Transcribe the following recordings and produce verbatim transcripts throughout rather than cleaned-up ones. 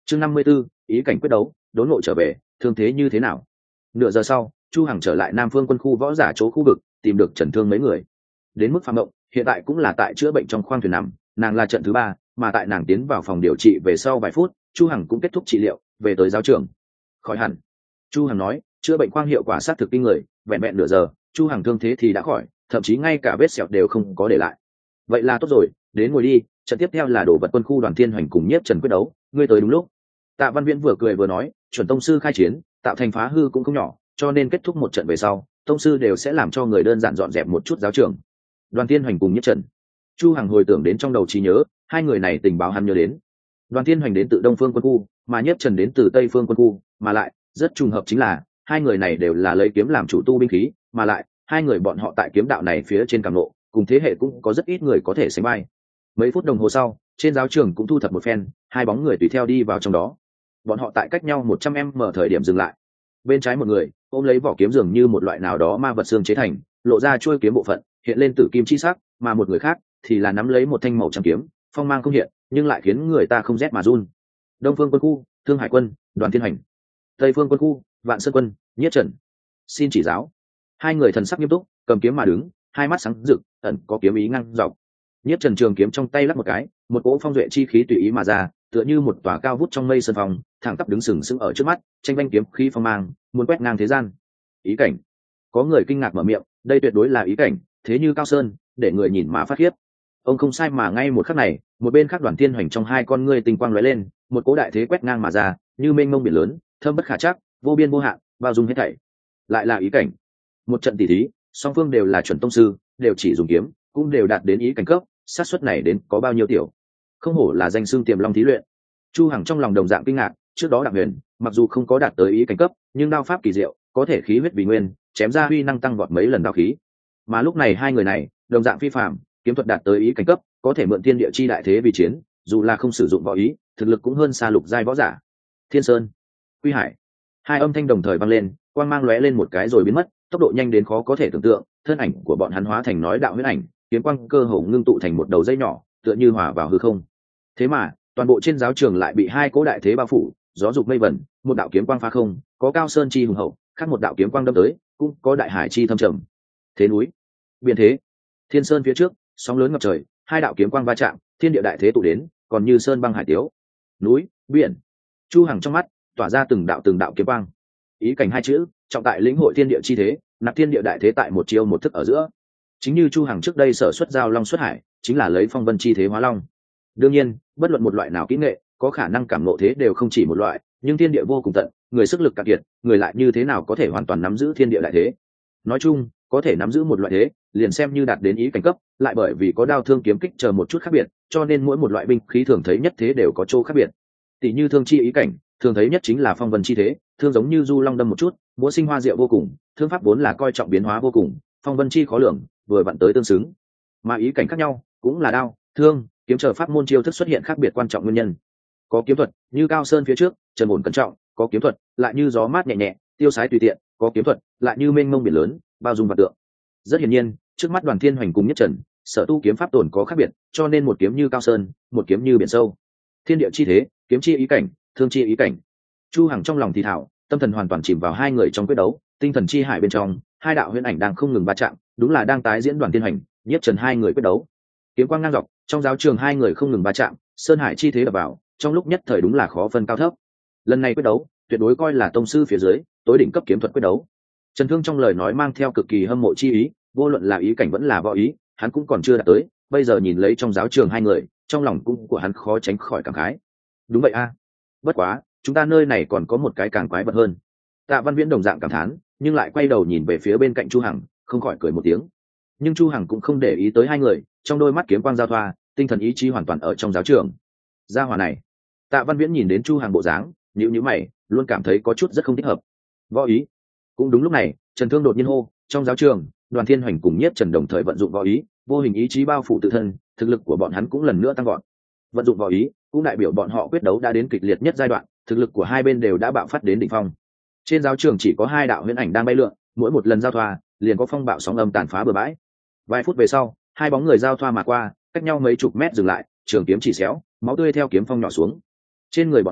chương năm mươi 54, ý cảnh quyết đấu, đốn ngộ trở về, thương thế như thế nào? Nửa giờ sau, Chu Hằng trở lại Nam Phương quân khu võ giả chỗ khu vực, tìm được Trần Thương mấy người. Đến mức Phạm Mộng, hiện tại cũng là tại chữa bệnh trong khoang thuyền nằm, nàng là trận thứ ba, mà tại nàng tiến vào phòng điều trị về sau vài phút, Chu Hằng cũng kết thúc trị liệu, về tới giáo trường. Khỏi hẳn. Chu Hằng nói, chữa bệnh khoang hiệu quả sát thực kinh người, vẹn vẹn nửa giờ, Chu Hằng thương thế thì đã khỏi, thậm chí ngay cả vết sẹo đều không có để lại. Vậy là tốt rồi, đến ngồi đi, trận tiếp theo là đổ vật quân khu Đoàn Thiên Hoành cùng Nhiếp Trần quyết đấu, ngươi tới đúng lúc. Tạ Văn Viễn vừa cười vừa nói, chuẩn tông sư khai chiến, tạo thành phá hư cũng không nhỏ, cho nên kết thúc một trận về sau, tông sư đều sẽ làm cho người đơn giản dọn dẹp một chút giáo trường. Đoàn Thiên Hoành cùng Nhiếp Trần. Chu Hằng hồi tưởng đến trong đầu trí nhớ, hai người này tình báo hắn nhớ đến. Đoàn Thiên Hoành đến từ Đông Phương quân khu, mà Nhiếp Trần đến từ Tây Phương quân khu, mà lại rất trùng hợp chính là hai người này đều là lấy kiếm làm chủ tu binh khí, mà lại hai người bọn họ tại kiếm đạo này phía trên cảm ngộ, cùng thế hệ cũng có rất ít người có thể sánh vai. Mấy phút đồng hồ sau, trên giáo trường cũng thu thập một phen, hai bóng người tùy theo đi vào trong đó. Bọn họ tại cách nhau một trăm mét thời điểm dừng lại. Bên trái một người ôm lấy vỏ kiếm dường như một loại nào đó ma vật xương chế thành, lộ ra chuôi kiếm bộ phận hiện lên tử kim chi sắc, mà một người khác thì là nắm lấy một thanh màu trắng kiếm, phong mang không hiện, nhưng lại khiến người ta không rét mà run. Đông Phương quân khu, Thương Hải quân, Đoàn Thiên Hoành. Tây Phương quân khu, Vạn Sơn quân, Nhiếp Trần. Xin chỉ giáo. Hai người thần sắc nghiêm túc, cầm kiếm mà đứng, hai mắt sáng rực, ẩn có kiếm ý ngang dọc. Nhiếp Trần trường kiếm trong tay lắc một cái, một cỗ phong duệ chi khí tùy ý mà ra, tựa như một tòa cao vút trong mây sơn phong, thẳng tắp đứng sừng sững ở trước mắt, tranh vanh kiếm khí phong mang, muốn quét ngang thế gian. Ý cảnh. Có người kinh ngạc mở miệng, đây tuyệt đối là ý cảnh, thế như cao sơn, để người nhìn mà phát khiếp. Ông không sai mà ngay một khắc này, một bên khác Đoàn Thiên Hoành trong hai con ngươi tinh quang lóe lên, một cỗ đại thế quét ngang mà ra, như mênh mông biển lớn, thâm bất khả trắc, vô biên vô hạn, bao dung hết thảy. Lại là ý cảnh. Một trận tỷ thí, song phương đều là chuẩn tông sư, đều chỉ dùng kiếm, cũng đều đạt đến ý cảnh cấp, xác suất này đến có bao nhiêu tiểu? Không hổ là danh xưng tiềm long thí luyện. Chu Hằng trong lòng đồng dạng kinh ngạc, trước đó Đặng Huyền, mặc dù không có đạt tới ý cảnh cấp, nhưng đao pháp kỳ diệu, có thể khí huyết vì nguyên, chém ra huy năng tăng vọt mấy lần đao khí. Mà lúc này hai người này, đồng dạng phi phàm, kiếm thuật đạt tới ý cảnh cấp, có thể mượn thiên địa chi đại thế vì chiến, dù là không sử dụng võ ý, thực lực cũng hơn xa lục giai võ giả. Thiên Sơn, Quy Hải. Hai âm thanh đồng thời vang lên, quang mang lóe lên một cái rồi biến mất, tốc độ nhanh đến khó có thể tưởng tượng, thân ảnh của bọn hắn hóa thành nói đạo huyết ảnh, kiếm quang cơ hồ ngưng tụ thành một đầu dây nhỏ, tựa như hòa vào hư không. Thế mà, toàn bộ trên giáo trường lại bị hai cỗ đại thế bao phủ, gió dục mây vẩn, một đạo kiếm quang phá không, có cao sơn chi hùng hậu, khác một đạo kiếm quang đâm tới, cũng có đại hải chi thâm trầm. Thế núi, biển thế, Thiên Sơn phía trước, sóng lớn ngập trời, hai đạo kiếm quang va chạm, thiên địa đại thế tụ đến, còn như sơn băng hải tiếu. Núi, biển. Chu Hằng trong mắt tỏa ra từng đạo từng đạo kiếm quang. Ý cảnh hai chữ, trọng tại lĩnh hội thiên địa chi thế, nạp thiên địa đại thế tại một chiêu một thức ở giữa. Chính như Chu Hằng trước đây sở xuất giao long xuất hải, chính là lấy phong vân chi thế hóa long. Đương nhiên, bất luận một loại nào kỹ nghệ, có khả năng cảm ngộ thế đều không chỉ một loại, nhưng thiên địa vô cùng tận, người sức lực cạn kiệt, người lại như thế nào có thể hoàn toàn nắm giữ thiên địa đại thế. Nói chung, có thể nắm giữ một loại thế, liền xem như đạt đến ý cảnh cấp, lại bởi vì có đao thương kiếm kích chờ một chút khác biệt, cho nên mỗi một loại binh khí thường thấy nhất thế đều có chỗ khác biệt. Tỷ như thương chi ý cảnh, thường thấy nhất chính là phong vân chi thế, thương giống như du long đâm một chút, múa sinh hoa diệu vô cùng, thương pháp vốn là coi trọng biến hóa vô cùng, phong vân chi khó lường, vừa vặn tới tương xứng. Mà ý cảnh khác nhau, cũng là đao, thương, kiếm chờ pháp môn chiêu thức xuất hiện khác biệt quan trọng nguyên nhân. Có kiếm thuật, như cao sơn phía trước, trầm ổn cẩn trọng, có kiếm thuật, lại như gió mát nhẹ nhẹ, tiêu sái tùy tiện, có kiếm thuật, lại như mênh mông biển lớn, bao dung vạn tượng. Rất hiển nhiên, trước mắt Đoàn Thiên Hoành cùng Nhất Trần, sở tu kiếm pháp tồn có khác biệt, cho nên một kiếm như cao sơn, một kiếm như biển sâu. Thiên địa chi thế, kiếm chi ý cảnh, thương chi ý cảnh. Chu Hằng trong lòng thì thảo, tâm thần hoàn toàn chìm vào hai người trong quyết đấu, tinh thần chi hải bên trong, hai đạo huyễn ảnh đang không ngừng va chạm, đúng là đang tái diễn Đoàn Thiên Hoành, Nhất Trần hai người quyết đấu. Kiếm quang ngang dọc, trong giáo trường hai người không ngừng va chạm, sơn hải chi thế đập vào, trong lúc nhất thời đúng là khó phân cao thấp. Lần này quyết đấu, tuyệt đối coi là tông sư phía dưới, tối đỉnh cấp kiếm thuật quyết đấu. Trần Thương trong lời nói mang theo cực kỳ hâm mộ chi ý, vô luận là ý cảnh vẫn là võ ý, hắn cũng còn chưa đạt tới, bây giờ nhìn lấy trong giáo trường hai người, trong lòng cũng của hắn khó tránh khỏi cảm khái. Đúng vậy a, bất quá, chúng ta nơi này còn có một cái càng quái vật hơn. Tạ Văn Viễn đồng dạng cảm thán, nhưng lại quay đầu nhìn về phía bên cạnh Chu Hằng, không khỏi cười một tiếng. Nhưng Chu Hằng cũng không để ý tới hai người, trong đôi mắt kiếm quang giao thoa, tinh thần ý chí hoàn toàn ở trong giáo trường. Gia hỏa này, Tạ Văn Viễn nhìn đến Chu Hằng bộ dáng, nhíu nhíu mày, luôn cảm thấy có chút rất không thích hợp. Võ ý. Cũng đúng lúc này, Trần Thương đột nhiên hô, trong giáo trường, Đoàn Thiên Hoành cùng Nhiếp Trần đồng thời vận dụng võ ý, vô hình ý chí bao phủ tự thân, thực lực của bọn hắn cũng lần nữa tăng vọt. Vận dụng võ ý, cũng đại biểu bọn họ quyết đấu đã đến kịch liệt nhất giai đoạn, thực lực của hai bên đều đã bạo phát đến đỉnh phong. Trên giáo trường chỉ có hai đạo huyễn ảnh đang bay lượn, mỗi một lần giao thoa, liền có phong bạo sóng âm tàn phá bờ bãi. Vài phút về sau, hai bóng người giao thoa mà qua, cách nhau mấy chục mét dừng lại, trường kiếm chỉ xéo, máu tươi theo kiếm phong nhỏ xuống. Trên người bọn họ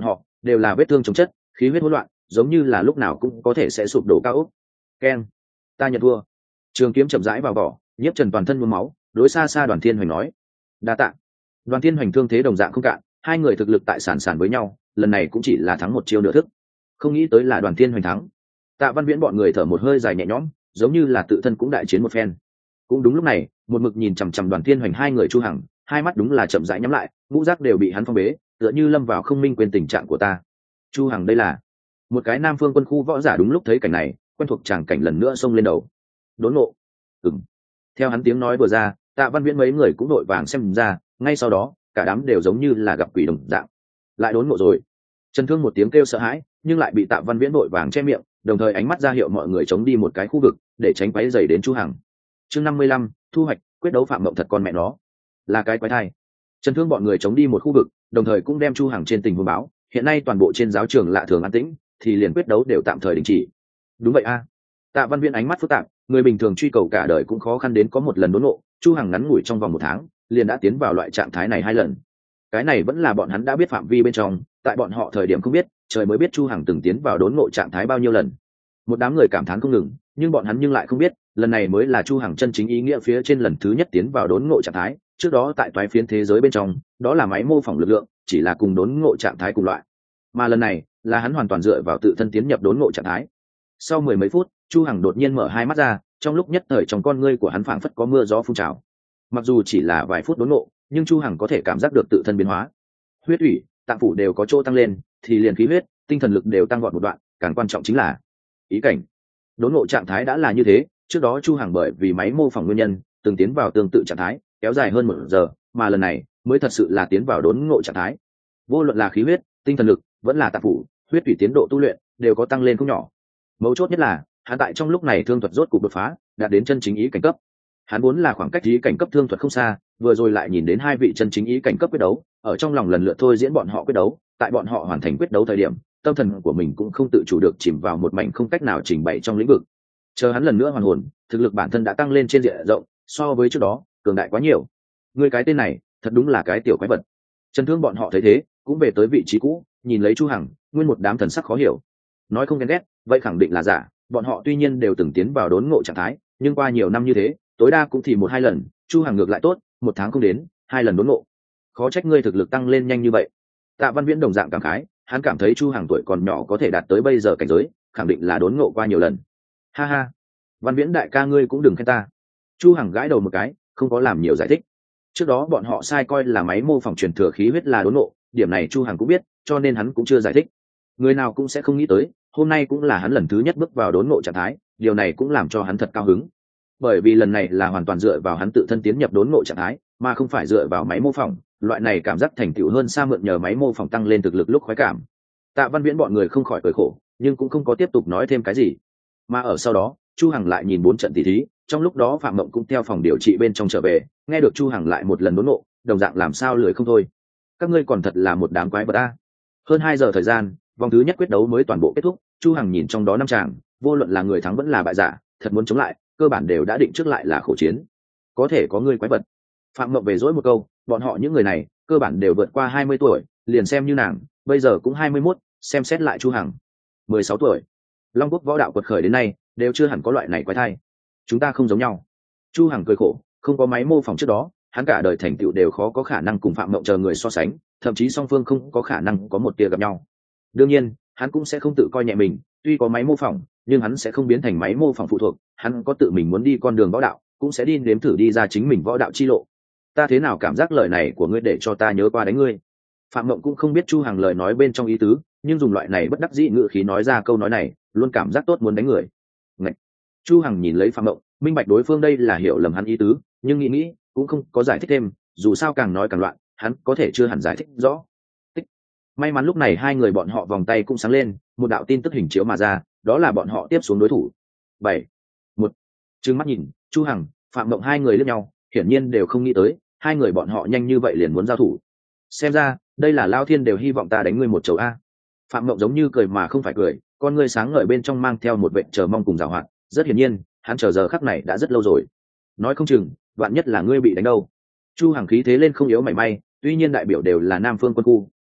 đều là vết thương chống chất, khí huyết hỗn loạn, giống như là lúc nào cũng có thể sẽ sụp đổ cao ốc. Keng, ta nhận thua. Trường kiếm chậm rãi vào vỏ, Nhiếp Trần toàn thân nhuốm máu, đối xa xa Đoàn Thiên Hoành nói: "Đa tạ." Đoàn Thiên Hoành thương thế đồng dạng không cạn, hai người thực lực tại sàn sàn với nhau, lần này cũng chỉ là thắng một chiêu nửa thức. Không nghĩ tới là Đoàn Thiên Hoành thắng. Tạ Văn Viễn bọn người thở một hơi dài nhẹ nhõm, giống như là tự thân cũng đại chiến một phen. Cũng đúng lúc này, một mực nhìn chằm chằm Đoàn Thiên Hoành hai người Chu Hằng, hai mắt đúng là chậm rãi nhắm lại, ngũ giác đều bị hắn phong bế, tựa như lâm vào không minh quên tình trạng của ta. Chu Hằng đây là một cái Nam Phương quân khu võ giả, đúng lúc thấy cảnh này, quen thuộc tràng cảnh lần nữa xông lên đầu. Đốn ngộ. Ừm. Theo hắn tiếng nói vừa ra, Tạ Văn Viễn mấy người cũng đội vàng xem ra, ngay sau đó, cả đám đều giống như là gặp quỷ đồng dạng. Lại đốn ngộ rồi. Trần Thương một tiếng kêu sợ hãi, nhưng lại bị Tạ Văn Viễn đội vàng che miệng, đồng thời ánh mắt ra hiệu mọi người chống đi một cái khu vực, để tránh quấy rầy đến Chu Hằng. Chương năm mươi lăm, thu hoạch, quyết đấu Phạm Mộng thật con mẹ nó, là cái quái thai. Trần Thương bọn người chống đi một khu vực, đồng thời cũng đem Chu Hằng trên tình huống báo, hiện nay toàn bộ trên giáo trường lạ thường an tĩnh, thì liền quyết đấu đều tạm thời đình chỉ. Đúng vậy a. Tạ Văn Viễn ánh mắt phức tạp, người bình thường truy cầu cả đời cũng khó khăn đến có một lần đốn ngộ, Chu Hằng ngắn ngủi trong vòng một tháng, liền đã tiến vào loại trạng thái này hai lần. Cái này vẫn là bọn hắn đã biết phạm vi bên trong, tại bọn họ thời điểm không biết, trời mới biết Chu Hằng từng tiến vào đốn ngộ trạng thái bao nhiêu lần. Một đám người cảm thán không ngừng, nhưng bọn hắn nhưng lại không biết, lần này mới là Chu Hằng chân chính ý nghĩa phía trên lần thứ nhất tiến vào đốn ngộ trạng thái, trước đó tại toái phiến thế giới bên trong, đó là máy mô phỏng lực lượng, chỉ là cùng đốn ngộ trạng thái cùng loại. Mà lần này, là hắn hoàn toàn dựa vào tự thân tiến nhập đốn ngộ trạng thái. Sau mười mấy phút, Chu Hằng đột nhiên mở hai mắt ra, trong lúc nhất thời trong con ngươi của hắn phảng phất có mưa gió phun trào. Mặc dù chỉ là vài phút đốn ngộ, nhưng Chu Hằng có thể cảm giác được tự thân biến hóa. Huyết ủy, tạng phủ đều có chỗ tăng lên, thì liền khí huyết, tinh thần lực đều tăng vọt một đoạn, càng quan trọng chính là ý cảnh. Đốn ngộ trạng thái đã là như thế, trước đó Chu Hằng bởi vì máy mô phỏng nguyên nhân, từng tiến vào tương tự trạng thái, kéo dài hơn một giờ, mà lần này mới thật sự là tiến vào đốn ngộ trạng thái. Vô luận là khí huyết, tinh thần lực, vẫn là tạng phủ, huyết tủy tiến độ tu luyện đều có tăng lên không nhỏ. Mấu chốt nhất là, hắn tại trong lúc này thương thuật rốt cục đột phá, đạt đến chân chính ý cảnh cấp. Hắn vốn là khoảng cách ý cảnh cấp thương thuật không xa, vừa rồi lại nhìn đến hai vị chân chính ý cảnh cấp quyết đấu, ở trong lòng lần lượt thôi diễn bọn họ quyết đấu, tại bọn họ hoàn thành quyết đấu thời điểm, tâm thần của mình cũng không tự chủ được chìm vào một mảnh không cách nào trình bày trong lĩnh vực. Chờ hắn lần nữa hoàn hồn, thực lực bản thân đã tăng lên trên diện rộng, so với trước đó, cường đại quá nhiều. Người cái tên này, thật đúng là cái tiểu quái vật. Trần Thương bọn họ thấy thế, cũng về tới vị trí cũ, nhìn lấy Chu Hằng, nguyên một đám thần sắc khó hiểu. Nói không ghen ghét, vậy khẳng định là giả, bọn họ tuy nhiên đều từng tiến vào đốn ngộ trạng thái, nhưng qua nhiều năm như thế, tối đa cũng thì một hai lần. Chu Hằng ngược lại tốt, một tháng không đến, hai lần đốn ngộ. Khó trách ngươi thực lực tăng lên nhanh như vậy. Tạ Văn Viễn đồng dạng cảm khái, hắn cảm thấy Chu Hằng tuổi còn nhỏ có thể đạt tới bây giờ cảnh giới, khẳng định là đốn ngộ qua nhiều lần. Ha ha, Văn Viễn đại ca ngươi cũng đừng khen ta. Chu Hằng gãi đầu một cái, không có làm nhiều giải thích. Trước đó bọn họ sai coi là máy mô phỏng truyền thừa khí huyết là đốn ngộ, điểm này Chu Hằng cũng biết, cho nên hắn cũng chưa giải thích. Người nào cũng sẽ không nghĩ tới, hôm nay cũng là hắn lần thứ nhất bước vào đốn ngộ trạng thái, điều này cũng làm cho hắn thật cao hứng. Bởi vì lần này là hoàn toàn dựa vào hắn tự thân tiến nhập đốn ngộ trạng thái, mà không phải dựa vào máy mô phỏng, loại này cảm giác thành tựu hơn xa mượn nhờ máy mô phỏng tăng lên thực lực lúc khoái cảm. Tạ Văn Viễn bọn người không khỏi cười khổ, nhưng cũng không có tiếp tục nói thêm cái gì. Mà ở sau đó, Chu Hằng lại nhìn bốn trận tỷ thí, trong lúc đó Phạm Mộng cũng theo phòng điều trị bên trong trở về, nghe được Chu Hằng lại một lần đốn ngộ, đồng dạng làm sao lười không thôi. Các ngươi còn thật là một đám quái vật a. Hơn hai giờ thời gian, vòng thứ nhất quyết đấu mới toàn bộ kết thúc, Chu Hằng nhìn trong đó năm chàng, vô luận là người thắng vẫn là bại giả, thật muốn chống lại, cơ bản đều đã định trước lại là khổ chiến. Có thể có người quái vật. Phạm Mộng về dỗi một câu, bọn họ những người này, cơ bản đều vượt qua hai mươi tuổi, liền xem như nàng, bây giờ cũng hai mươi mốt, xem xét lại Chu Hằng, mười sáu tuổi. Long Quốc võ đạo quật khởi đến nay, đều chưa hẳn có loại này quái thai. Chúng ta không giống nhau. Chu Hằng cười khổ, không có máy mô phỏng trước đó, hắn cả đời thành tựu đều khó có khả năng cùng Phạm Mộng chờ người so sánh, thậm chí song phương không có khả năng có một tia gặp nhau. Đương nhiên, hắn cũng sẽ không tự coi nhẹ mình, tuy có máy mô phỏng, nhưng hắn sẽ không biến thành máy mô phỏng phụ thuộc, hắn có tự mình muốn đi con đường võ đạo, cũng sẽ đi nếm thử đi ra chính mình võ đạo chi lộ. Ta thế nào cảm giác lời này của ngươi để cho ta nhớ qua đánh ngươi. Phạm Mộng cũng không biết Chu Hằng lời nói bên trong ý tứ, nhưng dùng loại này bất đắc dĩ ngữ khí nói ra câu nói này, luôn cảm giác tốt muốn đánh người. Ngậy. Chu Hằng nhìn lấy Phạm Mộng, minh bạch đối phương đây là hiểu lầm hắn ý tứ, nhưng nghĩ nghĩ cũng không có giải thích thêm, dù sao càng nói càng loạn, hắn có thể chưa hẳn giải thích rõ. Tích. May mắn lúc này hai người bọn họ vòng tay cũng sáng lên, một đạo tin tức hình chiếu mà ra, đó là bọn họ tiếp xuống đối thủ. Bảy. Một. Trừng mắt nhìn, Chu Hằng, Phạm Mộng hai người liếc nhau, hiển nhiên đều không nghĩ tới, hai người bọn họ nhanh như vậy liền muốn giao thủ. Xem ra, đây là Lao Thiên đều hy vọng ta đánh ngươi một chầu a. Phạm Mộng giống như cười mà không phải cười, con ngươi sáng ngời bên trong mang theo một vẻ chờ mong cùng giảo hoạt, rất hiển nhiên, hắn chờ giờ khắc này đã rất lâu rồi. Nói không chừng, vạn nhất là ngươi bị đánh đâu. Chu Hằng khí thế lên không yếu mảy may, tuy nhiên đại biểu đều là Nam Phương quân khu,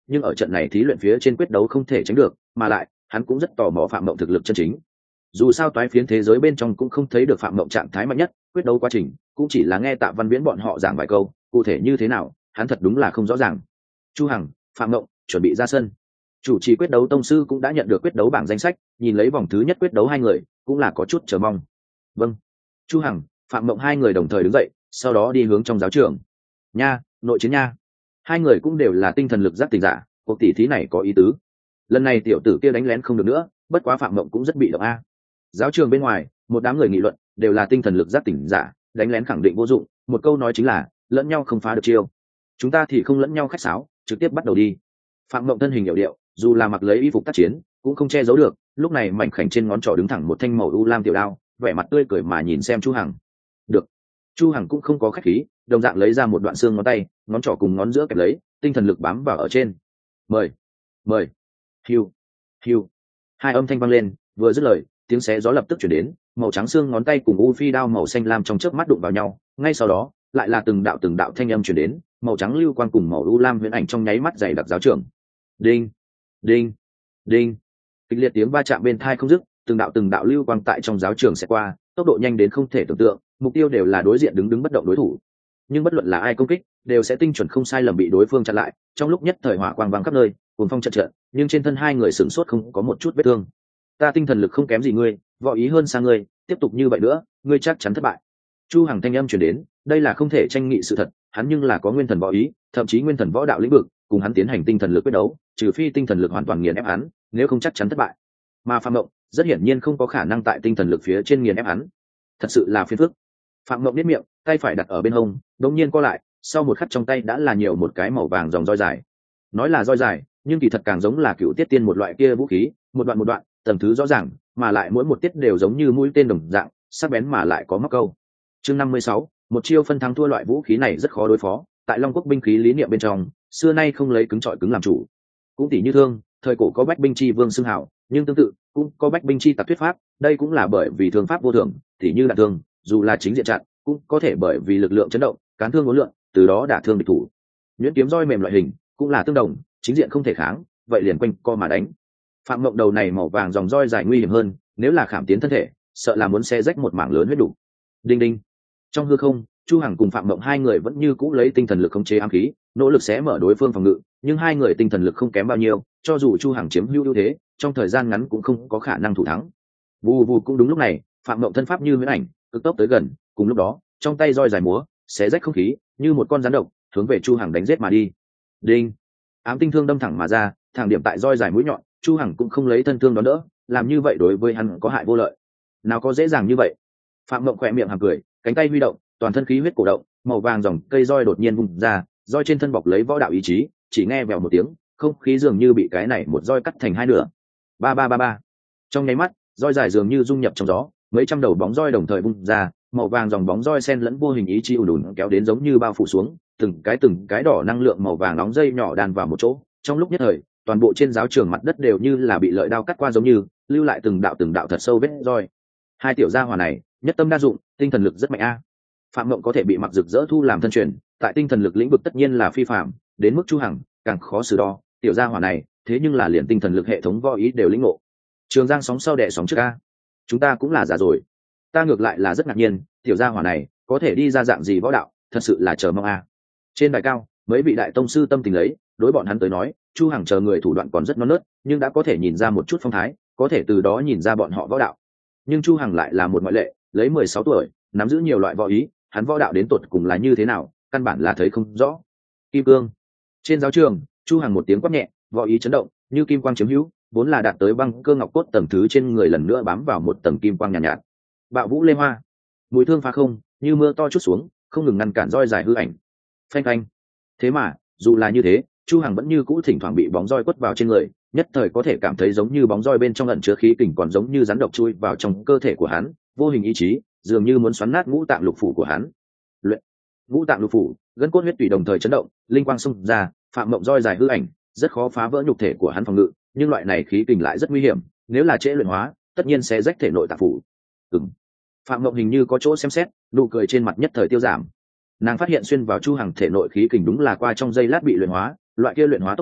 nhưng ở trận này thí luyện phía trên quyết đấu không thể tránh được, mà lại hắn cũng rất tò mò Phạm Mộng thực lực chân chính. Dù sao toái phiến thế giới bên trong cũng không thấy được Phạm Mộng trạng thái mạnh nhất, quyết đấu quá trình cũng chỉ là nghe Tạ Văn Viễn bọn họ giảng vài câu, cụ thể như thế nào hắn thật đúng là không rõ ràng. Chu Hằng, Phạm Mộng chuẩn bị ra sân. Chủ trì quyết đấu tông sư cũng đã nhận được quyết đấu bảng danh sách, nhìn lấy vòng thứ nhất quyết đấu hai người cũng là có chút chờ mong. Vâng. Chu Hằng, Phạm Mộng hai người đồng thời đứng dậy, sau đó đi hướng trong giáo trường. Nha, nội chiến nha. Hai người cũng đều là tinh thần lực giác tỉnh giả, cuộc tỷ thí này có ý tứ. Lần này tiểu tử kia đánh lén không được nữa, bất quá Phạm Mộng cũng rất bị động a. Giáo trường bên ngoài, một đám người nghị luận, đều là tinh thần lực giác tỉnh giả, đánh lén khẳng định vô dụng, một câu nói chính là lẫn nhau không phá được chiêu. Chúng ta thì không lẫn nhau khách sáo, trực tiếp bắt đầu đi. Phạm Mộng thân hình hiểu điệu, dù là mặc lấy y phục tác chiến, cũng không che giấu được, lúc này mảnh khảnh trên ngón trỏ đứng thẳng một thanh màu u lam tiểu đao, vẻ mặt tươi cười mà nhìn xem Chu Hằng. Được. Chu Hằng cũng không có khách khí, đồng dạng lấy ra một đoạn xương ngón tay, ngón trỏ cùng ngón giữa kẹp lấy, tinh thần lực bám vào ở trên. Mời, mời. Hiu, hiu. Hai âm thanh vang lên, vừa dứt lời, tiếng xé gió lập tức chuyển đến, màu trắng xương ngón tay cùng u phi đao màu xanh lam trong chớp mắt đụng vào nhau, ngay sau đó lại là từng đạo từng đạo thanh âm chuyển đến, màu trắng lưu quang cùng màu u lam huyễn ảnh trong nháy mắt dày đặc giáo trường. Đinh, đinh, đinh. Kịch liệt tiếng va chạm bên tai không dứt, từng đạo từng đạo lưu quang tại trong giáo trường sẽ qua, tốc độ nhanh đến không thể tưởng tượng, mục tiêu đều là đối diện đứng đứng bất động đối thủ. Nhưng bất luận là ai công kích, đều sẽ tinh chuẩn không sai lầm bị đối phương chặn lại, trong lúc nhất thời hỏa quang vang khắp nơi, cuồng phong trận trận, nhưng trên thân hai người sửng sốt không có một chút vết thương. Ta tinh thần lực không kém gì ngươi, võ ý hơn xa ngươi, tiếp tục như vậy nữa, ngươi chắc chắn thất bại. Chu Hằng thanh âm truyền đến, đây là không thể tranh nghị sự thật, hắn nhưng là có nguyên thần võ ý, thậm chí nguyên thần võ đạo lĩnh vực, cùng hắn tiến hành tinh thần lực quyết đấu, trừ phi tinh thần lực hoàn toàn nghiền ép hắn, nếu không chắc chắn thất bại. Mà Phạm Mộng rất hiển nhiên không có khả năng tại tinh thần lực phía trên nghiền ép hắn, thật sự là phiền phức. Phạm Mộng nhếch miệng, tay phải đặt ở bên hông, đống nhiên co lại, sau một khắc trong tay đã là nhiều một cái màu vàng dòng roi dài. Nói là roi dài, nhưng kỳ thật càng giống là cựu tiết tiên một loại kia vũ khí, một đoạn một đoạn, tầng thứ rõ ràng, mà lại mỗi một tiết đều giống như mũi tên đồng dạng, sắc bén mà lại có móc câu. Chương năm mươi sáu, một chiêu phân thắng thua, loại vũ khí này rất khó đối phó, tại Long Quốc binh khí lý niệm bên trong, xưa nay không lấy cứng trọi cứng làm chủ. Cũng tỷ như thương, thời cổ có bách binh chi vương xưng hào, nhưng tương tự cũng có bách binh chi tặc thuyết pháp, đây cũng là bởi vì thương pháp vô thường, tỷ như đạn thương, dù là chính diện chặn, cũng có thể bởi vì lực lượng chấn động, cán thương uốn lượn, từ đó đả thương địch thủ. Nhuyễn kiếm roi mềm loại hình, cũng là tương đồng, chính diện không thể kháng, vậy liền quanh co mà đánh. Phạm Mộng đầu này màu vàng dòng roi dài nguy hiểm hơn, nếu là khảm tiến thân thể, sợ là muốn xé rách một mảng lớn huyết đủ. Đinh đinh. Trong hư không, Chu Hằng cùng Phạm Mộng hai người vẫn như cũ lấy tinh thần lực khống chế ám khí, nỗ lực xé mở đối phương phòng ngự, nhưng hai người tinh thần lực không kém bao nhiêu, cho dù Chu Hằng chiếm ưu thế, trong thời gian ngắn cũng không có khả năng thủ thắng. Vù vù, cũng đúng lúc này, Phạm Mộng thân pháp như huyễn ảnh, cực tốc tới gần, cùng lúc đó, trong tay roi dài múa, xé rách không khí, như một con rắn độc, hướng về Chu Hằng đánh giết mà đi. Đinh. Ám tinh thương đâm thẳng mà ra, thẳng điểm tại roi dài mũi nhọn, Chu Hằng cũng không lấy thân thương đón đỡ, làm như vậy đối với hắn có hại vô lợi. Nào có dễ dàng như vậy. Phạm Mộng khẽ miệng hàm cười, cánh tay huy động, toàn thân khí huyết cổ động, màu vàng dòng cây roi đột nhiên vung ra, roi trên thân bọc lấy võ đạo ý chí, chỉ nghe vèo một tiếng, không khí dường như bị cái này một roi cắt thành hai nửa. Ba ba ba ba. Trong nháy mắt, roi dài dường như dung nhập trong gió, mấy trăm đầu bóng roi đồng thời vung ra, màu vàng dòng bóng roi xen lẫn vô hình ý chí ùn ùn kéo đến giống như bao phủ xuống, từng cái từng cái đỏ năng lượng màu vàng nóng dây nhỏ đan vào một chỗ, trong lúc nhất thời, toàn bộ trên giáo trường mặt đất đều như là bị lợi đao cắt qua giống như, lưu lại từng đạo từng đạo thật sâu vết roi. Hai tiểu gia hỏa này, nhất tâm đa dụng, tinh thần lực rất mạnh a. Phạm Mộng có thể bị mặc rực rỡ thu làm thân truyền, tại tinh thần lực lĩnh vực tất nhiên là phi phạm, đến mức Chu Hằng càng khó xử đo, tiểu gia hỏa này, thế nhưng là liền tinh thần lực hệ thống võ ý đều lĩnh ngộ. Trường Giang sóng sau đẻ sóng trước a. Chúng ta cũng là giả rồi. Ta ngược lại là rất ngạc nhiên, tiểu gia hỏa này có thể đi ra dạng gì võ đạo, thật sự là chờ mong a. Trên đài cao, mấy vị đại tông sư tâm tình lấy, đối bọn hắn tới nói, Chu Hằng chờ người thủ đoạn còn rất non nớt, nhưng đã có thể nhìn ra một chút phong thái, có thể từ đó nhìn ra bọn họ võ đạo. Nhưng Chu Hằng lại là một ngoại lệ, lấy mười sáu tuổi, nắm giữ nhiều loại võ ý, hắn võ đạo đến tột cùng là như thế nào, căn bản là thấy không rõ. Kim cương. Trên giáo trường, Chu Hằng một tiếng quát nhẹ, võ ý chấn động, như kim quang chiếm hữu, vốn là đạt tới băng cơ ngọc cốt tầng thứ trên người lần nữa bám vào một tầng kim quang nhàn nhạt, nhạt. Bạo vũ lê hoa, mũi thương phá không, như mưa to chút xuống, không ngừng ngăn cản roi dài hư ảnh. Phanh phanh. Thế mà, dù là như thế, Chu Hằng vẫn như cũ thỉnh thoảng bị bóng roi quất vào trên người, nhất thời có thể cảm thấy giống như bóng roi bên trong ẩn chứa khí kình, còn giống như rắn độc chui vào trong cơ thể của hắn, vô hình ý chí dường như muốn xoắn nát ngũ tạng lục phủ của hắn. Luyện ngũ tạng lục phủ, gân cốt huyết tủy đồng thời chấn động, linh quang xung ra, Phạm Mộng roi dài hư ảnh, rất khó phá vỡ nhục thể của hắn phòng ngự, nhưng loại này khí kình lại rất nguy hiểm, nếu là trễ luyện hóa, tất nhiên sẽ rách thể nội tạng phủ. Ừm. Phạm Mộng hình như có chỗ xem xét, nụ cười trên mặt nhất thời tiêu giảm. Nàng phát hiện xuyên vào Chu Hằng thể nội khí kình đúng là qua trong giây lát bị luyện hóa, loại kia luyện hóa tốc độ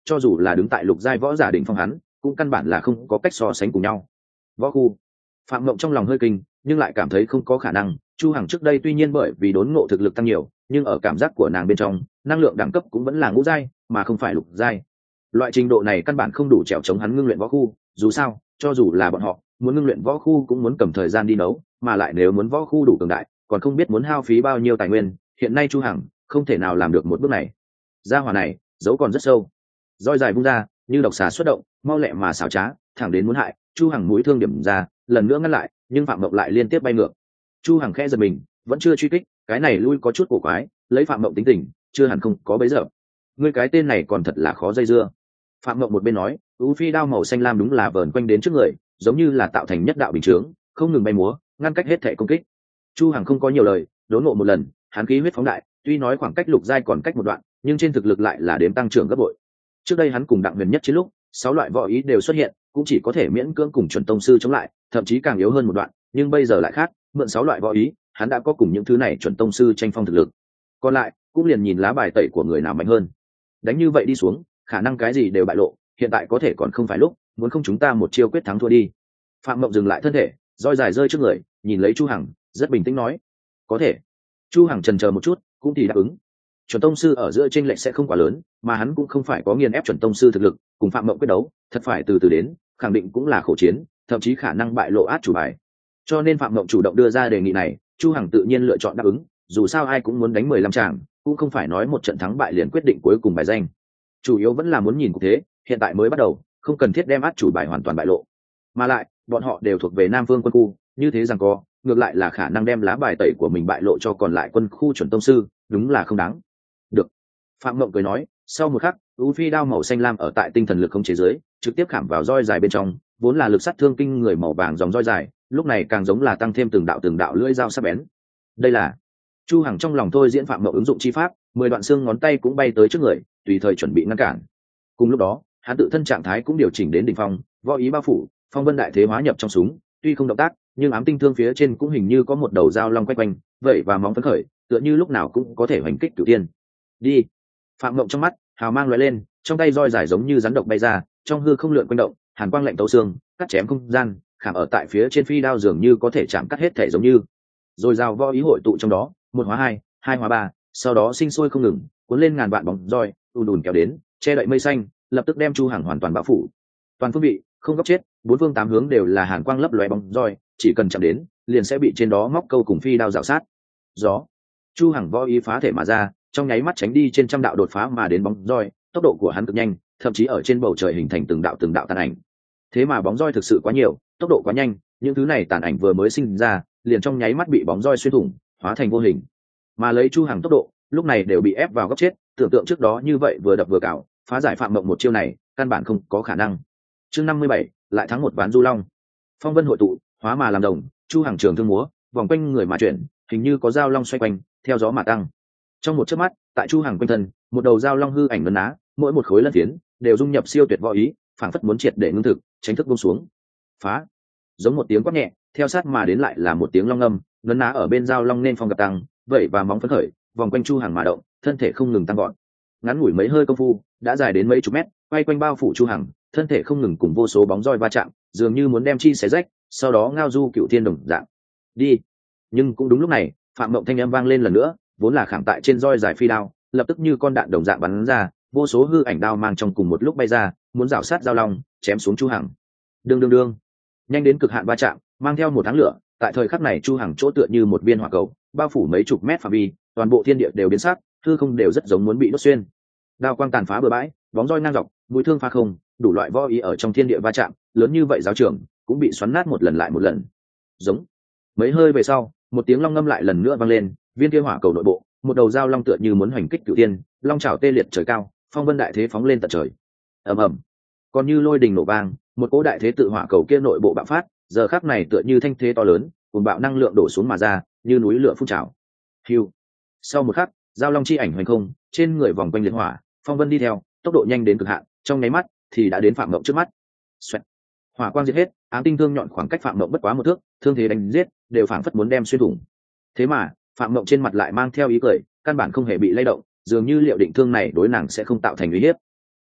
cho dù là đứng tại lục giai võ giả đỉnh phong hắn cũng căn bản là không có cách so sánh cùng nhau. Võ khu. Phạm Mộng trong lòng hơi kinh, nhưng lại cảm thấy không có khả năng. Chu Hằng trước đây tuy nhiên bởi vì đốn ngộ thực lực tăng nhiều, nhưng ở cảm giác của nàng bên trong, năng lượng đẳng cấp cũng vẫn là ngũ giai, mà không phải lục giai. Loại trình độ này căn bản không đủ trèo chống hắn ngưng luyện võ khu. Dù sao, cho dù là bọn họ muốn ngưng luyện võ khu cũng muốn cầm thời gian đi nấu, mà lại nếu muốn võ khu đủ cường đại, còn không biết muốn hao phí bao nhiêu tài nguyên. Hiện nay Chu Hằng không thể nào làm được một bước này. Gia hỏa này giấu còn rất sâu. Roi dài vung ra, như độc xà xuất động, mau lẹ mà xảo trá, thẳng đến muốn hại. Chu Hằng mũi thương điểm ra, lần nữa ngăn lại, nhưng Phạm Mộng lại liên tiếp bay ngược. Chu Hằng khẽ giật mình, vẫn chưa truy kích, cái này lui có chút cổ quái, lấy Phạm Mộng tính tình, chưa hẳn không có bấy giờ. Ngươi cái tên này còn thật là khó dây dưa. Phạm Mộng một bên nói, u phi đao màu xanh lam đúng là vờn quanh đến trước người, giống như là tạo thành nhất đạo bình chướng, không ngừng bay múa, ngăn cách hết thể công kích. Chu Hằng không có nhiều lời, đốn ngộ một lần, hắn khí huyết phóng đại, tuy nói khoảng cách lục giai còn cách một đoạn, nhưng trên thực lực lại là đếm tăng trưởng gấp bội. Trước đây hắn cùng Đặng Huyền nhất chiến lúc, sáu loại võ ý đều xuất hiện, cũng chỉ có thể miễn cưỡng cùng chuẩn tông sư chống lại, thậm chí càng yếu hơn một đoạn, nhưng bây giờ lại khác, mượn sáu loại võ ý, hắn đã có cùng những thứ này chuẩn tông sư tranh phong thực lực. Còn lại, cũng liền nhìn lá bài tẩy của người nào mạnh hơn. Đánh như vậy đi xuống, khả năng cái gì đều bại lộ, hiện tại có thể còn không phải lúc, muốn không chúng ta một chiêu quyết thắng thua đi. Phạm Mộng dừng lại thân thể, roi dài rơi trước người, nhìn lấy Chu Hằng, rất bình tĩnh nói, có thể. Chu Hằng chần chờ một chút, cũng thì đáp ứng. Chuẩn tông sư ở giữa chênh lệch sẽ không quá lớn, mà hắn cũng không phải có nghiền ép chuẩn tông sư thực lực, cùng Phạm Mộng quyết đấu, thật phải từ từ đến, khẳng định cũng là khổ chiến, thậm chí khả năng bại lộ át chủ bài. Cho nên Phạm Mộng chủ động đưa ra đề nghị này, Chu Hằng tự nhiên lựa chọn đáp ứng, dù sao ai cũng muốn đánh mười lăm tràng, cũng không phải nói một trận thắng bại liền quyết định cuối cùng bài danh. Chủ yếu vẫn là muốn nhìn cục thế, hiện tại mới bắt đầu, không cần thiết đem át chủ bài hoàn toàn bại lộ. Mà lại, bọn họ đều thuộc về Nam Vương quân khu, như thế rằng co, ngược lại là khả năng đem lá bài tẩy của mình bại lộ cho còn lại quân khu chuẩn tông sư, đúng là không đáng. Được. Phạm Mộng cười nói, sau một khắc, u phi đao màu xanh lam ở tại tinh thần lực không chế giới, trực tiếp khảm vào roi dài bên trong, vốn là lực sát thương kinh người màu vàng dòng roi dài, lúc này càng giống là tăng thêm từng đạo từng đạo lưỡi dao sắc bén. Đây là Chu Hằng trong lòng thôi diễn Phạm Mộng ứng dụng chi pháp, mười đoạn xương ngón tay cũng bay tới trước người, tùy thời chuẩn bị ngăn cản. Cùng lúc đó, hắn tự thân trạng thái cũng điều chỉnh đến đỉnh phong, võ ý bao phủ, phong vân đại thế hóa nhập trong súng, tuy không động tác, nhưng ám tinh thương phía trên cũng hình như có một đầu dao long quay quanh, vậy và móng phấn khởi, tựa như lúc nào cũng có thể hoành kích cửu tiên. Đi. Phạm Mộng trong mắt hào mang lóe lên, trong tay roi dài giống như rắn độc bay ra, trong hư không lượn quanh động, hàn quang lạnh tấu xương, cắt chém không gian, khảm ở tại phía trên phi đao dường như có thể chạm cắt hết thể giống như. Rồi dao võ ý hội tụ trong đó, một hóa hai, hai hóa ba, sau đó sinh sôi không ngừng, cuốn lên ngàn vạn bóng roi, ùn ùn kéo đến, che đậy mây xanh, lập tức đem Chu Hằng hoàn toàn bao phủ. Toàn phương vị, không góc chết, bốn phương tám hướng đều là hàn quang lấp lóe bóng roi, chỉ cần chạm đến, liền sẽ bị trên đó móc câu cùng phi đao rào sát. Gió. Chu Hằng võ ý phá thể mà ra, trong nháy mắt tránh đi trên trăm đạo đột phá mà đến bóng roi, tốc độ của hắn cực nhanh, thậm chí ở trên bầu trời hình thành từng đạo từng đạo tàn ảnh. Thế mà bóng roi thực sự quá nhiều, tốc độ quá nhanh, những thứ này tàn ảnh vừa mới sinh ra, liền trong nháy mắt bị bóng roi xuyên thủng, hóa thành vô hình. Mà lấy Chu Hằng tốc độ, lúc này đều bị ép vào góc chết, tưởng tượng trước đó như vậy vừa đập vừa cào, phá giải Phạm Mộng một chiêu này, căn bản không có khả năng. Chương năm mươi bảy, lại thắng một ván du long. Phong vân hội tụ, hóa mà làm đồng, Chu Hằng trường thương múa, vòng quanh người mà chuyển, hình như có dao long xoay quanh, theo gió mà tăng. Trong một chớp mắt, tại Chu Hằng quanh thân, một đầu dao long hư ảnh lớn ná, mỗi một khối lân phiến đều dung nhập siêu tuyệt võ ý, phảng phất muốn triệt để ngưng thực, tránh thức buông xuống. Phá! Giống một tiếng quát nhẹ, theo sát mà đến lại là một tiếng long ngâm, lớn ná ở bên dao long nên phong gặp tăng, vậy và móng phấn khởi, vòng quanh Chu Hằng mà động, thân thể không ngừng tăng gọn. Ngắn ngủi mấy hơi công phu, đã dài đến mấy chục mét, quay quanh bao phủ Chu Hằng, thân thể không ngừng cùng vô số bóng roi va chạm, dường như muốn đem chi xé rách, sau đó ngao du cựu thiên đồng dạng. Đi! Nhưng cũng đúng lúc này, Phạm Mộng thanh âm vang lên lần nữa, vốn là khảm tại trên roi dài phi đao, lập tức như con đạn đồng dạng bắn ra, vô số hư ảnh đao mang trong cùng một lúc bay ra, muốn rảo sát giao long, chém xuống Chu Hằng. Đương đương đương, nhanh đến cực hạn va chạm, mang theo một tháng lửa, tại thời khắc này Chu Hằng chỗ tựa như một viên hỏa cầu, bao phủ mấy chục mét phạm vi, toàn bộ thiên địa đều biến sắc, hư không đều rất giống muốn bị đốt xuyên. Đao quang tàn phá bừa bãi, bóng roi ngang dọc, mũi thương phá không, đủ loại võ ý ở trong thiên địa va chạm, lớn như vậy giáo trường cũng bị xoắn nát một lần lại một lần. Giống. Mấy hơi về sau, một tiếng long ngâm lại lần nữa vang lên, viên kia hỏa cầu nội bộ, một đầu dao long tựa như muốn hoành kích cửu tiên, long chảo tê liệt trời cao, phong vân đại thế phóng lên tận trời. Ầm ầm. Còn như lôi đình nổ vang, một cỗ đại thế tự hỏa cầu kia nội bộ bạo phát, giờ khắc này tựa như thanh thế to lớn, cuồng bạo năng lượng đổ xuống mà ra, như núi lửa phun trào. Hưu. Sau một khắc, dao long chi ảnh hoành không, trên người vòng quanh liệt hỏa, phong vân đi theo, tốc độ nhanh đến cực hạn, trong nháy mắt thì đã đến Phạm Mộng trước mắt. Xoẹt. Hỏa quang diệt hết, ám tinh thương nhọn khoảng cách Phạm Mộng bất quá một thước, thương thế đánh giết, đều phảng phất muốn đem xuyên thủng. Thế mà, Phạm Mộng trên mặt lại mang theo ý cười, căn bản không hề bị lay động, dường như liệu định thương này đối nàng sẽ không tạo thành uy hiếp.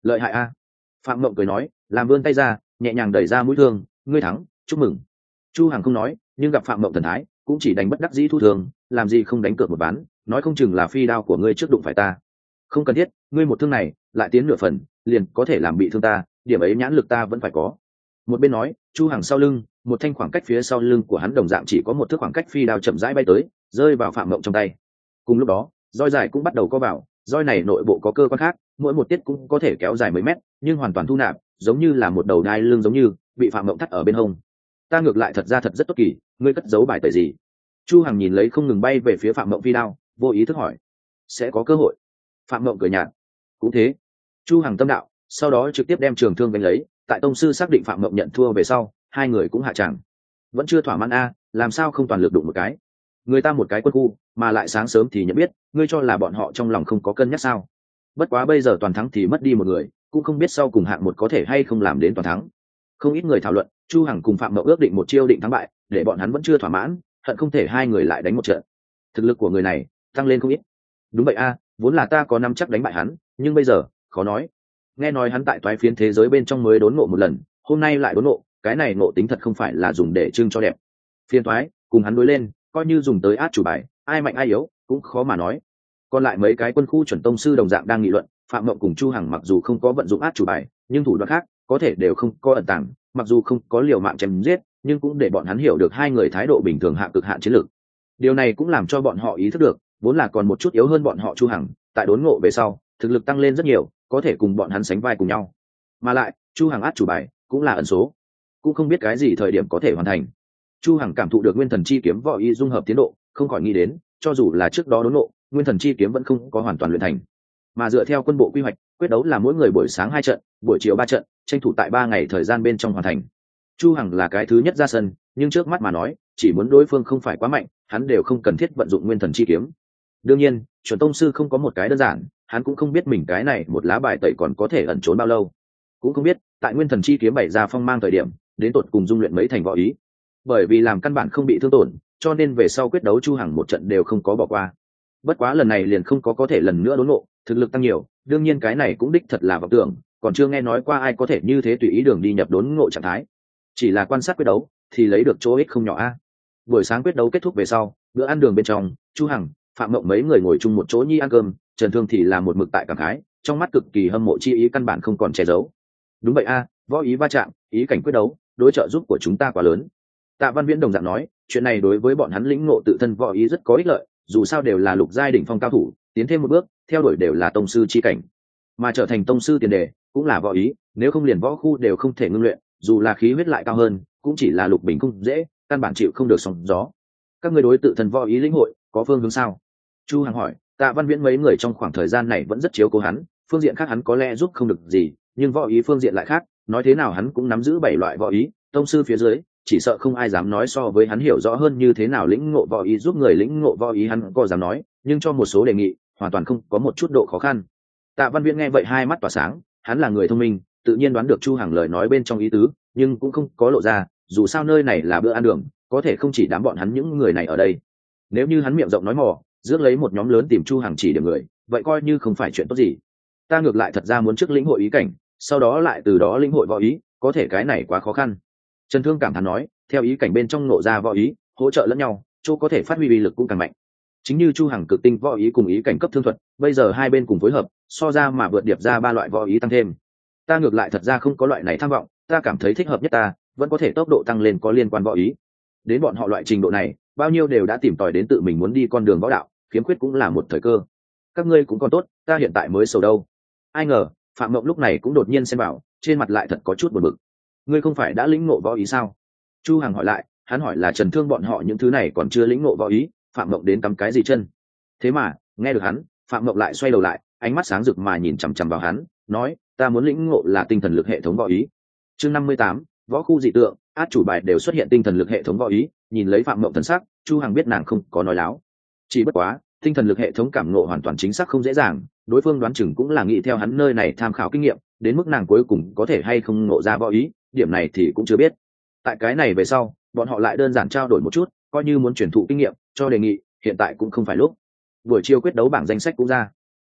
lợi hại a. Phạm Mộng cười nói, làm vươn tay ra nhẹ nhàng đẩy ra mũi thương, ngươi thắng, chúc mừng. Chu Hằng không nói, nhưng gặp Phạm Mộng thần thái cũng chỉ đánh bất đắc dĩ thu thường, làm gì không đánh cược một ván, nói không chừng là phi đao của ngươi trước đụng phải ta. Không cần thiết, ngươi một thương này lại tiến nửa phần liền có thể làm bị thương ta, điểm ấy nhãn lực ta vẫn phải có. Một bên nói, Chu Hằng sau lưng một thanh khoảng cách phía sau lưng của hắn đồng dạng chỉ có một thước khoảng cách phi đao chậm rãi bay tới, rơi vào Phạm Mộng trong tay. Cùng lúc đó, roi dài cũng bắt đầu co vào, roi này nội bộ có cơ quan khác, mỗi một tiết cũng có thể kéo dài mấy mét, nhưng hoàn toàn thu nạp, giống như là một đầu đai lưng giống như bị Phạm Mộng thắt ở bên hông. Ta ngược lại thật ra thật rất tốt kỳ, ngươi cất giấu bài tẩy gì? Chu Hằng nhìn lấy không ngừng bay về phía Phạm Mộng phi đao, vô ý thức hỏi. Sẽ có cơ hội. Phạm Mộng cười nhạt. Cũng thế. Chu Hằng tâm đạo, sau đó trực tiếp đem trường thương đánh lấy, tại tông sư xác định Phạm Mộng nhận thua về sau, hai người cũng hạ tràng. Vẫn chưa thỏa mãn a, làm sao không toàn lực đụng một cái? Người ta một cái quân khu, mà lại sáng sớm thì nhận biết, ngươi cho là bọn họ trong lòng không có cân nhắc sao? Bất quá bây giờ toàn thắng thì mất đi một người, cũng không biết sau cùng hạng một có thể hay không làm đến toàn thắng. Không ít người thảo luận, Chu Hằng cùng Phạm Mộng ước định một chiêu định thắng bại, để bọn hắn vẫn chưa thỏa mãn, hận không thể hai người lại đánh một trận. Thực lực của người này tăng lên không ít. Đúng vậy a, vốn là ta có nắm chắc đánh bại hắn, nhưng bây giờ khó nói. Nghe nói hắn tại toái phiến thế giới bên trong mới đốn ngộ một lần, hôm nay lại đốn ngộ, cái này ngộ tính thật không phải là dùng để trưng cho đẹp. Phiên toái, cùng hắn đối lên, coi như dùng tới át chủ bài, ai mạnh ai yếu cũng khó mà nói. Còn lại mấy cái quân khu chuẩn tông sư đồng dạng đang nghị luận, Phạm Mộng cùng Chu Hằng mặc dù không có vận dụng át chủ bài, nhưng thủ đoạn khác có thể đều không có ẩn tàng, mặc dù không có liều mạng chém giết, nhưng cũng để bọn hắn hiểu được hai người thái độ bình thường hạ cực hạn chiến lược. Điều này cũng làm cho bọn họ ý thức được, vốn là còn một chút yếu hơn bọn họ Chu Hằng, tại đốn ngộ về sau, thực lực tăng lên rất nhiều, có thể cùng bọn hắn sánh vai cùng nhau. Mà lại, Chu Hằng át chủ bài cũng là ẩn số, cũng không biết cái gì thời điểm có thể hoàn thành. Chu Hằng cảm thụ được nguyên thần chi kiếm võ y dung hợp tiến độ, không khỏi nghĩ đến, cho dù là trước đó đốn ngộ, nguyên thần chi kiếm vẫn không có hoàn toàn luyện thành. Mà dựa theo quân bộ quy hoạch, quyết đấu là mỗi người buổi sáng hai trận, buổi chiều ba trận, tranh thủ tại ba ngày thời gian bên trong hoàn thành. Chu Hằng là cái thứ nhất ra sân, nhưng trước mắt mà nói, chỉ muốn đối phương không phải quá mạnh, hắn đều không cần thiết vận dụng nguyên thần chi kiếm. Đương nhiên, chuẩn tông sư không có một cái đơn giản, hắn cũng không biết mình cái này một lá bài tẩy còn có thể ẩn trốn bao lâu, cũng không biết tại nguyên thần chi kiếm bày ra phong mang thời điểm, đến tột cùng dung luyện mấy thành võ ý. Bởi vì làm căn bản không bị thương tổn, cho nên về sau quyết đấu Chu Hằng một trận đều không có bỏ qua. Bất quá lần này liền không có có thể lần nữa đốn ngộ, thực lực tăng nhiều, đương nhiên cái này cũng đích thật là vọng tưởng, còn chưa nghe nói qua ai có thể như thế tùy ý đường đi nhập đốn ngộ trạng thái. Chỉ là quan sát quyết đấu thì lấy được chỗ ích không nhỏ a. Buổi sáng quyết đấu kết thúc về sau, bữa ăn đường bên trong, Chu Hằng, Phạm Mộng mấy người ngồi chung một chỗ nhi ăn cơm, Trần Thương thì là một mực tại cảm khái, trong mắt cực kỳ hâm mộ chi ý căn bản không còn che giấu. Đúng vậy a, võ ý va chạm, ý cảnh quyết đấu, đối trợ giúp của chúng ta quá lớn. Tạ Văn Viễn đồng dạng nói, chuyện này đối với bọn hắn lĩnh ngộ tự thân võ ý rất có ích lợi, dù sao đều là lục giai đỉnh phong cao thủ, tiến thêm một bước, theo đuổi đều là tông sư chi cảnh, mà trở thành tông sư tiền đề cũng là võ ý, nếu không liền võ khu đều không thể ngưng luyện, dù là khí huyết lại cao hơn, cũng chỉ là lục bình không dễ, căn bản chịu không được sóng gió. Các ngươi đối tự thân võ ý lĩnh hội có phương hướng sao? Chu Hằng hỏi. Tạ Văn Viễn mấy người trong khoảng thời gian này vẫn rất chiếu cố hắn, phương diện khác hắn có lẽ giúp không được gì, nhưng võ ý phương diện lại khác, nói thế nào hắn cũng nắm giữ bảy loại võ ý, tông sư phía dưới chỉ sợ không ai dám nói so với hắn hiểu rõ hơn như thế nào lĩnh ngộ võ ý, giúp người lĩnh ngộ võ ý hắn có dám nói, nhưng cho một số đề nghị hoàn toàn không có một chút độ khó khăn. Tạ Văn Viễn nghe vậy hai mắt tỏa sáng, hắn là người thông minh, tự nhiên đoán được Chu Hằng lời nói bên trong ý tứ, nhưng cũng không có lộ ra, dù sao nơi này là bữa ăn đường, có thể không chỉ đám bọn hắn những người này ở đây. Nếu như hắn miệng rộng nói mò, rước lấy một nhóm lớn tìm Chu Hằng chỉ điểm người, vậy coi như không phải chuyện tốt gì. Ta ngược lại thật ra muốn trước lĩnh hội ý cảnh, sau đó lại từ đó lĩnh hội võ ý, có thể cái này quá khó khăn. Trần Thương cảm thán nói, theo ý cảnh bên trong nộ ra võ ý, hỗ trợ lẫn nhau, chỗ có thể phát huy uy lực cũng càng mạnh. Chính như Chu Hằng cực tinh võ ý cùng ý cảnh cấp thương thuật, bây giờ hai bên cùng phối hợp, so ra mà vượt điệp ra ba loại võ ý tăng thêm. Ta ngược lại thật ra không có loại này tham vọng, ta cảm thấy thích hợp nhất ta, vẫn có thể tốc độ tăng lên có liên quan võ ý. Đến bọn họ loại trình độ này, bao nhiêu đều đã tìm tòi đến tự mình muốn đi con đường võ đạo, khiếm khuyết cũng là một thời cơ. Các ngươi cũng còn tốt, ta hiện tại mới sầu đâu. Ai ngờ, Phạm Mộng lúc này cũng đột nhiên xen vào, trên mặt lại thật có chút buồn bực. Ngươi không phải đã lĩnh ngộ võ ý sao? Chu Hằng hỏi lại, hắn hỏi là Trần Thương bọn họ những thứ này còn chưa lĩnh ngộ võ ý, Phạm Mộng đến cắm cái gì chân? Thế mà, nghe được hắn, Phạm Mộng lại xoay đầu lại, ánh mắt sáng rực mà nhìn chằm chằm vào hắn, nói, ta muốn lĩnh ngộ là tinh thần lực hệ thống võ ý. Chương năm mươi tám, võ khu dị tượng, át chủ bài đều xuất hiện tinh thần lực hệ thống võ ý, nhìn lấy Phạm Mộng thần sắc, Chu Hằng biết nàng không có nói láo. Chỉ bất quá, tinh thần lực hệ thống cảm ngộ hoàn toàn chính xác không dễ dàng, đối phương đoán chừng cũng là nghĩ theo hắn nơi này tham khảo kinh nghiệm, đến mức nàng cuối cùng có thể hay không ngộ ra võ ý, điểm này thì cũng chưa biết. Tại cái này về sau, bọn họ lại đơn giản trao đổi một chút, coi như muốn truyền thụ kinh nghiệm, cho đề nghị, hiện tại cũng không phải lúc. Buổi chiều quyết đấu bảng danh sách cũng ra.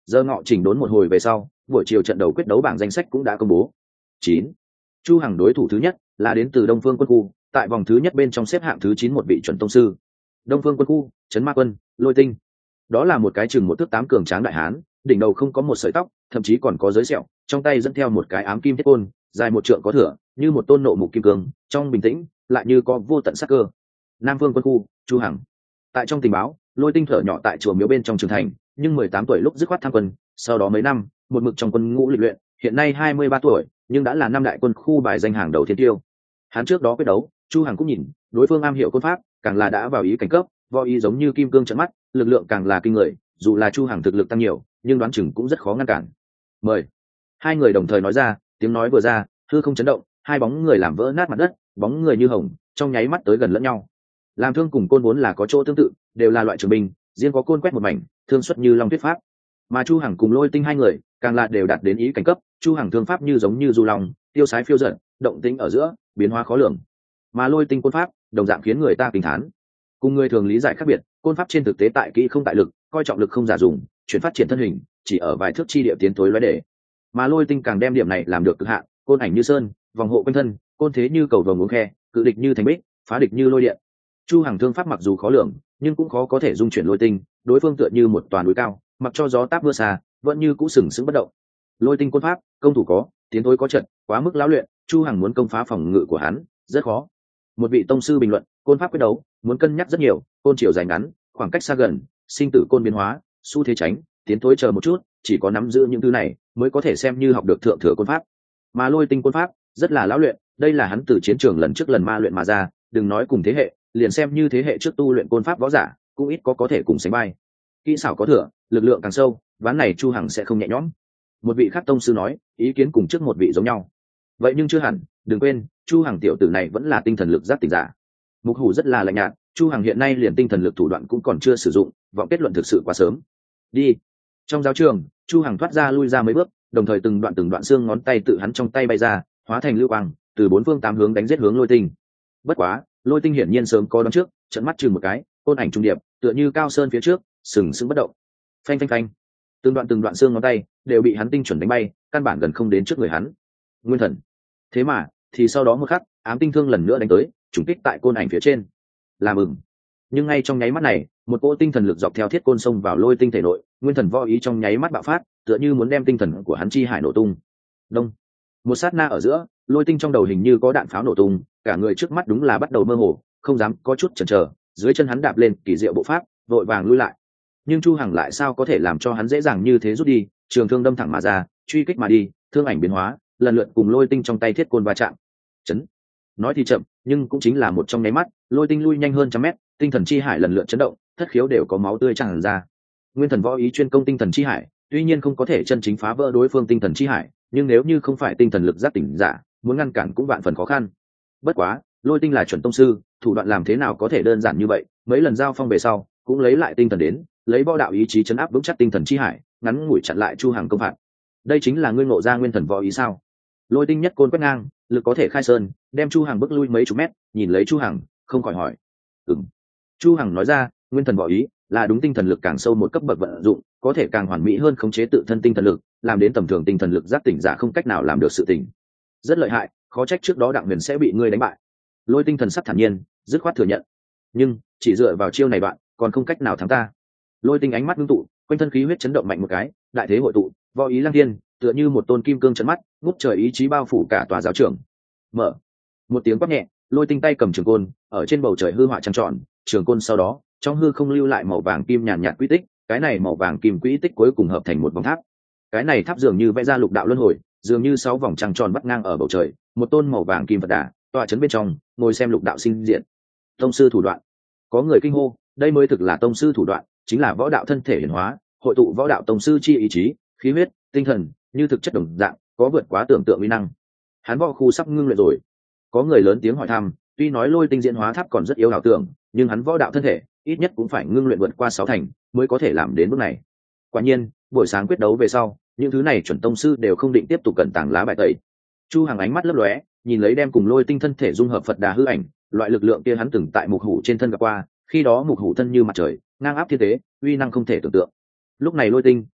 Giờ ngọ chỉnh đốn một hồi về sau, buổi chiều trận đầu quyết đấu bảng danh sách cũng đã công bố. Chín, Chu Hằng đối thủ thứ nhất là đến từ Đông Phương Quân khu, tại vòng thứ nhất bên trong xếp hạng thứ chín một vị chuẩn tông sư. Đông Phương Quân khu, Trấn Ma Quân, Lôi Tinh. Đó là một cái chừng một thước tám cường tráng đại hán, đỉnh đầu không có một sợi tóc, thậm chí còn có giới sẹo, trong tay dẫn theo một cái ám kim thiết côn, dài một trượng có thửa, như một tôn nộ mục kim cương, trong bình tĩnh lại như có vô tận sát cơ. Nam Phương Quân khu, Chu Hằng. Tại trong tình báo, Lôi Tinh thở nhỏ tại chùa miếu bên trong trưởng thành, nhưng mười tám tuổi lúc dứt khoát tham quân, sau đó mấy năm, một mực trong quân ngũ lịch luyện, hiện nay hai mươi ba tuổi, nhưng đã là năm đại quân khu bài danh hàng đầu thiên tiêu. Hắn trước đó quyết đấu, Chu Hằng cũng nhìn, đối phương am hiểu côn pháp, càng là đã vào ý cảnh cấp, võ ý giống như kim cương chớp mắt, lực lượng càng là kinh người, dù là Chu Hằng thực lực tăng nhiều, nhưng đoán chừng cũng rất khó ngăn cản. Mời. Hai người đồng thời nói ra, tiếng nói vừa ra, hư không chấn động, hai bóng người làm vỡ nát mặt đất, bóng người như hồng, trong nháy mắt tới gần lẫn nhau. Làm thương cùng côn vốn là có chỗ tương tự, đều là loại trường binh, riêng có côn quét một mảnh, thương xuất như long tuyết pháp. Mà Chu Hằng cùng Lôi Tinh hai người, càng là đều đạt đến ý cảnh cấp, Chu Hằng thương pháp như giống như du long, tiêu sái phiêu dật, động tĩnh ở giữa, biến hóa khó lường. Mà Lôi Tinh côn pháp, đồng dạng khiến người ta kinh thán. Cùng người thường lý giải khác biệt, côn pháp trên thực tế tại kỹ không tại lực, coi trọng lực không giả dùng, chuyển phát triển thân hình, chỉ ở vài thước chi địa tiến tối lóe để. Mà Lôi Tinh càng đem điểm này làm được cực hạn, côn ảnh như sơn, vòng hộ quanh thân, côn thế như cầu vồng uống khe, cự địch như thành bích, phá địch như lôi điện. Chu Hằng thương pháp mặc dù khó lường, nhưng cũng khó có thể dung chuyển Lôi Tinh, đối phương tựa như một toàn núi cao, mặc cho gió táp mưa xa, vẫn như cũ sừng sững bất động. Lôi Tinh côn pháp, công thủ có, tiến thối có trận, quá mức lão luyện, Chu Hằng muốn công phá phòng ngự của hắn, rất khó. Một vị tông sư bình luận, côn pháp quyết đấu, muốn cân nhắc rất nhiều, côn chiều dài ngắn, khoảng cách xa gần, sinh tử côn biến hóa, xu thế tránh, tiến thối chờ một chút, chỉ có nắm giữ những thứ này, mới có thể xem như học được thượng thừa côn pháp. Mà Lôi Tinh côn pháp, rất là lão luyện, đây là hắn từ chiến trường lần trước lần ma luyện mà ra, đừng nói cùng thế hệ, liền xem như thế hệ trước tu luyện côn pháp võ giả, cũng ít có có thể cùng sánh vai. Kỹ xảo có thừa, lực lượng càng sâu, ván này Chu Hằng sẽ không nhẹ nhõm. Một vị khác tông sư nói, ý kiến cùng trước một vị giống nhau. Vậy nhưng chưa hẳn, đừng quên, Chu Hằng tiểu tử này vẫn là tinh thần lực giác tỉnh giả. Mục Hủ rất là lạnh nhạt, Chu Hằng hiện nay liền tinh thần lực thủ đoạn cũng còn chưa sử dụng, vọng kết luận thực sự quá sớm. Đi. Trong giáo trường, Chu Hằng thoát ra lui ra mấy bước, đồng thời từng đoạn từng đoạn xương ngón tay tự hắn trong tay bay ra, hóa thành lưu quang, từ bốn phương tám hướng đánh giết hướng Lôi Tinh. Bất quá, Lôi Tinh hiển nhiên sớm có đón trước, trợn mắt chừng một cái, côn ảnh trung điệp, tựa như cao sơn phía trước, sừng sững bất động. Phanh phanh phanh. Từng đoạn từng đoạn xương ngón tay đều bị hắn tinh chuẩn đánh bay, căn bản gần không đến trước người hắn. Nguyên thần. Thế mà, thì sau đó một khắc, ám tinh thương lần nữa đánh tới, trùng kích tại côn ảnh phía trên. Làm ừng. Nhưng ngay trong nháy mắt này, một cỗ tinh thần lực dọc theo thiết côn xông vào Lôi Tinh thể nội, nguyên thần võ ý trong nháy mắt bạo phát, tựa như muốn đem tinh thần của hắn chi hải nổ tung. Đông. Một sát na ở giữa, Lôi Tinh trong đầu hình như có đạn pháo nổ tung, cả người trước mắt đúng là bắt đầu mơ hồ, không dám có chút chần chờ, dưới chân hắn đạp lên kỳ diệu bộ pháp, vội vàng lui lại. Nhưng Chu Hằng lại sao có thể làm cho hắn dễ dàng như thế rút đi, trường thương đâm thẳng mà ra, truy kích mà đi, thương ảnh biến hóa, lần lượt cùng Lôi Tinh trong tay thiết côn va chạm. Chấn. Nói thì chậm, nhưng cũng chính là một trong nháy mắt, Lôi Tinh lui nhanh hơn trăm mét, tinh thần chi hải lần lượt chấn động, thất khiếu đều có máu tươi tràn ra. Nguyên thần võ ý chuyên công tinh thần chi hải, tuy nhiên không có thể chân chính phá vỡ đối phương tinh thần chi hải, nhưng nếu như không phải tinh thần lực giác tỉnh giả, muốn ngăn cản cũng vạn phần khó khăn. Bất quá, Lôi Tinh là chuẩn tông sư, thủ đoạn làm thế nào có thể đơn giản như vậy, mấy lần giao phong về sau, cũng lấy lại tinh thần đến, lấy võ đạo ý chí chấn áp vững chắc tinh thần chi hải, ngắn ngủi chặn lại Chu Hằng công phạt. Đây chính là ngươi ngộ ra nguyên thần võ ý sao? Lôi Tinh nhất côn quét ngang, lực có thể khai sơn, đem Chu Hằng bước lui mấy chục mét, nhìn lấy Chu Hằng, không khỏi hỏi. Ừm. Chu Hằng nói ra, nguyên thần võ ý là đúng tinh thần lực càng sâu một cấp bậc vận dụng, có thể càng hoàn mỹ hơn khống chế tự thân tinh thần lực, làm đến tầm thường tinh thần lực giác tỉnh giả không cách nào làm được sự tỉnh. Rất lợi hại, khó trách trước đó Đặng Huyền sẽ bị ngươi đánh bại. Lôi Tinh thần sắc thản nhiên, dứt khoát thừa nhận. Nhưng chỉ dựa vào chiêu này bạn, còn không cách nào thắng ta. Lôi Tinh ánh mắt ngưng tụ, quanh thân khí huyết chấn động mạnh một cái, đại thế hội tụ, võ ý lang thiên, tựa như một tôn kim cương chấn mắt, ngút trời ý chí bao phủ cả tòa giáo trường. Mở. Một tiếng quát nhẹ, Lôi Tinh tay cầm trường côn, ở trên bầu trời hư họa trăng tròn, trường côn sau đó, trong hư không lưu lại màu vàng kim nhàn nhạt quy tích, cái này màu vàng kim quỹ tích cuối cùng hợp thành một vòng tháp. Cái này tháp dường như vẽ ra lục đạo luân hồi, dường như sáu vòng trăng tròn bắt ngang ở bầu trời, một tôn màu vàng kim Phật đà, tọa trấn bên trong, ngồi xem lục đạo sinh diện. Tông sư thủ đoạn. Có người kinh hô, đây mới thực là tông sư thủ đoạn, chính là võ đạo thân thể hiển hóa, hội tụ võ đạo tông sư chi ý chí, khí huyết, tinh thần, như thực chất đồng dạng, có vượt quá tưởng tượng uy năng. Hắn võ khu sắp ngưng luyện rồi. Có người lớn tiếng hỏi thăm, tuy nói Lôi Tinh diễn hóa tháp còn rất yếu ảo tưởng, nhưng hắn võ đạo thân thể ít nhất cũng phải ngưng luyện vượt qua sáu thành mới có thể làm đến bước này. Quả nhiên, buổi sáng quyết đấu về sau, những thứ này chuẩn tông sư đều không định tiếp tục cẩn tàng lá bài tẩy. Chu Hằng ánh mắt lấp lóe, nhìn lấy đem cùng Lôi Tinh thân thể dung hợp Phật đà hư ảnh, loại lực lượng kia hắn từng tại Mục Hủ trên thân gặp qua, khi đó Mục Hủ thân như mặt trời, ngang áp thiên tế, uy năng không thể tưởng tượng. Lúc này Lôi Tinh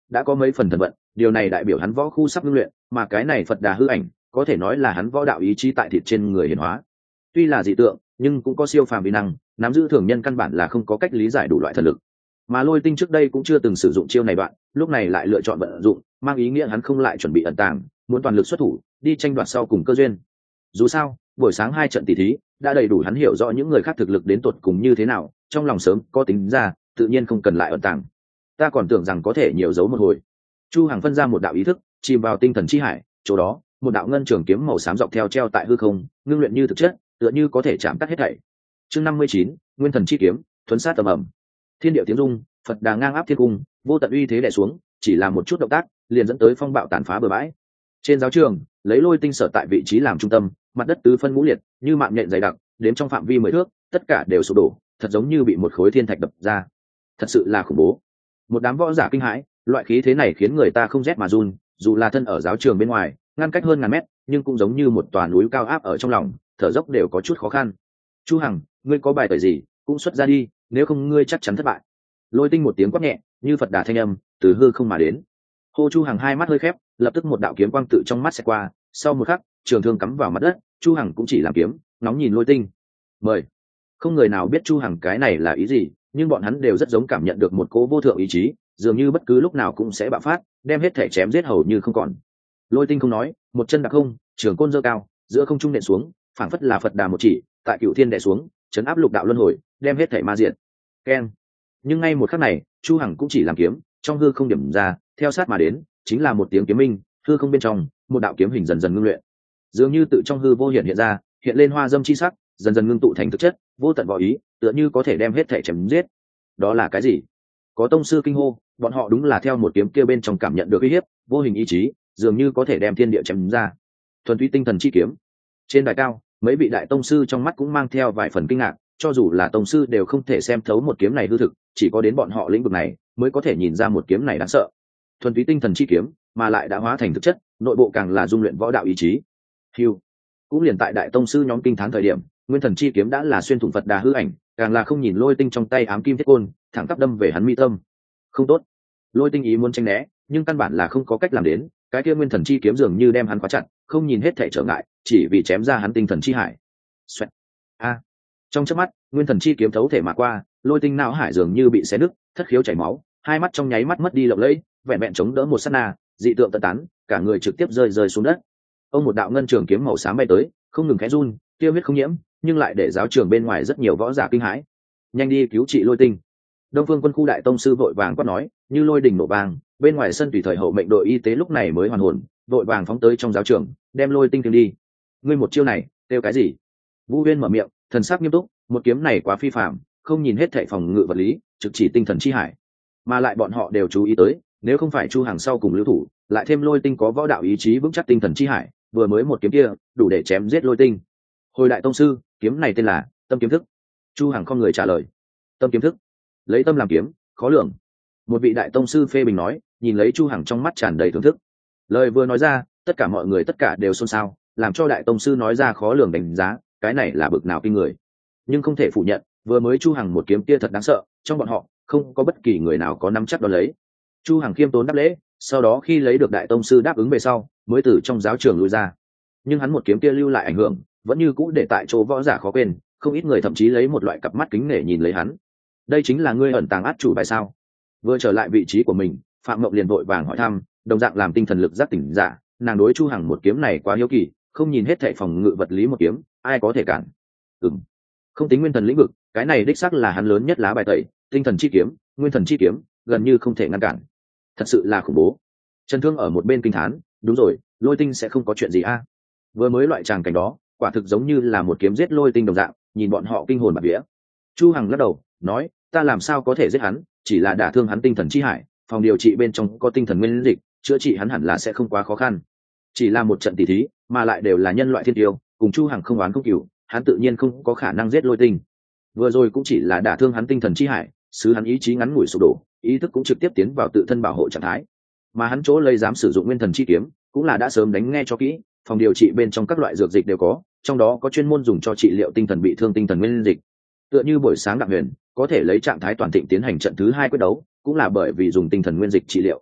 đã có mấy phần thần vận, điều này đại biểu hắn võ khu sắp ngưng luyện, mà cái này Phật Đà hư ảnh có thể nói là hắn võ đạo ý chí tại thịt trên người hiển hóa. Tuy là dị tượng, nhưng cũng có siêu phàm uy năng, nắm giữ thường nhân căn bản là không có cách lý giải đủ loại thần lực. Mà Lôi Tinh trước đây cũng chưa từng sử dụng chiêu này đoạn, lúc này lại lựa chọn vận dụng, mang ý nghĩa hắn không lại chuẩn bị ẩn tàng, muốn toàn lực xuất thủ, đi tranh đoạt sau cùng cơ duyên. Dù sao, buổi sáng hai trận tỷ thí đã đầy đủ hắn hiểu rõ những người khác thực lực đến tột cùng như thế nào, trong lòng sớm có tính ra, tự nhiên không cần lại ẩn tàng. Ta còn tưởng rằng có thể nhiều giấu một hồi. Chu Hằng phân ra một đạo ý thức, chìm vào tinh thần chi hải, chỗ đó, một đạo ngân trường kiếm màu xám dọc theo treo tại hư không, ngưng luyện như thực chất, tựa như có thể chạm tắt hết thảy. Chương năm mươi chín, Nguyên Thần chi kiếm, thuấn sát tầm ầm. Thiên địa tiếng rung, Phật Đà ngang áp thiên cung, vô tận uy thế đè xuống, chỉ là một chút động tác, liền dẫn tới phong bạo tàn phá bờ bãi. Trên giáo trường, lấy Lôi Tinh sở tại vị trí làm trung tâm, mặt đất tứ phân ngũ liệt, như mạng nhện dày đặc, đếm trong phạm vi mười thước, tất cả đều sụp đổ, thật giống như bị một khối thiên thạch đập ra. Thật sự là khủng bố. Một đám võ giả kinh hãi, loại khí thế này khiến người ta không rét mà run, dù là thân ở giáo trường bên ngoài, ngăn cách hơn ngàn mét, nhưng cũng giống như một tòa núi cao áp ở trong lòng, thở dốc đều có chút khó khăn. Chu Hằng, ngươi có bài tẩy gì, cũng xuất ra đi, nếu không ngươi chắc chắn thất bại. Lôi Tinh một tiếng quát nhẹ, như Phật Đà thanh âm, từ hư không mà đến. Hô Chu Hằng hai mắt hơi khép, lập tức một đạo kiếm quang tự trong mắt sẽ qua, sau một khắc, trường thương cắm vào mặt đất, Chu Hằng cũng chỉ làm kiếm, nóng nhìn Lôi Tinh. Mời. Không người nào biết Chu Hằng cái này là ý gì, nhưng bọn hắn đều rất giống cảm nhận được một cỗ vô thượng ý chí, dường như bất cứ lúc nào cũng sẽ bạo phát, đem hết thể chém giết hầu như không còn. Lôi Tinh không nói, một chân đạp không, trường côn giơ cao, giữa không trung nện xuống, phảng phất là Phật Đà một chỉ, tại cửu thiên đè xuống, chấn áp lục đạo luân hồi, đem hết thể ma diệt. Keng. Nhưng ngay một khắc này, Chu Hằng cũng chỉ làm kiếm, trong hư không điểm ra, theo sát mà đến, chính là một tiếng kiếm minh, hư không bên trong, một đạo kiếm hình dần dần ngưng luyện. Dường như tự trong hư vô hiện hiện ra, hiện lên hoa dâm chi sắc, dần dần ngưng tụ thành thực chất, vô tận võ ý, tựa như có thể đem hết thể chém giết. Đó là cái gì? Có tông sư kinh hô, bọn họ đúng là theo một kiếm kia bên trong cảm nhận được uy hiếp, vô hình ý chí, dường như có thể đem thiên địa chém ra. Thuần túy tinh thần chi kiếm. Trên đài cao, mấy vị đại tông sư trong mắt cũng mang theo vài phần kinh ngạc, cho dù là tông sư đều không thể xem thấu một kiếm này hư thực, chỉ có đến bọn họ lĩnh vực này mới có thể nhìn ra một kiếm này đáng sợ. Thuần túy tinh thần chi kiếm, mà lại đã hóa thành thực chất, nội bộ càng là dung luyện võ đạo ý chí. Hưu. Cũng liền tại đại tông sư nhóm kinh thán thời điểm, Nguyên Thần chi kiếm đã là xuyên thủng Phật Đà hư ảnh, càng là không nhìn Lôi Tinh trong tay ám kim thiết côn, thẳng tắp đâm về hắn mi tâm. Không tốt. Lôi Tinh ý muốn tránh né, nhưng căn bản là không có cách làm đến, cái kia Nguyên Thần chi kiếm dường như đem hắn khóa chặt, không nhìn hết thảy trở ngại, chỉ vì chém ra hắn tinh thần chi hải. Xoẹt. A. Trong chớp mắt, Nguyên Thần chi kiếm thấu thể mà qua, Lôi Tinh não hải dường như bị xé nứt, thất khiếu chảy máu, hai mắt trong nháy mắt mất đi lộng lẫy, vẹn vẹn chống đỡ một sát na, dị tượng tận tán, cả người trực tiếp rơi rơi xuống đất. Ông một đạo ngân trường kiếm màu xám bay tới, không ngừng khẽ run, tiêu huyết không nhiễm, nhưng lại để giáo trường bên ngoài rất nhiều võ giả kinh hãi. Nhanh đi cứu trị Lôi Tinh. Đông Phương Quân khu đại tông sư vội vàng quát nói, như lôi đình nổ vàng, bên ngoài sân tùy thời hậu mệnh đội y tế lúc này mới hoàn hồn, vội vàng phóng tới trong giáo trường, đem Lôi Tinh kiếm đi. Ngươi một chiêu này, kêu cái gì? Vũ Huyên mở miệng, thần sắc nghiêm túc, một kiếm này quá phi phàm, không nhìn hết thảy phòng ngự vật lý, trực chỉ tinh thần chi hải. Mà lại bọn họ đều chú ý tới, nếu không phải Chu Hàng sau cùng lưu thủ, lại thêm Lôi Tinh có võ đạo ý chí vững chắc tinh thần chi hải, vừa mới một kiếm kia, đủ để chém giết Lôi Tinh. Hồi đại tông sư, kiếm này tên là Tâm kiếm thức. Chu Hàng không người trả lời. Tâm kiếm thức, lấy tâm làm kiếm, khó lường. Một vị đại tông sư phê bình nói, nhìn lấy Chu Hàng trong mắt tràn đầy thưởng thức. Lời vừa nói ra, tất cả mọi người tất cả đều xôn xao, làm cho đại tông sư nói ra khó lường đánh giá, cái này là bực nào kinh người. Nhưng không thể phủ nhận, vừa mới Chu Hàng một kiếm kia thật đáng sợ, trong bọn họ không có bất kỳ người nào có nắm chắc đón lấy. Chu Hàng khiêm tốn đáp lễ, sau đó khi lấy được đại tông sư đáp ứng về sau, mới từ trong giáo trường lui ra. Nhưng hắn một kiếm kia lưu lại ảnh hưởng, vẫn như cũ để tại chỗ võ giả khó quên, không ít người thậm chí lấy một loại cặp mắt kính nể nhìn lấy hắn. Đây chính là ngươi ẩn tàng át chủ bài sao? Vừa trở lại vị trí của mình, Phạm Mộng liền vội vàng hỏi thăm, đồng dạng làm tinh thần lực giác tỉnh giả, nàng đối Chu Hằng một kiếm này quá hiếu kỳ, không nhìn hết thảy phòng ngự vật lý một kiếm, ai có thể cản? Ừm, không tính nguyên thần lĩnh vực, cái này đích xác là hắn lớn nhất lá bài tẩy, tinh thần chi kiếm, nguyên thần chi kiếm, gần như không thể ngăn cản. Thật sự là khủng bố. Trần Thương ở một bên kinh thán, đúng rồi, Lôi Tinh sẽ không có chuyện gì a? Vừa mới loại tràng cảnh đó, quả thực giống như là một kiếm giết Lôi Tinh đồng dạng, nhìn bọn họ kinh hồn bạt vía. Chu Hằng lắc đầu, nói, ta làm sao có thể giết hắn, chỉ là đả thương hắn tinh thần chi hải, phòng điều trị bên trong có tinh thần nguyên dịch, chữa trị hắn hẳn là sẽ không quá khó khăn. Chỉ là một trận tỷ thí, mà lại đều là nhân loại thiên tiêu, cùng Chu Hằng không oán không cừu, hắn tự nhiên không có khả năng giết Lôi Tinh. Vừa rồi cũng chỉ là đả thương hắn tinh thần chi hải, xứ hắn ý chí ngắn ngủi sụp đổ, ý thức cũng trực tiếp tiến vào tự thân bảo hộ trạng thái. Mà hắn chỗ lấy dám sử dụng nguyên thần chi kiếm, cũng là đã sớm đánh nghe cho kỹ, phòng điều trị bên trong các loại dược dịch đều có, trong đó có chuyên môn dùng cho trị liệu tinh thần bị thương tinh thần nguyên dịch. Tựa như buổi sáng Đặng Huyền có thể lấy trạng thái toàn thịnh tiến hành trận thứ hai quyết đấu, cũng là bởi vì dùng tinh thần nguyên dịch trị liệu.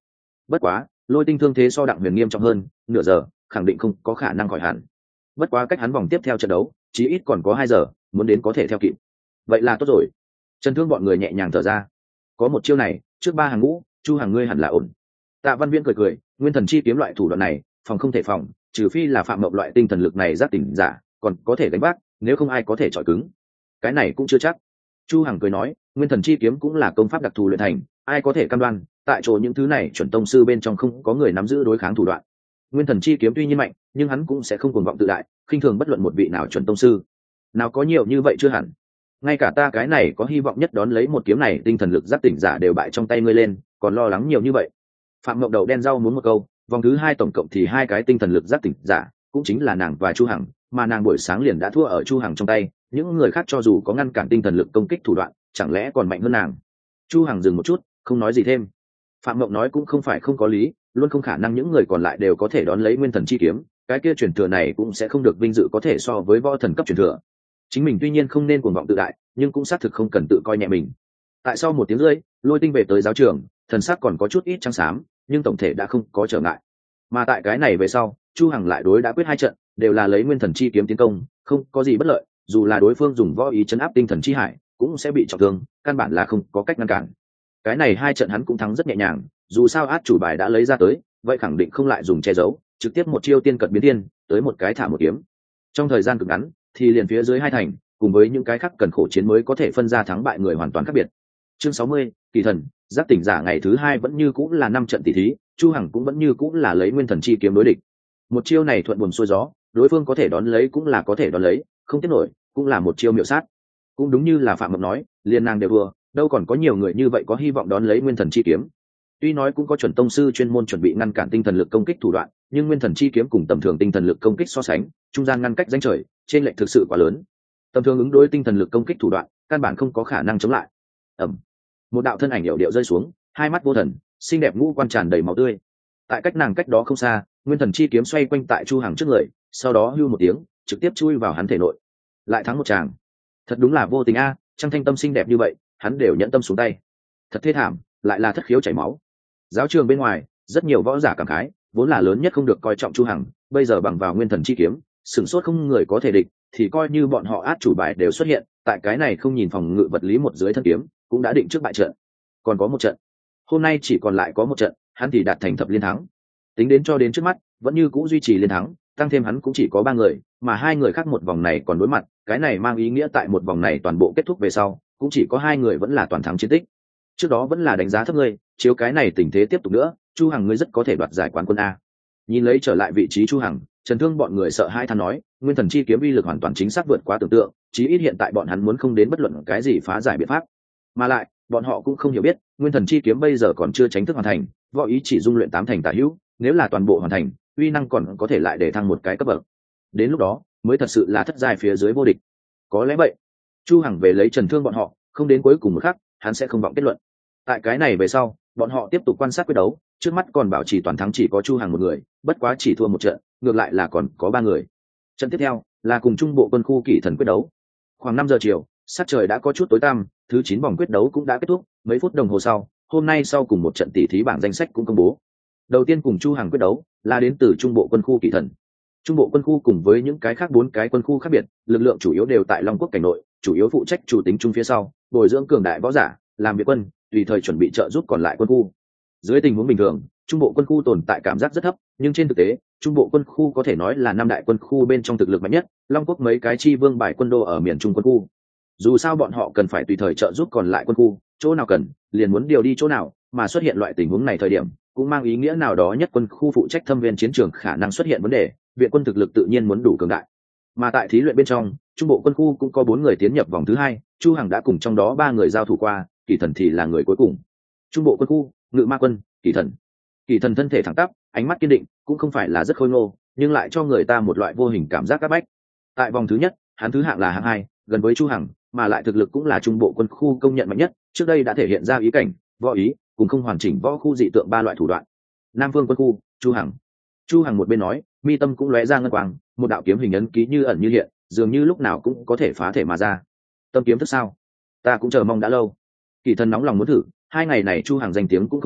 bất quá Lôi Tinh thương thế so Đặng Huyền nghiêm trọng hơn, nửa giờ khẳng định không có khả năng khỏi hẳn. Bất quá cách hắn vòng tiếp theo trận đấu chí ít còn có hai giờ, muốn đến có thể theo kịp. Vậy là tốt rồi. Trần Thương bọn người nhẹ nhàng thở ra. Có một chiêu này, trước ba hàng ngũ, Chu Hằng ngươi hẳn là ổn. Tạ Văn Viễn cười cười, nguyên thần chi kiếm loại thủ đoạn này, phòng không thể phòng, trừ phi là phạm mộng loại tinh thần lực này giác tỉnh giả, còn có thể đánh bác, nếu không ai có thể chọi cứng. Cái này cũng chưa chắc. Chu Hằng cười nói, nguyên thần chi kiếm cũng là công pháp đặc thù luyện thành, ai có thể cam đoan, tại chỗ những thứ này chuẩn tông sư bên trong không có người nắm giữ đối kháng thủ đoạn. Nguyên thần chi kiếm tuy nhiên mạnh, nhưng hắn cũng sẽ không cuồng vọng tự đại, khinh thường bất luận một vị nào chuẩn tông sư. Nào có nhiều như vậy chưa hẳn. Ngay cả ta cái này có hy vọng nhất đón lấy một kiếm này tinh thần lực giác tỉnh giả đều bại trong tay ngươi lên, còn lo lắng nhiều như vậy. Phạm Mộng Đầu đen rau muốn một câu, vòng thứ hai tổng cộng thì hai cái tinh thần lực giác tỉnh giả, cũng chính là nàng và Chu Hằng, mà nàng buổi sáng liền đã thua ở Chu Hằng trong tay, những người khác cho dù có ngăn cản tinh thần lực công kích thủ đoạn, chẳng lẽ còn mạnh hơn nàng. Chu Hằng dừng một chút, không nói gì thêm. Phạm Mộng nói cũng không phải không có lý, luôn không khả năng những người còn lại đều có thể đón lấy nguyên thần chi kiếm, cái kia truyền thừa này cũng sẽ không được vinh dự có thể so với võ thần cấp truyền thừa. Chính mình tuy nhiên không nên cuồng vọng tự đại, nhưng cũng xác thực không cần tự coi nhẹ mình. Tại sau một tiếng rưỡi, Lôi Tinh về tới giáo trường, thần sắc còn có chút ít trắng xám, nhưng tổng thể đã không có trở ngại. Mà tại cái này về sau, Chu Hằng lại đối đã quyết hai trận, đều là lấy nguyên thần chi kiếm tiến công, không có gì bất lợi, dù là đối phương dùng võ ý chấn áp tinh thần chi hải, cũng sẽ bị trọng thương, căn bản là không có cách ngăn cản. Cái này hai trận hắn cũng thắng rất nhẹ nhàng, dù sao át chủ bài đã lấy ra tới, vậy khẳng định không lại dùng che giấu, trực tiếp một chiêu tiên cật biến thiên, tới một cái thả một kiếm. Trong thời gian cực ngắn, thì liền phía dưới hai thành, cùng với những cái khác cần khổ chiến mới có thể phân ra thắng bại người hoàn toàn khác biệt. Chương sáu mươi, kỳ thần, giác tỉnh giả ngày thứ hai vẫn như cũng là năm trận tỷ thí, Chu Hằng cũng vẫn như cũng là lấy nguyên thần chi kiếm đối địch. Một chiêu này thuận buồm xuôi gió, đối phương có thể đón lấy cũng là có thể đón lấy, không tiếp nổi, cũng là một chiêu miểu sát. Cũng đúng như là Phạm Mộng nói, liên nàng đều vừa, đâu còn có nhiều người như vậy có hy vọng đón lấy nguyên thần chi kiếm. Tuy nói cũng có chuẩn tông sư chuyên môn chuẩn bị ngăn cản tinh thần lực công kích thủ đoạn, nhưng nguyên thần chi kiếm cùng tầm thường tinh thần lực công kích so sánh, trung gian ngăn cách ranh trời, trên lệch thực sự quá lớn. Tầm thường ứng đối tinh thần lực công kích thủ đoạn, căn bản không có khả năng chống lại. Ầm. Một đạo thân ảnh hiệu điệu rơi xuống, hai mắt vô thần, xinh đẹp ngũ quan tràn đầy máu tươi. Tại cách nàng cách đó không xa, nguyên thần chi kiếm xoay quanh tại Chu Hằng trước người, sau đó hưu một tiếng, trực tiếp chui vào hắn thể nội. Lại thắng một tràng. Thật đúng là vô tình a, Trang Thanh Tâm xinh đẹp như vậy, hắn đều nhẫn tâm xuống tay. Thật thê thảm, lại là thất khiếu chảy máu. Giáo trường bên ngoài, rất nhiều võ giả cảm khái, vốn là lớn nhất không được coi trọng Chu Hằng, bây giờ bằng vào nguyên thần chi kiếm, sừng sốt không người có thể địch, thì coi như bọn họ át chủ bài đều xuất hiện, tại cái này không nhìn phòng ngự vật lý một dưới thân kiếm, cũng đã định trước bại trận. Còn có một trận, hôm nay chỉ còn lại có một trận, hắn thì đạt thành thập liên thắng. Tính đến cho đến trước mắt, vẫn như cũ duy trì liên thắng, tăng thêm hắn cũng chỉ có ba người, mà hai người khác một vòng này còn đối mặt, cái này mang ý nghĩa tại một vòng này toàn bộ kết thúc về sau, cũng chỉ có hai người vẫn là toàn thắng chiến tích. Trước đó vẫn là đánh giá thấp ngươi, chiếu cái này tình thế tiếp tục nữa, Chu Hằng ngươi rất có thể đoạt giải quán quân a. Nhìn lấy trở lại vị trí Chu Hằng, Trần Thương bọn người sợ hai than nói, nguyên thần chi kiếm uy lực hoàn toàn chính xác vượt quá tưởng tượng, chí ít hiện tại bọn hắn muốn không đến bất luận cái gì phá giải biện pháp. Mà lại, bọn họ cũng không hiểu biết, nguyên thần chi kiếm bây giờ còn chưa chính thức hoàn thành, võ ý chỉ dung luyện tám thành tả hữu, nếu là toàn bộ hoàn thành, uy năng còn có thể lại để thăng một cái cấp bậc. Đến lúc đó, mới thật sự là thất giai phía dưới vô địch. Có lẽ vậy. Chu Hằng về lấy Trần Thương bọn họ, không đến cuối cùng một khắc, hắn sẽ không vọng kết luận. Tại cái này về sau, bọn họ tiếp tục quan sát quyết đấu, trước mắt còn bảo trì toàn thắng chỉ có Chu Hằng một người, bất quá chỉ thua một trận, ngược lại là còn có ba người. Trận tiếp theo là cùng trung bộ quân khu kỷ thần quyết đấu. Khoảng năm giờ chiều, sắc trời đã có chút tối tăm, thứ chín vòng quyết đấu cũng đã kết thúc, mấy phút đồng hồ sau, hôm nay sau cùng một trận tỷ thí bảng danh sách cũng công bố. Đầu tiên cùng Chu Hằng quyết đấu là đến từ trung bộ quân khu kỷ thần. Trung bộ quân khu cùng với những cái khác bốn cái quân khu khác biệt, lực lượng chủ yếu đều tại Long Quốc cảnh nội, chủ yếu phụ trách chủ tính trung phía sau, bồi dưỡng cường đại võ giả, làm việc quân, tùy thời chuẩn bị trợ giúp còn lại quân khu. Dưới tình huống bình thường, trung bộ quân khu tồn tại cảm giác rất thấp, nhưng trên thực tế, trung bộ quân khu có thể nói là năm đại quân khu bên trong thực lực mạnh nhất, Long Quốc mấy cái chi vương bài quân đô ở miền trung quân khu. Dù sao bọn họ cần phải tùy thời trợ giúp còn lại quân khu, chỗ nào cần, liền muốn điều đi chỗ nào, mà xuất hiện loại tình huống này thời điểm, cũng mang ý nghĩa nào đó nhất quân khu phụ trách thâm viên chiến trường khả năng xuất hiện vấn đề, viện quân thực lực tự nhiên muốn đủ cường đại. Mà tại thí luyện bên trong, trung bộ quân khu cũng có bốn người tiến nhập vòng thứ hai, Chu Hằng đã cùng trong đó ba người giao thủ qua, Kỳ Thần thì là người cuối cùng. Trung bộ quân khu, Ngự Ma quân, Kỳ Thần. Kỳ Thần thân thể thẳng tắp, ánh mắt kiên định, cũng không phải là rất khôi ngô, nhưng lại cho người ta một loại vô hình cảm giác áp bách. Tại vòng thứ nhất, hắn thứ hạng là hạng hai, gần với Chu Hằng, mà lại thực lực cũng là trung bộ quân khu công nhận mạnh nhất, trước đây đã thể hiện ra ý cảnh, võ ý, cùng không hoàn chỉnh võ khu dị tượng ba loại thủ đoạn. Nam Vương quân khu, Chu Hằng. Chu Hằng một bên nói, mi tâm cũng lóe ra ngân quang, một đạo kiếm hình ấn ký như ẩn như hiện, dường như lúc nào cũng có thể phá thể mà ra. Tâm kiếm thức sao? Ta cũng chờ mong đã lâu. Kỳ Thần nóng lòng muốn thử, hai ngày này Chu Hằng danh tiếng cũng không nhỏ,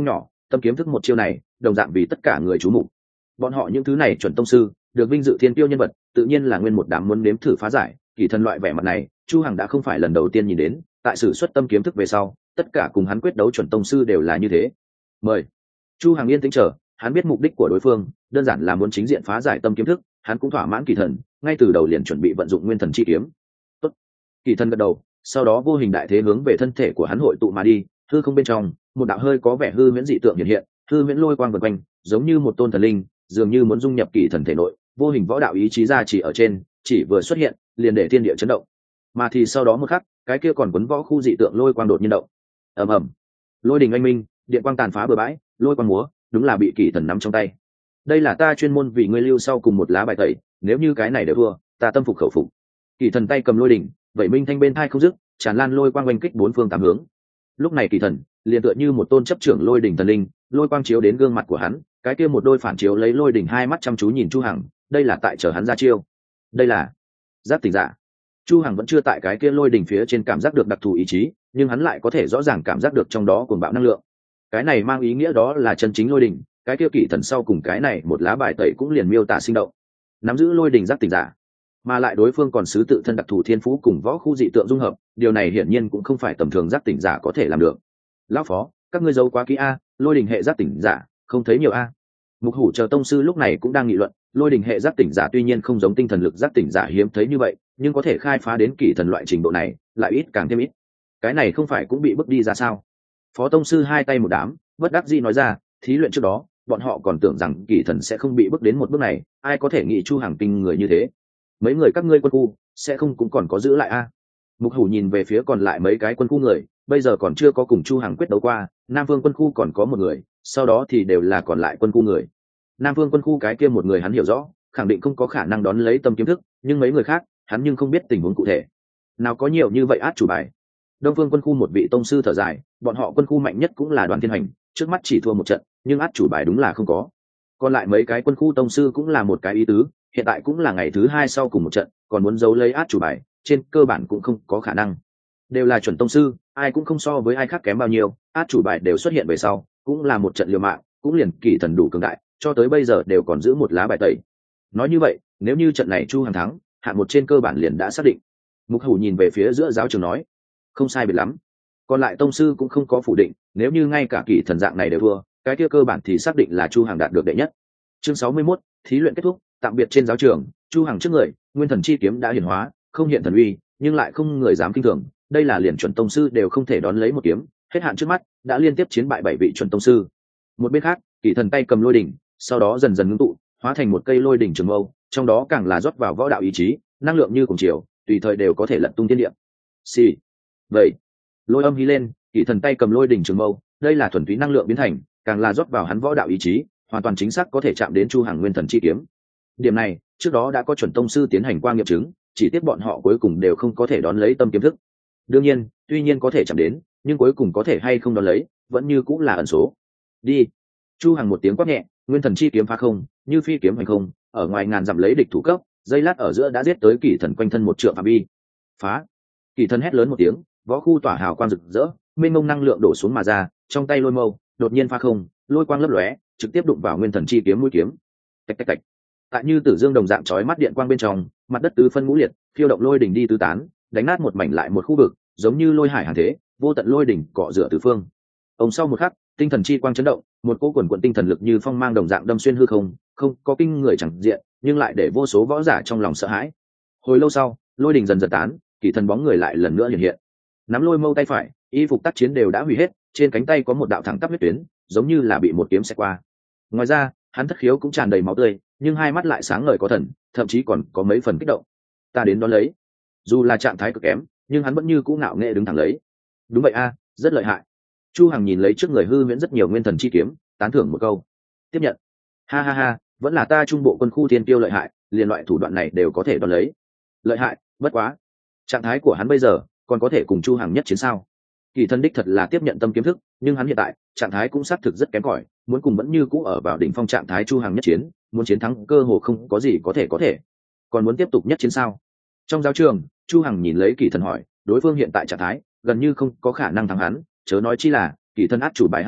tâm kiếm thức một chiêu này đồng dạng vì tất cả người chú mục. Bọn họ những thứ này chuẩn tông sư được vinh dự thiên tiêu nhân vật tự nhiên là nguyên một đám muốn nếm thử phá giải kỳ thần loại vẻ mặt này. Chu Hằng đã không phải lần đầu tiên nhìn đến, tại sử xuất tâm kiếm thức về sau tất cả cùng hắn quyết đấu chuẩn tông sư đều là như thế. Mời. Chu Hằng yên tĩnh chờ, hắn biết mục đích của đối phương đơn giản là muốn chính diện phá giải tâm kiếm thức, hắn cũng thỏa mãn kỳ thần, ngay từ đầu liền chuẩn bị vận dụng nguyên thần chi kiếm. Tốt. Kỳ thần gật đầu, sau đó vô hình đại thế hướng về thân thể của hắn hội tụ mà đi, hư không bên trong một đạo hơi có vẻ hư huyễn dị tượng hiện hiện, hư huyễn lôi quang vần quanh giống như một tôn thần linh, dường như muốn dung nhập kỳ thần thể nội, vô hình võ đạo ý chí ra chỉ ở trên, chỉ vừa xuất hiện liền để thiên địa chấn động. Mà thì sau đó một khắc, cái kia còn quấn võ khu dị tượng lôi quang đột nhiên động. Ầm ầm. Lôi đình anh minh, điện quang tàn phá bừa bãi, lôi quang múa, đúng là bị kỳ thần nắm trong tay. Đây là ta chuyên môn vì ngươi lưu sau cùng một lá bài tẩy, nếu như cái này đều thua, ta tâm phục khẩu phục. Kỳ thần tay cầm lôi đỉnh, vậy minh thanh bên thai không dứt, tràn lan lôi quang oanh kích bốn phương tám hướng. Lúc này kỳ thần liền tựa như một tôn chấp trưởng lôi đỉnh thần linh, lôi quang chiếu đến gương mặt của hắn, cái kia một đôi phản chiếu lấy lôi đỉnh hai mắt chăm chú nhìn Chu Hằng, đây là tại chờ hắn ra chiêu. Đây là giác tỉnh giả. Chu Hằng vẫn chưa tại cái kia lôi đỉnh phía trên cảm giác được đặc thù ý chí, nhưng hắn lại có thể rõ ràng cảm giác được trong đó cuồng bạo năng lượng. Cái này mang ý nghĩa đó là chân chính lôi đỉnh, cái kia kỳ thần sau cùng cái này một lá bài tẩy cũng liền miêu tả sinh động. Nắm giữ lôi đỉnh giác tỉnh giả, mà lại đối phương còn sứ tự thân đặc thù thiên phú cùng võ khu dị tượng dung hợp, điều này hiển nhiên cũng không phải tầm thường giác tỉnh giả có thể làm được. Lão phó, các ngươi giấu quá kỹ a, lôi đỉnh hệ giác tỉnh giả không thấy nhiều a. Mục Hủ chờ tông sư lúc này cũng đang nghị luận, lôi đỉnh hệ giác tỉnh giả tuy nhiên không giống tinh thần lực giác tỉnh giả hiếm thấy như vậy, nhưng có thể khai phá đến kỳ thần loại trình độ này lại ít càng thêm ít. Cái này không phải cũng bị bước đi ra sao? Phó tông sư hai tay một đám, bất đắc dĩ nói ra, thí luyện trước đó bọn họ còn tưởng rằng kỳ thần sẽ không bị bước đến một bước này, ai có thể nghĩ Chu Hằng kinh người như thế. Mấy người các ngươi quân khu sẽ không cũng còn có giữ lại a? Mục Hủ nhìn về phía còn lại mấy cái quân khu người, bây giờ còn chưa có cùng Chu Hằng quyết đấu qua, Nam Vương quân khu còn có một người, sau đó thì đều là còn lại quân khu người. Nam Vương quân khu cái kia một người hắn hiểu rõ, khẳng định không có khả năng đón lấy tâm kiếm thức, nhưng mấy người khác hắn nhưng không biết tình huống cụ thể. Nào có nhiều như vậy át chủ bài. Đông Phương quân khu một vị tông sư thở dài, bọn họ quân khu mạnh nhất cũng là Đoàn Thiên Hành, trước mắt chỉ thua một trận, nhưng át chủ bài đúng là không có. Còn lại mấy cái quân khu tông sư cũng là một cái ý tứ, hiện tại cũng là ngày thứ hai sau cùng một trận, còn muốn giấu lấy át chủ bài, trên cơ bản cũng không có khả năng. Đều là chuẩn tông sư, ai cũng không so với ai khác kém bao nhiêu, át chủ bài đều xuất hiện về sau, cũng là một trận liều mạng, cũng liền kỳ thần đủ cường đại, cho tới bây giờ đều còn giữ một lá bài tẩy. Nói như vậy, nếu như trận này Chu Hằng thắng, hạng một trên cơ bản liền đã xác định. Mục Hủ nhìn về phía giữa giáo trường nói, không sai biệt lắm. Còn lại tông sư cũng không có phủ định, nếu như ngay cả kỳ thần dạng này đều thua, cái kia cơ bản thì xác định là Chu Hằng đạt được đệ nhất. Chương sáu mươi mốt, thí luyện kết thúc, tạm biệt trên giáo trường. Chu Hằng trước người, nguyên thần chi kiếm đã hiển hóa, không hiện thần uy, nhưng lại không người dám kinh thường, đây là liền chuẩn tông sư đều không thể đón lấy một kiếm, hết hạn trước mắt, đã liên tiếp chiến bại bảy vị chuẩn tông sư. Một bên khác, kỳ thần tay cầm lôi đỉnh, sau đó dần dần ngưng tụ, hóa thành một cây lôi đỉnh trường mâu, trong đó càng là rót vào võ đạo ý chí, năng lượng như cùng chiều, tùy thời đều có thể lật tung thiên địa. Xì. Vậy, lôi âm hí lên, kỳ thần tay cầm lôi đỉnh trường mâu, đây là thuần túy năng lượng biến thành, càng là rót vào hắn võ đạo ý chí, hoàn toàn chính xác có thể chạm đến Chu Hằng nguyên thần chi kiếm. Điểm này, trước đó đã có chuẩn tông sư tiến hành qua nghiệm chứng, chỉ tiếc bọn họ cuối cùng đều không có thể đón lấy tâm kiếm thức. Đương nhiên, tuy nhiên có thể chạm đến, nhưng cuối cùng có thể hay không đón lấy, vẫn như cũng là ẩn số. Đi. Chu Hằng một tiếng quát nhẹ, nguyên thần chi kiếm phá không, như phi kiếm hành không, ở ngoài ngàn dặm lấy địch thủ cấp, dây lát ở giữa đã giết tới kỳ thần quanh thân một trượng phạm vi. Phá. Kỳ thần hét lớn một tiếng, võ khu tỏa hào quang rực rỡ, mênh mông năng lượng đổ xuống mà ra, trong tay lôi mâu đột nhiên phá không, lôi quang lấp lóe, trực tiếp đụng vào nguyên thần chi kiếm mũi kiếm. Tạch tạch tạch. Tại như tử dương đồng dạng chói mắt điện quang bên trong, mặt đất tứ phân ngũ liệt, phiêu động lôi đỉnh đi tứ tán, đánh nát một mảnh lại một khu vực, giống như lôi hải hàng thế, vô tận lôi đỉnh cọ rửa tứ phương. Ông sau một khắc, tinh thần chi quang chấn động, một cỗ quần quần tinh thần lực như phong mang đồng dạng đâm xuyên hư không, không có kinh người chẳng diện, nhưng lại để vô số võ giả trong lòng sợ hãi. Hồi lâu sau, lôi đỉnh dần dần tán, kỳ thần bóng người lại lần nữa hiện hiện. Nắm lôi mâu tay phải, y phục tác chiến đều đã hủy hết, trên cánh tay có một đạo thẳng tắp huyết tuyến, giống như là bị một kiếm xẹt qua. Ngoài ra, hắn thất khiếu cũng tràn đầy máu tươi, nhưng hai mắt lại sáng ngời có thần, thậm chí còn có mấy phần kích động. Ta đến đón lấy. Dù là trạng thái cực kém, nhưng hắn vẫn như cũ ngạo nghễ đứng thẳng lấy. Đúng vậy a, rất lợi hại. Chu Hằng nhìn lấy trước người hư huyễn rất nhiều nguyên thần chi kiếm, tán thưởng một câu. Tiếp nhận. Ha ha ha, vẫn là ta trung bộ quân khu thiên tiêu lợi hại, liền loại thủ đoạn này đều có thể đón lấy. Lợi hại, bất quá. Trạng thái của hắn bây giờ còn có thể cùng Chu Hằng nhất chiến sao? Kỳ thân đích thật là tiếp nhận tâm kiếm thức, nhưng hắn hiện tại trạng thái cũng xác thực rất kém cỏi, muốn cùng vẫn như cũ ở vào đỉnh phong trạng thái Chu Hằng nhất chiến, muốn chiến thắng cơ hồ không có gì có thể có thể. Còn muốn tiếp tục nhất chiến sao? Trong giáo trường, Chu Hằng nhìn lấy Kỳ thần hỏi, đối phương hiện tại trạng thái gần như không có khả năng thắng hắn, chớ nói chi là Kỳ thân át chủ bài hao hết,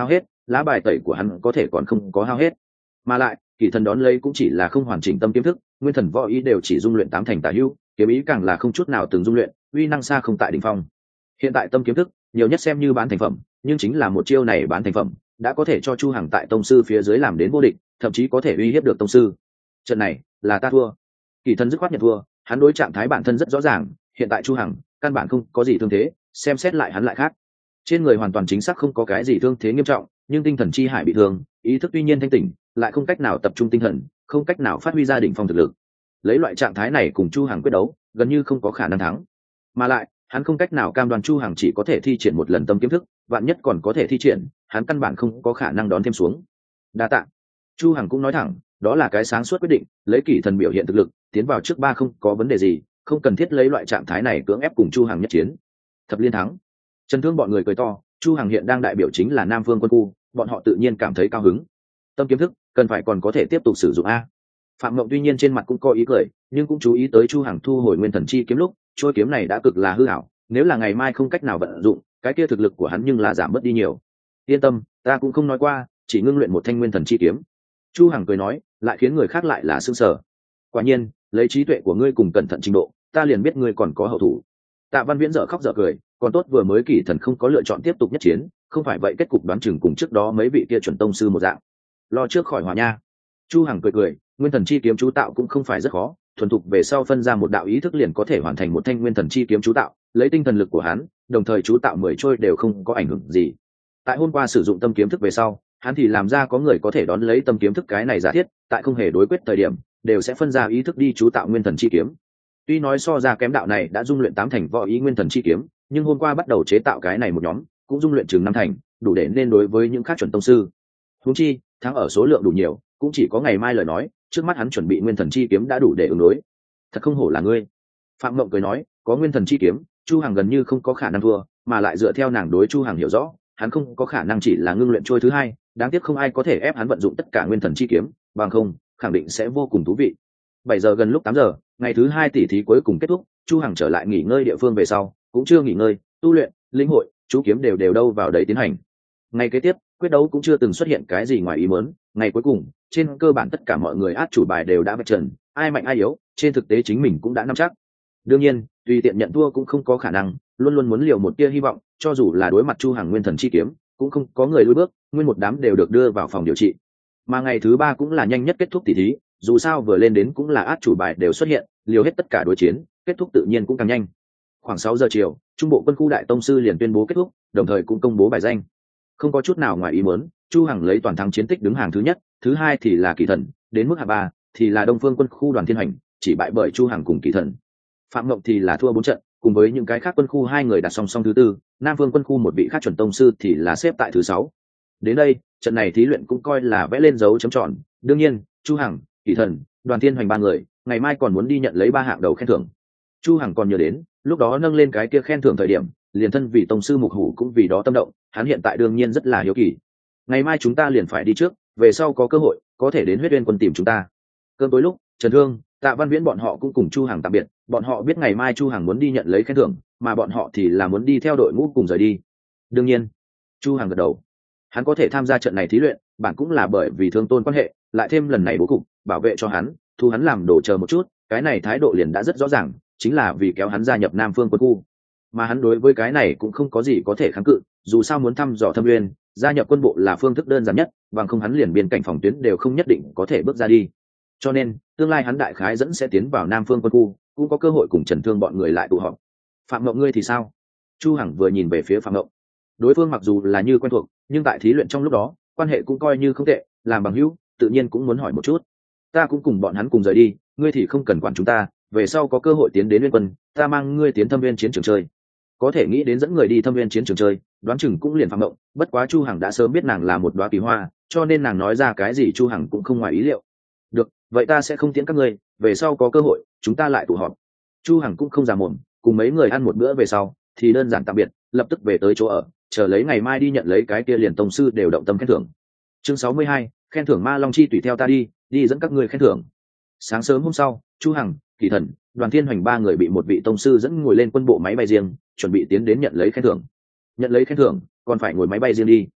lá bài tẩy của hắn có thể còn không có hao hết. Mà lại kỳ thần đón lấy cũng chỉ là không hoàn chỉnh tâm kiếm thức, nguyên thần võ ý đều chỉ dung luyện tám thành tả hữu, kiếm ý càng là không chút nào từng dung luyện, uy năng xa không tại đỉnh phong. Hiện tại tâm kiếm thức nhiều nhất xem như bán thành phẩm, nhưng chính là một chiêu này bán thành phẩm đã có thể cho Chu Hằng tại tông sư phía dưới làm đến vô địch, thậm chí có thể uy hiếp được tông sư. Trận này là ta thua. Kỳ thần dứt khoát nhận thua, hắn đối trạng thái bản thân rất rõ ràng, hiện tại Chu Hằng căn bản không có gì thương thế, xem xét lại hắn lại khác. Trên người hoàn toàn chính xác không có cái gì thương thế nghiêm trọng, nhưng tinh thần chi hải bị thương, ý thức tuy nhiên thanh tỉnh, lại không cách nào tập trung tinh thần, không cách nào phát huy ra đỉnh phong thực lực. Lấy loại trạng thái này cùng Chu Hằng quyết đấu, gần như không có khả năng thắng. Mà lại, hắn không cách nào cam đoan Chu Hằng chỉ có thể thi triển một lần tâm kiếm thức, vạn nhất còn có thể thi triển, hắn căn bản không có khả năng đón thêm xuống. Đa tạ. Chu Hằng cũng nói thẳng, đó là cái sáng suốt quyết định, lấy Kỷ Thần biểu hiện thực lực, tiến vào trước ba không có vấn đề gì, không cần thiết lấy loại trạng thái này cưỡng ép cùng Chu Hằng nhất chiến. Thập liên thắng. Trần Thương bọn người cười to, Chu Hằng hiện đang đại biểu chính là Nam Phương quân khu, bọn họ tự nhiên cảm thấy cao hứng. Tâm kiếm thức, cần phải còn có thể tiếp tục sử dụng a. Phạm Mộng tuy nhiên trên mặt cũng có ý cười, nhưng cũng chú ý tới Chu Hằng thu hồi nguyên thần chi kiếm lúc, trôi kiếm này đã cực là hư ảo, nếu là ngày mai không cách nào vận dụng, cái kia thực lực của hắn nhưng là giảm mất đi nhiều. Yên tâm, ta cũng không nói qua, chỉ ngưng luyện một thanh nguyên thần chi kiếm. Chu Hằng cười nói, lại khiến người khác lại là sững sờ. Quả nhiên, lấy trí tuệ của ngươi cùng cẩn thận trình độ, ta liền biết ngươi còn có hậu thủ. Tạ Văn Viễn dở khóc dở cười, còn tốt vừa mới Kỷ Thần không có lựa chọn tiếp tục nhất chiến, không phải vậy kết cục đoán chừng cùng trước đó mấy vị kia chuẩn tông sư một dạng. Lo trước khỏi hỏa nha. Chu Hằng cười cười, nguyên thần chi kiếm chú tạo cũng không phải rất khó, thuần thục về sau phân ra một đạo ý thức liền có thể hoàn thành một thanh nguyên thần chi kiếm chú tạo, lấy tinh thần lực của hắn, đồng thời chú tạo mười trôi đều không có ảnh hưởng gì. Tại hôm qua sử dụng tâm kiếm thức về sau, hắn thì làm ra có người có thể đón lấy tâm kiếm thức cái này giả thiết, tại không hề đối quyết thời điểm, đều sẽ phân ra ý thức đi chú tạo nguyên thần chi kiếm. Tuy nói so ra kém đạo này đã dung luyện tám thành võ ý nguyên thần chi kiếm, nhưng hôm qua bắt đầu chế tạo cái này một nhóm, cũng dung luyện chừng năm thành, đủ để nên đối với những khác chuẩn tông sư. Huống chi, thắng ở số lượng đủ nhiều, cũng chỉ có ngày mai lời nói, trước mắt hắn chuẩn bị nguyên thần chi kiếm đã đủ để ứng đối. Thật không hổ là ngươi. Phạm Mộng cười nói, có nguyên thần chi kiếm, Chu Hằng gần như không có khả năng thua, mà lại dựa theo nàng đối Chu Hằng hiểu rõ, hắn không có khả năng chỉ là ngưng luyện trôi thứ hai, đáng tiếc không ai có thể ép hắn vận dụng tất cả nguyên thần chi kiếm, bằng không, khẳng định sẽ vô cùng thú vị. Bảy giờ gần lúc tám giờ, ngày thứ hai tỷ thí cuối cùng kết thúc, Chu Hằng trở lại nghỉ ngơi địa phương về sau, cũng chưa nghỉ ngơi, tu luyện, linh hội, chú kiếm đều đều đâu vào đấy tiến hành. Ngày kế tiếp, quyết đấu cũng chưa từng xuất hiện cái gì ngoài ý muốn, ngày cuối cùng, trên cơ bản tất cả mọi người át chủ bài đều đã vạch trần, ai mạnh ai yếu, trên thực tế chính mình cũng đã nắm chắc. Đương nhiên, tùy tiện nhận thua cũng không có khả năng, luôn luôn muốn liều một tia hy vọng, cho dù là đối mặt Chu Hằng nguyên thần chi kiếm, cũng không có người lùi bước, nguyên một đám đều được đưa vào phòng điều trị. Mà ngày thứ ba cũng là nhanh nhất kết thúc tỷ thí, dù sao vừa lên đến cũng là át chủ bài đều xuất hiện, liều hết tất cả đối chiến, kết thúc tự nhiên cũng càng nhanh. Khoảng sáu giờ chiều, trung bộ quân khu đại tông sư liền tuyên bố kết thúc, đồng thời cũng công bố bài danh. Không có chút nào ngoài ý muốn, Chu Hằng lấy toàn thắng chiến tích đứng hàng thứ nhất, thứ hai thì là Kỳ Thần, đến mức hạng ba thì là Đông Phương quân khu Đoàn Thiên Hành, chỉ bại bởi Chu Hằng cùng Kỳ Thần. Phạm Ngộng thì là thua bốn trận, cùng với những cái khác quân khu hai người đặt song song thứ tư, Nam Phương quân khu một vị khác chuẩn tông sư thì là xếp tại thứ sáu. Đến đây, trận này thí luyện cũng coi là vẽ lên dấu chấm tròn, đương nhiên, Chu Hằng, Kỳ Thần, Đoàn Thiên Hành ba người, ngày mai còn muốn đi nhận lấy ba hạng đầu khen thưởng. Chu Hằng còn nhớ đến, lúc đó nâng lên cái kia khen thưởng thời điểm, liền thân vì tông sư Mục Hủ cũng vì đó tâm động, hắn hiện tại đương nhiên rất là hiếu kỳ. Ngày mai chúng ta liền phải đi trước, về sau có cơ hội, có thể đến Huyết Uyên quân tìm chúng ta. Cơn tối lúc, Trần Thương, Tạ Văn Viễn bọn họ cũng cùng Chu Hằng tạm biệt, bọn họ biết ngày mai Chu Hằng muốn đi nhận lấy khen thưởng, mà bọn họ thì là muốn đi theo đội ngũ cùng rời đi. Đương nhiên, Chu Hằng gật đầu. Hắn có thể tham gia trận này thí luyện, bản cũng là bởi vì Thương Tôn quan hệ, lại thêm lần này bố cục, bảo vệ cho hắn, thu hắn làm đồ chờ một chút, cái này thái độ liền đã rất rõ ràng, chính là vì kéo hắn gia nhập Nam Phương quân khu. Mà hắn đối với cái này cũng không có gì có thể kháng cự, dù sao muốn thăm dò Thâm Nguyên, gia nhập quân bộ là phương thức đơn giản nhất, bằng không hắn liền biên cảnh phòng tuyến đều không nhất định có thể bước ra đi. Cho nên, tương lai hắn đại khái dẫn sẽ tiến vào Nam Phương quân khu, cũng có cơ hội cùng Trần Thương bọn người lại tụ họp. Phạm Ngộng ngươi thì sao? Chu Hằng vừa nhìn về phía Phạm Ngộng. Đối phương mặc dù là như quen thuộc, nhưng tại thí luyện trong lúc đó, quan hệ cũng coi như không tệ, làm bằng hữu, tự nhiên cũng muốn hỏi một chút. Ta cũng cùng bọn hắn cùng rời đi, ngươi thì không cần quản chúng ta, về sau có cơ hội tiến đến Liên quân, ta mang ngươi tiến Thâm Nguyên chiến trường chơi. Có thể nghĩ đến dẫn người đi Thâm Nguyên chiến trường chơi, đoán chừng cũng liền Phạm Ngộng, bất quá Chu Hằng đã sớm biết nàng là một đóa kỳ hoa, cho nên nàng nói ra cái gì Chu Hằng cũng không ngoài ý liệu. Được, vậy ta sẽ không tiễn các ngươi, về sau có cơ hội, chúng ta lại tụ họp. Chu Hằng cũng không già mồm, cùng mấy người ăn một bữa về sau, thì đơn giản tạm biệt, lập tức về tới chỗ ở, chờ lấy ngày mai đi nhận lấy cái kia liền tông sư đều động tâm khen thưởng. Chương sáu mươi hai, khen thưởng Ma Long chi tùy theo ta đi, đi dẫn các ngươi khen thưởng. Sáng sớm hôm sau, Chu Hằng, Kỳ Thần, Đoàn Thiên Hoành ba người bị một vị tông sư dẫn ngồi lên quân bộ máy bay riêng, chuẩn bị tiến đến nhận lấy khen thưởng. Nhận lấy khen thưởng, còn phải ngồi máy bay riêng đi.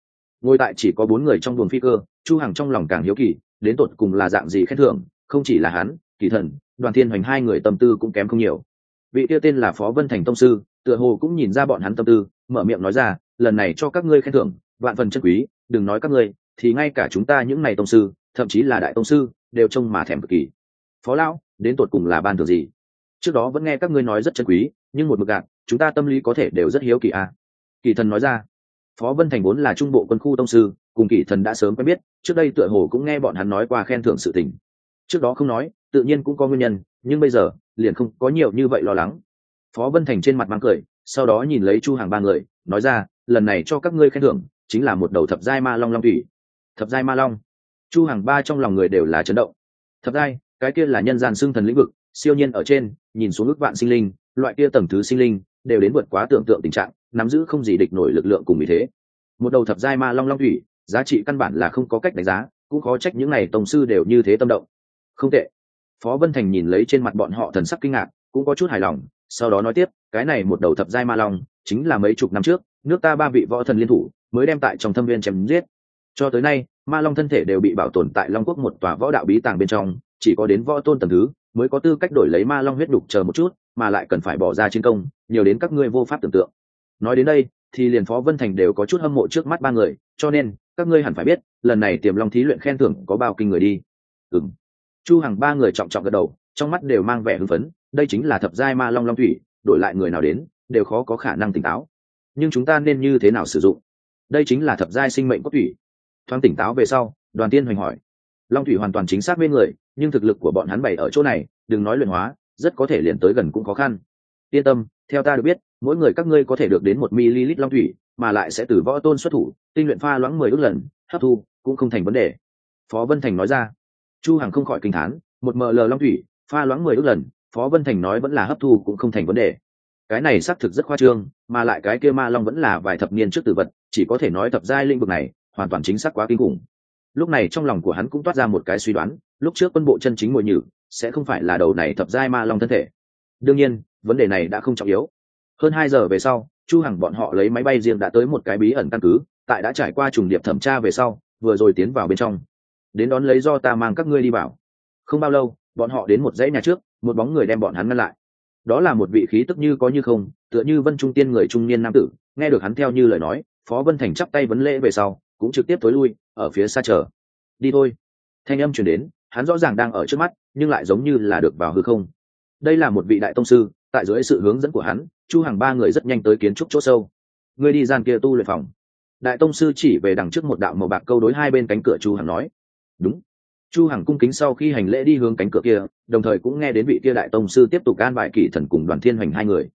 Ngồi tại chỉ có bốn người trong buồng phi cơ, Chu Hằng trong lòng càng hiếu kỳ, đến tột cùng là dạng gì khen thưởng, không chỉ là hắn, Kỳ Thần, Đoàn Thiên Hoành hai người tâm tư cũng kém không nhiều. Vị tiêu tên là Phó Vân Thành tông sư, tựa hồ cũng nhìn ra bọn hắn tâm tư, mở miệng nói ra, lần này cho các ngươi khen thưởng, vạn phần chân quý, đừng nói các ngươi, thì ngay cả chúng ta những này tông sư, thậm chí là đại tông sư, đều trông mà thèm cực kỳ. Phó lão, đến tột cùng là ban thưởng gì? Trước đó vẫn nghe các ngươi nói rất chân quý, nhưng một mực gạt, chúng ta tâm lý có thể đều rất hiếu kỳ à. Kỳ Thần nói ra. Phó Vân Thành vốn là trung bộ quân khu tông sư, cùng Kỳ Thần đã sớm quen biết, trước đây tựa hồ cũng nghe bọn hắn nói qua khen thưởng sự tình. Trước đó không nói, tự nhiên cũng có nguyên nhân, nhưng bây giờ liền không có nhiều như vậy lo lắng. Phó Vân Thành trên mặt mang cười, sau đó nhìn lấy Chu Hàng ba người, nói ra, lần này cho các ngươi khen thưởng, chính là một đầu thập giai ma long long thủy. Thập giai ma long. Chu Hàng ba trong lòng người đều là chấn động. Thập giai, cái kia là nhân gian xưng thần lĩnh vực, siêu nhiên ở trên, nhìn xuống ước vạn sinh linh, loại kia tầng thứ sinh linh đều đến vượt quá tưởng tượng tình trạng, nắm giữ không gì địch nổi lực lượng cùng vì thế. Một đầu thập giai ma long long thủy, giá trị căn bản là không có cách đánh giá, cũng khó trách những này tông sư đều như thế tâm động. Không tệ. Phó Vân Thành nhìn lấy trên mặt bọn họ thần sắc kinh ngạc, cũng có chút hài lòng, sau đó nói tiếp, cái này một đầu thập giai ma long, chính là mấy chục năm trước, nước ta ba vị võ thần liên thủ, mới đem tại trong thâm viên chém giết. Cho tới nay, ma long thân thể đều bị bảo tồn tại Long Quốc một tòa võ đạo bí tàng bên trong, chỉ có đến võ tôn tầng thứ, mới có tư cách đổi lấy ma long huyết đục chờ một chút, mà lại cần phải bỏ ra chiến công, nhiều đến các ngươi vô pháp tưởng tượng. Nói đến đây, thì liền Phó Vân Thành đều có chút hâm mộ trước mắt ba người, cho nên, các ngươi hẳn phải biết, lần này Tiềm Long thí luyện khen thưởng có bao kinh người đi. Ừm. Chu Hằng ba người trọng trọng gật đầu, trong mắt đều mang vẻ hưng phấn, đây chính là thập giai ma long long thủy, đổi lại người nào đến, đều khó có khả năng tỉnh táo. Nhưng chúng ta nên như thế nào sử dụng? Đây chính là thập giai sinh mệnh cốt thủy. Thoáng tỉnh táo về sau, Đoàn Tiên Hoành hỏi. Long thủy hoàn toàn chính xác bên người, nhưng thực lực của bọn hắn bày ở chỗ này, đừng nói luyện hóa, rất có thể liền tới gần cũng khó khăn. Yên tâm, theo ta được biết, mỗi người các ngươi có thể được đến một mi-li-lít long thủy, mà lại sẽ từ võ tôn xuất thủ, tinh luyện pha loãng mười ức lần, hấp thu cũng không thành vấn đề. Phó Vân Thành nói ra. Chu Hằng không khỏi kinh thán, một ml long thủy, pha loãng mười ức lần, Phó Vân Thành nói vẫn là hấp thu cũng không thành vấn đề. Cái này xác thực rất khoa trương, mà lại cái kia ma long vẫn là vài thập niên trước tử vật, chỉ có thể nói thập giai lĩnh vực này, hoàn toàn chính xác quá kinh khủng. Lúc này trong lòng của hắn cũng toát ra một cái suy đoán, lúc trước quân bộ chân chính mồi nhử, sẽ không phải là đầu này thập giai ma long thân thể. Đương nhiên, vấn đề này đã không trọng yếu. Hơn hai giờ về sau, Chu Hằng bọn họ lấy máy bay riêng đã tới một cái bí ẩn căn cứ, tại đã trải qua trùng điệp thẩm tra về sau, vừa rồi tiến vào bên trong. Đến đón lấy do ta mang các ngươi đi vào. Không bao lâu, bọn họ đến một dãy nhà trước, một bóng người đem bọn hắn ngăn lại. Đó là một vị khí tức như có như không, tựa như Vân Trung Tiên người trung niên nam tử, nghe được hắn theo như lời nói, Phó Vân Thành chắp tay vấn lễ về sau, cũng trực tiếp tối lui, ở phía xa chờ. Đi thôi. Thanh âm truyền đến, hắn rõ ràng đang ở trước mắt, nhưng lại giống như là được vào hư không. Đây là một vị đại tông sư, tại dưới sự hướng dẫn của hắn, Chu Hằng ba người rất nhanh tới kiến trúc chỗ sâu. Ngươi đi gian kia tu luyện phòng. Đại tông sư chỉ về đằng trước một đạo màu bạc câu đối hai bên cánh cửa. Chu Hằng nói. Đúng. Chu Hằng cung kính sau khi hành lễ đi hướng cánh cửa kia, đồng thời cũng nghe đến vị kia đại tông sư tiếp tục an bài Kỷ Thần cùng Đoàn Thiên Hoành hai người.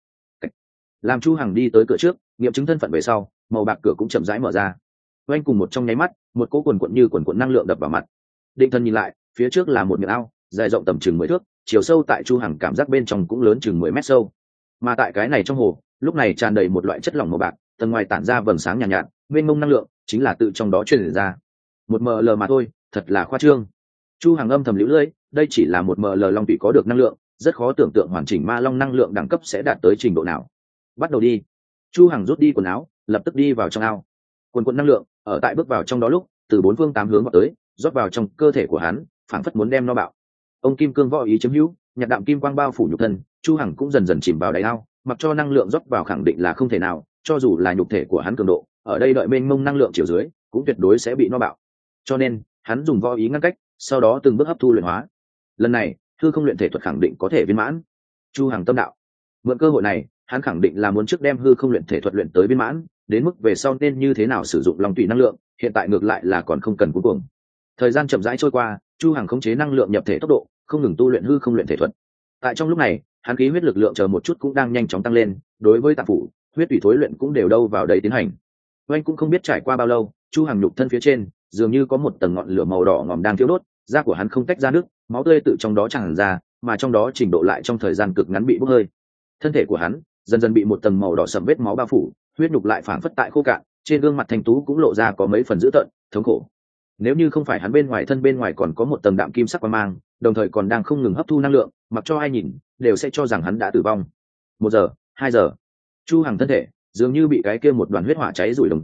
Làm Chu Hằng đi tới cửa trước, nghiệm chứng thân phận về sau, màu bạc cửa cũng chậm rãi mở ra. Oanh cùng một trong nháy mắt, một cỗ quần quần như quần quần năng lượng đập vào mặt. Định thần nhìn lại, phía trước là một miệng ao, dài rộng tầm chừng mười thước, chiều sâu tại Chu Hằng cảm giác bên trong cũng lớn chừng mười mét sâu. Mà tại cái này trong hồ, lúc này tràn đầy một loại chất lỏng màu bạc, tầng ngoài tản ra vầng sáng nhàn nhạt, nhạt, mênh mông năng lượng, chính là tự trong đó truyền ra. Một ml mà thôi, thật là khoa trương. Chu Hằng âm thầm liễu lưỡi, đây chỉ là một ml long thủy có được năng lượng, rất khó tưởng tượng hoàn chỉnh ma long năng lượng đẳng cấp sẽ đạt tới trình độ nào. Bắt đầu đi. Chu Hằng rút đi quần áo, lập tức đi vào trong ao. Quần quần năng lượng ở tại bước vào trong đó lúc, từ bốn phương tám hướng vào tới, rót vào trong cơ thể của hắn, phảng phất muốn đem nó bạo. Ông kim cương võ ý chiếm hữu, nhạt đạm kim quang bao phủ nhục thân, Chu Hằng cũng dần dần chìm vào đáy ao, mặc cho năng lượng rót vào khẳng định là không thể nào, cho dù là nhục thể của hắn cường độ, ở đây đợi mênh mông năng lượng chiều dưới, cũng tuyệt đối sẽ bị nó bạo. Cho nên, hắn dùng võ ý ngăn cách, sau đó từng bước hấp thu luyện hóa. Lần này, hư không luyện thể thuật khẳng định có thể viên mãn. Chu Hằng tâm đạo. Mượn cơ hội này, hắn khẳng định là muốn trước đem hư không luyện thể thuật luyện tới viên mãn, đến mức về sau nên như thế nào sử dụng long tùy năng lượng, hiện tại ngược lại là còn không cần cuối cùng. Thời gian chậm rãi trôi qua, Chu Hằng khống chế năng lượng nhập thể tốc độ, không ngừng tu luyện hư không luyện thể thuật. Tại trong lúc này, hắn khí huyết lực lượng chờ một chút cũng đang nhanh chóng tăng lên, đối với tạng phủ, huyết tùy thối luyện cũng đều đâu vào đấy tiến hành. Oanh cũng không biết trải qua bao lâu, Chu Hằng nhục thân phía trên, dường như có một tầng ngọn lửa màu đỏ ngòm đang thiêu đốt, da của hắn không tách ra nước, máu tươi tự trong đó tràn ra, mà trong đó trình độ lại trong thời gian cực ngắn bị bốc hơi. Thân thể của hắn dần dần bị một tầng màu đỏ sẫm vết máu bao phủ, huyết nhục lại phảng phất tại khô cạn, trên gương mặt thanh tú cũng lộ ra có mấy phần dữ tợn, thống khổ. Nếu như không phải hắn bên ngoài thân bên ngoài còn có một tầng đạm kim sắc quang mang, đồng thời còn đang không ngừng hấp thu năng lượng, mặc cho ai nhìn đều sẽ cho rằng hắn đã tử vong. Một giờ, hai giờ, Chu Hằng thân thể dường như bị cái kia một đoàn huyết hỏa cháy rủi đồng dạng,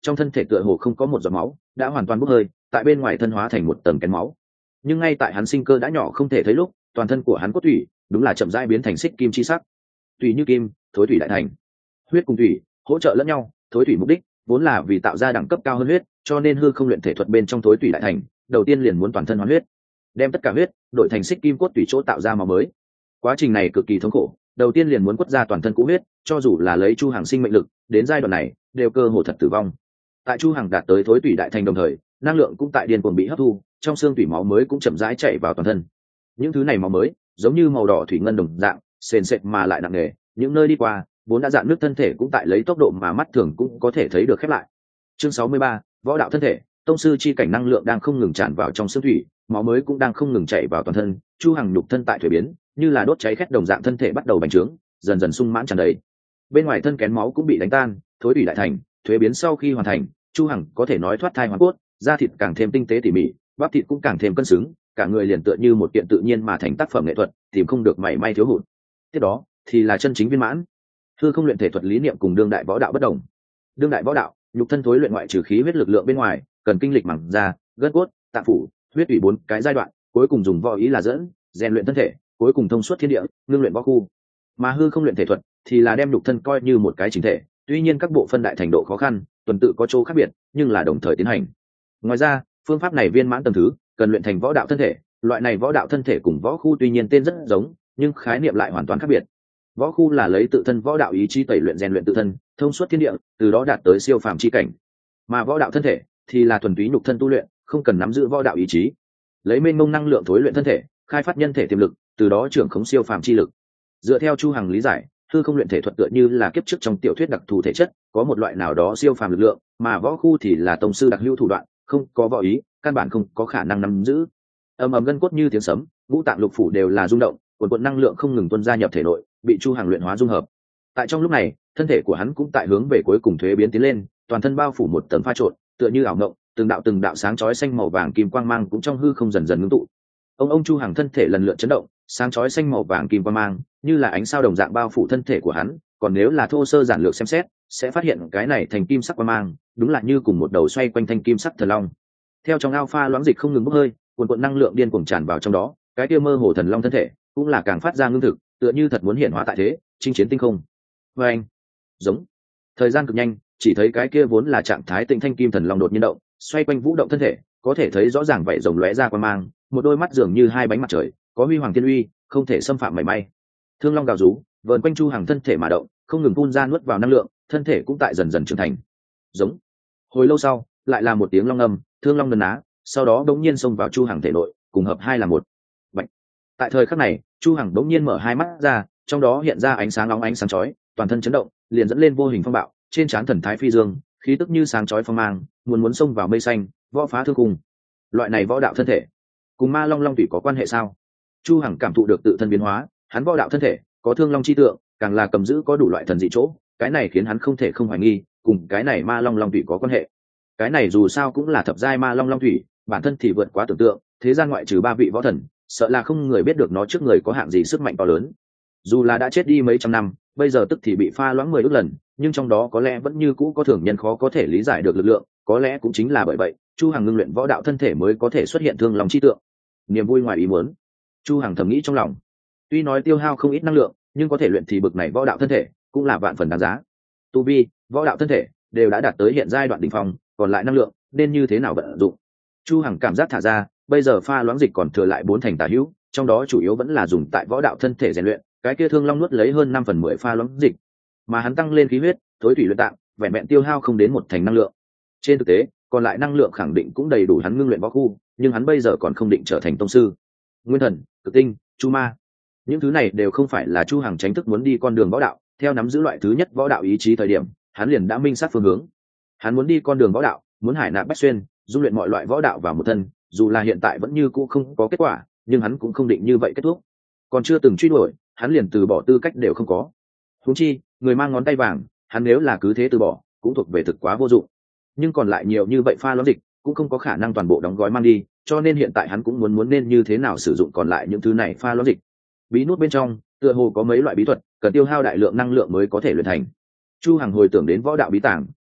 trong thân thể tựa hồ không có một giọt máu, đã hoàn toàn bốc hơi, tại bên ngoài thân hóa thành một tầng kén máu. Nhưng ngay tại hắn sinh cơ đã nhỏ không thể thấy lúc, toàn thân của hắn cốt thủy đúng là chậm rãi biến thành xích kim chi sắc. Tùy như kim, thối thủy đại thành. Huyết cùng thủy hỗ trợ lẫn nhau, thối thủy mục đích vốn là vì tạo ra đẳng cấp cao hơn huyết, cho nên hư không luyện thể thuật bên trong thối thủy đại thành, đầu tiên liền muốn toàn thân hóa huyết, đem tất cả huyết đổi thành xích kim cốt tùy chỗ tạo ra máu mới. Quá trình này cực kỳ thống khổ, đầu tiên liền muốn quất ra toàn thân cũ huyết, cho dù là lấy Chu Hằng sinh mệnh lực, đến giai đoạn này đều cơ hồ thật tử vong. Tại Chu Hằng đạt tới thối tủy đại thành đồng thời, năng lượng cũng tại điên cuồng bị hấp thu, trong xương tủy máu mới cũng chậm rãi chảy vào toàn thân. Những thứ này máu mới giống như màu đỏ thủy ngân đồng dạng, sền sệt mà lại nặng nề, những nơi đi qua vốn đã dạn nước thân thể cũng tại lấy tốc độ mà mắt thường cũng có thể thấy được khép lại. Chương sáu mươi ba, võ đạo thân thể. Tông sư chi cảnh năng lượng đang không ngừng tràn vào trong xương thủy, máu mới cũng đang không ngừng chảy vào toàn thân. Chu Hằng nhục thân tại thuế biến, như là đốt cháy khét đồng dạng, thân thể bắt đầu bành trướng, dần dần sung mãn tràn đầy. Bên ngoài thân kén máu cũng bị đánh tan, thối thủy đại thành, thuế biến sau khi hoàn thành, Chu Hằng có thể nói thoát thai hoàn cốt, da thịt càng thêm tinh tế tỉ mỉ, bắp thịt cũng càng thêm cân xứng, cả người liền tựa như một kiện tự nhiên mà thành tác phẩm nghệ thuật, tìm không được mảy may thiếu hụt. Tiếp đó thì là chân chính viên mãn. Hư không luyện thể thuật lý niệm cùng đương đại võ đạo bất đồng. Đương đại võ đạo, nhục thân thối luyện ngoại trừ khí huyết lực lượng bên ngoài, cần kinh lịch mảng da, gân cốt, tạng phủ, huyết ủy bốn cái giai đoạn, cuối cùng dùng võ ý là dẫn, rèn luyện thân thể, cuối cùng thông suốt thiên địa, ngưng luyện võ khu. Mà hư không luyện thể thuật thì là đem nhục thân coi như một cái chỉnh thể, tuy nhiên các bộ phân đại thành độ khó khăn, tuần tự có chỗ khác biệt, nhưng là đồng thời tiến hành. Ngoài ra, phương pháp này viên mãn tầng thứ, cần luyện thành võ đạo thân thể, loại này võ đạo thân thể cùng võ khu tuy nhiên tên rất giống, nhưng khái niệm lại hoàn toàn khác biệt. Võ khu là lấy tự thân võ đạo ý chí tẩy luyện rèn luyện tự thân, thông suốt thiên địa, từ đó đạt tới siêu phàm chi cảnh. Mà võ đạo thân thể thì là thuần túy nhục thân tu luyện, không cần nắm giữ võ đạo ý chí, lấy mênh mông năng lượng thối luyện thân thể, khai phát nhân thể tiềm lực, từ đó trưởng khống siêu phàm chi lực. Dựa theo Chu Hằng lý giải, hư không luyện thể thuật tựa như là kiếp trước trong tiểu thuyết đặc thù thể chất, có một loại nào đó siêu phàm lực lượng, mà võ khu thì là tông sư đặc hữu thủ đoạn, không có võ ý, căn bản không có khả năng nắm giữ. Ầm ầm gân cốt như tiếng sấm, ngũ tạng lục phủ đều là rung động, cuồn cuộn năng lượng không ngừng tuôn ra nhập thể nội, bị Chu Hằng luyện hóa dung hợp. Tại trong lúc này, thân thể của hắn cũng tại hướng về cuối cùng thuế biến tiến lên, toàn thân bao phủ một tầng pha trộn, tựa như ảo ngộng, từng đạo từng đạo sáng chói xanh màu vàng kim quang mang cũng trong hư không dần dần ngưng tụ. Ông ông Chu Hằng thân thể lần lượt chấn động, sáng chói xanh màu vàng kim quang mang, như là ánh sao đồng dạng bao phủ thân thể của hắn, còn nếu là thô sơ giản lược xem xét, sẽ phát hiện cái này thành kim sắc quang mang, đúng là như cùng một đầu xoay quanh thanh kim sắc thần long. Theo trong alpha loãng dịch không ngừng bốc hơi, cuồn cuộn năng lượng điên cuồng tràn vào trong đó, cái kia mơ hồ thần long thân thể cũng là càng phát ra ngưng thực, tựa như thật muốn hiện hóa tại thế, chinh chiến tinh không. Và anh, giống. Thời gian cực nhanh, chỉ thấy cái kia vốn là trạng thái tịnh thanh kim thần long đột nhiên động, xoay quanh vũ động thân thể, có thể thấy rõ ràng vậy rồng lóe ra quang mang, một đôi mắt dường như hai bánh mặt trời, có huy hoàng thiên uy, không thể xâm phạm mảy may. Thương long gào rú, vờn quanh Chu Hằng thân thể mà động, không ngừng phun ra nuốt vào năng lượng, thân thể cũng tại dần dần trưởng thành. Giống. Hồi lâu sau, lại là một tiếng long âm, thương long nấn ná, sau đó đống nhiên xông vào Chu Hằng thể nội, cùng hợp hai là một. Bạch. Tại thời khắc này, Chu Hằng đống nhiên mở hai mắt ra, trong đó hiện ra ánh sáng nóng ánh sáng chói, toàn thân chấn động, liền dẫn lên vô hình phong bạo, trên trán thần thái phi dương, khí tức như sáng chói phong mang, muốn muốn xông vào mây xanh, võ phá thương cùng. Loại này võ đạo thân thể, cùng ma long long tủy có quan hệ sao? Chu Hằng cảm thụ được tự thân biến hóa, hắn võ đạo thân thể có thương long chi tượng, càng là cầm giữ có đủ loại thần dị chỗ, cái này khiến hắn không thể không hoài nghi, cùng cái này ma long long tủy có quan hệ. Cái này dù sao cũng là thập giai ma long long thủy, bản thân thì vượt quá tưởng tượng, thế gian ngoại trừ ba vị võ thần, sợ là không người biết được nó trước người có hạng gì sức mạnh to lớn. Dù là đã chết đi mấy trăm năm, bây giờ tức thì bị pha loãng mười ức lần, nhưng trong đó có lẽ vẫn như cũ có thường nhân khó có thể lý giải được lực lượng, có lẽ cũng chính là bởi vậy, Chu Hằng ngưng luyện võ đạo thân thể mới có thể xuất hiện thương long chi tượng. Niềm vui ngoài ý muốn, Chu Hằng thầm nghĩ trong lòng. Tuy nói tiêu hao không ít năng lượng, nhưng có thể luyện thì bực này võ đạo thân thể, cũng là vạn phần đáng giá. Tu vi, võ đạo thân thể đều đã đạt tới hiện giai đoạn đỉnh phong, còn lại năng lượng nên như thế nào vận dụng? Chu Hằng cảm giác thả ra, bây giờ pha loãng dịch còn thừa lại bốn thành tà hữu, trong đó chủ yếu vẫn là dùng tại võ đạo thân thể rèn luyện, cái kia thương long nuốt lấy hơn năm phần mười pha loãng dịch, mà hắn tăng lên khí huyết, thối thủy luyện tạng, vẹn vẹn tiêu hao không đến một thành năng lượng. Trên thực tế, còn lại năng lượng khẳng định cũng đầy đủ hắn ngưng luyện võ khu, nhưng hắn bây giờ còn không định trở thành tông sư. Nguyên thần, cực tinh, chu ma, những thứ này đều không phải là Chu Hằng tránh thức muốn đi con đường võ đạo, theo nắm giữ loại thứ nhất võ đạo ý chí thời điểm, hắn liền đã minh xác phương hướng. Hắn muốn đi con đường võ đạo, muốn hải nạp bách xuyên, dung luyện mọi loại võ đạo vào một thân, dù là hiện tại vẫn như cũ không có kết quả, nhưng hắn cũng không định như vậy kết thúc. Còn chưa từng truy đuổi, hắn liền từ bỏ tư cách đều không có. Huống chi, người mang ngón tay vàng, hắn nếu là cứ thế từ bỏ, cũng thuộc về thực quá vô dụng. Nhưng còn lại nhiều như vậy pha loãng dịch, cũng không có khả năng toàn bộ đóng gói mang đi, cho nên hiện tại hắn cũng muốn muốn nên như thế nào sử dụng còn lại những thứ này pha loãng dịch. Bí nút bên trong, tựa hồ có mấy loại bí thuật, cần tiêu hao đại lượng năng lượng mới có thể luyện thành. Chu Hằng hồi tưởng đến võ đạo bí tàng,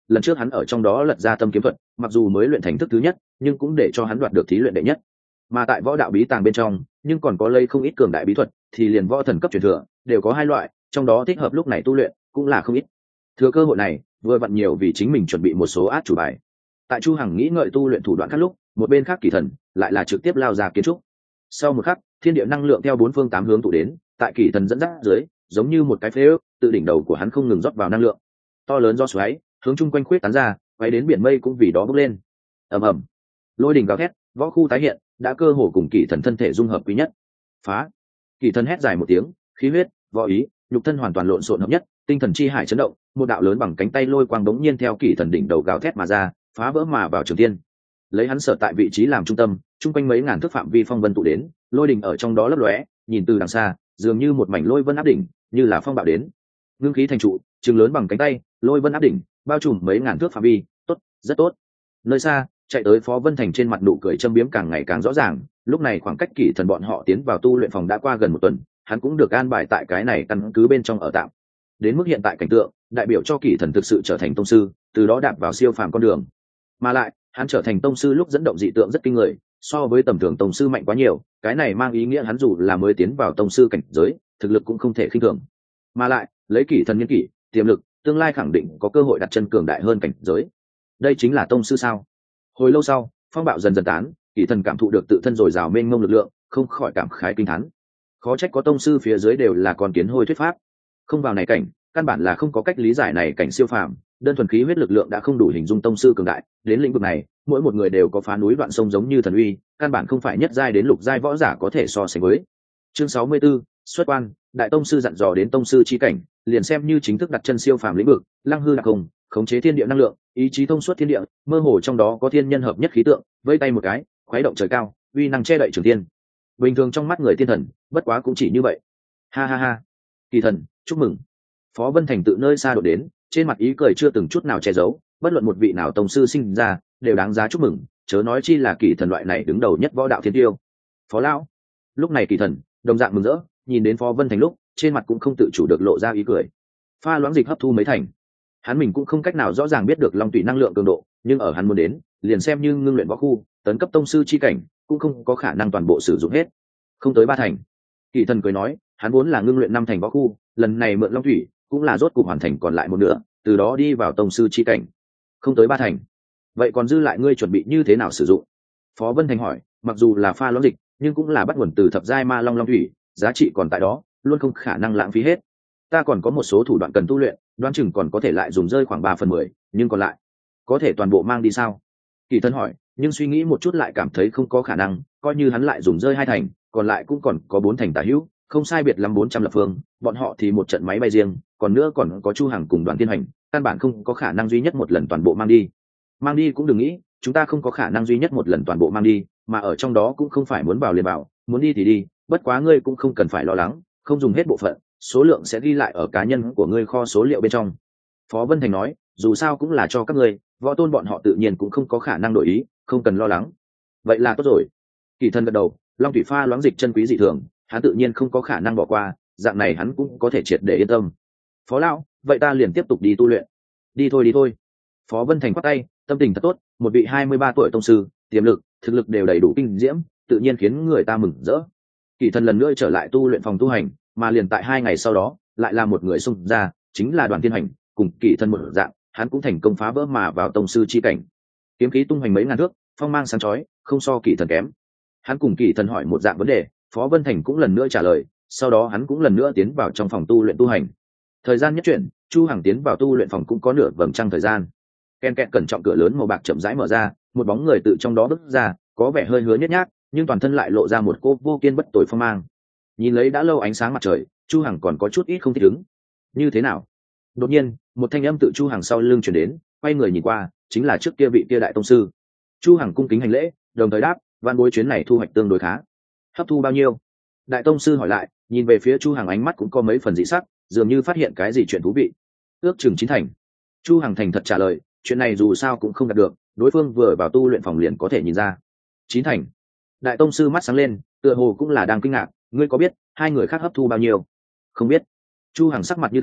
lần trước hắn ở trong đó lật ra tâm kiếm thuật, mặc dù mới luyện thành thức thứ nhất nhưng cũng để cho hắn đoạt được thí luyện đệ nhất. Mà tại võ đạo bí tàng bên trong nhưng còn có lây không ít cường đại bí thuật, thì liền võ thần cấp truyền thừa đều có hai loại, trong đó thích hợp lúc này tu luyện cũng là không ít. Thừa cơ hội này vừa vặn nhiều vì chính mình chuẩn bị một số át chủ bài. Tại Chu Hằng nghĩ ngợi tu luyện thủ đoạn khác lúc, một bên khác Kỳ Thần lại là trực tiếp lao ra kiến trúc. Sau một khắc, thiên địa năng lượng theo bốn phương tám hướng tụ đến, tại Kỳ Thần dẫn dắt dưới, giống như một cái phế ước, tự đỉnh đầu của hắn không ngừng rót vào năng lượng to lớn do xoáy hướng chung quanh khuyết tán ra, quay đến biển mây cũng vì đó bốc lên. Ầm ầm, lôi đỉnh gào thét, võ khu tái hiện, đã cơ hồ cùng Kỳ Thần thân thể dung hợp quý nhất. Phá! Kỳ Thần hét dài một tiếng, khí huyết, võ ý, nhục thân hoàn toàn lộn xộn hợp nhất, tinh thần chi hải chấn động, một đạo lớn bằng cánh tay lôi quang đống nhiên theo Kỳ Thần đỉnh đầu gào thét mà ra, phá vỡ mà vào trường tiên. Lấy hắn sở tại vị trí làm trung tâm, chung quanh mấy ngàn thước phạm vi phong vân tụ đến, lôi đỉnh ở trong đó lấp lóe, nhìn từ đằng xa dường như một mảnh lôi vân áp đỉnh, như là phong bạo đến. Ngưng khí thành trụ, trường lớn bằng cánh tay, lôi vân áp đỉnh, bao trùm mấy ngàn thước phạm vi, tốt, rất tốt. Nơi xa, chạy tới Phó Vân Thành trên mặt nụ cười châm biếm càng ngày càng rõ ràng. Lúc này khoảng cách Kỳ Thần bọn họ tiến vào tu luyện phòng đã qua gần một tuần, hắn cũng được an bài tại cái này căn cứ bên trong ở tạm. Đến mức hiện tại cảnh tượng, đại biểu cho Kỳ Thần thực sự trở thành tông sư, từ đó đạp vào siêu phàm con đường. Mà lại, hắn trở thành tông sư lúc dẫn động dị tượng rất kinh người, so với tầm thường tông sư mạnh quá nhiều, cái này mang ý nghĩa hắn dù là mới tiến vào tông sư cảnh giới, thực lực cũng không thể khinh thường. Mà lại, lấy Kỳ Thần nhân kỷ, tiềm lực, tương lai khẳng định có cơ hội đặt chân cường đại hơn cảnh giới. Đây chính là tông sư sao? Hồi lâu sau, phong bạo dần dần tán, Kỳ Thần cảm thụ được tự thân dồi dào mênh mông lực lượng, không khỏi cảm khái kinh thán. Khó trách có tông sư phía dưới đều là con kiến hôi thuyết pháp. Không vào này cảnh, căn bản là không có cách lý giải này cảnh siêu phàm, đơn thuần khí huyết lực lượng đã không đủ hình dung tông sư cường đại, đến lĩnh vực này, mỗi một người đều có phá núi đoạn sông giống như thần uy, căn bản không phải nhất giai đến lục giai võ giả có thể so sánh với. Chương sáu mươi 64, xuất quan, đại tông sư dặn dò đến tông sư chi cảnh, liền xem như chính thức đặt chân siêu phàm lĩnh vực, lăng hư đặc hùng, khống chế thiên địa năng lượng, ý chí thông suốt thiên địa, mơ hồ trong đó có thiên nhân hợp nhất khí tượng, vây tay một cái, khuấy động trời cao, uy năng che đậy trường thiên. Bình thường trong mắt người thiên thần, bất quá cũng chỉ như vậy. Ha ha ha. Kỳ Thần, chúc mừng. Phó Vân Thành tự nơi xa đổ đến, trên mặt ý cười chưa từng chút nào che giấu, bất luận một vị nào tông sư sinh ra, đều đáng giá chúc mừng, chớ nói chi là Kỳ Thần loại này đứng đầu nhất võ đạo thiên tiêu. Phó lão. Lúc này Kỳ Thần đồng dạng mừng rỡ, nhìn đến Phó Vân Thành lúc, trên mặt cũng không tự chủ được lộ ra ý cười. Pha loãng dịch hấp thu mấy thành, hắn mình cũng không cách nào rõ ràng biết được long tùy năng lượng cường độ, nhưng ở hắn muốn đến, liền xem như ngưng luyện võ khu, tấn cấp tông sư chi cảnh, cũng không có khả năng toàn bộ sử dụng hết. Không tới ba thành. Kỳ Thần cười nói, hắn vốn là ngưng luyện năm thành võ khu, lần này mượn long thủy, cũng là rốt cục hoàn thành còn lại một nửa, từ đó đi vào tông sư chi cảnh. Không tới ba thành. Vậy còn dư lại ngươi chuẩn bị như thế nào sử dụng? Phó Vân Thành hỏi, mặc dù là pha loãng dịch, nhưng cũng là bắt nguồn từ thập giai ma long long thủy, giá trị còn tại đó, luôn không khả năng lãng phí hết. Ta còn có một số thủ đoạn cần tu luyện, đoán chừng còn có thể lại dùng rơi khoảng ba phần mười, nhưng còn lại có thể toàn bộ mang đi sao? Kỳ Thần hỏi, nhưng suy nghĩ một chút lại cảm thấy không có khả năng, coi như hắn lại dùng rơi hai thành, còn lại cũng còn có bốn thành tả hữu, không sai biệt lắm bốn trăm lập phương, bọn họ thì một trận máy bay riêng, còn nữa còn có Chu Hằng cùng Đoàn Tiên Hành, căn bản không có khả năng duy nhất một lần toàn bộ mang đi. Mang đi cũng đừng nghĩ, chúng ta không có khả năng duy nhất một lần toàn bộ mang đi, mà ở trong đó cũng không phải muốn vào liền vào, muốn đi thì đi, bất quá ngươi cũng không cần phải lo lắng, không dùng hết bộ phận, số lượng sẽ ghi lại ở cá nhân của ngươi kho số liệu bên trong. Phó Vân Thành nói, dù sao cũng là cho các ngươi, võ tôn bọn họ tự nhiên cũng không có khả năng đổi ý, không cần lo lắng. Vậy là tốt rồi. Kỳ Thần gật đầu, long thủy pha loãng dịch chân quý dị thường, hắn tự nhiên không có khả năng bỏ qua, dạng này hắn cũng có thể triệt để yên tâm. Phó lão, vậy ta liền tiếp tục đi tu luyện. Đi thôi đi thôi. Phó Vân Thành quát tay, tâm tình thật tốt, một vị hai mươi ba tuổi tông sư, tiềm lực, thực lực đều đầy đủ kinh diễm, tự nhiên khiến người ta mừng rỡ. Kỳ Thần lần nữa trở lại tu luyện phòng tu hành, mà liền tại hai ngày sau đó, lại là một người xung ra, chính là Đoàn Tiên Hành, cùng Kỳ Thần một dạng, hắn cũng thành công phá vỡ mà vào tông sư chi cảnh. Kiếm khí tung hoành mấy ngàn thước, phong mang sáng chói, không so Kỳ Thần kém. Hắn cùng Kỳ Thần hỏi một dạng vấn đề, Phó Vân Thành cũng lần nữa trả lời, sau đó hắn cũng lần nữa tiến vào trong phòng tu luyện tu hành. Thời gian nhất chuyển, Chu Hằng tiến vào tu luyện phòng cũng có nửa vầng trăng thời gian. Ken kẹt cẩn trọng cửa lớn màu bạc chậm rãi mở ra, một bóng người từ trong đó bước ra, có vẻ hơi hứa nhếch nhác, nhưng toàn thân lại lộ ra một cô vô kiên bất tồi phong mang. Nhìn lấy đã lâu ánh sáng mặt trời, Chu Hằng còn có chút ít không thích ứng. Như thế nào? Đột nhiên, một thanh âm tự Chu Hằng sau lưng truyền đến, quay người nhìn qua, chính là trước kia vị kia đại tông sư. Chu Hằng cung kính hành lễ, đồng thời đáp, van bối chuyến này thu hoạch tương đối khá. Hấp thu bao nhiêu? Đại tông sư hỏi lại, nhìn về phía Chu Hằng ánh mắt cũng có mấy phần dị sắc, dường như phát hiện cái gì chuyện thú vị. Ước chừng chín thành. Chu Hằng thành thật trả lời, chuyện này dù sao cũng không đạt được, đối phương vừa vào tu luyện phòng liền có thể nhìn ra. Chín thành. Đại tông sư mắt sáng lên, tựa hồ cũng là đang kinh ngạc, ngươi có biết hai người khác hấp thu bao nhiêu? Không biết. Chu Hằng sắc mặt như thường,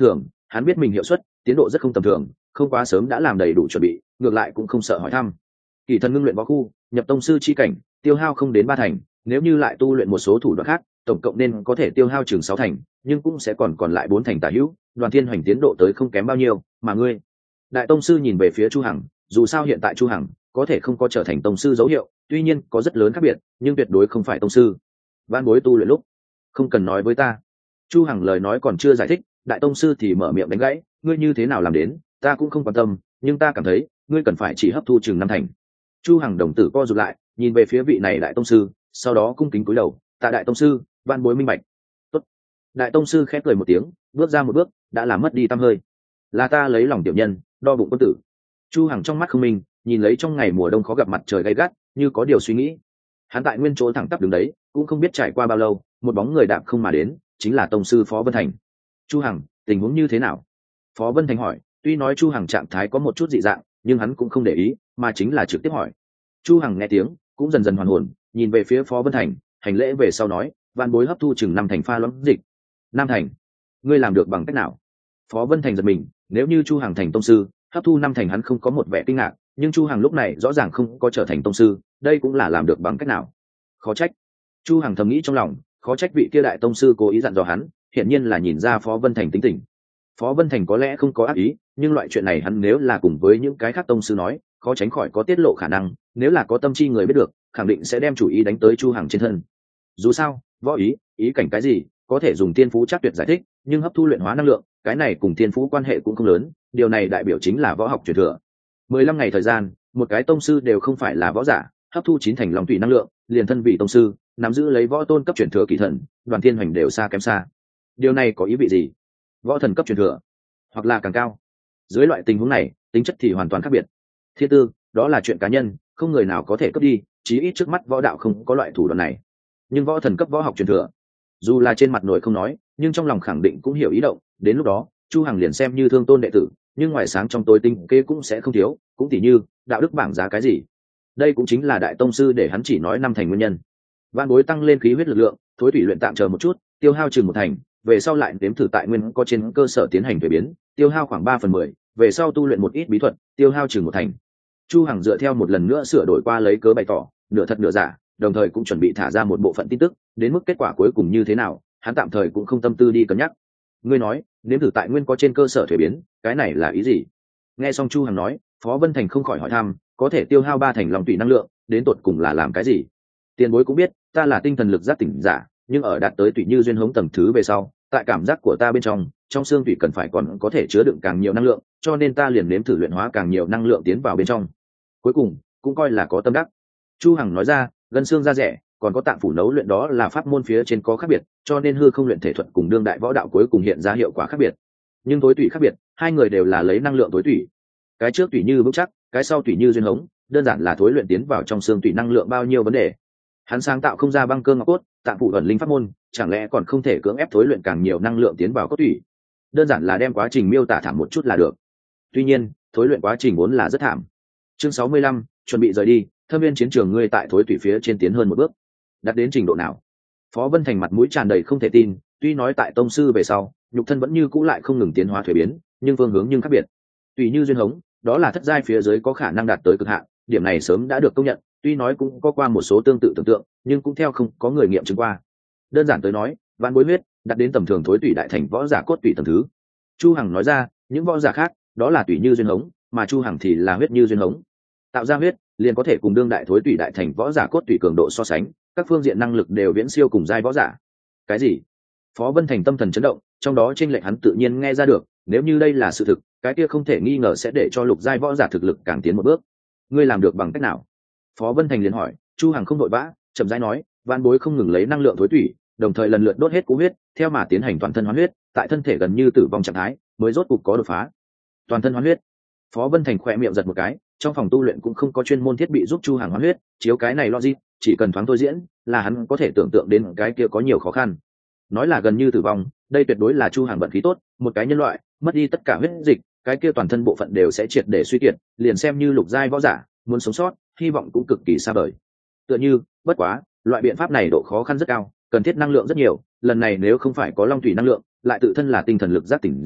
hắn biết mình hiệu suất tiến độ rất không tầm thường, không quá sớm đã làm đầy đủ chuẩn bị, ngược lại cũng không sợ hỏi thăm. Kỳ thần ngưng luyện võ khu nhập tông sư chi cảnh, tiêu hao không đến ba thành, nếu như lại tu luyện một số thủ đoạn khác, tổng cộng nên có thể tiêu hao chừng sáu thành, nhưng cũng sẽ còn còn lại bốn thành tả hữu. Đoàn Thiên Hoành tiến độ tới không kém bao nhiêu, mà ngươi, đại tông sư nhìn về phía Chu Hằng, dù sao hiện tại Chu Hằng có thể không có trở thành tông sư dấu hiệu, tuy nhiên có rất lớn khác biệt, nhưng tuyệt đối không phải tông sư. Vãn bối tu luyện lúc, không cần nói với ta. Chu Hằng lời nói còn chưa giải thích, đại tông sư thì mở miệng đánh gãy, ngươi như thế nào làm đến, ta cũng không quan tâm, nhưng ta cảm thấy ngươi cần phải chỉ hấp thu chừng năm thành. Chu Hằng đồng tử co rụt lại, nhìn về phía vị này đại tông sư, sau đó cung kính cúi đầu, tạ đại tông sư, vãn bối minh bạch. Tốt. Đại tông sư khẽ cười một tiếng, bước ra một bước, đã làm mất đi tâm hơi. Là ta lấy lòng tiểu nhân, đo bụng quân tử. Chu Hằng trong mắt không minh, nhìn lấy trong ngày mùa đông khó gặp mặt trời gay gắt, như có điều suy nghĩ. Hắn tại nguyên chỗ thẳng tắp đứng đấy, cũng không biết trải qua bao lâu, một bóng người đạp không mà đến, chính là tông sư Phó Vân Thành. Chu Hằng, tình huống như thế nào? Phó Vân Thành hỏi. Tuy nói Chu Hằng trạng thái có một chút dị dạng, nhưng hắn cũng không để ý, mà chính là trực tiếp hỏi. Chu Hằng nghe tiếng, cũng dần dần hoàn hồn, nhìn về phía Phó Vân Thành, hành lễ về sau nói, vạn bối hấp thu chừng năm thành pha loãng dịch. Năm thành? Ngươi làm được bằng cách nào? Phó Vân Thành giật mình, nếu như Chu Hằng thành tông sư, hấp thu năm thành hắn không có một vẻ kinh ngạc, nhưng Chu Hằng lúc này rõ ràng không có trở thành tông sư, đây cũng là làm được bằng cách nào? Khó trách. Chu Hằng thầm nghĩ trong lòng, khó trách vị kia đại tông sư cố ý dặn dò hắn, hiển nhiên là nhìn ra Phó Vân Thành tính tình. Phó Vân Thành có lẽ không có ác ý, nhưng loại chuyện này hắn nếu là cùng với những cái khác tông sư nói, khó tránh khỏi có tiết lộ khả năng, nếu là có tâm chi người biết được, khẳng định sẽ đem chủ ý đánh tới Chu Hằng trên thân. Dù sao, võ ý, ý cảnh cái gì, có thể dùng tiên phú chắc tuyệt giải thích, nhưng hấp thu luyện hóa năng lượng, cái này cùng tiên phú quan hệ cũng không lớn, điều này đại biểu chính là võ học truyền thừa. mười lăm ngày thời gian, một cái tông sư đều không phải là võ giả, hấp thu chín thành long thủy năng lượng, liền thân vị tông sư, nắm giữ lấy võ tôn cấp truyền thừa kỳ thần, Đoàn Thiên Hoành đều xa kém xa. Điều này có ý vị gì? Võ thần cấp truyền thừa, hoặc là càng cao. Dưới loại tình huống này, tính chất thì hoàn toàn khác biệt. Thiên tư, đó là chuyện cá nhân, không người nào có thể cấp đi, chí ít trước mắt võ đạo không có loại thủ đoạn này. Nhưng võ thần cấp võ học truyền thừa, dù là trên mặt nội không nói, nhưng trong lòng khẳng định cũng hiểu ý động. Đến lúc đó, Chu Hằng liền xem như thương tôn đệ tử, nhưng ngoài sáng trong tối tinh kế cũng sẽ không thiếu, cũng tỉ như đạo đức bảng giá cái gì. Đây cũng chính là đại tông sư để hắn chỉ nói năm thành nguyên nhân. Vạn bối tăng lên khí huyết lực lượng, thối thủy luyện tạm chờ một chút, tiêu hao chừng một thành, về sau lại đếm thử tại nguyên có trên cơ sở tiến hành thay biến, tiêu hao khoảng ba phần mười, về sau tu luyện một ít bí thuật, tiêu hao chừng một thành. Chu Hằng dựa theo một lần nữa sửa đổi qua lấy cớ bày tỏ, nửa thật nửa giả, đồng thời cũng chuẩn bị thả ra một bộ phận tin tức, đến mức kết quả cuối cùng như thế nào, hắn tạm thời cũng không tâm tư đi cân nhắc. Ngươi nói, nếm thử tại nguyên có trên cơ sở thay biến, cái này là ý gì? Nghe xong Chu Hằng nói, Phó Vân Thành không khỏi hỏi thăm, có thể tiêu hao ba thành lòng tùy năng lượng, đến tột cùng là làm cái gì? Tiền bối cũng biết, ta là tinh thần lực giác tỉnh giả, nhưng ở đạt tới tùy như duyên hống tầng thứ về sau, tại cảm giác của ta bên trong, trong xương tùy cần phải còn có thể chứa đựng càng nhiều năng lượng, cho nên ta liền nếm thử luyện hóa càng nhiều năng lượng tiến vào bên trong. Cuối cùng, cũng coi là có tâm đắc. Chu Hằng nói ra, gân xương da rẻ, còn có tạng phủ nấu luyện đó là pháp môn phía trên có khác biệt, cho nên hư không luyện thể thuật cùng đương đại võ đạo cuối cùng hiện ra hiệu quả khác biệt. Nhưng tối tùy khác biệt, hai người đều là lấy năng lượng tối tùy. Cái trước tùy như vững chắc, cái sau tùy như duyên hống, đơn giản là thối luyện tiến vào trong xương tùy năng lượng bao nhiêu vấn đề. Hắn sáng tạo không ra băng cơ ngọc cốt, tạng phủ ẩn linh pháp môn, chẳng lẽ còn không thể cưỡng ép thối luyện càng nhiều năng lượng tiến vào cốt tủy? Đơn giản là đem quá trình miêu tả thảm một chút là được. Tuy nhiên, thối luyện quá trình vốn là rất thảm. Chương sáu mươi lăm, chuẩn bị rời đi, thâm viên chiến trường ngươi tại thối tủy phía trên tiến hơn một bước. Đạt đến trình độ nào? Phó Vân Thành mặt mũi tràn đầy không thể tin, tuy nói tại tông sư về sau, nhục thân vẫn như cũ lại không ngừng tiến hóa thuế biến, nhưng phương hướng nhưng khác biệt. Tùy như duyên hống, đó là thất giai phía dưới có khả năng đạt tới cực hạn, điểm này sớm đã được công nhận, tuy nói cũng có qua một số tương tự tưởng tượng, nhưng cũng theo không có người nghiệm chứng qua. Đơn giản tới nói, vạn bối huyết đặt đến tầm thường thối tủy đại thành võ giả cốt tủy tầm thứ. Chu Hằng nói ra, những võ giả khác, đó là tủy như duyên hống, mà Chu Hằng thì là huyết như duyên hống. Tạo ra huyết, liền có thể cùng đương đại thối tủy đại thành võ giả cốt tủy cường độ so sánh, các phương diện năng lực đều viễn siêu cùng giai võ giả. Cái gì? Phó Vân Thành tâm thần chấn động, trong đó chênh lệch hắn tự nhiên nghe ra được, nếu như đây là sự thực, cái kia không thể nghi ngờ sẽ để cho lục giai võ giả thực lực càng tiến một bước. Ngươi làm được bằng cách nào? Phó Vân Thành liền hỏi. Chu Hằng không vội vã, chậm rãi nói, vạn bối không ngừng lấy năng lượng thối tủy, đồng thời lần lượt đốt hết cú huyết, theo mà tiến hành toàn thân hoán huyết, tại thân thể gần như tử vong trạng thái, mới rốt cục có đột phá. Toàn thân hoán huyết. Phó Vân Thành khẽ miệng giật một cái, trong phòng tu luyện cũng không có chuyên môn thiết bị giúp Chu Hằng hoán huyết, chiếu cái này logic, chỉ cần thoáng thôi diễn, là hắn có thể tưởng tượng đến cái kia có nhiều khó khăn. Nói là gần như tử vong, đây tuyệt đối là Chu Hằng vận khí tốt, một cái nhân loại, mất đi tất cả huyết dịch, cái kia toàn thân bộ phận đều sẽ triệt để suy kiệt, liền xem như lục giai võ giả, muốn sống sót, hy vọng cũng cực kỳ xa vời. Tựa như, bất quá, loại biện pháp này độ khó khăn rất cao, cần thiết năng lượng rất nhiều, lần này nếu không phải có long thủy năng lượng, lại tự thân là tinh thần lực giác tỉnh giả,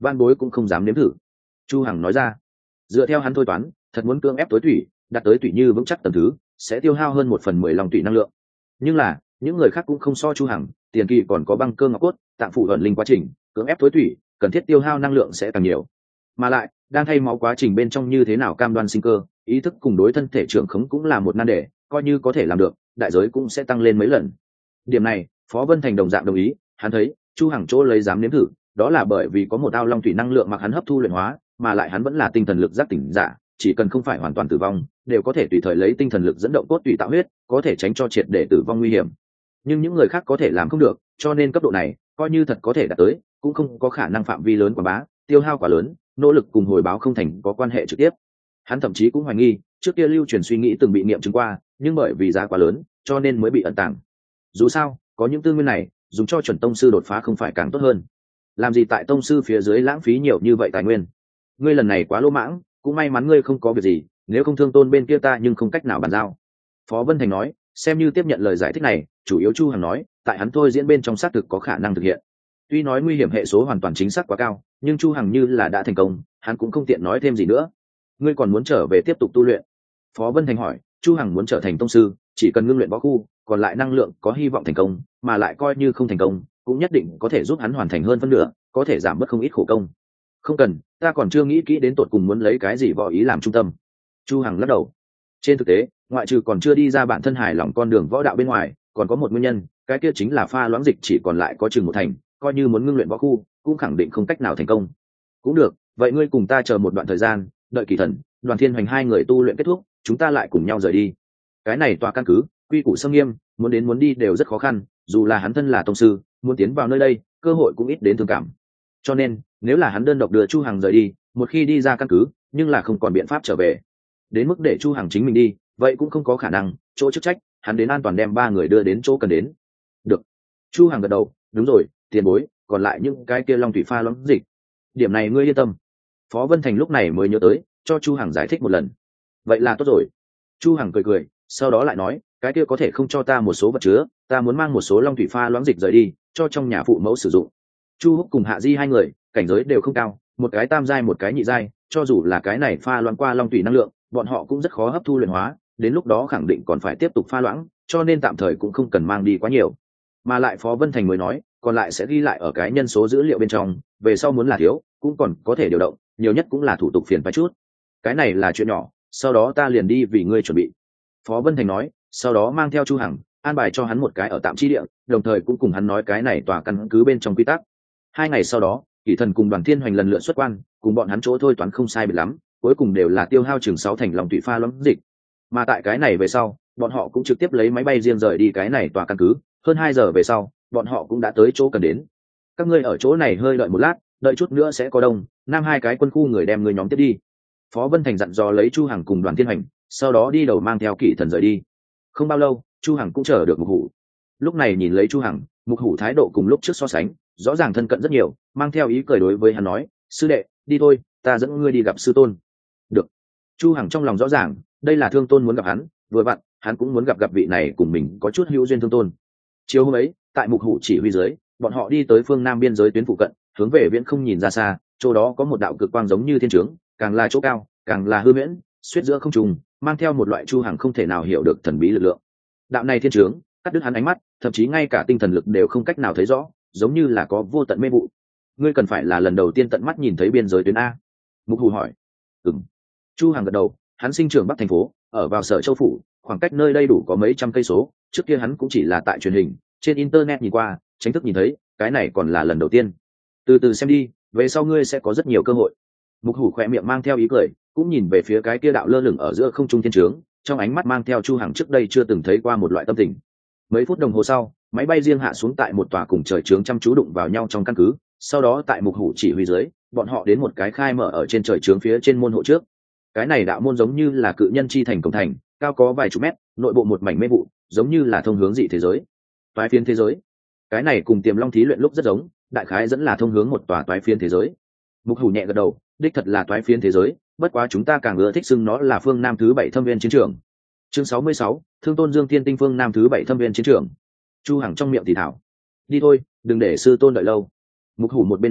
van bối cũng không dám nếm thử. Chu Hằng nói ra. Dựa theo hắn thôi toán, thật muốn cưỡng ép tối thủy, đặt tới tủy như vững chắc tầm thứ, sẽ tiêu hao hơn một phần mười lòng tủy năng lượng. Nhưng là những người khác cũng không so Chu Hằng, tiền kỳ còn có băng cơ ngọc cốt, tạng phủ ẩn linh quá trình, cưỡng ép tối thủy, cần thiết tiêu hao năng lượng sẽ càng nhiều. Mà lại, đang thay máu quá trình bên trong như thế nào cam đoan sinh cơ, ý thức cùng đối thân thể trưởng khống cũng là một nan đề, coi như có thể làm được, đại giới cũng sẽ tăng lên mấy lần. Điểm này, Phó Vân Thành đồng dạng đồng ý, hắn thấy Chu Hằng chỗ lấy dám nếm thử, đó là bởi vì có một ao long thủy năng lượng mặc hắn hấp thu luyện hóa, mà lại hắn vẫn là tinh thần lực giác tỉnh giả, chỉ cần không phải hoàn toàn tử vong, đều có thể tùy thời lấy tinh thần lực dẫn động cốt tủy tạo huyết, có thể tránh cho triệt để tử vong nguy hiểm. Nhưng những người khác có thể làm không được, cho nên cấp độ này, coi như thật có thể đạt tới, cũng không có khả năng phạm vi lớn quảng bá, tiêu hao quá lớn, nỗ lực cùng hồi báo không thành có quan hệ trực tiếp. Hắn thậm chí cũng hoài nghi, trước kia lưu truyền suy nghĩ từng bị nghiệm chứng qua, nhưng bởi vì giá quá lớn, cho nên mới bị ẩn tàng. Dù sao, có những tư nguyên này, dùng cho chuẩn tông sư đột phá không phải càng tốt hơn? Làm gì tại tông sư phía dưới lãng phí nhiều như vậy tài nguyên? Ngươi lần này quá lỗ mãng, cũng may mắn ngươi không có việc gì, nếu không Thương Tôn bên kia ta nhưng không cách nào bàn giao. Phó Vân Thành nói, xem như tiếp nhận lời giải thích này, chủ yếu Chu Hằng nói, tại hắn thôi diễn bên trong xác thực có khả năng thực hiện. Tuy nói nguy hiểm hệ số hoàn toàn chính xác quá cao, nhưng Chu Hằng như là đã thành công, hắn cũng không tiện nói thêm gì nữa. Ngươi còn muốn trở về tiếp tục tu luyện? Phó Vân Thành hỏi. Chu Hằng muốn trở thành tông sư, chỉ cần ngưng luyện võ khu, còn lại năng lượng có hy vọng thành công, mà lại coi như không thành công, cũng nhất định có thể giúp hắn hoàn thành hơn phân nửa, có thể giảm bớt không ít khổ công. Không cần, ta còn chưa nghĩ kỹ đến tột cùng muốn lấy cái gì võ ý làm trung tâm. Chu Hằng lắc đầu. Trên thực tế, ngoại trừ còn chưa đi ra bản thân hài lòng con đường võ đạo bên ngoài, còn có một nguyên nhân, cái kia chính là pha loãng dịch chỉ còn lại có chừng một thành, coi như muốn ngưng luyện võ khu, cũng khẳng định không cách nào thành công. Cũng được, vậy ngươi cùng ta chờ một đoạn thời gian, đợi Kỳ Thần, Đoàn Thiên Hoành hai người tu luyện kết thúc, chúng ta lại cùng nhau rời đi. Cái này tòa căn cứ, quy củ xâm nghiêm, muốn đến muốn đi đều rất khó khăn, dù là hắn thân là tông sư, muốn tiến vào nơi đây, cơ hội cũng ít đến thương cảm. Cho nên, nếu là hắn đơn độc đưa Chu Hằng rời đi, một khi đi ra căn cứ, nhưng là không còn biện pháp trở về. Đến mức để Chu Hằng chính mình đi, vậy cũng không có khả năng, chỗ chức trách, hắn đến an toàn đem ba người đưa đến chỗ cần đến. Được. Chu Hằng gật đầu, đúng rồi, tiền bối, còn lại những cái kia long thủy pha loãng dịch. Điểm này ngươi yên tâm. Phó Vân Thành lúc này mới nhớ tới, cho Chu Hằng giải thích một lần. Vậy là tốt rồi. Chu Hằng cười cười, sau đó lại nói, cái kia có thể không cho ta một số vật chứa, ta muốn mang một số long thủy pha loãng dịch rời đi, cho trong nhà phụ mẫu sử dụng. Chu Húc cùng Hạ Di hai người, cảnh giới đều không cao, một cái tam giai một cái nhị giai, cho dù là cái này pha loãng qua long thủy năng lượng, bọn họ cũng rất khó hấp thu luyện hóa, đến lúc đó khẳng định còn phải tiếp tục pha loãng, cho nên tạm thời cũng không cần mang đi quá nhiều. Mà lại Phó Vân Thành mới nói, còn lại sẽ ghi lại ở cái nhân số dữ liệu bên trong, về sau muốn là thiếu, cũng còn có thể điều động, nhiều nhất cũng là thủ tục phiền phải chút. Cái này là chuyện nhỏ, sau đó ta liền đi vì ngươi chuẩn bị. Phó Vân Thành nói, sau đó mang theo Chu Hằng, an bài cho hắn một cái ở tạm chi địa, đồng thời cũng cùng hắn nói cái này tòa căn cứ bên trong quy tắc. Hai ngày sau đó, Kỷ Thần cùng Đoàn Thiên Hoành lần lượt xuất quan, cùng bọn hắn chỗ thôi toán không sai biệt lắm, cuối cùng đều là tiêu hao chừng sáu thành lòng thủy pha loãng dịch. Mà tại cái này về sau, bọn họ cũng trực tiếp lấy máy bay riêng rời đi cái này tòa căn cứ, hơn hai giờ về sau, bọn họ cũng đã tới chỗ cần đến. Các ngươi ở chỗ này hơi đợi một lát, đợi chút nữa sẽ có đông, nam hai cái quân khu người đem người nhóm tiếp đi. Phó Vân Thành dặn dò lấy Chu Hằng cùng Đoàn Thiên Hoành, sau đó đi đầu mang theo Kỷ Thần rời đi. Không bao lâu, Chu Hằng cũng chờ được Mục Hủ. Lúc này nhìn lấy Chu Hằng, Mục Hủ thái độ cùng lúc trước so sánh, rõ ràng thân cận rất nhiều, mang theo ý cười đối với hắn nói, sư đệ, đi thôi, ta dẫn ngươi đi gặp sư tôn. Được. Chu Hằng trong lòng rõ ràng, đây là Thương Tôn muốn gặp hắn, vừa vặn, hắn cũng muốn gặp gặp vị này cùng mình có chút hữu duyên Thương Tôn. Chiều hôm ấy, tại Mục Hủ chỉ huy dưới, bọn họ đi tới phương nam biên giới tuyến phụ cận, hướng về viễn không nhìn ra xa, chỗ đó có một đạo cực quang giống như thiên trướng, càng là chỗ cao, càng là hư huyễn, xuyết giữa không trung, mang theo một loại Chu Hằng không thể nào hiểu được thần bí lực lượng. Đạo này thiên trướng, cắt đứt hắn ánh mắt, thậm chí ngay cả tinh thần lực đều không cách nào thấy rõ, giống như là có vô tận mê vụ. Ngươi cần phải là lần đầu tiên tận mắt nhìn thấy biên giới tuyến a? Mục Hủ hỏi. Ừm. Chu Hằng gật đầu, hắn sinh trưởng Bắc thành phố, ở vào Sở Châu phủ, khoảng cách nơi đây đủ có mấy trăm cây số, trước kia hắn cũng chỉ là tại truyền hình, trên internet nhìn qua, chính thức nhìn thấy, cái này còn là lần đầu tiên. Từ từ xem đi, về sau ngươi sẽ có rất nhiều cơ hội. Mục Hủ khỏe miệng mang theo ý cười, cũng nhìn về phía cái kia đạo lơ lửng ở giữa không trung thiên trướng, trong ánh mắt mang theo Chu Hằng trước đây chưa từng thấy qua một loại tâm tình. Mấy phút đồng hồ sau, máy bay riêng hạ xuống tại một tòa cùng trời trướng chăm chú đụng vào nhau trong căn cứ, sau đó tại Mục Hủ chỉ huy dưới, bọn họ đến một cái khai mở ở trên trời trướng phía trên môn hộ trước. Cái này đạo môn giống như là cự nhân chi thành cổng thành, cao có vài chục mét, nội bộ một mảnh mê vụ, giống như là thông hướng dị thế giới, toái phiến thế giới. Cái này cùng Tiềm Long thí luyện lúc rất giống, đại khái dẫn là thông hướng một tòa toái phiến thế giới. Mục Hủ nhẹ gật đầu, đích thật là toái phiến thế giới, bất quá chúng ta càng ưa thích xưng nó là phương nam thứ bảy thâm viên chiến trường. Chương sáu mươi sáu, Thương Tôn Dương Thiên Tinh phương nam thứ bảy thâm viên chiến trường. Chu Hằng trong miệng thì thảo, đi thôi, đừng để sư tôn đợi lâu. Mục Hủ một bên nói,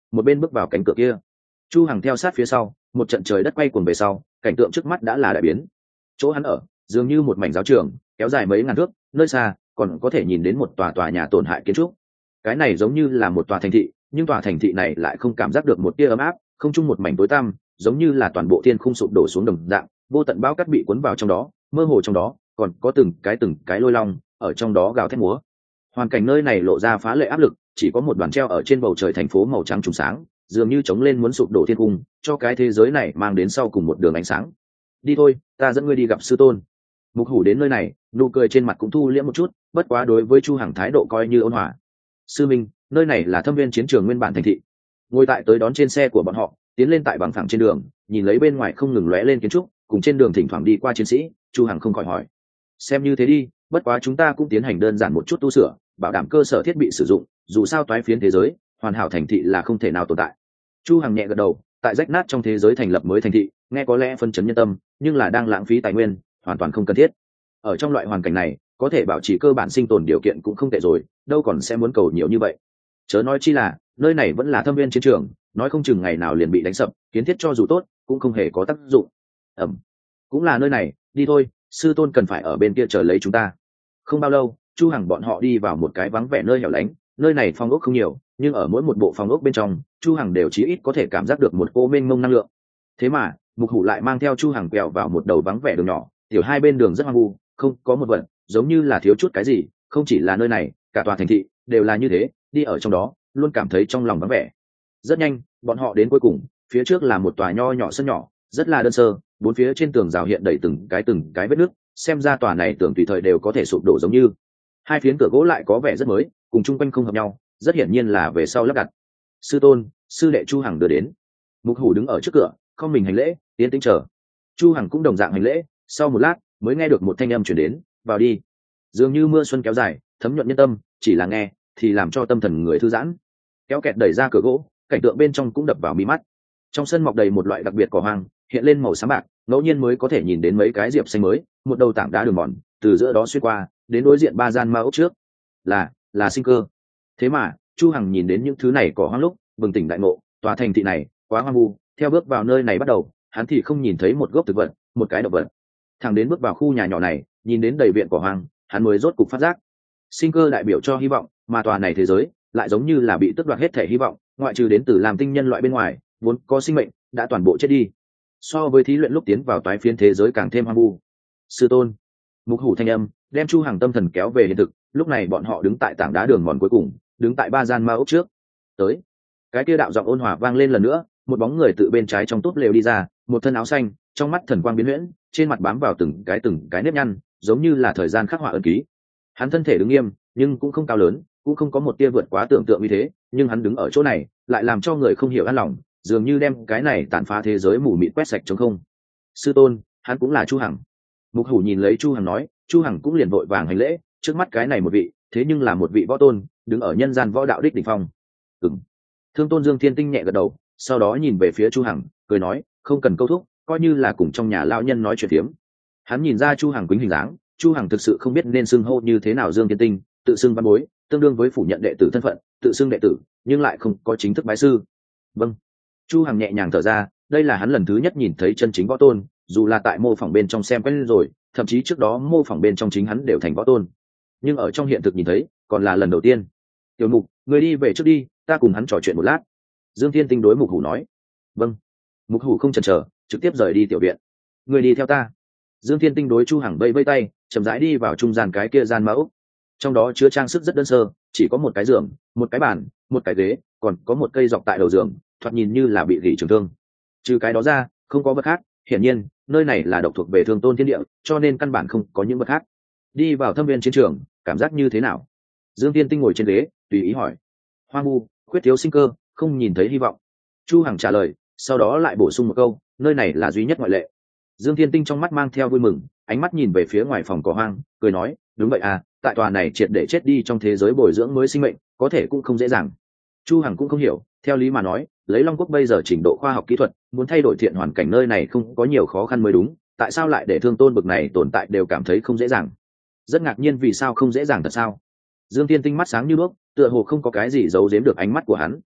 một bên bước vào cánh cửa kia. Chu Hằng theo sát phía sau, một trận trời đất quay cuồng về sau, cảnh tượng trước mắt đã là đại biến. Chỗ hắn ở dường như một mảnh giáo trường kéo dài mấy ngàn thước, nơi xa còn có thể nhìn đến một tòa tòa nhà tổn hại kiến trúc. Cái này giống như là một tòa thành thị, nhưng tòa thành thị này lại không cảm giác được một tia ấm áp, không chung một mảnh tối tăm, giống như là toàn bộ thiên khung sụp đổ xuống đồng dạng, vô tận bão cát bị cuốn vào trong đó, mơ hồ trong đó còn có từng cái từng cái lôi long ở trong đó gào thét múa. Hoàn cảnh nơi này lộ ra phá lệ áp lực, chỉ có một đoàn treo ở trên bầu trời thành phố màu trắng trùng sáng, dường như chống lên muốn sụp đổ thiên cung, cho cái thế giới này mang đến sau cùng một đường ánh sáng. Đi thôi, ta dẫn ngươi đi gặp sư tôn. Mục Hủ đến nơi này, nụ cười trên mặt cũng thu liễm một chút, bất quá đối với Chu Hằng thái độ coi như ôn hòa. Sư minh, nơi này là Thâm Viên chiến trường nguyên bản thành thị. Ngồi tại tới đón trên xe của bọn họ, tiến lên tại bằng phẳng trên đường, nhìn lấy bên ngoài không ngừng lóe lên kiến trúc, cùng trên đường thỉnh thoảng đi qua chiến sĩ, Chu Hằng không khỏi hỏi: xem như thế đi, bất quá chúng ta cũng tiến hành đơn giản một chút tu sửa, bảo đảm cơ sở thiết bị sử dụng, dù sao toái phiến thế giới, hoàn hảo thành thị là không thể nào tồn tại. Chu Hằng nhẹ gật đầu, tại rách nát trong thế giới thành lập mới thành thị, nghe có lẽ phân chấn nhân tâm, nhưng là đang lãng phí tài nguyên, hoàn toàn không cần thiết. Ở trong loại hoàn cảnh này, có thể bảo trì cơ bản sinh tồn điều kiện cũng không tệ rồi, đâu còn sẽ muốn cầu nhiều như vậy. Chớ nói chi là, nơi này vẫn là Thâm Viên chiến trường, nói không chừng ngày nào liền bị đánh sập, kiến thiết cho dù tốt, cũng không hề có tác dụng. Ẩm, cũng là nơi này, đi thôi, sư tôn cần phải ở bên kia chờ lấy chúng ta. Không bao lâu, Chu Hằng bọn họ đi vào một cái vắng vẻ nơi hẻo lánh, nơi này phòng ốc không nhiều, nhưng ở mỗi một bộ phòng ốc bên trong, Chu Hằng đều chí ít có thể cảm giác được một cô mênh mông năng lượng. Thế mà, Mục Hủ lại mang theo Chu Hằng quẹo vào một đầu vắng vẻ đường nhỏ, tiểu hai bên đường rất hoang vu, không có một vật, giống như là thiếu chút cái gì. Không chỉ là nơi này, cả tòa thành thị đều là như thế, đi ở trong đó, luôn cảm thấy trong lòng vắng vẻ. Rất nhanh, bọn họ đến cuối cùng, phía trước là một tòa nho nhỏ sân nhỏ, rất là đơn sơ, bốn phía trên tường rào hiện đầy từng cái từng cái vết nứt, xem ra tòa này tường tùy thời đều có thể sụp đổ giống như. Hai phiến cửa gỗ lại có vẻ rất mới, cùng chung quanh không hợp nhau, rất hiển nhiên là về sau lắp đặt. Sư tôn, sư đệ Chu Hằng đưa đến. Mục Hủ đứng ở trước cửa, không mình hành lễ, tiến tĩnh chờ. Chu Hằng cũng đồng dạng hành lễ, sau một lát mới nghe được một thanh âm truyền đến: vào đi. Dường như mưa xuân kéo dài, thấm nhuận nhân tâm, chỉ là nghe thì làm cho tâm thần người thư giãn. Kéo kẹt đẩy ra cửa gỗ, cảnh tượng bên trong cũng đập vào mi mắt. Trong sân mọc đầy một loại đặc biệt cỏ hoang, hiện lên màu xám bạc, ngẫu nhiên mới có thể nhìn đến mấy cái diệp xanh mới, một đầu tảng đá đường mòn từ giữa đó xuyên qua, đến đối diện ba gian ma ốc trước. Là, là sinh cơ. Thế mà, Chu Hằng nhìn đến những thứ này cỏ hoang lúc, bừng tỉnh đại ngộ, tòa thành thị này quá hoang vu, theo bước vào nơi này bắt đầu, hắn thì không nhìn thấy một gốc thực vật, một cái động vật. Thằng đến bước vào khu nhà nhỏ này, nhìn đến đầy viện cỏ hoang, hắn mới rốt cục phát giác. Sinh cơ đại biểu cho hy vọng, mà tòa này thế giới lại giống như là bị tước đoạt hết thể hy vọng, ngoại trừ đến từ làm tinh nhân loại bên ngoài, vốn có sinh mệnh đã toàn bộ chết đi. So với thí luyện lúc tiến vào toái phiến thế giới càng thêm hoang vu. Sư tôn. Mục Hủ thanh âm đem Chu Hằng tâm thần kéo về hiện thực, lúc này bọn họ đứng tại tảng đá đường mòn cuối cùng, đứng tại ba gian ma ốc trước. Tới. Cái kia đạo giọng ôn hòa vang lên lần nữa, một bóng người tự bên trái trong túp lều đi ra, một thân áo xanh, trong mắt thần quang biến huyễn, trên mặt bám vào từng cái từng cái nếp nhăn, giống như là thời gian khắc họa ấn ký. Hắn thân thể đứng nghiêm, nhưng cũng không cao lớn, cũng không có một tia vượt quá tưởng tượng như thế, nhưng hắn đứng ở chỗ này, lại làm cho người không hiểu an lòng, dường như đem cái này tàn phá thế giới mù mịt quét sạch trống không. Sư tôn, hắn cũng là Chu Hằng. Mục Hủ nhìn lấy Chu Hằng nói, Chu Hằng cũng liền vội vàng hành lễ, trước mắt cái này một vị, thế nhưng là một vị võ tôn, đứng ở nhân gian võ đạo đích đỉnh phong. Ừm. Thương Tôn Dương Thiên Tinh nhẹ gật đầu, sau đó nhìn về phía Chu Hằng, cười nói, không cần câu thúc, coi như là cùng trong nhà lão nhân nói chuyện phiếm. Hắn nhìn ra Chu Hằng quýnh hình dáng, Chu Hằng thực sự không biết nên xưng hô như thế nào Dương Thiên Tinh, tự xưng văn bối, tương đương với phủ nhận đệ tử thân phận, tự xưng đệ tử, nhưng lại không có chính thức bái sư. Vâng. Chu Hằng nhẹ nhàng thở ra, đây là hắn lần thứ nhất nhìn thấy chân chính võ tôn, dù là tại mô phỏng bên trong xem quen rồi, thậm chí trước đó mô phỏng bên trong chính hắn đều thành võ tôn, nhưng ở trong hiện thực nhìn thấy, còn là lần đầu tiên. Tiểu Mục, người đi về trước đi, ta cùng hắn trò chuyện một lát. Dương Thiên Tinh đối Mục Hủ nói. Vâng. Mục Hủ không chần chờ, trực tiếp rời đi tiểu viện. Người đi theo ta. Dương Thiên Tinh đối Chu Hằng vẫy vẫy tay, chậm rãi đi vào trung gian cái kia gian ma ốc. Trong đó chứa trang sức rất đơn sơ, chỉ có một cái giường, một cái bàn, một cái ghế, còn có một cây dọc tại đầu giường, thoạt nhìn như là bị gỉ trường thương. Trừ cái đó ra, không có vật khác. Hiển nhiên, nơi này là độc thuộc về Thương Tôn Thiên Địa, cho nên căn bản không có những vật khác. Đi vào Thâm Viên chiến trường, cảm giác như thế nào? Dương Thiên Tinh ngồi trên ghế, tùy ý hỏi. Hoang vu, khuyết thiếu sinh cơ, không nhìn thấy hy vọng. Chu Hằng trả lời, sau đó lại bổ sung một câu, nơi này là duy nhất ngoại lệ. Dương Thiên Tinh trong mắt mang theo vui mừng, ánh mắt nhìn về phía ngoài phòng cỏ hoang, cười nói, đúng vậy à, tại tòa này triệt để chết đi trong thế giới bồi dưỡng mới sinh mệnh, có thể cũng không dễ dàng. Chu Hằng cũng không hiểu, theo lý mà nói, lấy Long Quốc bây giờ trình độ khoa học kỹ thuật, muốn thay đổi thiện hoàn cảnh nơi này không có nhiều khó khăn mới đúng, tại sao lại để Thương Tôn bực này tồn tại đều cảm thấy không dễ dàng? Rất ngạc nhiên vì sao không dễ dàng thật sao? Dương Thiên Tinh mắt sáng như đuốc, tựa hồ không có cái gì giấu giếm được ánh mắt của hắn.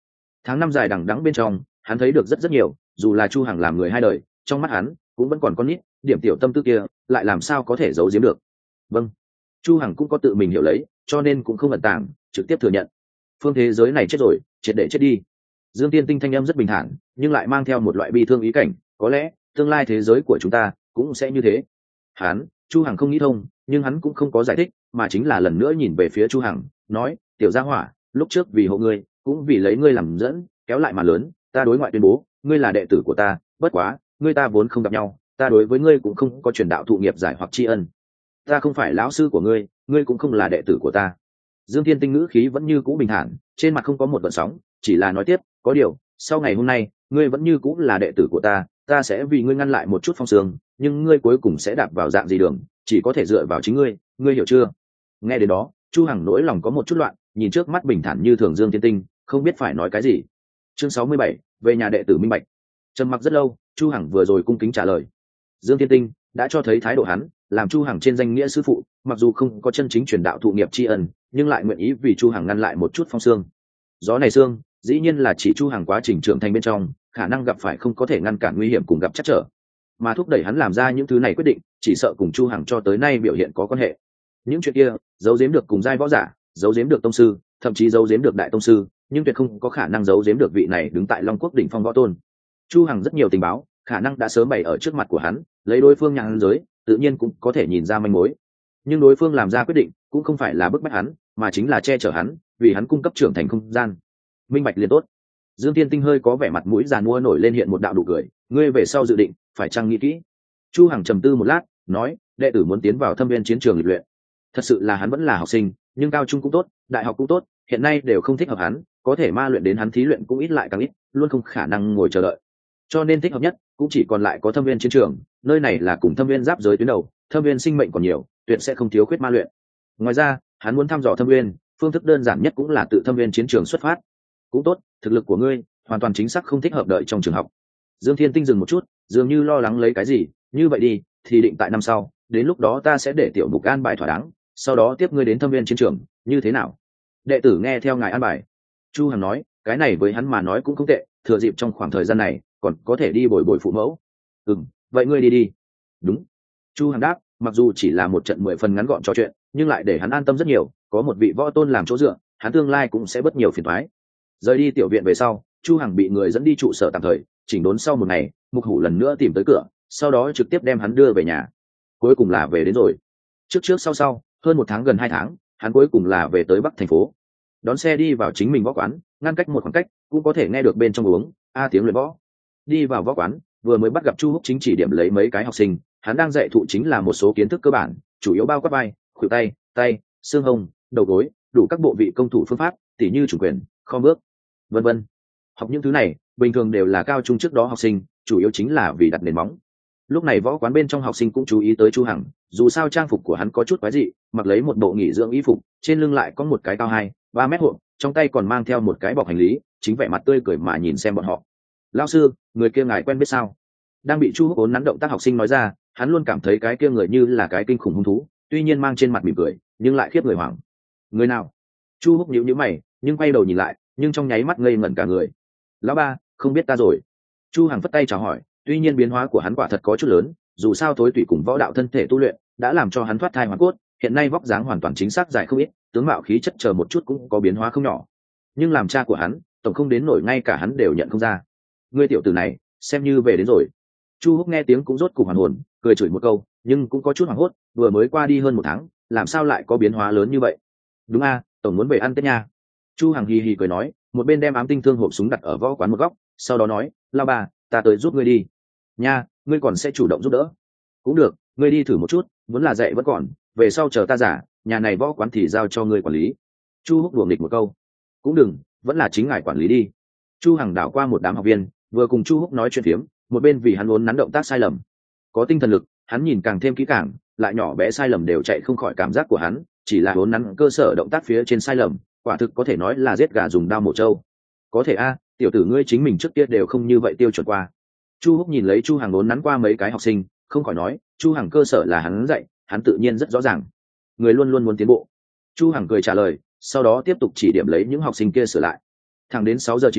Tháng năm dài đằng đẵng bên trong, hắn thấy được rất rất nhiều, dù là Chu Hằng làm người hai đời, trong mắt hắn cũng vẫn còn con nít, điểm tiểu tâm tư kia lại làm sao có thể giấu giếm được. Vâng, Chu Hằng cũng có tự mình hiểu lấy, cho nên cũng không ẩn tàng, trực tiếp thừa nhận. Phương thế giới này chết rồi, triệt để chết đi. Dương Tiên Tinh thanh âm rất bình thản, nhưng lại mang theo một loại bi thương ý cảnh, có lẽ tương lai thế giới của chúng ta cũng sẽ như thế. Hắn, Chu Hằng không nghĩ thông, nhưng hắn cũng không có giải thích, mà chính là lần nữa nhìn về phía Chu Hằng, nói: "Tiểu Gia Hỏa, lúc trước vì hộ ngươi, cũng vì lấy ngươi làm dẫn, kéo lại mà lớn, ta đối ngoại tuyên bố, ngươi là đệ tử của ta, bất quá, ngươi ta vốn không gặp nhau, ta đối với ngươi cũng không có truyền đạo thụ nghiệp giải hoặc tri ân. Ta không phải lão sư của ngươi, ngươi cũng không là đệ tử của ta." Dương Thiên Tinh ngữ khí vẫn như cũ bình thản, trên mặt không có một gợn sóng, chỉ là nói tiếp: "Có điều, sau ngày hôm nay, ngươi vẫn như cũ là đệ tử của ta, ta sẽ vì ngươi ngăn lại một chút phong sương, nhưng ngươi cuối cùng sẽ đạp vào dạng gì đường, chỉ có thể dựa vào chính ngươi, ngươi hiểu chưa?" Nghe đến đó, Chu Hằng nỗi lòng có một chút loạn, nhìn trước mắt bình thản như thường Dương Thiên Tinh, không biết phải nói cái gì. Chương sáu mươi bảy, về nhà đệ tử minh bạch. Trầm mặc rất lâu, Chu Hằng vừa rồi cung kính trả lời. Dương Thiên Tinh đã cho thấy thái độ hắn, làm Chu Hằng trên danh nghĩa sư phụ, mặc dù không có chân chính truyền đạo thụ nghiệp tri ân, nhưng lại nguyện ý vì Chu Hằng ngăn lại một chút phong sương. Gió này sương, dĩ nhiên là chỉ Chu Hằng quá trình trưởng thành bên trong, khả năng gặp phải không có thể ngăn cản nguy hiểm cùng gặp trắc trở, mà thúc đẩy hắn làm ra những thứ này quyết định, chỉ sợ cùng Chu Hằng cho tới nay biểu hiện có quan hệ. Những chuyện kia, giấu giếm được cùng giai võ giả, giấu giếm được tông sư, thậm chí giấu giếm được đại tông sư, nhưng tuyệt không có khả năng giấu giếm được vị này đứng tại Long Quốc đỉnh phong võ tôn. Chu Hằng rất nhiều tình báo, khả năng đã sớm bày ở trước mặt của hắn, lấy đối phương nhãn giới, tự nhiên cũng có thể nhìn ra manh mối. Nhưng đối phương làm ra quyết định, cũng không phải là bức bách hắn, mà chính là che chở hắn, vì hắn cung cấp trưởng thành không gian. Minh bạch liền tốt. Dương Tiên Tinh hơi có vẻ mặt mũi giàn mua nổi lên hiện một đạo nụ cười, ngươi về sau dự định, phải chăng nghĩ kỹ? Chu Hằng trầm tư một lát, nói, đệ tử muốn tiến vào thâm viên chiến trường lịch luyện. Thật sự là hắn vẫn là học sinh, nhưng cao trung cũng tốt, đại học cũng tốt, hiện nay đều không thích hợp hắn, có thể ma luyện đến hắn thí luyện cũng ít lại càng ít, luôn không khả năng ngồi chờ đợi. Cho nên thích hợp nhất cũng chỉ còn lại có thâm viên chiến trường, nơi này là cùng thâm viên giáp giới tuyến đầu, thâm viên sinh mệnh còn nhiều, tuyệt sẽ không thiếu khuyết ma luyện. Ngoài ra, hắn muốn thăm dò thâm viên, phương thức đơn giản nhất cũng là tự thâm viên chiến trường xuất phát. Cũng tốt, thực lực của ngươi hoàn toàn chính xác không thích hợp đợi trong trường học. Dương Thiên Tinh dừng một chút, dường như lo lắng lấy cái gì, như vậy đi, thì định tại năm sau, đến lúc đó ta sẽ để tiểu mục an bài thỏa đáng, sau đó tiếp ngươi đến thâm viên chiến trường, như thế nào? Đệ tử nghe theo ngài an bài. Chu Hằng nói, cái này với hắn mà nói cũng không tệ, thừa dịp trong khoảng thời gian này, còn có thể đi bồi bồi phụ mẫu. Ừm, vậy ngươi đi đi. Đúng. Chu Hằng đáp, mặc dù chỉ là một trận mười phần ngắn gọn trò chuyện, nhưng lại để hắn an tâm rất nhiều, có một vị võ tôn làm chỗ dựa, hắn tương lai cũng sẽ bớt nhiều phiền toái. Rời đi tiểu viện về sau, Chu Hằng bị người dẫn đi trụ sở tạm thời, chỉnh đốn sau một ngày, Mục Hủ lần nữa tìm tới cửa, sau đó trực tiếp đem hắn đưa về nhà. Cuối cùng là về đến rồi. Trước trước sau sau, hơn một tháng gần hai tháng, hắn cuối cùng là về tới Bắc thành phố. Đón xe đi vào chính mình võ quán, ngăn cách một khoảng cách, cũng có thể nghe được bên trong uống a tiếng luyện võ. Đi vào võ quán, vừa mới bắt gặp Chu Húc chính chỉ điểm lấy mấy cái học sinh, hắn đang dạy thụ chính là một số kiến thức cơ bản, chủ yếu bao quát vai, khuỷu tay, tay, xương hông, đầu gối, đủ các bộ vị công thủ phương pháp, tỉ như chủ quyền, kho bước, vân vân. Học những thứ này, bình thường đều là cao trung trước đó học sinh, chủ yếu chính là vì đặt nền móng. Lúc này võ quán bên trong học sinh cũng chú ý tới Chu Hằng, dù sao trang phục của hắn có chút quái dị, mặc lấy một bộ nghỉ dưỡng y phục, trên lưng lại có một cái cao hai ba mét hộp, trong tay còn mang theo một cái bọc hành lý, chính vẻ mặt tươi cười mà nhìn xem bọn họ. Lão sư, người kia ngài quen biết sao? Đang bị Chu Húc ốn nắn động tác học sinh nói ra, hắn luôn cảm thấy cái kia người như là cái kinh khủng hung thú, tuy nhiên mang trên mặt mỉm cười, nhưng lại khiếp người hoảng. Người nào? Chu Húc nhíu nhíu mày, nhưng quay đầu nhìn lại, nhưng trong nháy mắt ngây ngẩn cả người. Lão ba, không biết ta rồi. Chu Hằng phất tay chào hỏi, tuy nhiên biến hóa của hắn quả thật có chút lớn, dù sao thối tủy cùng võ đạo thân thể tu luyện đã làm cho hắn thoát thai hoàn cốt, hiện nay vóc dáng hoàn toàn chính xác dài không ít, tướng mạo khí chất chờ một chút cũng có biến hóa không nhỏ. Nhưng làm cha của hắn, tổng không đến nổi ngay cả hắn đều nhận không ra. Ngươi tiểu tử này, xem như về đến rồi. Chu Húc nghe tiếng cũng rốt cục hoàn hồn, cười chửi một câu, nhưng cũng có chút hoảng hốt, vừa mới qua đi hơn một tháng, làm sao lại có biến hóa lớn như vậy? Đúng a, tổng muốn về ăn Tết nha. Chu Hằng hì hì cười nói, một bên đem ám tinh thương hộp súng đặt ở võ quán một góc, sau đó nói, lao bà, ta tới giúp ngươi đi. Nha, ngươi còn sẽ chủ động giúp đỡ. Cũng được, ngươi đi thử một chút, muốn là dạy vẫn còn, về sau chờ ta giả, nhà này võ quán thì giao cho ngươi quản lý. Chu Húc đùa nghịch một câu, cũng đừng, vẫn là chính ngài quản lý đi. Chu Hằng đảo qua một đám học viên, vừa cùng Chu Húc nói chuyện phiếm, một bên vì hắn uốn nắn động tác sai lầm. Có tinh thần lực, hắn nhìn càng thêm kỹ càng, lại nhỏ bé sai lầm đều chạy không khỏi cảm giác của hắn, chỉ là uốn nắn cơ sở động tác phía trên sai lầm, quả thực có thể nói là giết gà dùng đao mổ trâu. Có thể a, tiểu tử ngươi chính mình trước kia đều không như vậy tiêu chuẩn qua. Chu Húc nhìn lấy Chu Hằng uốn nắn qua mấy cái học sinh, không khỏi nói, Chu Hằng cơ sở là hắn dạy, hắn tự nhiên rất rõ ràng. Người luôn luôn muốn tiến bộ. Chu Hằng cười trả lời, sau đó tiếp tục chỉ điểm lấy những học sinh kia sửa lại. Thẳng đến sáu giờ chiều,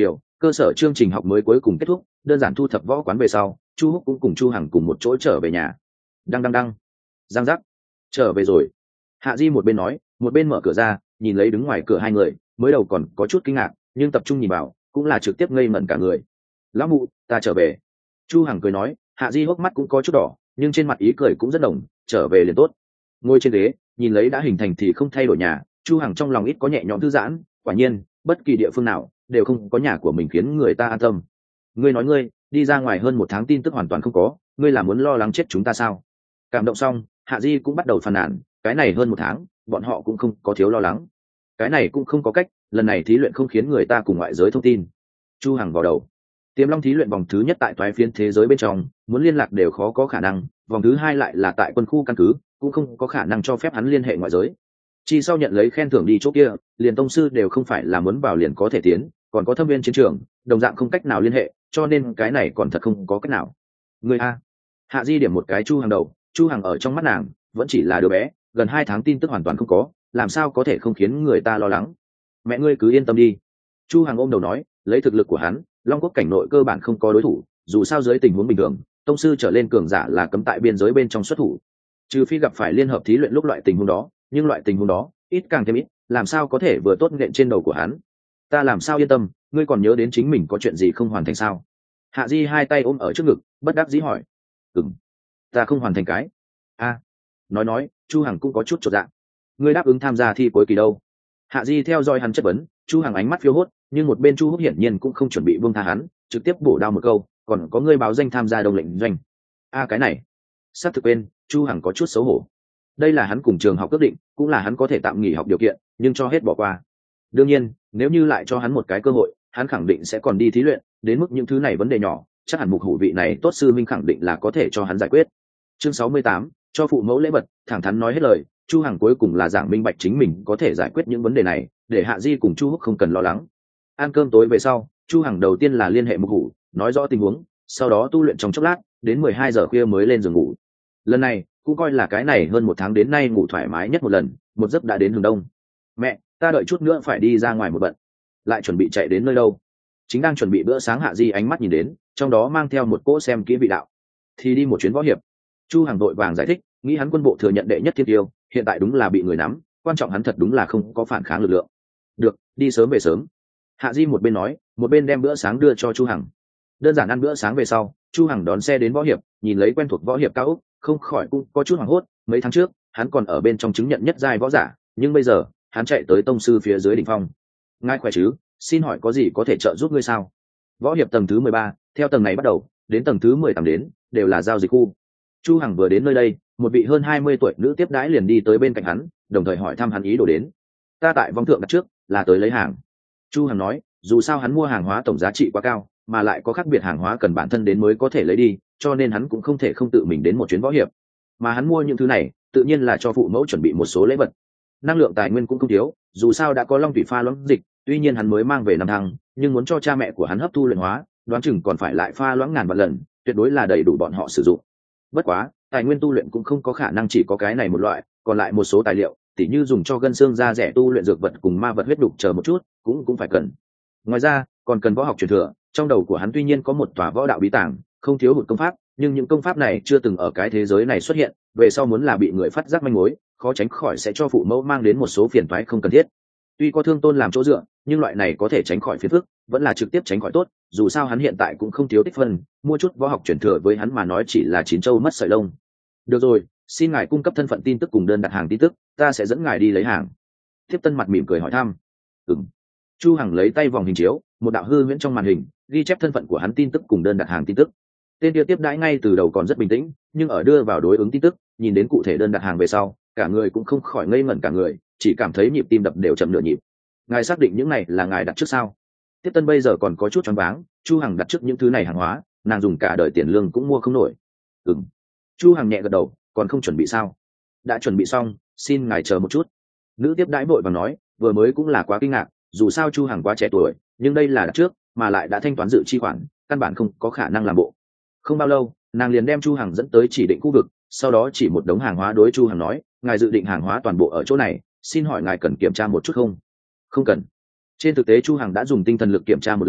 Cơ sở chương trình học mới cuối cùng kết thúc, đơn giản thu thập võ quán về sau, Chu Húc cũng cùng Chu Hằng cùng một chỗ trở về nhà. Đăng đăng đăng, giang giác, trở về rồi. Hạ Di một bên nói, một bên mở cửa ra, nhìn lấy đứng ngoài cửa hai người, mới đầu còn có chút kinh ngạc, nhưng tập trung nhìn vào, cũng là trực tiếp ngây ngẩn cả người. Lão mụ, ta trở về. Chu Hằng cười nói, Hạ Di hốc mắt cũng có chút đỏ, nhưng trên mặt ý cười cũng rất đồng, trở về liền tốt. Ngồi trên ghế, nhìn lấy đã hình thành thì không thay đổi nhà, Chu Hằng trong lòng ít có nhẹ nhõm thư giãn, quả nhiên, bất kỳ địa phương nào đều không có nhà của mình khiến người ta an tâm. Ngươi nói ngươi đi ra ngoài hơn một tháng tin tức hoàn toàn không có, ngươi là muốn lo lắng chết chúng ta sao? Cảm động xong, Hạ Di cũng bắt đầu phàn nàn, cái này hơn một tháng, bọn họ cũng không có thiếu lo lắng. Cái này cũng không có cách, lần này thí luyện không khiến người ta cùng ngoại giới thông tin. Chu Hằng vào đầu. Tiềm Long thí luyện vòng thứ nhất tại toái phiến thế giới bên trong, muốn liên lạc đều khó có khả năng, vòng thứ hai lại là tại quân khu căn cứ, cũng không có khả năng cho phép hắn liên hệ ngoại giới. Chỉ sau nhận lấy khen thưởng đi chỗ kia, liền tông sư đều không phải là muốn vào liền có thể tiến, còn có thâm viên chiến trường, đồng dạng không cách nào liên hệ, cho nên cái này còn thật không có cách nào. Người a. Hạ Di điểm một cái Chu Hằng đầu, Chu Hằng ở trong mắt nàng vẫn chỉ là đứa bé, gần hai tháng tin tức hoàn toàn không có, làm sao có thể không khiến người ta lo lắng. Mẹ ngươi cứ yên tâm đi. Chu Hằng ôm đầu nói, lấy thực lực của hắn, Long Quốc cảnh nội cơ bản không có đối thủ, dù sao dưới tình huống bình thường, tông sư trở lên cường giả là cấm tại biên giới bên trong xuất thủ, trừ phi gặp phải liên hợp thí luyện lúc loại tình huống đó, nhưng loại tình huống đó ít càng thêm ít, làm sao có thể vừa tốt nện trên đầu của hắn. Ta làm sao yên tâm, ngươi còn nhớ đến chính mình có chuyện gì không hoàn thành sao? Hạ Di hai tay ôm ở trước ngực, bất đắc dĩ hỏi. Ừm, ta không hoàn thành cái a. Nói nói, Chu Hằng cũng có chút chột dạ. Ngươi đáp ứng tham gia thi cuối kỳ đâu? Hạ Di theo dõi hắn chất vấn, Chu Hằng ánh mắt phiêu hốt, nhưng một bên Chu Húc hiển nhiên cũng không chuẩn bị buông tha hắn, trực tiếp bổ đao một câu, còn có ngươi báo danh tham gia đông lệnh doanh. A cái này, sắp thực quên, Chu Hằng có chút xấu hổ. Đây là hắn cùng trường học quyết định, cũng là hắn có thể tạm nghỉ học điều kiện, nhưng cho hết bỏ qua. Đương nhiên, nếu như lại cho hắn một cái cơ hội, hắn khẳng định sẽ còn đi thí luyện, đến mức những thứ này vấn đề nhỏ, chắc hẳn mục hủ vị này tốt sư minh khẳng định là có thể cho hắn giải quyết. Chương sáu mươi tám, cho phụ mẫu lễ vật, thẳng thắn nói hết lời, Chu Hằng cuối cùng là giảng minh bạch chính mình có thể giải quyết những vấn đề này, để Hạ Di cùng Chu Húc không cần lo lắng. Ăn cơm tối về sau, Chu Hằng đầu tiên là liên hệ mục hủ, nói rõ tình huống, sau đó tu luyện trong chốc lát, đến mười hai giờ khuya mới lên giường ngủ. Lần này cũng coi là cái này hơn một tháng đến nay ngủ thoải mái nhất một lần, một giấc đã đến hướng đông. Mẹ, ta đợi chút nữa phải đi ra ngoài một bận. Lại chuẩn bị chạy đến nơi đâu? Chính đang chuẩn bị bữa sáng. Hạ Di ánh mắt nhìn đến, trong đó mang theo một cỗ xem kỹ vị đạo. Thì đi một chuyến võ hiệp. Chu Hằng đội vàng giải thích, nghĩ hắn quân bộ thừa nhận đệ nhất thiên tiêu, hiện tại đúng là bị người nắm, quan trọng hắn thật đúng là không có phản kháng lực lượng. Được, đi sớm về sớm. Hạ Di một bên nói, một bên đem bữa sáng đưa cho Chu Hằng. Đơn giản ăn bữa sáng về sau, Chu Hằng đón xe đến võ hiệp, nhìn lấy quen thuộc võ hiệp cao ốc, không khỏi cũng có chút hoảng hốt. Mấy tháng trước, hắn còn ở bên trong chứng nhận nhất giai võ giả, nhưng bây giờ, hắn chạy tới tông sư phía dưới đỉnh phong. Ngài khỏe chứ? Xin hỏi có gì có thể trợ giúp ngươi sao? Võ hiệp tầng thứ mười ba, theo tầng này bắt đầu, đến tầng thứ mười tám đến, đều là giao dịch khu. Chu Hằng vừa đến nơi đây, một vị hơn hai mươi tuổi nữ tiếp đãi liền đi tới bên cạnh hắn, đồng thời hỏi thăm hắn ý đồ đến. Ta tại vong thượng đặt trước, là tới lấy hàng. Chu Hằng nói, dù sao hắn mua hàng hóa tổng giá trị quá cao, mà lại có khác biệt hàng hóa cần bản thân đến mới có thể lấy đi, cho nên hắn cũng không thể không tự mình đến một chuyến võ hiệp. Mà hắn mua những thứ này, tự nhiên là cho phụ mẫu chuẩn bị một số lễ vật. Năng lượng tài nguyên cũng không thiếu, dù sao đã có long thủy pha loãng dịch, tuy nhiên hắn mới mang về năm thăng, nhưng muốn cho cha mẹ của hắn hấp thu luyện hóa, đoán chừng còn phải lại pha loãng ngàn vạn lần, tuyệt đối là đầy đủ bọn họ sử dụng. Bất quá, tài nguyên tu luyện cũng không có khả năng chỉ có cái này một loại, còn lại một số tài liệu, tỉ như dùng cho gân xương da rẻ tu luyện dược vật cùng ma vật huyết đục chờ một chút, cũng cũng phải cần. Ngoài ra, còn cần võ học truyền thừa, trong đầu của hắn tuy nhiên có một tòa võ đạo bí tàng, không thiếu hụt công pháp, nhưng những công pháp này chưa từng ở cái thế giới này xuất hiện, về sau muốn là bị người phát giác manh mối, khó tránh khỏi sẽ cho phụ mẫu mang đến một số phiền toái không cần thiết. Tuy có thương tôn làm chỗ dựa, nhưng loại này có thể tránh khỏi phiền phức, vẫn là trực tiếp tránh khỏi tốt, dù sao hắn hiện tại cũng không thiếu tích phân, mua chút võ học truyền thừa với hắn mà nói chỉ là chín châu mất sợi lông. Được rồi, xin ngài cung cấp thân phận tin tức cùng đơn đặt hàng tin tức, ta sẽ dẫn ngài đi lấy hàng. Tiếp tân mặt mỉm cười hỏi thăm. Ừm. Chu Hằng lấy tay vòng hình chiếu, một đạo hư huyễn trong màn hình ghi chép thân phận của hắn tin tức cùng đơn đặt hàng tin tức. Tên kia tiếp đãi ngay từ đầu còn rất bình tĩnh, nhưng ở đưa vào đối ứng tin tức, nhìn đến cụ thể đơn đặt hàng về sau, cả người cũng không khỏi ngây ngẩn cả người, chỉ cảm thấy nhịp tim đập đều chậm nửa nhịp. Ngài xác định những này là ngài đặt trước sao? Tiếp tân bây giờ còn có chút choáng váng, Chu Hằng đặt trước những thứ này hàng hóa, nàng dùng cả đời tiền lương cũng mua không nổi. Ừm. Chu Hằng nhẹ gật đầu, còn không chuẩn bị sao? Đã chuẩn bị xong, xin ngài chờ một chút. Nữ tiếp đãi vội vàng nói, vừa mới cũng là quá kinh ngạc, dù sao Chu Hằng quá trẻ tuổi, nhưng đây là đặt trước, mà lại đã thanh toán dự chi khoản, căn bản không có khả năng làm bộ. Không bao lâu, nàng liền đem Chu Hằng dẫn tới chỉ định khu vực, sau đó chỉ một đống hàng hóa đối Chu Hằng nói, ngài dự định hàng hóa toàn bộ ở chỗ này, xin hỏi ngài cần kiểm tra một chút không? Không cần. Trên thực tế Chu Hằng đã dùng tinh thần lực kiểm tra một lần,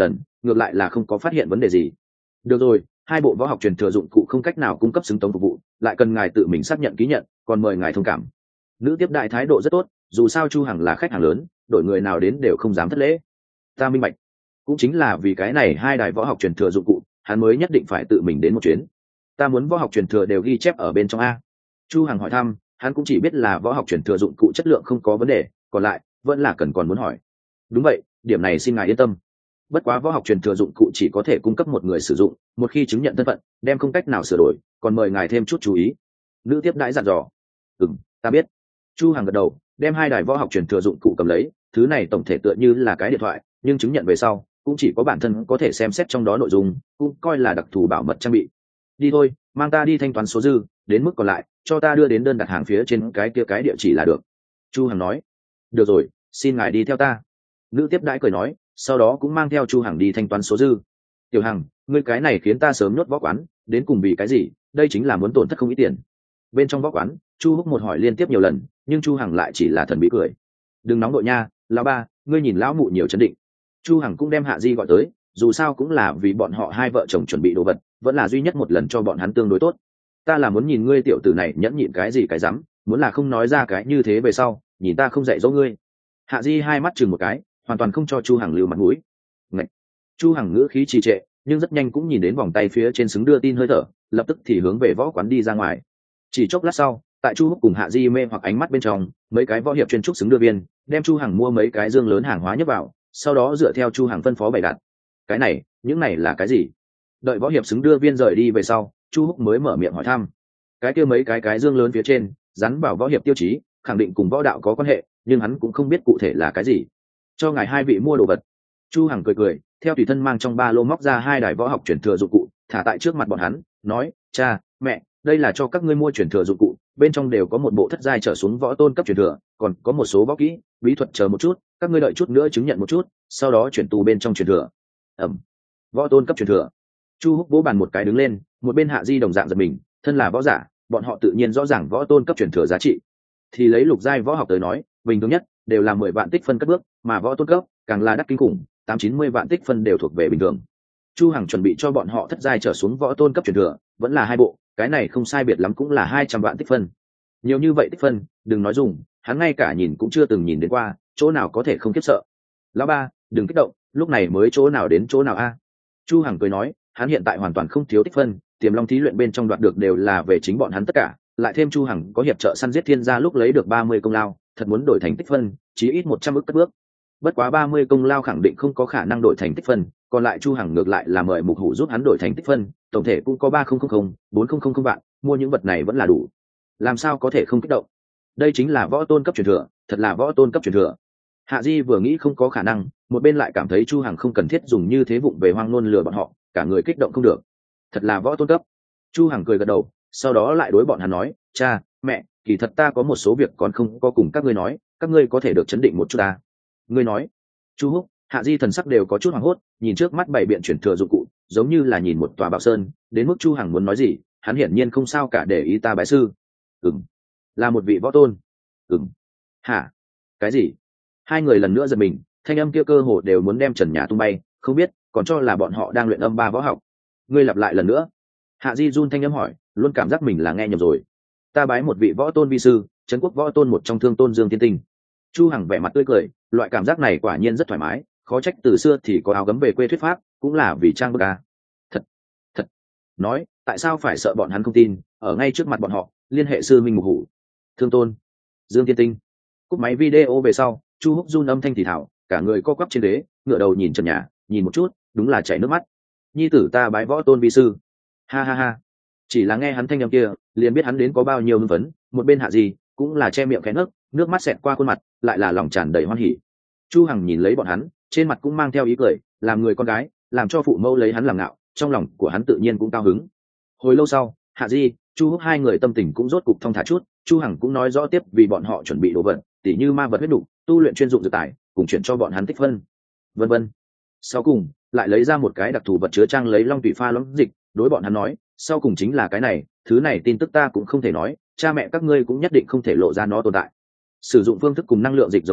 ngược lại là không có phát hiện vấn đề gì. Được rồi, hai bộ võ học truyền thừa dụng cụ không cách nào cung cấp xứng tống phục vụ, lại cần ngài tự mình xác nhận ký nhận, còn mời ngài thông cảm. Nữ tiếp đại thái độ rất tốt, dù sao Chu Hằng là khách hàng lớn, đội người nào đến đều không dám thất lễ. Ta minh bạch, cũng chính là vì cái này hai đài võ học truyền thừa dụng cụ, hắn mới nhất định phải tự mình đến một chuyến. Ta muốn võ học truyền thừa đều ghi chép ở bên trong a. Chu Hằng hỏi thăm, hắn cũng chỉ biết là võ học truyền thừa dụng cụ chất lượng không có vấn đề, còn lại vẫn là cần còn muốn hỏi. Đúng vậy, điểm này xin ngài yên tâm. Bất quá võ học truyền thừa dụng cụ chỉ có thể cung cấp một người sử dụng, một khi chứng nhận thân phận đem không cách nào sửa đổi, còn mời ngài thêm chút chú ý. Nữ tiếp đãi dặn dò. Ừm, ta biết. Chu Hằng gật đầu, đem hai đài võ học truyền thừa dụng cụ cầm lấy. Thứ này tổng thể tựa như là cái điện thoại, nhưng chứng nhận về sau cũng chỉ có bản thân có thể xem xét trong đó nội dung, cũng coi là đặc thù bảo mật trang bị. Đi thôi, mang ta đi thanh toán số dư, đến mức còn lại cho ta đưa đến đơn đặt hàng phía trên cái kia cái địa chỉ là được. Chu Hằng nói. Được rồi, xin ngài đi theo ta. Nữ tiếp đãi cười nói, sau đó cũng mang theo Chu Hằng đi thanh toán số dư. Tiểu Hằng, ngươi cái này khiến ta sớm nhốt võ quán, đến cùng vì cái gì? Đây chính là muốn tổn thất không ít tiền. Bên trong võ quán, Chu Húc một hỏi liên tiếp nhiều lần, nhưng Chu Hằng lại chỉ là thần bí cười. Đừng nóng đội nha, lão ba, ngươi nhìn lão mụ nhiều chấn định. Chu Hằng cũng đem Hạ Di gọi tới, dù sao cũng là vì bọn họ hai vợ chồng chuẩn bị đồ vật, vẫn là duy nhất một lần cho bọn hắn tương đối tốt. Ta là muốn nhìn ngươi tiểu tử này nhẫn nhịn cái gì cái dám, muốn là không nói ra cái như thế về sau, nhìn ta không dạy dỗ ngươi. Hạ Di hai mắt chừng một cái, hoàn toàn không cho Chu Hằng lưu mặt mũi. Ngậy. Chu Hằng ngữ khí trì trệ, nhưng rất nhanh cũng nhìn đến vòng tay phía trên xứng đưa tin hơi thở, lập tức thì hướng về võ quán đi ra ngoài. Chỉ chốc lát sau, tại Chu Húc cùng Hạ Di mê hoặc ánh mắt bên trong, mấy cái võ hiệp chuyên trúc xứng đưa viên, đem Chu Hằng mua mấy cái dương lớn hàng hóa nhấp vào, sau đó dựa theo Chu Hằng phân phó bày đặt. Cái này, những này là cái gì? Đợi võ hiệp xứng đưa viên rời đi về sau, Chu Húc mới mở miệng hỏi thăm. Cái kia mấy cái cái dương lớn phía trên, dán vào võ hiệp tiêu chí, khẳng định cùng võ đạo có quan hệ, nhưng hắn cũng không biết cụ thể là cái gì. Cho ngài hai vị mua đồ vật. Chu Hằng cười cười, theo tùy thân mang trong ba lô móc ra hai đài võ học truyền thừa dụng cụ, thả tại trước mặt bọn hắn, nói: cha, mẹ, đây là cho các ngươi mua truyền thừa dụng cụ, bên trong đều có một bộ thất giai trở xuống võ tôn cấp truyền thừa, còn có một số võ kỹ, bí thuật chờ một chút, các ngươi đợi chút nữa chứng nhận một chút, sau đó chuyển tu bên trong truyền thừa. Ẩm. Võ tôn cấp truyền thừa. Chu Húc vỗ bàn một cái đứng lên, một bên Hạ Di đồng dạng giật mình, thân là võ giả, bọn họ tự nhiên rõ ràng võ tôn cấp truyền thừa giá trị. Thì lấy lục giai võ học tới nói, bình thường nhất đều là mười vạn tích phân cất bước, mà võ tôn cấp càng là đắt kinh khủng, tám chín mươi vạn tích phân đều thuộc về bình thường. Chu Hằng chuẩn bị cho bọn họ thất giai trở xuống võ tôn cấp truyền thừa, vẫn là hai bộ, cái này không sai biệt lắm cũng là hai trăm vạn tích phân. Nhiều như vậy tích phân, đừng nói dùng, hắn ngay cả nhìn cũng chưa từng nhìn đến qua, chỗ nào có thể không khiếp sợ. Lão ba, đừng kích động, lúc này mới chỗ nào đến chỗ nào a? Chu Hằng cười nói, hắn hiện tại hoàn toàn không thiếu tích phân, Tiềm Long thí luyện bên trong đoạt được đều là về chính bọn hắn tất cả, lại thêm Chu Hằng có hiệp trợ săn giết thiên gia lúc lấy được ba mươi công lao, thật muốn đổi thành tích phân, chí ít một trăm ức cất bước. Bất quá ba mươi công lao khẳng định không có khả năng đổi thành tích phân, còn lại Chu Hằng ngược lại là mời Mục Hủ giúp hắn đổi thành tích phân, tổng thể cũng có ba không không không, bốn không không không vạn, mua những vật này vẫn là đủ. Làm sao có thể không kích động? Đây chính là võ tôn cấp truyền thừa, thật là võ tôn cấp truyền thừa. Hạ Di vừa nghĩ không có khả năng, một bên lại cảm thấy Chu Hằng không cần thiết dùng như thế vụng về hoang ngôn lừa bọn họ, cả người kích động không được. Thật là võ tôn cấp. Chu Hằng cười gật đầu, sau đó lại đối bọn hắn nói, cha, mẹ, kỳ thật ta có một số việc còn không có cùng các ngươi nói, các ngươi có thể được chấn định một chút ta. Ngươi nói? Chu Húc, Hạ Di thần sắc đều có chút hoảng hốt, nhìn trước mắt bảy biện chuyển thừa dụng cụ, giống như là nhìn một tòa bảo sơn, đến mức Chu Hằng muốn nói gì, hắn hiển nhiên không sao cả để ý ta bái sư. Ừm, là một vị võ tôn. Ừm. Hả? Cái gì? Hai người lần nữa giật mình, thanh âm kia cơ hồ đều muốn đem trần nhà tung bay, không biết, còn cho là bọn họ đang luyện âm ba võ học. Ngươi lặp lại lần nữa. Hạ Di run thanh âm hỏi, luôn cảm giác mình là nghe nhầm rồi. Ta bái một vị võ tôn vi sư, trấn quốc võ tôn một trong Thương Tôn Dương Tiên Tinh. Chu Hằng vẻ mặt tươi cười, loại cảm giác này quả nhiên rất thoải mái, khó trách từ xưa thì có áo gấm về quê thuyết pháp, cũng là vì trang bức ca. Thật, thật. Nói, tại sao phải sợ bọn hắn không tin, ở ngay trước mặt bọn họ, liên hệ sư minh Mục Hủ, Thương Tôn Dương Tiên Tinh. Cúp máy video về sau, Chu Húc run âm thanh thì thảo, cả người co quắp trên ghế, ngửa đầu nhìn trần nhà, nhìn một chút, đúng là chảy nước mắt. Nhi tử ta bái võ tôn vi sư. Ha ha ha. Chỉ là nghe hắn thanh âm kia, liền biết hắn đến có bao nhiêu hưng phấn, một bên Hạ Di cũng là che miệng khẽ nấc, nước mắt xẹt qua khuôn mặt, lại là lòng tràn đầy hoan hỉ. Chu Hằng nhìn lấy bọn hắn, trên mặt cũng mang theo ý cười, làm người con gái, làm cho phụ mẫu lấy hắn làm ngạo, trong lòng của hắn tự nhiên cũng cao hứng. Hồi lâu sau, Hạ Di, Chu Húc hai người tâm tình cũng rốt cục thong thả chút, Chu Hằng cũng nói rõ tiếp vì bọn họ chuẩn bị đồ vật, tỉ như ma vật huyết đủ, tu luyện chuyên dụng dược tài, cùng chuyển cho bọn hắn tích phân, vân vân. Sau cùng, lại lấy ra một cái đặc thù vật chứa trang lấy long tủy pha loãng dịch, đối bọn hắn nói, sau cùng chính là cái này, thứ này tin tức ta cũng không thể nói, cha mẹ các ngươi cũng nhất định không thể lộ ra nó tồn tại. Sử dụng phương thức cùng năng lượng dịch giống nhau,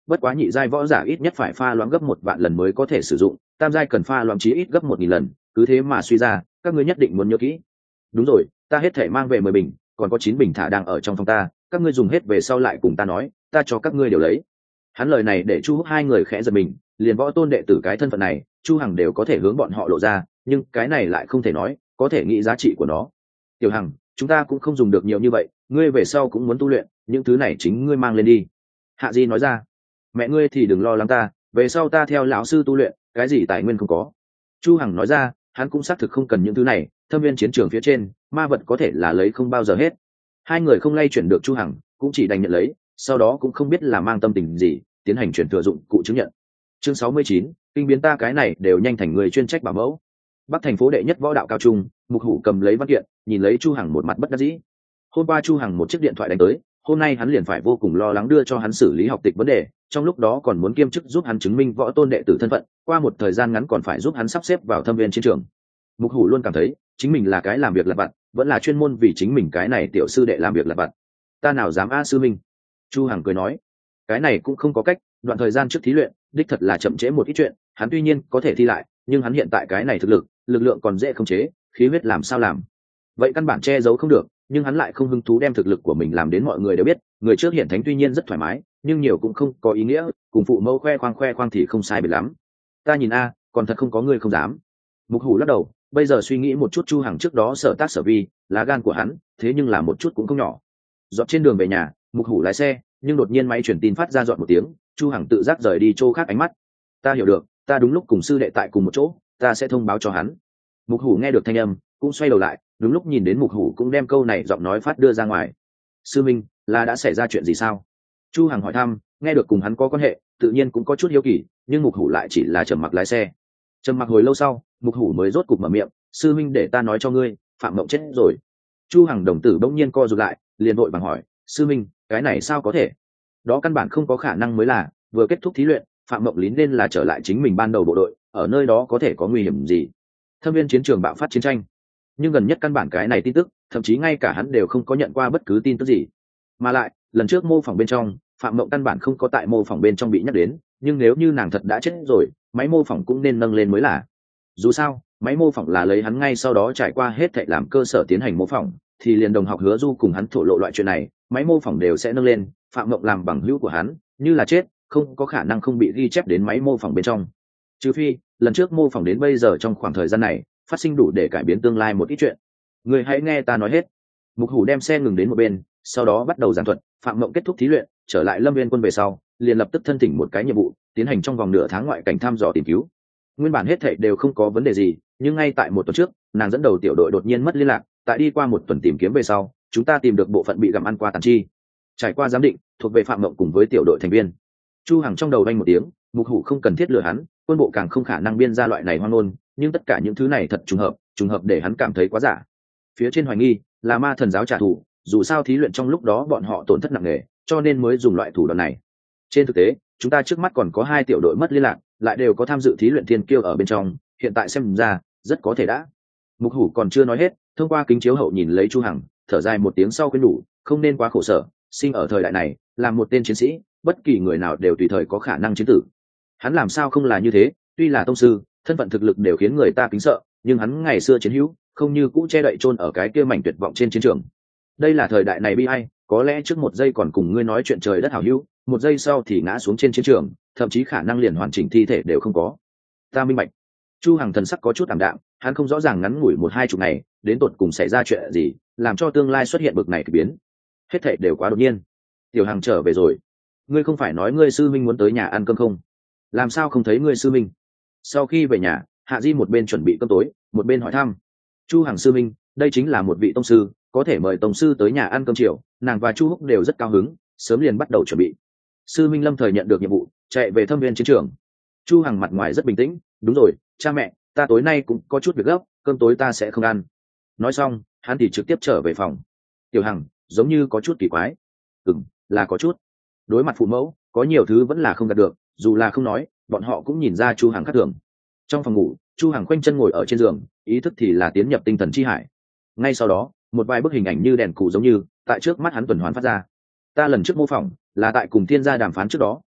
bất quá nhị giai võ giả ít nhất phải pha loãng gấp một vạn lần mới có thể sử dụng, tam giai cần pha loãng chí ít gấp một nghìn lần, cứ thế mà suy ra, các ngươi nhất định muốn nhớ kỹ. Đúng rồi, ta hết thể mang về mười bình, còn có chín bình thả đang ở trong phòng ta, các ngươi dùng hết về sau lại cùng ta nói, ta cho các ngươi đều lấy. Hắn lời này để Chu Húc hai người khẽ giật mình, liền võ tôn đệ tử cái thân phận này, Chu Hằng đều có thể hướng bọn họ lộ ra, nhưng cái này lại không thể nói, có thể nghĩ giá trị của nó. Tiểu Hằng, chúng ta cũng không dùng được nhiều như vậy, ngươi về sau cũng muốn tu luyện, những thứ này chính ngươi mang lên đi. Hạ Di nói ra. Mẹ ngươi thì đừng lo lắng ta, về sau ta theo lão sư tu luyện, cái gì tài nguyên không có. Chu Hằng nói ra, hắn cũng xác thực không cần những thứ này, thâm viên chiến trường phía trên, ma vật có thể là lấy không bao giờ hết. Hai người không lay chuyển được Chu Hằng, cũng chỉ đành nhận lấy, sau đó cũng không biết là mang tâm tình gì, tiến hành chuyển thừa dụng cụ chứng nhận. Chương sáu mươi chín, kinh biến ta cái này đều nhanh thành người chuyên trách bảo mẫu. Bắc thành phố đệ nhất võ đạo cao trung, Mục Hủ cầm lấy văn kiện, nhìn lấy Chu Hằng một mặt bất đắc dĩ. Hôm qua Chu Hằng một chiếc điện thoại đánh tới, hôm nay hắn liền phải vô cùng lo lắng đưa cho hắn xử lý học tịch vấn đề, trong lúc đó còn muốn kiêm chức giúp hắn chứng minh võ tôn đệ tử thân phận, qua một thời gian ngắn còn phải giúp hắn sắp xếp vào thâm viên chiến trường. Mục Hủ luôn cảm thấy chính mình là cái làm việc lặt vặt, vẫn là chuyên môn vì chính mình cái này tiểu sư đệ làm việc lặt vặt. Ta nào dám a sư minh. Chu Hằng cười nói, cái này cũng không có cách, đoạn thời gian trước thí luyện đích thật là chậm trễ một ít chuyện, hắn tuy nhiên có thể thi lại, nhưng hắn hiện tại cái này thực lực, lực lượng còn dễ khống chế, khí huyết làm sao làm, vậy căn bản che giấu không được. Nhưng hắn lại không hứng thú đem thực lực của mình làm đến mọi người đều biết, người trước hiện thánh tuy nhiên rất thoải mái, nhưng nhiều cũng không có ý nghĩa, cùng phụ mẫu khoe khoang khoe khoang thì không sai biệt lắm. Ta nhìn a, còn thật không có người không dám. Mục Hủ lắc đầu, bây giờ suy nghĩ một chút Chu Hằng trước đó sở tác sở vi, lá gan của hắn thế nhưng là một chút cũng không nhỏ. Dọn trên đường về nhà, Mục Hủ lái xe, nhưng đột nhiên máy truyền tin phát ra dọn một tiếng, Chu Hằng tự giác rời đi chỗ khác ánh mắt. Ta hiểu được, ta đúng lúc cùng sư đệ tại cùng một chỗ, ta sẽ thông báo cho hắn. Mục Hủ nghe được thanh âm, cũng xoay đầu lại, đúng lúc nhìn đến Mục Hủ cũng đem câu này giọng nói phát đưa ra ngoài. Sư minh, là đã xảy ra chuyện gì sao? Chu Hằng hỏi thăm, nghe được cùng hắn có quan hệ, tự nhiên cũng có chút hiếu kỳ, nhưng Mục Hủ lại chỉ là trầm mặc lái xe. Trầm mặc hồi lâu sau, Mục Hủ mới rốt cục mở miệng, sư minh để ta nói cho ngươi, Phạm Mộng chết rồi. Chu Hằng đồng tử bỗng nhiên co rụt lại, liền vội vàng hỏi, sư minh, cái này sao có thể? Đó căn bản không có khả năng mới là, vừa kết thúc thí luyện, Phạm Mộng lín nên là trở lại chính mình ban đầu bộ đội, ở nơi đó có thể có nguy hiểm gì? Thâm viên chiến trường bạo phát chiến tranh, nhưng gần nhất căn bản cái này tin tức, thậm chí ngay cả hắn đều không có nhận qua bất cứ tin tức gì. Mà lại, lần trước mô phỏng bên trong, Phạm Mộng căn bản không có tại mô phỏng bên trong bị nhắc đến, nhưng nếu như nàng thật đã chết rồi, máy mô phỏng cũng nên nâng lên mới là. Dù sao, máy mô phỏng là lấy hắn ngay sau đó trải qua hết thảy làm cơ sở tiến hành mô phỏng, thì liền đồng học Hứa Du cùng hắn thổ lộ loại chuyện này, máy mô phỏng đều sẽ nâng lên, Phạm Mộng làm bằng hữu của hắn, như là chết, không có khả năng không bị ghi chép đến máy mô phỏng bên trong. Trừ phi, lần trước mô phỏng đến bây giờ trong khoảng thời gian này, phát sinh đủ để cải biến tương lai một ít chuyện. Người hãy nghe ta nói hết. Mục Hủ đem xe ngừng đến một bên, sau đó bắt đầu giảng thuật, Phạm Mộng kết thúc thí luyện, trở lại Lâm Viên quân về sau, liền lập tức thân thỉnh một cái nhiệm vụ, tiến hành trong vòng nửa tháng ngoại cảnh thăm dò tìm cứu. Nguyên bản hết thảy đều không có vấn đề gì, nhưng ngay tại một tuần trước, nàng dẫn đầu tiểu đội đột nhiên mất liên lạc, tại đi qua một tuần tìm kiếm về sau, chúng ta tìm được bộ phận bị gặm ăn qua tàn chi. Trải qua giám định, thuộc về Phạm Mộng cùng với tiểu đội thành viên. Chu Hằng trong đầu vang một tiếng, Mục Hủ không cần thiết lừa hắn, quân bộ càng không khả năng biên ra loại này hoang ngôn, nhưng tất cả những thứ này thật trùng hợp, trùng hợp để hắn cảm thấy quá giả. Phía trên hoài nghi là ma thần giáo trả thù, dù sao thí luyện trong lúc đó bọn họ tổn thất nặng nề, cho nên mới dùng loại thủ đoạn này. Trên thực tế, chúng ta trước mắt còn có hai tiểu đội mất liên lạc, lại đều có tham dự thí luyện thiên kiêu ở bên trong, hiện tại xem ra rất có thể đã. Mục Hủ còn chưa nói hết, thông qua kính chiếu hậu nhìn lấy Chu Hằng, thở dài một tiếng sau khuyên nhủ, không nên quá khổ sở, sinh ở thời đại này, làm một tên chiến sĩ, bất kỳ người nào đều tùy thời có khả năng chiến tử. Hắn làm sao không là như thế, tuy là tông sư, thân phận thực lực đều khiến người ta kính sợ, nhưng hắn ngày xưa chiến hữu, không như cũ che đậy chôn ở cái kia mảnh tuyệt vọng trên chiến trường. Đây là thời đại này bi ai, có lẽ trước một giây còn cùng ngươi nói chuyện trời đất hảo hữu, một giây sau thì ngã xuống trên chiến trường, thậm chí khả năng liền hoàn chỉnh thi thể đều không có. Ta minh bạch. Chu Hằng thần sắc có chút ảm đạm, hắn không rõ ràng ngắn ngủi một hai chục ngày, đến tột cùng xảy ra chuyện gì, làm cho tương lai xuất hiện bực này kỳ biến. Hết thảy đều quá đột nhiên. Tiểu Hằng trở về rồi. Ngươi không phải nói ngươi sư minh muốn tới nhà ăn cơm không? Làm sao không thấy ngươi sư minh? Sau khi về nhà, Hạ Di một bên chuẩn bị cơm tối, một bên hỏi thăm. Chu Hằng sư minh, đây chính là một vị tông sư, có thể mời tông sư tới nhà ăn cơm chiều, nàng và Chu Húc đều rất cao hứng, sớm liền bắt đầu chuẩn bị. Sư minh lâm thời nhận được nhiệm vụ, chạy về thâm viên chiến trường. Chu Hằng mặt ngoài rất bình tĩnh, đúng rồi, cha mẹ, ta tối nay cũng có chút việc gấp, cơm tối ta sẽ không ăn. Nói xong, hắn thì trực tiếp trở về phòng. Tiểu Hằng, giống như có chút kỳ quái. Ừm, là có chút. Đối mặt phụ mẫu, có nhiều thứ vẫn là không đạt được, dù là không nói, bọn họ cũng nhìn ra Chu Hằng khác thường. Trong phòng ngủ, Chu Hằng khoanh chân ngồi ở trên giường, ý thức thì là tiến nhập tinh thần chi hải. Ngay sau đó, một vài bức hình ảnh như đèn cụ giống như tại trước mắt hắn tuần hoàn phát ra. Ta lần trước mô phỏng là tại cùng thiên gia đàm phán trước đó,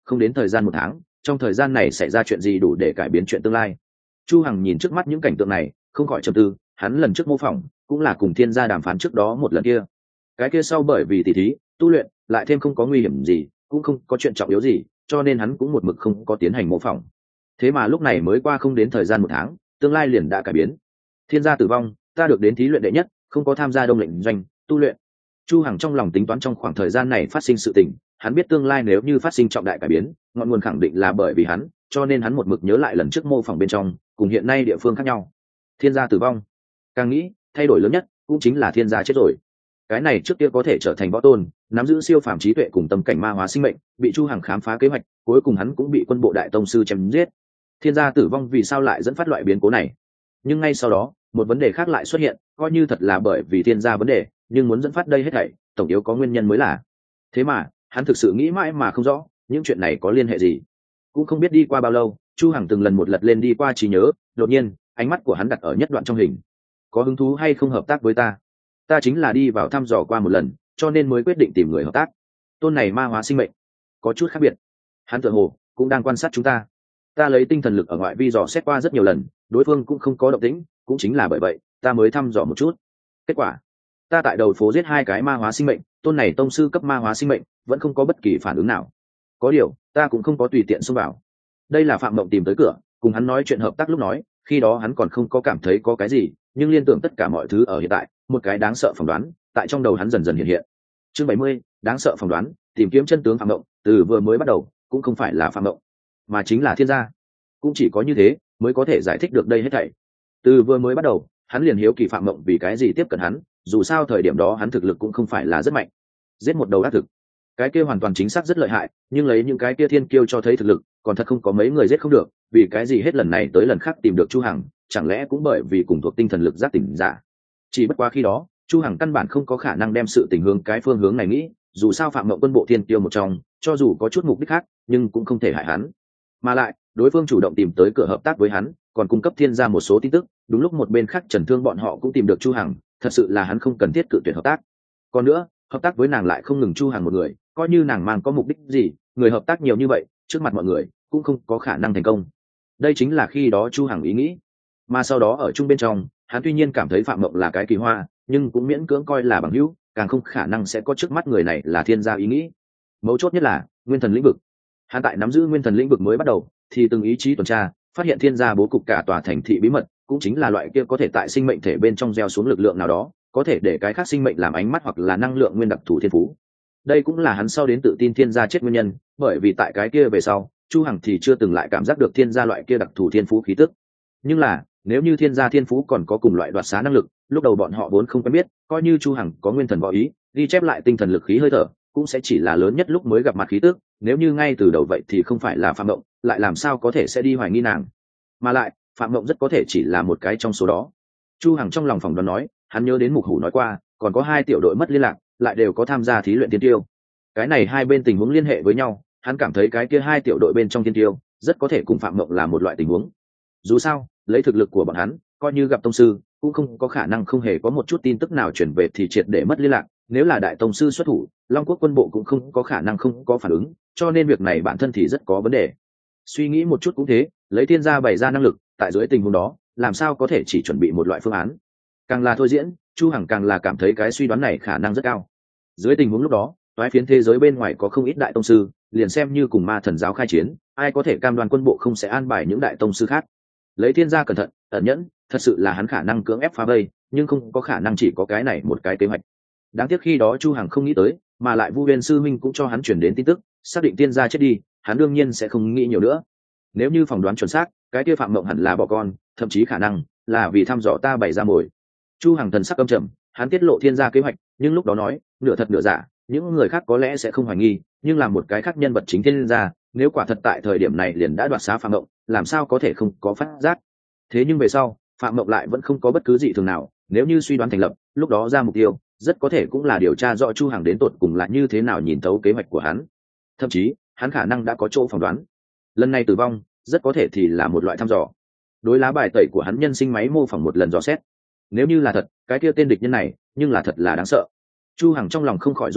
không đến thời gian một tháng, trong thời gian này xảy ra chuyện gì đủ để cải biến chuyện tương lai. Chu Hằng nhìn trước mắt những cảnh tượng này, không khỏi trầm tư, hắn lần trước mô phỏng cũng là cùng thiên gia đàm phán trước đó một lần kia. Cái kia sau bởi vì tỉ thí, tu luyện, lại thêm không có nguy hiểm gì, cũng không có chuyện trọng yếu gì, cho nên hắn cũng một mực không có tiến hành mô phỏng. Thế mà lúc này mới qua không đến thời gian một tháng, tương lai liền đã cải biến. Thiên gia tử vong, ta được đến thí luyện đệ nhất, không có tham gia đông lệnh doanh tu luyện. Chu Hằng trong lòng tính toán trong khoảng thời gian này phát sinh sự tình, hắn biết tương lai nếu như phát sinh trọng đại cải biến, ngọn nguồn khẳng định là bởi vì hắn, cho nên hắn một mực nhớ lại lần trước mô phỏng bên trong, cùng hiện nay địa phương khác nhau. Thiên gia tử vong, càng nghĩ, thay đổi lớn nhất cũng chính là thiên gia chết rồi. Cái này trước kia có thể trở thành võ tôn, nắm giữ siêu phàm trí tuệ cùng tâm cảnh ma hóa sinh mệnh, bị Chu Hằng khám phá kế hoạch, cuối cùng hắn cũng bị quân bộ đại tông sư chém giết. Thiên gia tử vong vì sao lại dẫn phát loại biến cố này? Nhưng ngay sau đó, một vấn đề khác lại xuất hiện, coi như thật là bởi vì thiên gia vấn đề, nhưng muốn dẫn phát đây hết thảy, tổng yếu có nguyên nhân mới là. Thế mà, hắn thực sự nghĩ mãi mà không rõ, những chuyện này có liên hệ gì. Cũng không biết đi qua bao lâu, Chu Hằng từng lần một lật lên đi qua trí nhớ, đột nhiên, ánh mắt của hắn đặt ở nhất đoạn trong hình. Có hứng thú hay không hợp tác với ta? Ta chính là đi vào thăm dò qua một lần, cho nên mới quyết định tìm người hợp tác. Tôn này ma hóa sinh mệnh, có chút khác biệt. Hắn tựa hồ cũng đang quan sát chúng ta. Ta lấy tinh thần lực ở ngoại vi dò xét qua rất nhiều lần, đối phương cũng không có động tĩnh, cũng chính là bởi vậy, ta mới thăm dò một chút. Kết quả, ta tại đầu phố giết hai cái ma hóa sinh mệnh, tôn này tông sư cấp ma hóa sinh mệnh vẫn không có bất kỳ phản ứng nào. Có điều, ta cũng không có tùy tiện xông vào. Đây là Phạm Mộng tìm tới cửa, cùng hắn nói chuyện hợp tác lúc nói, khi đó hắn còn không có cảm thấy có cái gì, nhưng liên tưởng tất cả mọi thứ ở hiện tại, một cái đáng sợ phỏng đoán, tại trong đầu hắn dần dần hiện hiện. Chương bảy mươi, đáng sợ phỏng đoán, tìm kiếm chân tướng Phạm Mộng, từ vừa mới bắt đầu, cũng không phải là Phạm Mộng, mà chính là thiên gia. Cũng chỉ có như thế, mới có thể giải thích được đây hết thảy. Từ vừa mới bắt đầu, hắn liền hiếu kỳ Phạm Mộng vì cái gì tiếp cận hắn, dù sao thời điểm đó hắn thực lực cũng không phải là rất mạnh. Giết một đầu ác thực, cái kia hoàn toàn chính xác rất lợi hại, nhưng lấy những cái kia thiên kiêu cho thấy thực lực, còn thật không có mấy người giết không được, vì cái gì hết lần này tới lần khác tìm được Chu Hằng, chẳng lẽ cũng bởi vì cùng thuộc tinh thần lực giác tỉnh giả. Chỉ bất quá khi đó, Chu Hằng căn bản không có khả năng đem sự tình hướng cái phương hướng này nghĩ, dù sao Phạm Mộng quân bộ thiên kiêu một trong, cho dù có chút mục đích khác, nhưng cũng không thể hại hắn. Mà lại, đối phương chủ động tìm tới cửa hợp tác với hắn, còn cung cấp thiên gia một số tin tức, đúng lúc một bên khác Trần Thương bọn họ cũng tìm được Chu Hằng, thật sự là hắn không cần thiết cự tuyệt hợp tác. Còn nữa, hợp tác với nàng lại không ngừng Chu Hằng một người, coi như nàng mang có mục đích gì, người hợp tác nhiều như vậy, trước mặt mọi người cũng không có khả năng thành công. Đây chính là khi đó Chu Hằng ý nghĩ. Mà sau đó ở chung bên trong, hắn tuy nhiên cảm thấy Phạm Mộng là cái kỳ hoa, nhưng cũng miễn cưỡng coi là bằng hữu, càng không khả năng sẽ có trước mắt người này là thiên gia ý nghĩ. Mấu chốt nhất là nguyên thần lĩnh vực. Hắn tại nắm giữ nguyên thần lĩnh vực mới bắt đầu, thì từng ý chí tuần tra, phát hiện thiên gia bố cục cả tòa thành thị bí mật, cũng chính là loại kia có thể tại sinh mệnh thể bên trong gieo xuống lực lượng nào đó, có thể để cái khác sinh mệnh làm ánh mắt hoặc là năng lượng nguyên đặc thù thiên phú. Đây cũng là hắn sau đến tự tin thiên gia chết nguyên nhân, bởi vì tại cái kia về sau, Chu Hằng thì chưa từng lại cảm giác được thiên gia loại kia đặc thù thiên phú khí tức. Nhưng là, nếu như thiên gia thiên phú còn có cùng loại đoạt xá năng lực, lúc đầu bọn họ vốn không quen biết, coi như Chu Hằng có nguyên thần võ ý, ghi chép lại tinh thần lực khí hơi thở, cũng sẽ chỉ là lớn nhất lúc mới gặp mặt khí tức, nếu như ngay từ đầu vậy thì không phải là Phạm Mộng, lại làm sao có thể sẽ đi hoài nghi nàng. Mà lại, Phạm Mộng rất có thể chỉ là một cái trong số đó. Chu Hằng trong lòng phỏng đoán nói, hắn nhớ đến Mục Hủ nói qua, còn có hai tiểu đội mất liên lạc, lại đều có tham gia thí luyện tiên tiêu. Cái này hai bên tình huống liên hệ với nhau, hắn cảm thấy cái kia hai tiểu đội bên trong tiên tiêu, rất có thể cùng Phạm Mộng là một loại tình huống. Dù sao, lấy thực lực của bọn hắn, coi như gặp tông sư, cũng không có khả năng không hề có một chút tin tức nào truyền về thì triệt để mất liên lạc. Nếu là đại tông sư xuất thủ, Long Quốc quân bộ cũng không có khả năng không có phản ứng, cho nên việc này bản thân thì rất có vấn đề. Suy nghĩ một chút cũng thế, lấy thiên gia bày ra năng lực, tại dưới tình huống đó, làm sao có thể chỉ chuẩn bị một loại phương án. Càng là thôi diễn, Chu Hằng càng là cảm thấy cái suy đoán này khả năng rất cao. Dưới tình huống lúc đó, toái phiến thế giới bên ngoài có không ít đại tông sư, liền xem như cùng ma thần giáo khai chiến, ai có thể cam đoan quân bộ không sẽ an bài những đại tông sư khác. Lấy thiên gia cẩn thận, ẩn nhẫn, thật sự là hắn khả năng cưỡng ép phá vây, nhưng không có khả năng chỉ có cái này một cái kế hoạch. Đáng tiếc khi đó Chu Hằng không nghĩ tới, mà lại Vu Uyên sư minh cũng cho hắn chuyển đến tin tức, xác định thiên gia chết đi, hắn đương nhiên sẽ không nghĩ nhiều nữa. Nếu như phỏng đoán chuẩn xác, cái kia Phạm Mộng hẳn là bỏ con, thậm chí khả năng là vì thăm dò ta bày ra mồi. Chu Hằng thần sắc âm trầm, hắn tiết lộ thiên gia kế hoạch, nhưng lúc đó nói nửa thật nửa giả, những người khác có lẽ sẽ không hoài nghi, nhưng là một cái khác nhân vật chính thiên gia, nếu quả thật tại thời điểm này liền đã đoạt xá Phạm Mộng, làm sao có thể không có phát giác. Thế nhưng về sau, Phạm Mộng lại vẫn không có bất cứ gì thường nào, nếu như suy đoán thành lập, lúc đó ra mục tiêu, rất có thể cũng là điều tra rõ Chu Hằng đến tột cùng là như thế nào nhìn thấu kế hoạch của hắn. Thậm chí, hắn khả năng đã có chỗ phỏng đoán. Lần này tử vong, rất có thể thì là một loại thăm dò. Đối lá bài tẩy của hắn nhân sinh máy mô phỏng một lần dò xét. Nếu như là thật, cái kia tên địch nhân này, nhưng là thật là đáng sợ. Chu Hằng trong lòng không khỏi rung động,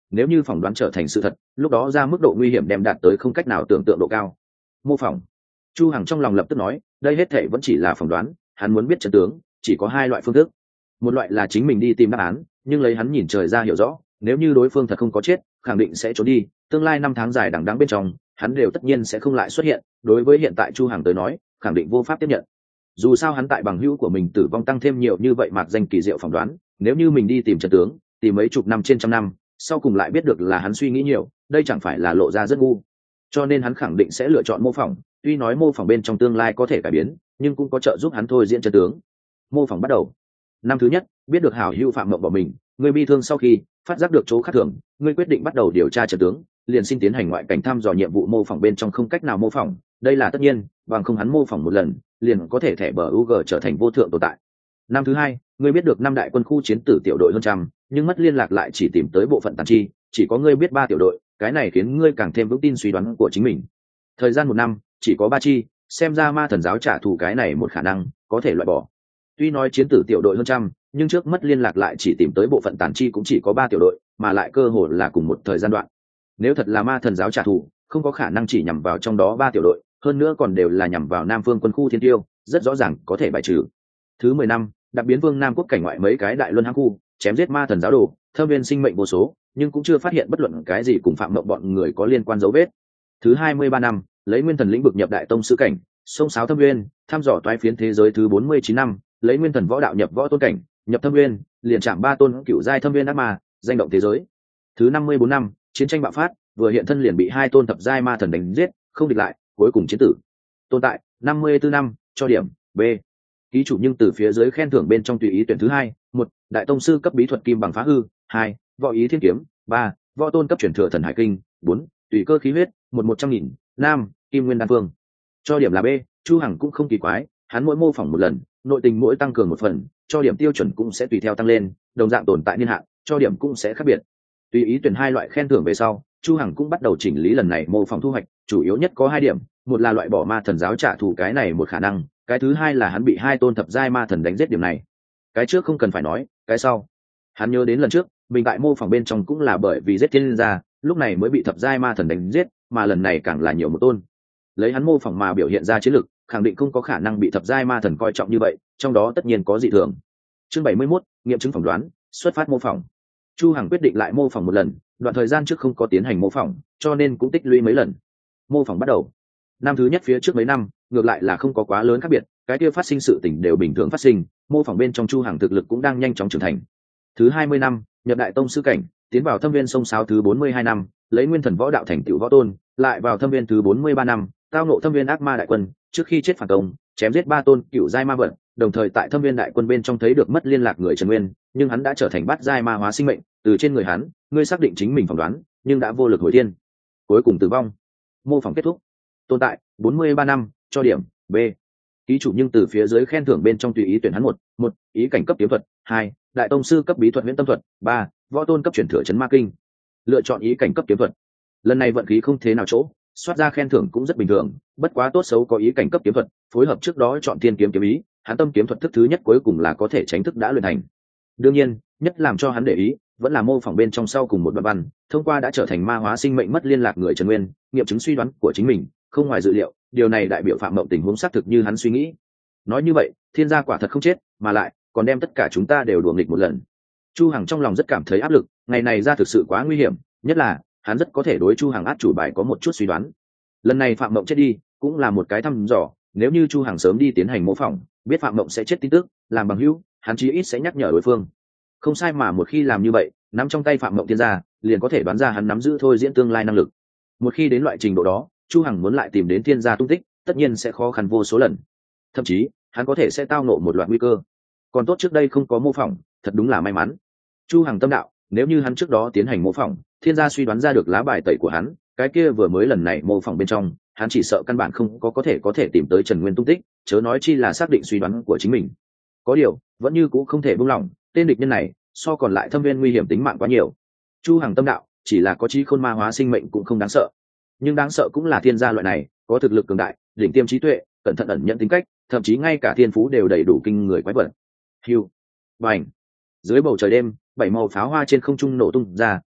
nếu như phỏng đoán trở thành sự thật, lúc đó ra mức độ nguy hiểm đem đạt tới không cách nào tưởng tượng độ cao. Mô phỏng. Chu Hằng trong lòng lập tức nói, đây hết thảy vẫn chỉ là phỏng đoán, hắn muốn biết chân tướng, chỉ có hai loại phương thức. Một loại là chính mình đi tìm đáp án, nhưng lấy hắn nhìn trời ra hiểu rõ, nếu như đối phương thật không có chết, khẳng định sẽ trốn đi, tương lai năm tháng dài đằng đẵng bên trong, hắn đều tất nhiên sẽ không lại xuất hiện, đối với hiện tại Chu Hằng tới nói, khẳng định vô pháp tiếp nhận. Dù sao hắn tại bằng hữu của mình tử vong tăng thêm nhiều như vậy mạc danh kỳ diệu phỏng đoán, nếu như mình đi tìm chân tướng, tìm mấy chục năm trên trăm năm, sau cùng lại biết được là hắn suy nghĩ nhiều, đây chẳng phải là lộ ra rất ngu. Cho nên hắn khẳng định sẽ lựa chọn mô phỏng, tuy nói mô phỏng bên trong tương lai có thể cải biến, nhưng cũng có trợ giúp hắn thôi diễn chân tướng. Mô phỏng bắt đầu. Năm thứ nhất, biết được hảo hữu phạm mộng bỏ mình, người bi thương sau khi phát giác được chỗ khác thường, ngươi quyết định bắt đầu điều tra chân tướng, liền xin tiến hành ngoại cảnh thăm dò nhiệm vụ mô phỏng bên trong không cách nào mô phỏng, đây là tất nhiên, bằng không hắn mô phỏng một lần, liền có thể thẻ bờ u giê trở thành vô thượng tồn tại. Năm thứ hai, ngươi biết được năm đại quân khu chiến tử tiểu đội hơn trăm, nhưng mất liên lạc lại chỉ tìm tới bộ phận tàn chi, chỉ có ngươi biết ba tiểu đội, cái này khiến ngươi càng thêm vững tin suy đoán của chính mình. Thời gian một năm, chỉ có ba chi, xem ra ma thần giáo trả thù cái này một khả năng có thể loại bỏ. Tuy nói chiến tử tiểu đội hơn trăm, nhưng trước mất liên lạc lại chỉ tìm tới bộ phận tàn chi cũng chỉ có ba tiểu đội, mà lại cơ hồ là cùng một thời gian đoạn. Nếu thật là ma thần giáo trả thù, không có khả năng chỉ nhằm vào trong đó ba tiểu đội, hơn nữa còn đều là nhằm vào Nam Phương quân khu Thiên Tiêu, rất rõ ràng có thể bài trừ. Thứ mười năm, đặc biến vương Nam quốc cảnh ngoại mấy cái đại luân hãng khu, chém giết ma thần giáo đồ, thâm viên sinh mệnh vô số, nhưng cũng chưa phát hiện bất luận cái gì cùng phạm mộng bọn người có liên quan dấu vết. Thứ hai mươi ba năm, lấy nguyên thần lĩnh vực nhập đại tông sư cảnh, sông sáo thâm viên, thăm dò toái phiến thế giới thứ bốn mươi chín năm, lấy nguyên thần võ đạo nhập võ tôn cảnh, nhập thâm viên, liền chạm ba tôn cựu giai thâm viên ác ma, danh động thế giới. Thứ năm mươi bốn năm, chiến tranh bạo phát, vừa hiện thân liền bị hai tôn thập giai ma thần đánh giết, không địch lại, cuối cùng chiến tử. Tồn tại, năm mươi tư năm, cho điểm B. Ký chủ nhưng từ phía dưới khen thưởng bên trong tùy ý tuyển thứ hai, một, đại tông sư cấp bí thuật kim bằng phá hư, hai, võ ý thiên kiếm, ba, võ tôn cấp truyền thừa thần hải kinh, bốn, tùy cơ khí huyết, một một trăm nghìn, năm, kim nguyên đan phương. Cho điểm là B. Chu Hằng cũng không kỳ quái, hắn mỗi mô phỏng một lần, nội tình mỗi tăng cường một phần, cho điểm tiêu chuẩn cũng sẽ tùy theo tăng lên, đồng dạng tồn tại niên hạn, cho điểm cũng sẽ khác biệt. Tùy ý tuyển hai loại khen thưởng về sau, Chu Hằng cũng bắt đầu chỉnh lý lần này mô phỏng thu hoạch, chủ yếu nhất có hai điểm, một là loại bỏ ma thần giáo trả thù cái này một khả năng, cái thứ hai là hắn bị hai tôn thập giai ma thần đánh giết điểm này. Cái trước không cần phải nói, cái sau, hắn nhớ đến lần trước, mình tại mô phỏng bên trong cũng là bởi vì giết thiên gia, lúc này mới bị thập giai ma thần đánh giết, mà lần này càng là nhiều một tôn. Lấy hắn mô phỏng mà biểu hiện ra chiến lực, khẳng định không có khả năng bị thập giai ma thần coi trọng như vậy, trong đó tất nhiên có dị thường. Chương bảy mươi mốt, nghiệm chứng phỏng đoán, xuất phát mô phỏng. Chu Hằng quyết định lại mô phỏng một lần, đoạn thời gian trước không có tiến hành mô phỏng, cho nên cũng tích lũy mấy lần. Mô phỏng bắt đầu. Năm thứ nhất phía trước mấy năm, ngược lại là không có quá lớn khác biệt, cái kia phát sinh sự tình đều bình thường phát sinh, mô phỏng bên trong Chu Hằng thực lực cũng đang nhanh chóng trưởng thành. Thứ hai mươi năm, nhập đại tông sư cảnh, tiến vào thâm viên sông sáo thứ bốn mươi hai năm, lấy nguyên thần võ đạo thành tựu võ tôn, lại vào thâm viên thứ bốn mươi ba năm, tao ngộ thâm viên ác ma đại quân, trước khi chết phản công, chém giết ba tôn cựu giai ma vật, đồng thời tại thâm viên đại quân bên trong thấy được mất liên lạc người Trần Nguyên, nhưng hắn đã trở thành bát giai ma hóa sinh mệnh, từ trên người hắn, ngươi xác định chính mình phỏng đoán, nhưng đã vô lực hồi thiên, cuối cùng tử vong. Mô phỏng kết thúc. Tồn tại bốn mươi ba năm, cho điểm B. Ký chủ nhưng từ phía dưới khen thưởng bên trong tùy ý tuyển hắn một, một, ý cảnh cấp kiếm thuật, hai, đại tông sư cấp bí thuật huyễn tâm thuật, ba, võ tôn cấp chuyển thừa chấn ma kinh. Lựa chọn ý cảnh cấp kiếm thuật. Lần này vận khí không thế nào chỗ, soát ra khen thưởng cũng rất bình thường, bất quá tốt xấu có ý cảnh cấp kiếm thuật, phối hợp trước đó chọn tiên kiếm kiếm ý, hắn tâm kiếm thuật thức thứ nhất cuối cùng là có thể tránh thức đã luyện thành. Đương nhiên, nhất làm cho hắn để ý, vẫn là mô phỏng bên trong sau cùng một đoạn văn, thông qua đã trở thành ma hóa sinh mệnh mất liên lạc người Trần Nguyên, nghiệm chứng suy đoán của chính mình, không ngoài dự liệu, điều này đại biểu Phạm Mộng tình huống xác thực như hắn suy nghĩ. Nói như vậy, thiên gia quả thật không chết, mà lại còn đem tất cả chúng ta đều đùa nghịch một lần. Chu Hằng trong lòng rất cảm thấy áp lực, ngày này ra thực sự quá nguy hiểm, nhất là hắn rất có thể đối Chu Hằng át chủ bài có một chút suy đoán. Lần này Phạm Mộng chết đi, cũng là một cái thăm dò, nếu như Chu Hằng sớm đi tiến hành mô phỏng, biết Phạm Mộng sẽ chết tin tức, làm bằng hữu, hắn chí ít sẽ nhắc nhở đối phương. Không sai, mà một khi làm như vậy, nắm trong tay Phạm Mộng thiên gia, liền có thể đoán ra hắn nắm giữ thôi diễn tương lai năng lực. Một khi đến loại trình độ đó, Chu Hằng muốn lại tìm đến thiên gia tung tích, tất nhiên sẽ khó khăn vô số lần. Thậm chí, hắn có thể sẽ tao ngộ một loạt nguy cơ. Còn tốt trước đây không có mô phỏng, thật đúng là may mắn. Chu Hằng tâm đạo, nếu như hắn trước đó tiến hành mô phỏng, thiên gia suy đoán ra được lá bài tẩy của hắn, cái kia vừa mới lần này mô phỏng bên trong, hắn chỉ sợ căn bản không có có thể có thể tìm tới Trần Nguyên tung tích, chớ nói chi là xác định suy đoán của chính mình. Có điều, vẫn như cũng không thể buông lỏng, tên địch nhân này, so còn lại thâm viên nguy hiểm tính mạng quá nhiều. Chu Hằng tâm đạo, chỉ là có trí khôn ma hóa sinh mệnh cũng không đáng sợ, nhưng đáng sợ cũng là thiên gia loại này, có thực lực cường đại, đỉnh tiêm trí tuệ, cẩn thận ẩn nhận tính cách, thậm chí ngay cả thiên phú đều đầy đủ kinh người quái vật. Hưu, bành, dưới bầu trời đêm, bảy màu pháo hoa trên không trung nổ tung ra,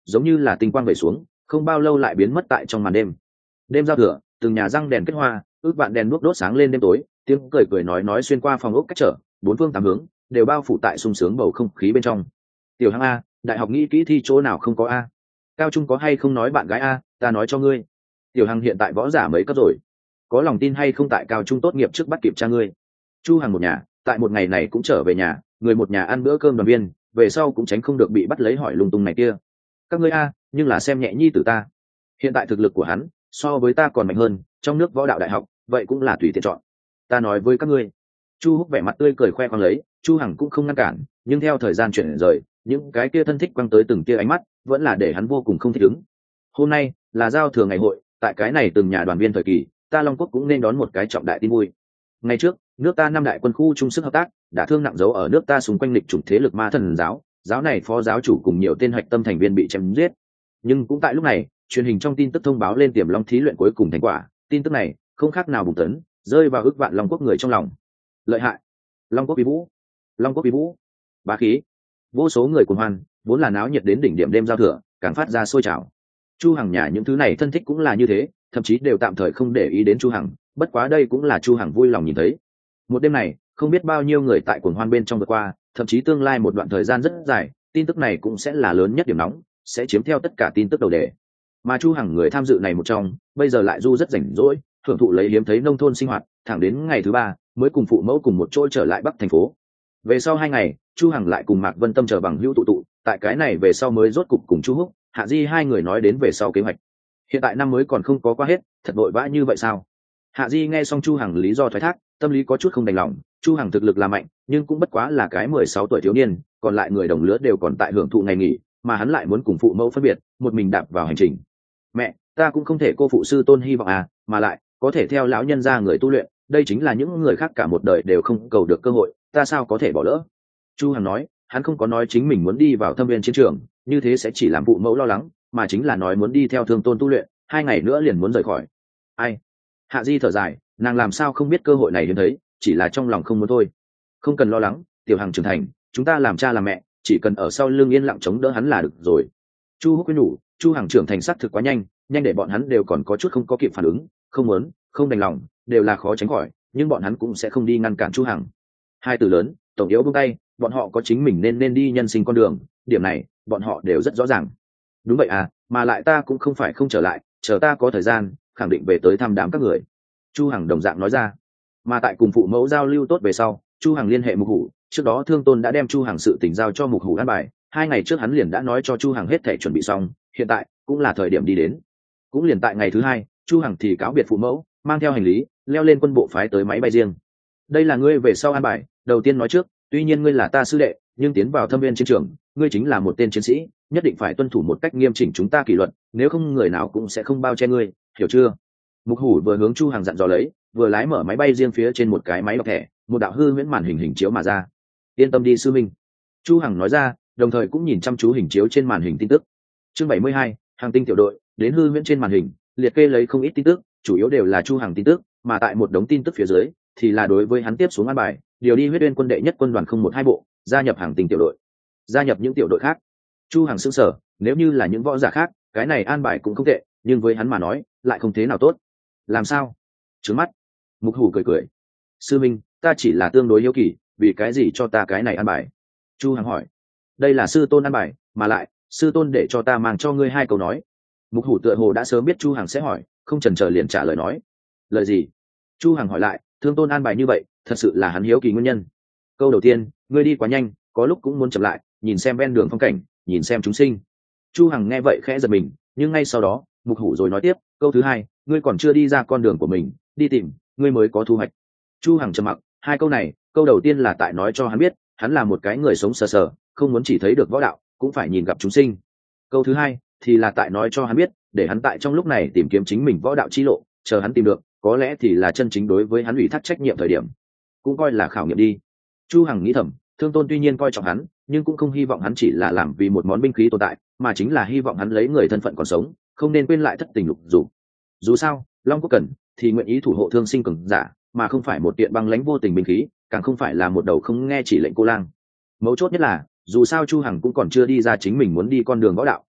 giống như là tinh quang về xuống, không bao lâu lại biến mất tại trong màn đêm. Đêm giao thừa, từng nhà răng đèn kết hoa, ước vạn đèn đuốc đốt sáng lên đêm tối, tiếng cười cười nói nói xuyên qua phòng ốc cách trở, bốn phương tám hướng đều bao phủ tại sung sướng bầu không khí bên trong. Tiểu Hằng a, đại học nghĩ kỹ thi chỗ nào không có a? Cao trung có hay không nói bạn gái a? Ta nói cho ngươi. Tiểu Hằng hiện tại võ giả mấy cấp rồi? Có lòng tin hay không tại cao trung tốt nghiệp trước bắt kịp cha ngươi? Chu Hằng một nhà, tại một ngày này cũng trở về nhà, người một nhà ăn bữa cơm đoàn viên, về sau cũng tránh không được bị bắt lấy hỏi lung tung này kia. Các ngươi a, nhưng là xem nhẹ nhi tử ta. Hiện tại thực lực của hắn so với ta còn mạnh hơn, trong nước võ đạo đại học, vậy cũng là tùy tiện chọn. Ta nói với các ngươi. Chu Húc vẻ mặt tươi cười khoe khoang lấy, Chu Hằng cũng không ngăn cản, nhưng theo thời gian chuyển rời, những cái kia thân thích quăng tới từng kia ánh mắt, vẫn là để hắn vô cùng không thích ứng. Hôm nay là giao thừa ngày hội, tại cái này từng nhà đoàn viên thời kỳ, ta Long Quốc cũng nên đón một cái trọng đại tin vui. Ngày trước, nước ta năm đại quân khu chung sức hợp tác, đã thương nặng dấu ở nước ta xung quanh lịch chủng thế lực ma thần giáo, giáo này phó giáo chủ cùng nhiều tên hạch tâm thành viên bị chém giết. Nhưng cũng tại lúc này, truyền hình trong tin tức thông báo lên tiềm long thí luyện cuối cùng thành quả, tin tức này không khác nào bùng tấn, rơi vào ức vạn Long Quốc người trong lòng. Lợi hại, Long Quốc uy vũ, Long Quốc uy vũ, bá khí, vô số người cuồng hoan, vốn là náo nhiệt đến đỉnh điểm đêm giao thừa, càng phát ra sôi trào. Chu Hằng nhà những thứ này thân thích cũng là như thế, thậm chí đều tạm thời không để ý đến Chu Hằng, bất quá đây cũng là Chu Hằng vui lòng nhìn thấy. Một đêm này, không biết bao nhiêu người tại cuồng hoan bên trong vượt qua, thậm chí tương lai một đoạn thời gian rất dài, tin tức này cũng sẽ là lớn nhất điểm nóng, sẽ chiếm theo tất cả tin tức đầu đề. Mà Chu Hằng người tham dự này một trong, bây giờ lại du rất rảnh rỗi, hưởng thụ lấy hiếm thấy nông thôn sinh hoạt, thẳng đến ngày thứ ba mới cùng phụ mẫu cùng một chỗ trở lại Bắc thành phố. Về sau hai ngày, Chu Hằng lại cùng Mạc Vân Tâm chờ bằng hữu tụ tụ, tại cái này về sau mới rốt cục cùng Chu Húc, Hạ Di hai người nói đến về sau kế hoạch. Hiện tại năm mới còn không có qua hết, thật vội vã như vậy sao? Hạ Di nghe xong Chu Hằng lý do thoái thác, tâm lý có chút không đành lòng. Chu Hằng thực lực là mạnh, nhưng cũng bất quá là cái mười sáu tuổi thiếu niên, còn lại người đồng lứa đều còn tại hưởng thụ ngày nghỉ, mà hắn lại muốn cùng phụ mẫu phân biệt, một mình đạp vào hành trình. Mẹ, ta cũng không thể cô phụ sư tôn hy vọng à, mà lại có thể theo lão nhân gia người tu luyện, đây chính là những người khác cả một đời đều không cầu được cơ hội, ta sao có thể bỏ lỡ? Chu Hằng nói, hắn không có nói chính mình muốn đi vào thâm viên chiến trường, như thế sẽ chỉ làm phụ mẫu lo lắng, mà chính là nói muốn đi theo Thương Tôn tu luyện, hai ngày nữa liền muốn rời khỏi. Ai? Hạ Di thở dài, nàng làm sao không biết cơ hội này đến thấy, chỉ là trong lòng không muốn thôi. Không cần lo lắng, Tiểu Hằng trưởng thành, chúng ta làm cha làm mẹ, chỉ cần ở sau lưng yên lặng chống đỡ hắn là được rồi. Chu Húc khuyên nhủ, Chu Hằng trưởng thành sắc thực quá nhanh, nhanh để bọn hắn đều còn có chút không có kịp phản ứng, không muốn, không đành lòng, đều là khó tránh khỏi, nhưng bọn hắn cũng sẽ không đi ngăn cản Chu Hằng. Hai từ lớn, tổng yếu buông tay, bọn họ có chính mình nên nên đi nhân sinh con đường, điểm này bọn họ đều rất rõ ràng. Đúng vậy à, mà lại ta cũng không phải không trở lại, chờ ta có thời gian, khẳng định về tới thăm đám các người. Chu Hằng đồng dạng nói ra. Mà tại cùng phụ mẫu giao lưu tốt về sau, Chu Hằng liên hệ Mục Hủ, trước đó Thương Tôn đã đem Chu Hằng sự tình giao cho Mục Hủ an bài, hai ngày trước hắn liền đã nói cho Chu Hằng hết thảy chuẩn bị xong, hiện tại cũng là thời điểm đi đến. Cũng liền tại ngày thứ hai, Chu Hằng thì cáo biệt phụ mẫu, mang theo hành lý, leo lên quân bộ phái tới máy bay riêng. Đây là ngươi về sau an bài, đầu tiên nói trước, tuy nhiên ngươi là ta sư đệ, nhưng tiến vào thâm viên chiến trường, ngươi chính là một tên chiến sĩ, nhất định phải tuân thủ một cách nghiêm chỉnh chúng ta kỷ luật, nếu không người nào cũng sẽ không bao che ngươi, hiểu chưa? Mục Hủ vừa hướng Chu Hằng dặn dò lấy, vừa lái mở máy bay riêng phía trên một cái máy đọc thẻ, một đạo hư huyễn màn hình hình chiếu mà ra. Yên tâm đi sư minh, Chu Hằng nói ra, đồng thời cũng nhìn chăm chú hình chiếu trên màn hình tin tức. Chương bảy mươi hai, Hàng tinh tiểu đội, đến hư huyễn trên màn hình, liệt kê lấy không ít tin tức, chủ yếu đều là Chu Hằng tin tức, mà tại một đống tin tức phía dưới thì là đối với hắn tiếp xuống an bài, điều đi huyết uyên quân đệ nhất quân đoàn không một hai bộ, gia nhập Hàng tinh tiểu đội, gia nhập những tiểu đội khác. Chu Hằng sững sờ, nếu như là những võ giả khác, cái này an bài cũng không tệ, nhưng với hắn mà nói, lại không thế nào tốt. Làm sao? Trướng mắt. Mục Hủ cười cười. Sư minh, ta chỉ là tương đối hiếu kỳ, vì cái gì cho ta cái này an bài? Chu Hằng hỏi. Đây là sư tôn an bài, mà lại sư tôn để cho ta mang cho ngươi hai câu nói. Mục Hủ tựa hồ đã sớm biết Chu Hằng sẽ hỏi, không chần chờ liền trả lời nói. Lời gì? Chu Hằng hỏi lại, Thương Tôn an bài như vậy, thật sự là hắn hiếu kỳ nguyên nhân. Câu đầu tiên, ngươi đi quá nhanh, có lúc cũng muốn chậm lại, nhìn xem ven đường phong cảnh, nhìn xem chúng sinh. Chu Hằng nghe vậy khẽ giật mình, nhưng ngay sau đó, Mục Hủ rồi nói tiếp, câu thứ hai, ngươi còn chưa đi ra con đường của mình, đi tìm, ngươi mới có thu hoạch. Chu Hằng trầm mặc, hai câu này, câu đầu tiên là tại nói cho hắn biết, hắn là một cái người sống sờ sờ, không muốn chỉ thấy được võ đạo, cũng phải nhìn gặp chúng sinh. Câu thứ hai thì là tại nói cho hắn biết, để hắn tại trong lúc này tìm kiếm chính mình võ đạo chi lộ, chờ hắn tìm được, có lẽ thì là chân chính đối với hắn ủy thác trách nhiệm thời điểm, cũng coi là khảo nghiệm đi. Chu Hằng nghĩ thầm, Thương Tôn tuy nhiên coi trọng hắn, nhưng cũng không hy vọng hắn chỉ là làm vì một món binh khí tồn tại, mà chính là hy vọng hắn lấy người thân phận còn sống, không nên quên lại thất tình lục dục. Dù sao, Long Quốc cần thì nguyện ý thủ hộ thương sinh cường giả, mà không phải một tiện băng lãnh vô tình binh khí, càng không phải là một đầu không nghe chỉ lệnh cô lang. Mấu chốt nhất là, dù sao Chu Hằng cũng còn chưa đi ra chính mình muốn đi con đường võ đạo,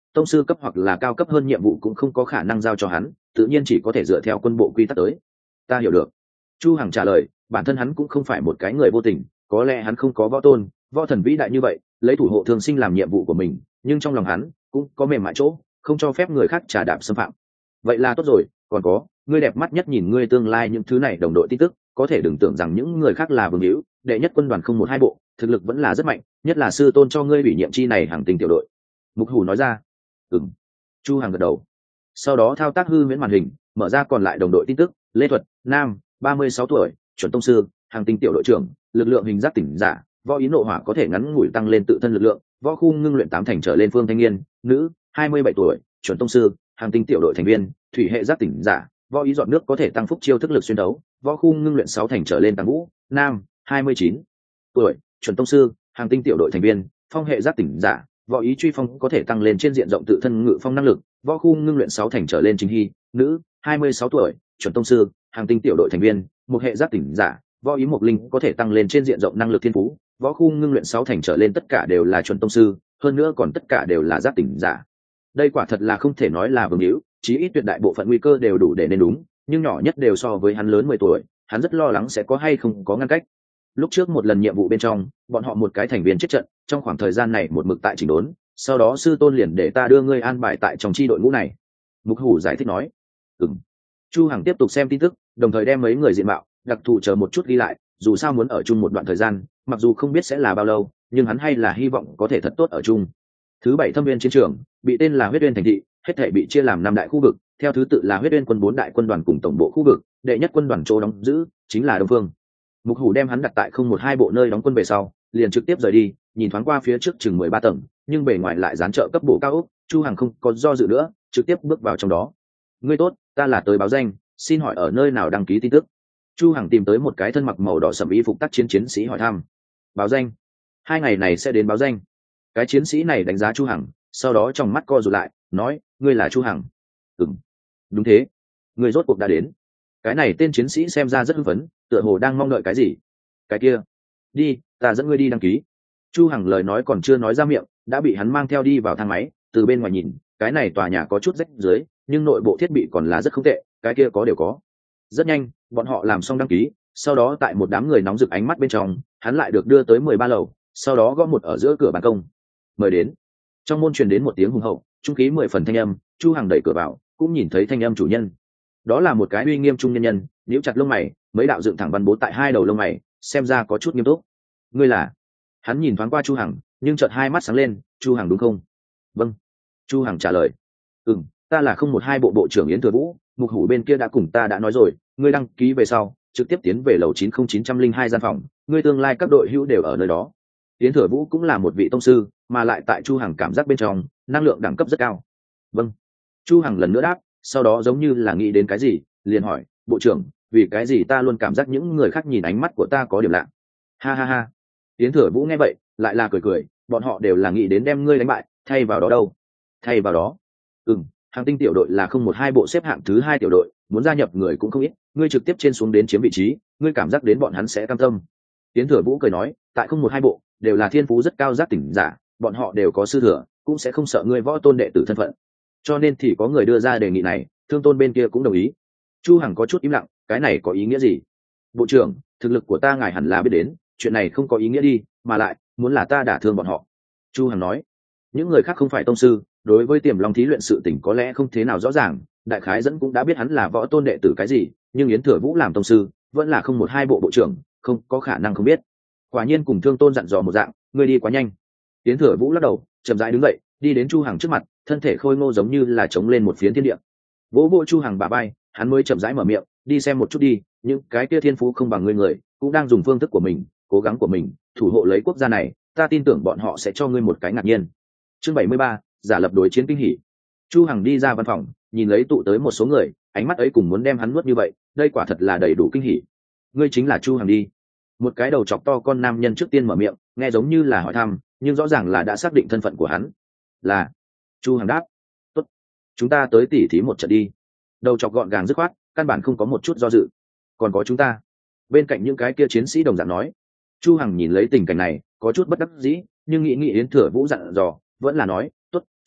tông sư cấp hoặc là cao cấp hơn nhiệm vụ cũng không có khả năng giao cho hắn, tự nhiên chỉ có thể dựa theo quân bộ quy tắc tới. Ta hiểu được. Chu Hằng trả lời, bản thân hắn cũng không phải một cái người vô tình, có lẽ hắn không có võ tôn võ thần vĩ đại như vậy lấy thủ hộ thương sinh làm nhiệm vụ của mình, nhưng trong lòng hắn cũng có mềm mại chỗ, không cho phép người khác trà đạp xâm phạm. Vậy là tốt rồi. Còn có, ngươi đẹp mắt nhất nhìn ngươi tương lai những thứ này đồng đội tin tức, có thể đừng tưởng rằng những người khác là vương hữu, đệ nhất quân đoàn không một hai bộ thực lực vẫn là rất mạnh, nhất là sư tôn cho ngươi ủy nhiệm chi này hàng tình tiểu đội. Mục Hủ nói ra. Ừm. Chu Hằng gật đầu, sau đó thao tác hư miễn màn hình, mở ra còn lại đồng đội tin tức. Lê Thuật, nam, ba mươi sáu tuổi, chuẩn tông sư, hàng tinh tiểu đội trưởng, lực lượng hình giác tỉnh giả, võ ý nộ hỏa có thể ngắn ngủi tăng lên tự thân lực lượng, võ khu ngưng luyện tám thành trở lên. Phương Thanh Niên, nữ, hai mươi bảy tuổi, chuẩn tông sư, hàng tinh tiểu đội thành viên, thủy hệ giác tỉnh giả, võ ý dọn nước có thể tăng phúc chiêu thức lực xuyên đấu, võ khu ngưng luyện sáu thành trở lên. Tăng Vũ, nam, hai mươi chín tuổi, chuẩn tông sư, hàng tinh tiểu đội thành viên, phong hệ giác tỉnh giả, võ ý truy phong có thể tăng lên trên diện rộng tự thân ngự phong năng lực, võ khu ngưng luyện sáu thành trở lên. Chính Hy, nữ, hai mươi sáu tuổi, chuẩn tông sư, hàng tinh tiểu đội thành viên, một hệ giác tỉnh giả, võ ý mộc linh có thể tăng lên trên diện rộng năng lực thiên phú, võ khu ngưng luyện sáu thành trở lên. Tất cả đều là chuẩn tông sư, hơn nữa còn tất cả đều là giác tỉnh giả. Đây quả thật là không thể nói là vương hữu, chí ít tuyệt đại bộ phận nguy cơ đều đủ để nên đúng, nhưng nhỏ nhất đều so với hắn lớn mười tuổi, hắn rất lo lắng sẽ có hay không có ngăn cách. Lúc trước một lần nhiệm vụ bên trong, bọn họ một cái thành viên chết trận, trong khoảng thời gian này một mực tại chỉnh đốn, sau đó sư tôn liền để ta đưa ngươi an bài tại trong chi đội ngũ này. Mục Hủ giải thích nói. Ừm. Chu Hằng tiếp tục xem tin tức, đồng thời đem mấy người diện mạo, đặc thù chờ một chút ghi lại, dù sao muốn ở chung một đoạn thời gian, mặc dù không biết sẽ là bao lâu, nhưng hắn hay là hy vọng có thể thật tốt ở chung. Thứ bảy thâm viên chiến trường, bị tên là Huyết Uyên thành thị, hết thảy bị chia làm năm đại khu vực, theo thứ tự là Huyết Uyên quân bốn đại quân đoàn cùng tổng bộ khu vực, đệ nhất quân đoàn chỗ đóng giữ chính là Đông Phương. Mục Hủ đem hắn đặt tại không một hai bộ nơi đóng quân về sau, liền trực tiếp rời đi, nhìn thoáng qua phía trước chừng mười ba tầng, nhưng bề ngoài lại dán trợ cấp bộ cao ốc, Chu Hằng không có do dự nữa, trực tiếp bước vào trong đó. Ngươi tốt, ta là tới báo danh, xin hỏi ở nơi nào đăng ký tin tức. Chu Hằng tìm tới một cái thân mặc màu đỏ sẫm y phục tác chiến chiến sĩ hỏi thăm. Báo danh? Hai ngày này sẽ đến báo danh. Cái chiến sĩ này đánh giá Chu Hằng, sau đó trong mắt co rụt lại, nói, ngươi là Chu Hằng? Ừm, đúng thế. Ngươi rốt cuộc đã đến. Cái này tên chiến sĩ xem ra rất hưng phấn, tựa hồ đang mong đợi cái gì. Cái kia, đi, ta dẫn ngươi đi đăng ký. Chu Hằng lời nói còn chưa nói ra miệng, đã bị hắn mang theo đi vào thang máy. Từ bên ngoài nhìn, cái này tòa nhà có chút rách dưới, nhưng nội bộ thiết bị còn là rất không tệ, cái kia có đều có. Rất nhanh, bọn họ làm xong đăng ký, sau đó tại một đám người nóng rực ánh mắt bên trong, hắn lại được đưa tới mười ba lầu, sau đó gõ một ở giữa cửa ban công. Mời đến. Trong môn truyền đến một tiếng hùng hậu, trung khí mười phần thanh âm. Chu Hằng đẩy cửa vào, cũng nhìn thấy thanh âm chủ nhân. Đó là một cái uy nghiêm trung nhân nhân, nhíu chặt lông mày, mấy đạo dựng thẳng văn bố tại hai đầu lông mày, xem ra có chút nghiêm túc. Ngươi là? Hắn nhìn thoáng qua Chu Hằng, nhưng chợt hai mắt sáng lên. Chu Hằng đúng không? Vâng. Chu Hằng trả lời. Ừm, ta là không một hai bộ bộ trưởng Yến Thừa Vũ. Mục Hủ bên kia đã cùng ta đã nói rồi, ngươi đăng ký về sau trực tiếp tiến về lầu chín không chín không hai gian phòng, ngươi tương lai các đội hữu đều ở nơi đó. Yến Thừa Vũ cũng là một vị tông sư, mà lại tại Chu Hằng cảm giác bên trong năng lượng đẳng cấp rất cao. Vâng. Chu Hằng lần nữa đáp, sau đó giống như là nghĩ đến cái gì, liền hỏi, bộ trưởng, vì cái gì ta luôn cảm giác những người khác nhìn ánh mắt của ta có điểm lạ? Ha ha ha. Yến Thừa Vũ nghe vậy lại là cười cười, bọn họ đều là nghĩ đến đem ngươi đánh bại, thay vào đó đâu? Thay vào đó? Ừm, Hàng tinh tiểu đội là không một hai bộ xếp hạng thứ hai tiểu đội, muốn gia nhập người cũng không ít, ngươi trực tiếp trên xuống đến chiếm vị trí, ngươi cảm giác đến bọn hắn sẽ cam tâm. Yến Thừa Vũ cười nói, tại không một hai bộ đều là thiên phú rất cao giác tỉnh giả, bọn họ đều có sư thừa, cũng sẽ không sợ ngươi võ tôn đệ tử thân phận, cho nên thì có người đưa ra đề nghị này. Thương Tôn bên kia cũng đồng ý. Chu Hằng có chút im lặng, cái này có ý nghĩa gì? Bộ trưởng, thực lực của ta ngài hẳn là biết đến, chuyện này không có ý nghĩa đi, mà lại muốn là ta đả thương bọn họ. Chu Hằng nói, những người khác không phải tông sư, đối với Tiềm Long thí luyện sự tình có lẽ không thế nào rõ ràng, đại khái dẫn cũng đã biết hắn là võ tôn đệ tử cái gì, nhưng Yến Thừa Vũ làm tông sư, vẫn là không một hai bộ bộ trưởng, không có khả năng không biết. Quả nhiên cùng Thương Tôn dặn dò một dạng, ngươi đi quá nhanh. Yến Thừa Vũ lắc đầu, chậm rãi đứng dậy, đi đến Chu Hằng trước mặt, thân thể khôi ngô giống như là chống lên một phiến thiên địa. Vỗ vỗ Chu Hằng bả vai, hắn mới chậm rãi mở miệng, đi xem một chút đi, những cái kia thiên phú không bằng ngươi người, cũng đang dùng phương thức của mình, cố gắng của mình, thủ hộ lấy quốc gia này, ta tin tưởng bọn họ sẽ cho ngươi một cái ngạc nhiên. Chương bảy mươi ba, giả lập đối chiến kinh hỉ. Chu Hằng đi ra văn phòng, nhìn lấy tụ tới một số người, ánh mắt ấy cùng muốn đem hắn nuốt như vậy, đây quả thật là đầy đủ kinh hỉ. Ngươi chính là Chu Hằng đi. Một cái đầu chọc to con nam nhân trước tiên mở miệng, nghe giống như là hỏi thăm, nhưng rõ ràng là đã xác định thân phận của hắn. Là. Chu Hằng đáp. Tốt, chúng ta tới tỉ thí một trận đi. Đầu chọc gọn gàng dứt khoát, căn bản không có một chút do dự. Còn có chúng ta. Bên cạnh những cái kia chiến sĩ đồng dạng nói. Chu Hằng nhìn lấy tình cảnh này, có chút bất đắc dĩ, nhưng nghĩ nghĩ Yến Thừa Vũ dặn dò, vẫn là nói, tốt,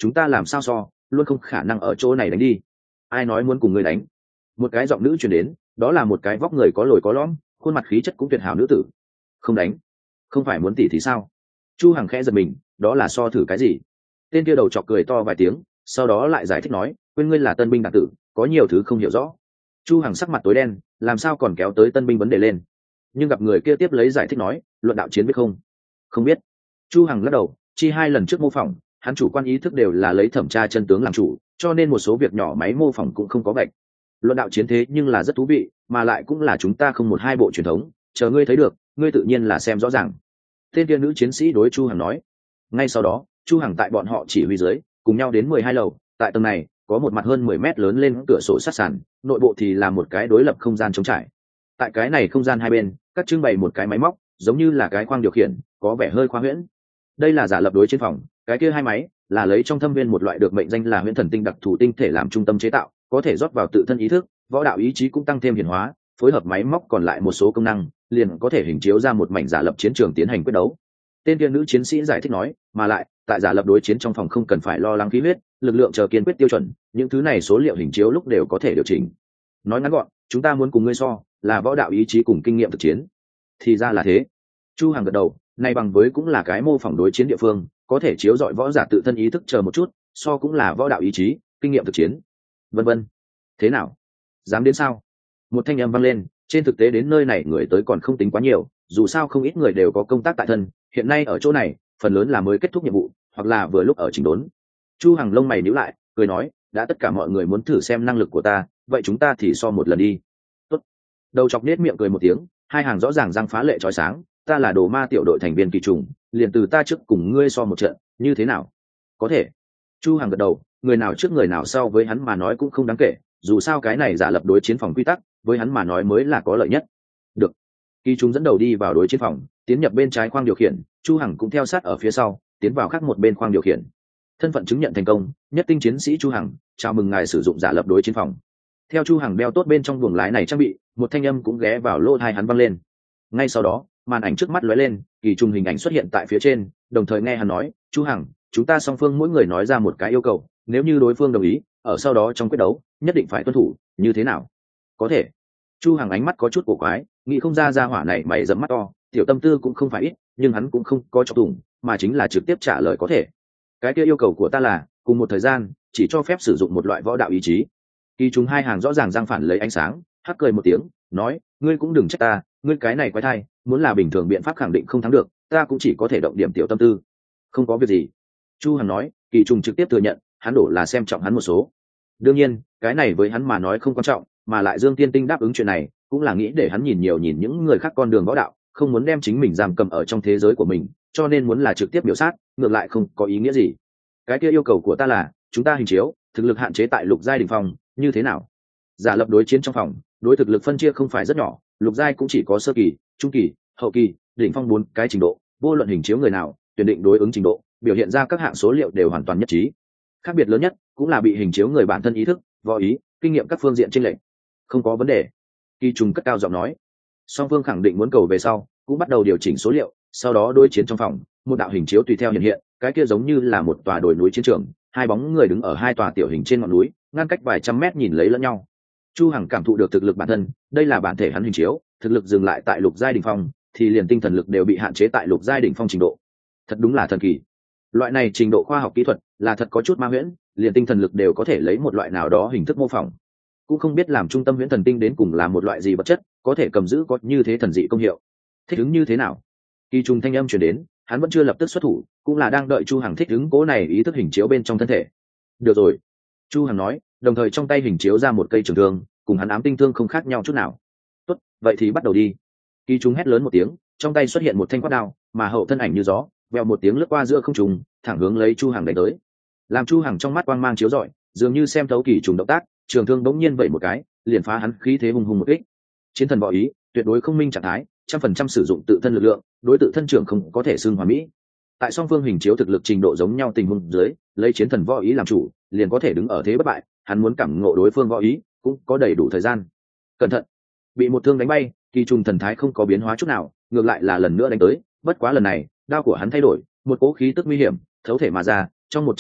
chúng ta làm sao so luôn không khả năng ở chỗ này đánh đi. Ai nói muốn cùng ngươi đánh? Một cái giọng nữ truyền đến, đó là một cái vóc người có lồi có lõm, khuôn mặt khí chất cũng tuyệt hảo nữ tử. Không đánh? Không phải muốn tỉ thì sao? Chu Hằng khẽ giật mình, đó là so thử cái gì? Tên kia đầu chọc cười to vài tiếng, sau đó lại giải thích nói, quên ngươi là tân binh đạn tử, có nhiều thứ không hiểu rõ. Chu Hằng sắc mặt tối đen, làm sao còn kéo tới tân binh vấn đề lên? Nhưng gặp người kia tiếp lấy giải thích nói, luận đạo chiến biết không? Không biết. Chu Hằng lắc đầu, chi hai lần trước mô phỏng, hắn chủ quan ý thức đều là lấy thẩm tra chân tướng làm chủ, cho nên một số việc nhỏ máy mô phỏng cũng không có bệnh. Luận đạo chiến thế nhưng là rất thú vị, mà lại cũng là chúng ta không một hai bộ truyền thống, chờ ngươi thấy được, ngươi tự nhiên là xem rõ ràng. Tên kia nữ chiến sĩ đối Chu Hằng nói. Ngay sau đó, Chu Hằng tại bọn họ chỉ huy dưới, cùng nhau đến mười hai lầu, tại tầng này có một mặt hơn mười mét lớn lên cửa sổ sát sàn, nội bộ thì là một cái đối lập không gian trống trải. Tại cái này không gian hai bên, các trưng bày một cái máy móc, giống như là cái khoang điều khiển, có vẻ hơi khoa huyễn. Đây là giả lập đối chiến phòng, cái kia hai máy là lấy trong thâm viên một loại được mệnh danh là huyễn thần tinh đặc thù tinh thể làm trung tâm chế tạo, có thể rót vào tự thân ý thức, võ đạo ý chí cũng tăng thêm hiển hóa, phối hợp máy móc còn lại một số công năng, liền có thể hình chiếu ra một mảnh giả lập chiến trường tiến hành quyết đấu. Tên kia nữ chiến sĩ giải thích nói, mà lại tại giả lập đối chiến trong phòng không cần phải lo lắng khí huyết, lực lượng chờ kiên quyết tiêu chuẩn, những thứ này số liệu hình chiếu lúc đều có thể điều chỉnh. Nói ngắn gọn, chúng ta muốn cùng ngươi so là võ đạo ý chí cùng kinh nghiệm thực chiến. Thì ra là thế. Chu Hằng gật đầu, này bằng với cũng là cái mô phỏng đối chiến địa phương, có thể chiếu dọi võ giả tự thân ý thức chờ một chút, so cũng là võ đạo ý chí, kinh nghiệm thực chiến, vân vân. Thế nào? Dám đến sao? Một thanh âm vang lên, trên thực tế đến nơi này người tới còn không tính quá nhiều, dù sao không ít người đều có công tác tại thân, hiện nay ở chỗ này, phần lớn là mới kết thúc nhiệm vụ, hoặc là vừa lúc ở chỉnh đốn. Chu Hằng lông mày nhíu lại, cười nói, đã tất cả mọi người muốn thử xem năng lực của ta, vậy chúng ta thì so một lần đi. Tốt. Đầu chọc nết miệng cười một tiếng, hai hàng rõ ràng răng phá lệ chói sáng, ta là đồ ma tiểu đội thành viên kỳ trùng, liền từ ta trước cùng ngươi so một trận, như thế nào? Có thể. Chu Hằng gật đầu, người nào trước người nào sau với hắn mà nói cũng không đáng kể, dù sao cái này giả lập đối chiến phòng quy tắc, với hắn mà nói mới là có lợi nhất. Được. Kỳ trùng dẫn đầu đi vào đối chiến phòng, tiến nhập bên trái khoang điều khiển, Chu Hằng cũng theo sát ở phía sau, tiến vào khác một bên khoang điều khiển. Thân phận chứng nhận thành công, nhất tinh chiến sĩ Chu Hằng, chào mừng ngài sử dụng giả lập đối chiến phòng. Theo Chu Hằng đeo tốt bên trong buồng lái này trang bị, một thanh âm cũng ghé vào lỗ tai hắn vang lên. Ngay sau đó, màn ảnh trước mắt lóe lên, kỳ trùng hình ảnh xuất hiện tại phía trên, đồng thời nghe hắn nói, Chu Hằng, chúng ta song phương mỗi người nói ra một cái yêu cầu, nếu như đối phương đồng ý, ở sau đó trong quyết đấu nhất định phải tuân thủ, như thế nào? Có thể. Chu Hằng ánh mắt có chút cổ quái, nghĩ không ra ra hỏa này mày rậm mắt to, tiểu tâm tư cũng không phải ít, nhưng hắn cũng không có cho tùng, mà chính là trực tiếp trả lời có thể. Cái kia yêu cầu của ta là, cùng một thời gian, chỉ cho phép sử dụng một loại võ đạo ý chí. Kỳ trùng hai hàng rõ ràng răng phản lấy ánh sáng, hắc cười một tiếng, nói, ngươi cũng đừng trách ta, ngươi cái này quái thai, muốn là bình thường biện pháp khẳng định không thắng được, ta cũng chỉ có thể động điểm tiểu tâm tư. Không có việc gì. Chu Hằng nói, kỳ trùng trực tiếp thừa nhận, hắn đổ là xem trọng hắn một số. Đương nhiên, cái này với hắn mà nói không quan trọng, mà lại Dương Tiên Tinh đáp ứng chuyện này, cũng là nghĩ để hắn nhìn nhiều nhìn những người khác con đường võ đạo, không muốn đem chính mình giam cầm ở trong thế giới của mình, cho nên muốn là trực tiếp biểu sát, ngược lại không có ý nghĩa gì. Cái kia yêu cầu của ta là, chúng ta hình chiếu, thực lực hạn chế tại lục giai đỉnh phong, như thế nào? Giả lập đối chiến trong phòng, đối thực lực phân chia không phải rất nhỏ, lục giai cũng chỉ có sơ kỳ, trung kỳ, hậu kỳ, đỉnh phong bốn cái trình độ, vô luận hình chiếu người nào, tuyển định đối ứng trình độ, biểu hiện ra các hạng số liệu đều hoàn toàn nhất trí. Khác biệt lớn nhất cũng là bị hình chiếu người bản thân ý thức, võ ý, kinh nghiệm các phương diện chênh lệch. Không có vấn đề. Kỳ trùng cất cao giọng nói. Song phương khẳng định muốn cầu về sau, cũng bắt đầu điều chỉnh số liệu, sau đó đối chiến trong phòng, một đạo hình chiếu tùy theo hiện hiện, cái kia giống như là một tòa đồi núi chiến trường, hai bóng người đứng ở hai tòa tiểu hình trên ngọn núi, ngăn cách vài trăm mét nhìn lấy lẫn nhau. Chu Hằng cảm thụ được thực lực bản thân, đây là bản thể hắn hình chiếu, thực lực dừng lại tại lục giai đỉnh phong, thì liền tinh thần lực đều bị hạn chế tại lục giai đỉnh phong trình độ. Thật đúng là thần kỳ. Loại này trình độ khoa học kỹ thuật là thật có chút ma huyễn, liền tinh thần lực đều có thể lấy một loại nào đó hình thức mô phỏng. Cũng không biết làm trung tâm huyễn thần tinh đến cùng là một loại gì vật chất, có thể cầm giữ có như thế thần dị công hiệu. Thích ứng như thế nào? Kỳ trùng thanh âm truyền đến, hắn vẫn chưa lập tức xuất thủ, cũng là đang đợi Chu Hằng thích ứng cố này ý thức hình chiếu bên trong thân thể. Được rồi, Chu Hằng nói, đồng thời trong tay hình chiếu ra một cây trường thương, cùng hắn ám tinh thương không khác nhau chút nào. Tốt, vậy thì bắt đầu đi. Kỳ trùng hét lớn một tiếng, trong tay xuất hiện một thanh quát đao, mà hậu thân ảnh như gió, vèo một tiếng lướt qua giữa không trung, thẳng hướng lấy Chu Hằng đánh tới. Làm Chu Hằng trong mắt quang mang chiếu rọi, dường như xem thấu kỳ trùng động tác, trường thương bỗng nhiên vẩy một cái, liền phá hắn khí thế hùng hùng một kích. Chiến thần võ ý, tuyệt đối không minh trạng thái, trăm phần trăm sử dụng tự thân lực lượng, đối tự thân trưởng không có thể xưng hoàn mỹ. Tại song phương hình chiếu thực lực trình độ giống nhau tình huống dưới, lấy chiến thần võ ý làm chủ, liền có thể đứng ở thế bất bại, hắn muốn cảm ngộ đối phương võ ý, cũng có đầy đủ thời gian. Cẩn thận, bị một thương đánh bay, kỳ trùng thần thái không có biến hóa chút nào, ngược lại là lần nữa đánh tới, bất quá lần này, đao của hắn thay đổi, một cỗ khí tức nguy hiểm thấu thể mà ra, trong một chớp mắt,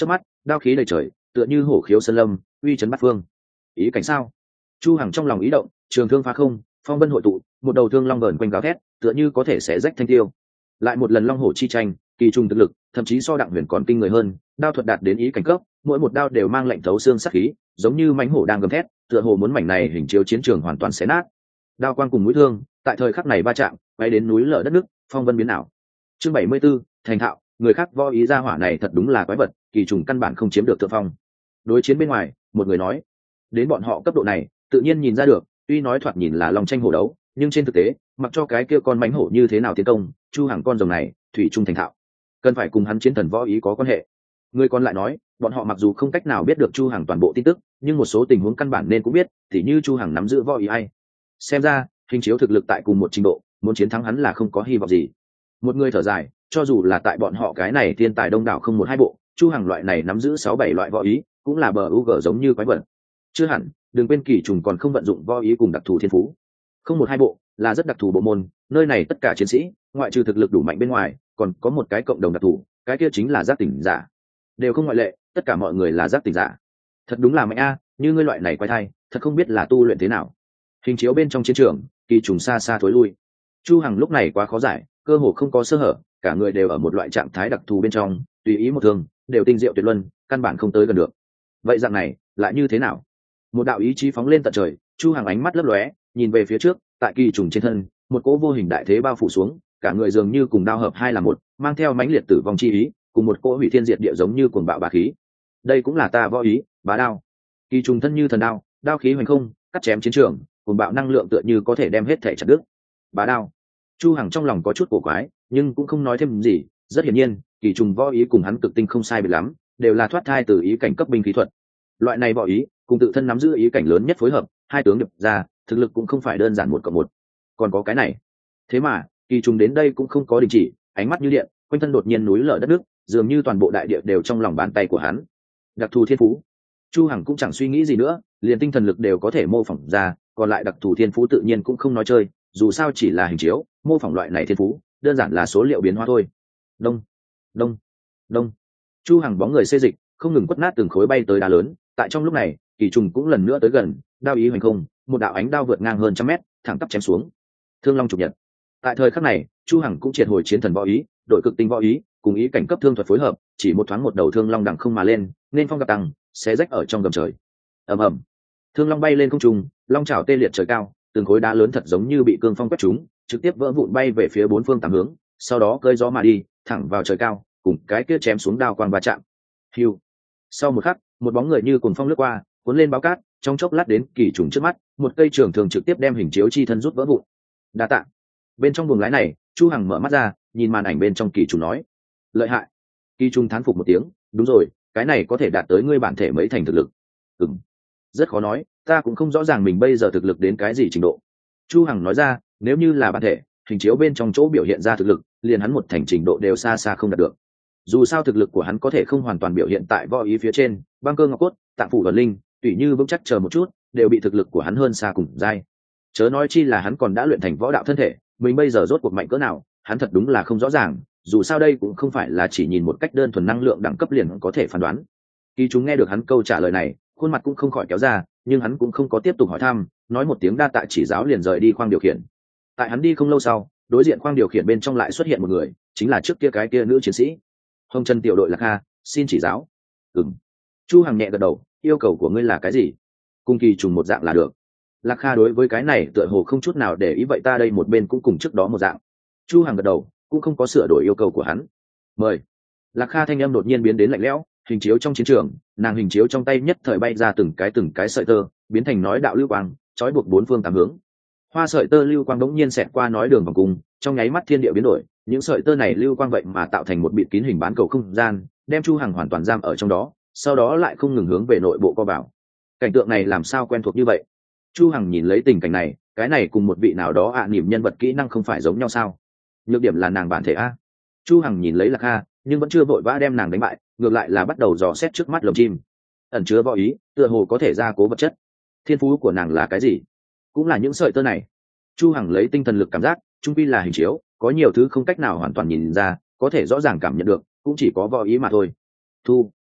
đao khí đầy trời, tựa như hổ khiếu sơn lâm, uy chấn bát phương. Ý cảnh sao? Chu Hằng trong lòng ý động, trường thương phá không, phong vân hội tụ, một đầu thương long vờn quanh gào thét, tựa như có thể xé rách thanh tiêu. Lại một lần long hổ chi tranh, kỳ trùng thực lực, thậm chí so Đặng Huyền còn kinh người hơn, đao thuật đạt đến ý cảnh cấp, mỗi một đao đều mang lạnh thấu xương sắc khí, giống như mãnh hổ đang gầm thét, tựa hồ muốn mảnh này hình chiếu chiến trường hoàn toàn xé nát. Đao quang cùng mũi thương, tại thời khắc này va chạm, bay đến núi lở đất nước, phong vân biến ảo. Chương bảy mươi 74, thành thạo, người khác vo ý ra hỏa này thật đúng là quái vật, kỳ trùng căn bản không chiếm được thượng phong. Đối chiến bên ngoài, một người nói, đến bọn họ cấp độ này, tự nhiên nhìn ra được, tuy nói thoạt nhìn là long tranh hổ đấu, nhưng trên thực tế, mặc cho cái kia con mãnh hổ như thế nào tiến công, Chu Hằng con rồng này, thủy trung thành thạo, cần phải cùng hắn chiến thần võ ý có quan hệ. Người còn lại nói, bọn họ mặc dù không cách nào biết được Chu Hằng toàn bộ tin tức, nhưng một số tình huống căn bản nên cũng biết, tỉ như Chu Hằng nắm giữ võ ý ai. Xem ra, hình chiếu thực lực tại cùng một trình độ, muốn chiến thắng hắn là không có hy vọng gì. Một người thở dài, cho dù là tại bọn họ cái này thiên tài đông đảo không một hai bộ, Chu Hằng loại này nắm giữ sáu bảy loại võ ý, cũng là bờ u g giống như quái vật. Chưa hẳn, đừng quên kỳ trùng còn không vận dụng võ ý cùng đặc thù thiên phú. Không một hai bộ, là rất đặc thù bộ môn, nơi này tất cả chiến sĩ, ngoại trừ thực lực đủ mạnh bên ngoài, còn có một cái cộng đồng đặc thù, cái kia chính là giác tỉnh giả. Đều không ngoại lệ, tất cả mọi người là giác tỉnh giả. Thật đúng là mạnh a, như ngươi loại này quái thai, thật không biết là tu luyện thế nào. Hình chiếu bên trong chiến trường, kỳ trùng xa xa thối lui. Chu Hằng lúc này quá khó giải, cơ hồ không có sơ hở, cả người đều ở một loại trạng thái đặc thù bên trong, tùy ý một thương, đều tinh diệu tuyệt luân, căn bản không tới gần được. Vậy dạng này, lại như thế nào? Một đạo ý chí phóng lên tận trời, Chu Hằng ánh mắt lấp lóe, nhìn về phía trước, tại kỳ trùng trên thân, một cỗ vô hình đại thế bao phủ xuống, cả người dường như cùng đao hợp hai là một, mang theo mãnh liệt tử vong chi ý, cùng một cỗ hủy thiên diệt địa giống như cuồng bạo bá khí. Đây cũng là ta võ ý, bá đao. Kỳ trùng thân như thần đao, đao khí hoành không, cắt chém chiến trường, cuồng bạo năng lượng tựa như có thể đem hết thể chặt đứt. Bá đao. Chu Hằng trong lòng có chút cổ quái, nhưng cũng không nói thêm gì, rất hiển nhiên, kỳ trùng võ ý cùng hắn cực tinh không sai biệt lắm, đều là thoát thai từ ý cảnh cấp binh khí thuật. Loại này võ ý, cùng tự thân nắm giữ ý cảnh lớn nhất phối hợp, hai tướng điệp ra, thực lực cũng không phải đơn giản một cộng một. Còn có cái này. Thế mà, kỳ trùng đến đây cũng không có đình chỉ, ánh mắt như điện, quanh thân đột nhiên núi lở đất nước, dường như toàn bộ đại địa đều trong lòng bàn tay của hắn. Đặc thù thiên phú. Chu Hằng cũng chẳng suy nghĩ gì nữa, liền tinh thần lực đều có thể mô phỏng ra, còn lại đặc thù thiên phú tự nhiên cũng không nói chơi, dù sao chỉ là hình chiếu, mô phỏng loại này thiên phú, đơn giản là số liệu biến hóa thôi. Đông, đông, đông. Chu Hằng bóng người xê dịch, không ngừng quất nát từng khối bay tới đá lớn, tại trong lúc này, kỳ trùng cũng lần nữa tới gần, đao ý hoành không, một đạo ánh đao vượt ngang hơn trăm mét, thẳng tắp chém xuống. Thương Long trục nhật. Tại thời khắc này, Chu Hằng cũng triệt hồi chiến thần võ ý, đội cực tinh võ ý, cùng ý cảnh cấp thương thuật phối hợp, chỉ một thoáng một đầu thương long đằng không mà lên, nên phong gặp tăng, xé rách ở trong gầm trời. Ầm ầm. Thương long bay lên không trung, long chảo tê liệt trời cao, từng khối đá lớn thật giống như bị cương phong quét trúng, trực tiếp vỡ vụn bay về phía bốn phương tám hướng, sau đó cơi gió mà đi, thẳng vào trời cao, cùng cái kia chém xuống đao quang va chạm. Hưu. Sau một khắc, một bóng người như cuồng phong lướt qua, cuốn lên báo cát, trong chốc lát đến kỳ trùng trước mắt, một cây trường thường trực tiếp đem hình chiếu chi thân rút vỡ vụn. Đa tạ. Bên trong buồng lái này, Chu Hằng mở mắt ra, nhìn màn ảnh bên trong kỳ trùng nói, lợi hại. Kỳ trùng thán phục một tiếng, đúng rồi, cái này có thể đạt tới ngươi bản thể mấy thành thực lực. Ừm. Rất khó nói, ta cũng không rõ ràng mình bây giờ thực lực đến cái gì trình độ. Chu Hằng nói ra, nếu như là bản thể, hình chiếu bên trong chỗ biểu hiện ra thực lực, liền hắn một thành trình độ đều xa xa không đạt được. Dù sao thực lực của hắn có thể không hoàn toàn biểu hiện tại võ ý phía trên, băng cơ ngọc cốt, tạng phủ ẩn linh, tùy như vững chắc chờ một chút, đều bị thực lực của hắn hơn xa cùng giai. Chớ nói chi là hắn còn đã luyện thành võ đạo thân thể, mình bây giờ rốt cuộc mạnh cỡ nào, hắn thật đúng là không rõ ràng, dù sao đây cũng không phải là chỉ nhìn một cách đơn thuần năng lượng đẳng cấp liền có thể phán đoán. Khi chúng nghe được hắn câu trả lời này, khuôn mặt cũng không khỏi kéo ra, nhưng hắn cũng không có tiếp tục hỏi thăm, nói một tiếng đa tạ chỉ giáo liền rời đi khoang điều khiển. Tại hắn đi không lâu sau, đối diện khoang điều khiển bên trong lại xuất hiện một người, chính là trước kia cái kia nữ chiến sĩ. Hồng Trần tiểu đội Lạc Kha, xin chỉ giáo. Ừm. Chu Hằng nhẹ gật đầu, yêu cầu của ngươi là cái gì? Cung kỳ trùng một dạng là được. Lạc Kha đối với cái này tựa hồ không chút nào để ý, vậy ta đây một bên cũng cùng trước đó một dạng. Chu Hằng gật đầu, cũng không có sửa đổi yêu cầu của hắn. Mời. Lạc Kha thanh âm đột nhiên biến đến lạnh lẽo, hình chiếu trong chiến trường, nàng hình chiếu trong tay nhất thời bay ra từng cái từng cái sợi tơ, biến thành nói đạo lưu quang, trói buộc bốn phương tám hướng. Hoa sợi tơ lưu quang đống nhiên xẹt qua nói đường vòng cung, trong nháy mắt thiên địa biến đổi, những sợi tơ này lưu quang vậy mà tạo thành một bịt kín hình bán cầu không gian, đem Chu Hằng hoàn toàn giam ở trong đó, sau đó lại không ngừng hướng về nội bộ co vào. Cảnh tượng này làm sao quen thuộc như vậy? Chu Hằng nhìn lấy tình cảnh này, cái này cùng một vị nào đó ạ à, niệm nhân vật kỹ năng không phải giống nhau sao? Nhược điểm là nàng bản thể a. Chu Hằng nhìn lấy Lạc Kha, nhưng vẫn chưa vội vã đem nàng đánh bại, ngược lại là bắt đầu dò xét trước mắt lồng chim. Ẩn chứa võ ý, tựa hồ có thể gia cố vật chất. Thiên phú của nàng là cái gì? Cũng là những sợi tơ này. Chu Hằng lấy tinh thần lực cảm giác, trung quy là hình chiếu, có nhiều thứ không cách nào hoàn toàn nhìn ra, có thể rõ ràng cảm nhận được, cũng chỉ có võ ý mà thôi. Thu.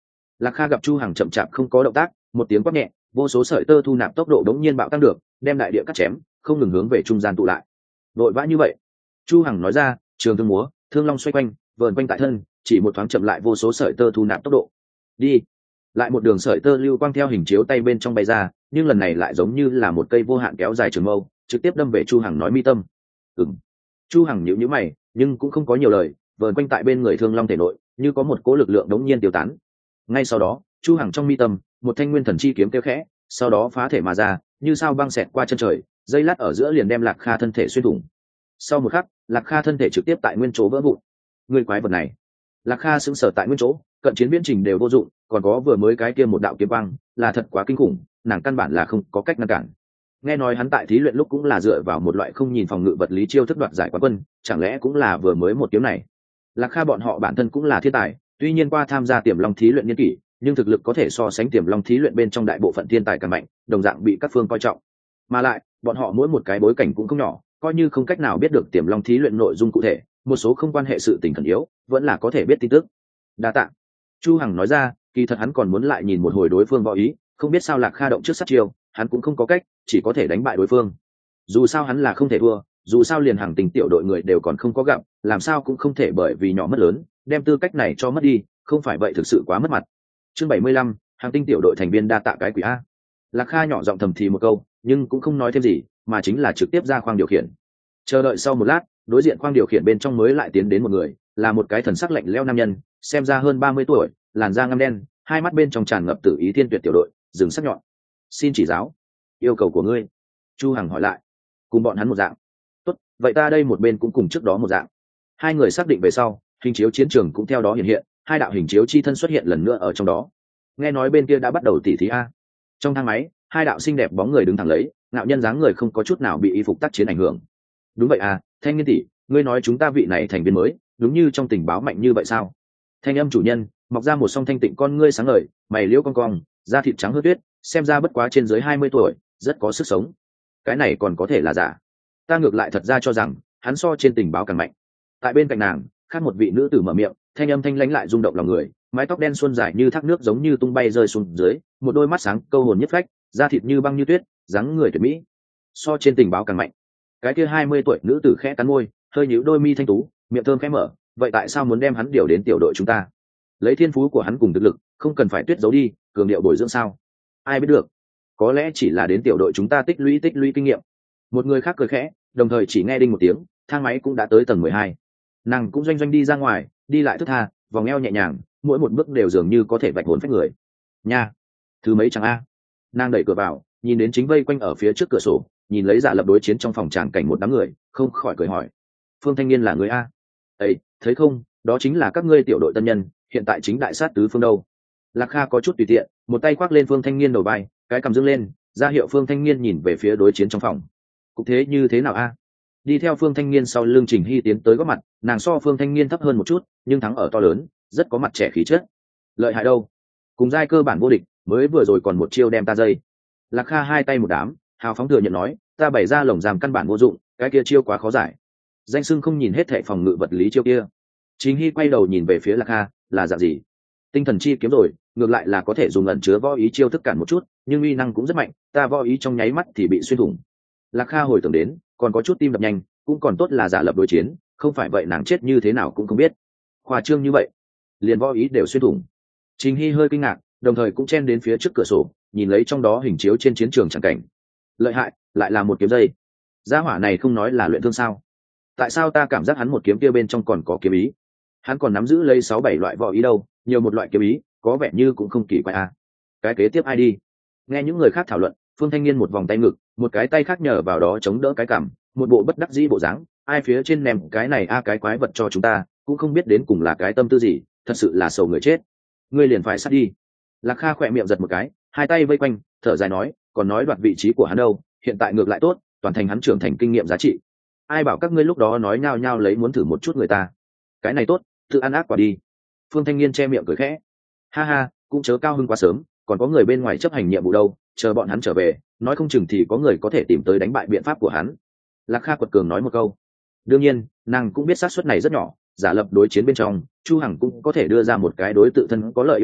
Lạc Kha gặp Chu Hằng chậm chạp không có động tác, một tiếng quát nhẹ, vô số sợi tơ thu nạp tốc độ đống nhiên bạo tăng được, đem đại địa cắt chém, không ngừng hướng về trung gian tụ lại. Vội vã như vậy, Chu Hằng nói ra, trường thương múa, thương long xoay quanh, vờn quanh tại thân, chỉ một thoáng chậm lại vô số sợi tơ thu nạp tốc độ. Đi. Lại một đường sợi tơ lưu quang theo hình chiếu tay bên trong bay ra, nhưng lần này lại giống như là một cây vô hạn kéo dài trường mâu, trực tiếp đâm về Chu Hằng nói mi tâm. Ừm. Chu Hằng nhíu nhíu mày, nhưng cũng không có nhiều lời, vờn quanh tại bên người thương long thể nội, như có một cỗ lực lượng đống nhiên tiêu tán. Ngay sau đó, Chu Hằng trong mi tâm, một thanh nguyên thần chi kiếm kêu khẽ, sau đó phá thể mà ra, như sao băng xẹt qua chân trời, dây lát ở giữa liền đem Lạc Kha thân thể xuyên thủng. Sau một khắc, Lạc Kha thân thể trực tiếp tại nguyên chỗ vỡ vụn. Người quái vật này. Lạc Kha sững sờ tại nguyên chỗ, cận chiến viễn trình đều vô dụng, còn có vừa mới cái kia một đạo kiếm quang, là thật quá kinh khủng, nàng căn bản là không có cách ngăn cản. Nghe nói hắn tại thí luyện lúc cũng là dựa vào một loại không nhìn phòng ngự vật lý chiêu thức đoạt giải quán quân, chẳng lẽ cũng là vừa mới một kiếm này. Lạc Kha bọn họ bản thân cũng là thiên tài, tuy nhiên qua tham gia tiềm long thí luyện niên kỷ, nhưng thực lực có thể so sánh tiềm long thí luyện bên trong đại bộ phận thiên tài càng mạnh, đồng dạng bị các phương coi trọng. Mà lại, bọn họ mỗi một cái bối cảnh cũng không nhỏ, coi như không cách nào biết được tiềm long thí luyện nội dung cụ thể, một số không quan hệ sự tình khẩn yếu, vẫn là có thể biết tin tức. Đa tạ. Chu Hằng nói ra, kỳ thật hắn còn muốn lại nhìn một hồi đối phương võ ý, không biết sao Lạc Kha động trước sát chiêu, hắn cũng không có cách, chỉ có thể đánh bại đối phương. Dù sao hắn là không thể thua, dù sao liền hàng tình tiểu đội người đều còn không có gặp, làm sao cũng không thể bởi vì nhỏ mất lớn, đem tư cách này cho mất đi, không phải vậy thực sự quá mất mặt. Chương bảy mươi lăm, hàng tinh tiểu đội thành viên đa tạ cái quỷ a. Lạc Kha nhỏ giọng thầm thì một câu, nhưng cũng không nói thêm gì, mà chính là trực tiếp ra khoang điều khiển. Chờ đợi sau một lát, đối diện khoang điều khiển bên trong mới lại tiến đến một người, là một cái thần sắc lạnh lẽo nam nhân, xem ra hơn ba mươi tuổi, làn da ngăm đen, hai mắt bên trong tràn ngập tử ý thiên tuyệt tiểu đội, dừng sắc nhọn. Xin chỉ giáo. Yêu cầu của ngươi. Chu Hằng hỏi lại. Cùng bọn hắn một dạng. Tốt, vậy ta đây một bên cũng cùng trước đó một dạng. Hai người xác định về sau, hình chiếu chiến trường cũng theo đó hiện hiện, hai đạo hình chiếu chi thân xuất hiện lần nữa ở trong đó. Nghe nói bên kia đã bắt đầu tỉ thí a. Trong thang máy, hai đạo xinh đẹp bóng người đứng thẳng lấy, ngạo nhân dáng người không có chút nào bị y phục tác chiến ảnh hưởng. Đúng vậy à, Thanh Niên tỷ, ngươi nói chúng ta vị này thành viên mới, đúng như trong tình báo mạnh như vậy sao? Thanh âm chủ nhân mọc ra một song thanh tịnh con ngươi sáng ngời, mày liễu cong cong, da thịt trắng hơn tuyết, xem ra bất quá trên dưới hai mươi tuổi, rất có sức sống. Cái này còn có thể là giả? Ta ngược lại thật ra cho rằng hắn so trên tình báo càng mạnh. Tại bên cạnh nàng, khác một vị nữ tử mở miệng, thanh âm thanh lãnh lại rung động lòng người, mái tóc đen xuân dài như thác nước giống như tung bay rơi xuống dưới, một đôi mắt sáng câu hồn nhất phách, da thịt như băng như tuyết, dáng người tuyệt mỹ. So trên tình báo càng mạnh. Cái kia hai mươi tuổi nữ tử khẽ cắn môi, hơi nhíu đôi mi thanh tú, miệng thơm khẽ mở, vậy tại sao muốn đem hắn điều đến tiểu đội chúng ta? Lấy thiên phú của hắn cùng thực lực, không cần phải tuyết giấu đi, cường điệu bồi dưỡng sao? Ai biết được? Có lẽ chỉ là đến tiểu đội chúng ta tích lũy tích lũy kinh nghiệm. Một người khác cười khẽ, đồng thời chỉ nghe đinh một tiếng, thang máy cũng đã tới tầng mười hai. Nàng cũng doanh doanh đi ra ngoài, đi lại thướt tha, vòng eo nhẹ nhàng, mỗi một bước đều dường như có thể vạch hồn phách người. Nha, thứ mấy chẳng a? Nàng đẩy cửa vào, nhìn đến chính vây quanh ở phía trước cửa sổ, nhìn lấy giả lập đối chiến trong phòng tràng cảnh một đám người, không khỏi cười hỏi: Phương Thanh Niên là người a? Ấy, thấy không, đó chính là các ngươi tiểu đội tân nhân, hiện tại chính đại sát tứ phương đâu. Lạc Kha có chút tùy tiện, một tay khoác lên Phương Thanh Niên đầu vai, cái cầm dương lên, ra hiệu Phương Thanh Niên nhìn về phía đối chiến trong phòng. Cục thế như thế nào a? Đi theo Phương Thanh Niên sau lưng Trình Hy tiến tới góp mặt, nàng so Phương Thanh Niên thấp hơn một chút, nhưng thắng ở to lớn, rất có mặt trẻ khí chất. Lợi hại đâu? Cùng giai cơ bản vô địch, mới vừa rồi còn một chiêu đem ta dây. Lạc Kha hai tay một đám, hào phóng thừa nhận nói, ta bày ra lồng giam căn bản vô dụng, cái kia chiêu quá khó giải. Danh sưng không nhìn hết thệ phòng ngự vật lý chiêu kia. Trình Hy quay đầu nhìn về phía Lạc Kha, là dạng gì? Tinh thần chi kiếm rồi, ngược lại là có thể dùng ẩn chứa võ ý chiêu thức cản một chút, nhưng uy năng cũng rất mạnh, ta võ ý trong nháy mắt thì bị xuyên thủng. Lạc Kha hồi tưởng đến, còn có chút tim đập nhanh, cũng còn tốt là giả lập đối chiến, không phải vậy nàng chết như thế nào cũng không biết. Khoa trương như vậy, liền võ ý đều xuyên thủng. Trình Hy hơi kinh ngạc, đồng thời cũng chen đến phía trước cửa sổ, nhìn lấy trong đó hình chiếu trên chiến trường chẳng cảnh. Lợi hại, lại là một kiếm dây. Gia hỏa này không nói là luyện thương sao? Tại sao ta cảm giác hắn một kiếm kia bên trong còn có kiếm ý? Hắn còn nắm giữ lấy sáu bảy loại võ ý đâu, nhiều một loại kiếm ý, có vẻ như cũng không kỳ quái à. Cái kế tiếp ai đi? Nghe những người khác thảo luận, Phương Thanh Niên một vòng tay ngực, một cái tay khác nhờ vào đó chống đỡ cái cằm, một bộ bất đắc dĩ bộ dáng, ai phía trên ném cái này a à, cái quái vật cho chúng ta, cũng không biết đến cùng là cái tâm tư gì, thật sự là sầu người chết. Ngươi liền phải sát đi. Lạc Kha khỏe miệng giật một cái, hai tay vây quanh, thở dài nói, còn nói đoạt vị trí của hắn đâu, hiện tại ngược lại tốt, toàn thành hắn trưởng thành kinh nghiệm giá trị. Ai bảo các ngươi lúc đó nói nhao nhao lấy muốn thử một chút người ta. Cái này tốt, tự ăn ác quả đi. Phương Thanh Niên che miệng cười khẽ, ha ha, cũng chớ cao hưng quá sớm, còn có người bên ngoài chấp hành nhiệm vụ đâu, chờ bọn hắn trở về, nói không chừng thì có người có thể tìm tới đánh bại biện pháp của hắn. Lạc Kha quật cường nói một câu. Đương nhiên, nàng cũng biết xác suất này rất nhỏ, giả lập đối chiến bên trong, Chu Hằng cũng có thể đưa ra một cái đối tự thân có lợi yêu cầu,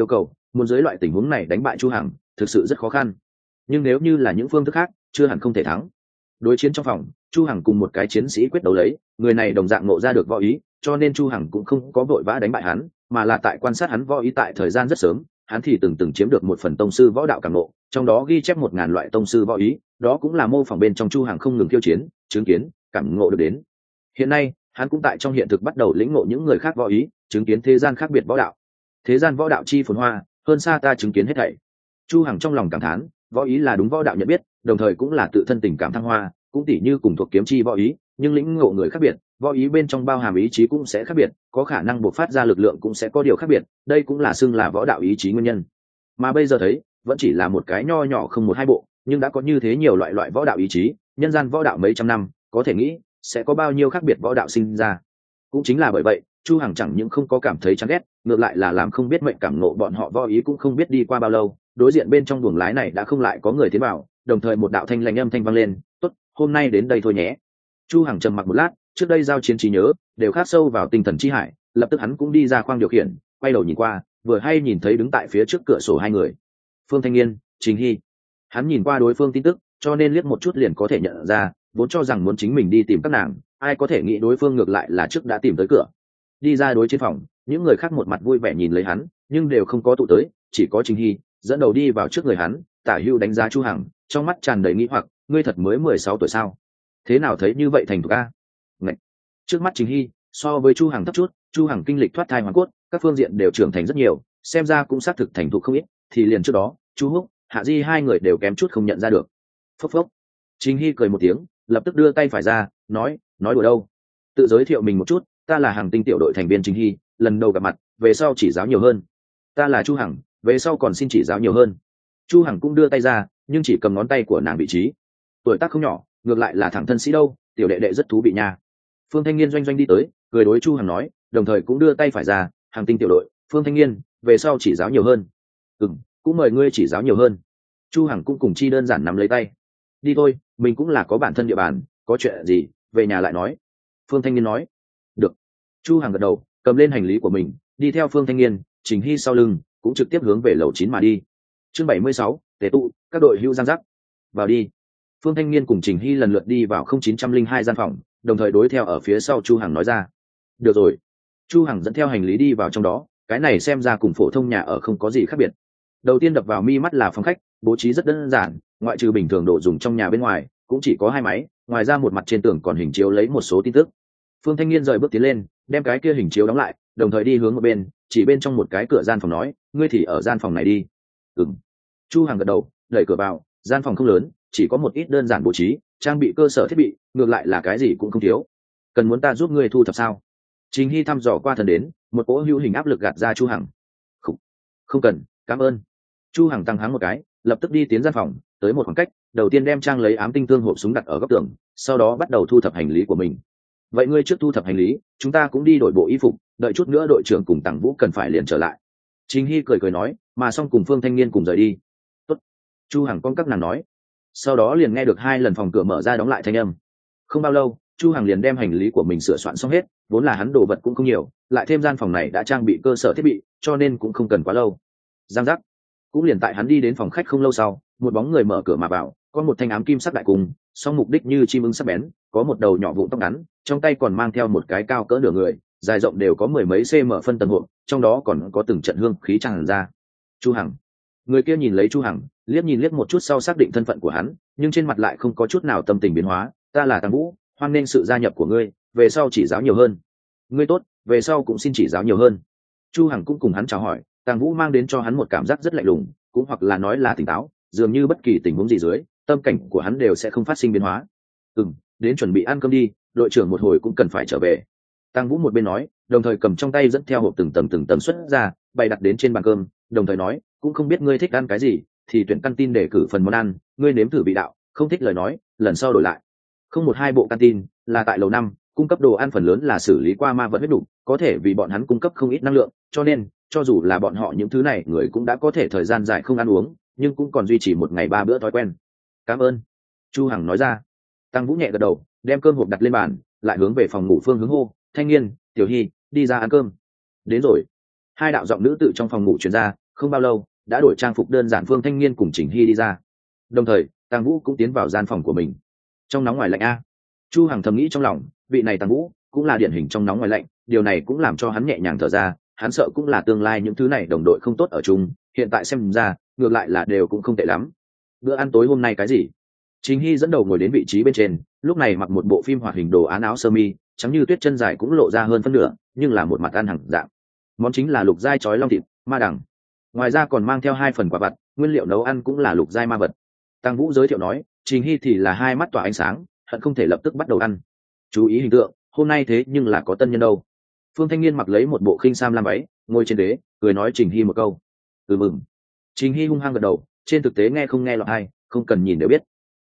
muốn dưới loại tình huống này đánh bại Chu Hằng thực sự rất khó khăn, nhưng nếu như là những phương thức khác chưa hẳn không thể thắng. Đối chiến trong phòng, Chu Hằng cùng một cái chiến sĩ quyết đấu lấy, người này đồng dạng ngộ ra được võ ý, cho nên Chu Hằng cũng không có vội vã đánh bại hắn, mà là tại quan sát hắn võ ý. Tại thời gian rất sớm, hắn thì từng từng chiếm được một phần tông sư võ đạo cảm ngộ, trong đó ghi chép một ngàn loại tông sư võ ý, đó cũng là mô phỏng bên trong Chu Hằng không ngừng khiêu chiến, chứng kiến, cảm ngộ được đến. Hiện nay, hắn cũng tại trong hiện thực bắt đầu lĩnh ngộ những người khác võ ý, chứng kiến thế gian khác biệt võ đạo. Thế gian võ đạo chi phồn hoa, hơn xa ta chứng kiến hết thảy. Chu Hằng trong lòng cảm thán, võ ý là đúng võ đạo nhận biết, đồng thời cũng là tự thân tình cảm thăng hoa, cũng tỉ như cùng thuộc kiếm chi võ ý, nhưng lĩnh ngộ người khác biệt, võ ý bên trong bao hàm ý chí cũng sẽ khác biệt, có khả năng bộc phát ra lực lượng cũng sẽ có điều khác biệt, đây cũng là xưng là võ đạo ý chí nguyên nhân. Mà bây giờ thấy, vẫn chỉ là một cái nho nhỏ không một hai bộ, nhưng đã có như thế nhiều loại loại võ đạo ý chí, nhân gian võ đạo mấy trăm năm, có thể nghĩ sẽ có bao nhiêu khác biệt võ đạo sinh ra. Cũng chính là bởi vậy, Chu Hằng chẳng những không có cảm thấy chán ghét, ngược lại là làm không biết mệnh cảm ngộ bọn họ võ ý cũng không biết đi qua bao lâu, đối diện bên trong buồng lái này đã không lại có người tiến vào, đồng thời một đạo thanh lành âm thanh vang lên, "Tốt, hôm nay đến đây thôi nhé." Chu Hằng trầm mặc một lát, trước đây giao chiến trí nhớ đều khắc sâu vào tinh thần chi hải, lập tức hắn cũng đi ra khoang điều khiển, quay đầu nhìn qua, vừa hay nhìn thấy đứng tại phía trước cửa sổ hai người. Phương Thanh Nghiên, Trình Hy. Hắn nhìn qua đối phương tin tức, cho nên liếc một chút liền có thể nhận ra, vốn cho rằng muốn chính mình đi tìm các nàng, ai có thể nghĩ đối phương ngược lại là trước đã tìm tới cửa. Đi ra đối chiến phòng, những người khác một mặt vui vẻ nhìn lấy hắn, nhưng đều không có tụ tới, chỉ có Trình Hy dẫn đầu đi vào trước người hắn, tả hữu đánh giá Chu Hằng, trong mắt tràn đầy nghi hoặc, ngươi thật mới mười sáu tuổi sao? Thế nào thấy như vậy thành thục a? Ngậy. Trước mắt Trình Hy, so với Chu Hằng thấp chút, Chu Hằng kinh lịch thoát thai hoàn cốt, các phương diện đều trưởng thành rất nhiều, xem ra cũng xác thực thành thục không ít, thì liền trước đó, Chu Húc, Hạ Di hai người đều kém chút không nhận ra được. Phốc phốc. Trình Hy cười một tiếng, lập tức đưa tay phải ra, nói, nói đùa đâu? Tự giới thiệu mình một chút, ta là Hằng Tinh tiểu đội thành viên Trình Hy, lần đầu gặp mặt, về sau chỉ giáo nhiều hơn. Ta là Chu Hằng, về sau còn xin chỉ giáo nhiều hơn. Chu Hằng cũng đưa tay ra, nhưng chỉ cầm ngón tay của nàng vị trí. Tuổi tác không nhỏ, ngược lại là thẳng thân sĩ đâu, tiểu đệ đệ rất thú vị nha. Phương Thanh Nghiên doanh doanh đi tới, cười đối Chu Hằng nói, đồng thời cũng đưa tay phải ra, Hằng Tinh tiểu đội, Phương Thanh Nghiên, về sau chỉ giáo nhiều hơn. Ừm, cũng mời ngươi chỉ giáo nhiều hơn. Chu Hằng cũng cùng chi đơn giản nắm lấy tay. Đi thôi, mình cũng là có bản thân địa bàn, có chuyện gì, về nhà lại nói. Phương Thanh Nghiên nói. Được. Chu Hằng gật đầu, cầm lên hành lý của mình, đi theo Phương Thanh Nghiên, Trình Hy sau lưng, cũng trực tiếp hướng về lầu chín mà đi. Chương bảy mươi sáu, tề tụ, các đội hưu giang giác. Vào đi. Phương Thanh Nghiên cùng Trình Hy lần lượt đi vào không chín trăm linh hai gian phòng, đồng thời đối theo ở phía sau Chu Hằng nói ra. Được rồi. Chu Hằng dẫn theo hành lý đi vào trong đó, cái này xem ra cùng phổ thông nhà ở không có gì khác biệt. Đầu tiên đập vào mi mắt là phòng khách, bố trí rất đơn giản, ngoại trừ bình thường đồ dùng trong nhà bên ngoài, cũng chỉ có hai máy, ngoài ra một mặt trên tường còn hình chiếu lấy một số tin tức. Phương Thanh Nghiên rời bước tiến lên, đem cái kia hình chiếu đóng lại, đồng thời đi hướng một bên, chỉ bên trong một cái cửa gian phòng nói, ngươi thì ở gian phòng này đi. Ừm. Chu Hằng gật đầu, đẩy cửa vào, gian phòng không lớn, chỉ có một ít đơn giản bố trí, trang bị cơ sở thiết bị, ngược lại là cái gì cũng không thiếu. Cần muốn ta giúp ngươi thu thập sao? Trình Hy thăm dò qua thần đến, một cỗ hữu hình áp lực gạt ra Chu Hằng. Không, không cần, cảm ơn. Chu Hằng tăng háng một cái, lập tức đi tiến gian phòng, tới một khoảng cách, đầu tiên đem trang lấy ám tinh thương hộp súng đặt ở góc tường, sau đó bắt đầu thu thập hành lý của mình. Vậy ngươi trước thu thập hành lý, chúng ta cũng đi đổi bộ y phục, đợi chút nữa đội trưởng cùng Tằng Vũ cần phải liền trở lại. Trình Hy cười cười nói, mà xong cùng Phương Thanh Nghiên cùng rời đi. Tốt. Chu Hằng con các nàng nói. Sau đó liền nghe được hai lần phòng cửa mở ra đóng lại thanh âm. Không bao lâu, Chu Hằng liền đem hành lý của mình sửa soạn xong hết, vốn là hắn đồ vật cũng không nhiều, lại thêm gian phòng này đã trang bị cơ sở thiết bị, cho nên cũng không cần quá lâu. Giang giác. Cũng liền tại hắn đi đến phòng khách không lâu sau, một bóng người mở cửa mà vào, có một thanh ám kim sắc đại cung, song mục đích như chim ưng sắc bén, có một đầu nhỏ vụn tóc ngắn, trong tay còn mang theo một cái cao cỡ nửa người, dài rộng đều có mười mấy cm phân tầng hộp, trong đó còn có từng trận hương khí tràn ra. Chu Hằng. Người kia nhìn lấy Chu Hằng, liếc nhìn liếc một chút sau xác định thân phận của hắn, nhưng trên mặt lại không có chút nào tâm tình biến hóa. Ta là Tằng Vũ, hoan nghênh sự gia nhập của ngươi, về sau chỉ giáo nhiều hơn. Ngươi tốt, về sau cũng xin chỉ giáo nhiều hơn. Chu Hằng cũng cùng hắn chào hỏi, Tằng Vũ mang đến cho hắn một cảm giác rất lạnh lùng, cũng hoặc là nói là tỉnh táo, dường như bất kỳ tình huống gì dưới, tâm cảnh của hắn đều sẽ không phát sinh biến hóa. Ừm, đến chuẩn bị ăn cơm đi, đội trưởng một hồi cũng cần phải trở về. Tằng Vũ một bên nói, đồng thời cầm trong tay dẫn theo hộp từng tầng từng tầng xuất ra, bày đặt đến trên bàn cơm, đồng thời nói, cũng không biết ngươi thích ăn cái gì, thì tuyển căn tin để cử phần món ăn, ngươi nếm thử vị đạo, không thích lời nói, lần sau đổi lại. Không một hai bộ căn tin, là tại lầu năm, cung cấp đồ ăn phần lớn là xử lý qua ma vật huyết đủ, có thể vì bọn hắn cung cấp không ít năng lượng, cho nên, cho dù là bọn họ những thứ này người cũng đã có thể thời gian dài không ăn uống, nhưng cũng còn duy trì một ngày ba bữa thói quen. Cảm ơn. Chu Hằng nói ra. Tăng Vũ nhẹ gật đầu, đem cơm hộp đặt lên bàn, lại hướng về phòng ngủ phương hướng hô, Thanh Nghiên, Tiểu Hy, đi ra ăn cơm. Đến rồi. Hai đạo giọng nữ tự trong phòng ngủ truyền ra, Không bao lâu đã đổi trang phục đơn giản Phương Thanh Nghiên cùng Trình Hy đi ra, đồng thời Tàng Vũ cũng tiến vào gian phòng của mình. Trong nóng ngoài lạnh a. Chu Hằng thầm nghĩ trong lòng, vị này Tàng Vũ cũng là điển hình trong nóng ngoài lạnh, điều này cũng làm cho hắn nhẹ nhàng thở ra. Hắn sợ cũng là tương lai những thứ này đồng đội không tốt ở chung, hiện tại xem ra ngược lại là đều cũng không tệ lắm. Bữa ăn tối hôm nay cái gì? Trình Hy dẫn đầu ngồi đến vị trí bên trên, lúc này mặc một bộ phim hoạt hình đồ án áo sơ mi trắng như tuyết, chân dài cũng lộ ra hơn phân nửa, nhưng là một mặt ăn hàng dạng. Món chính là lục giai chói long thịt ma đằng, ngoài ra còn mang theo hai phần quả vặt, nguyên liệu nấu ăn cũng là lục giai ma vật. Tăng Vũ giới thiệu nói, Trình Hy thì là hai mắt tỏa ánh sáng, hận không thể lập tức bắt đầu ăn. Chú ý hình tượng, hôm nay thế nhưng là có tân nhân đâu. Phương Thanh Niên mặc lấy một bộ khinh sam lam váy, ngồi trên đế, cười nói Trình Hy một câu. Ừ mừng. Trình Hy hung hăng gật đầu, trên thực tế nghe không nghe lọt hay, không cần nhìn đều biết.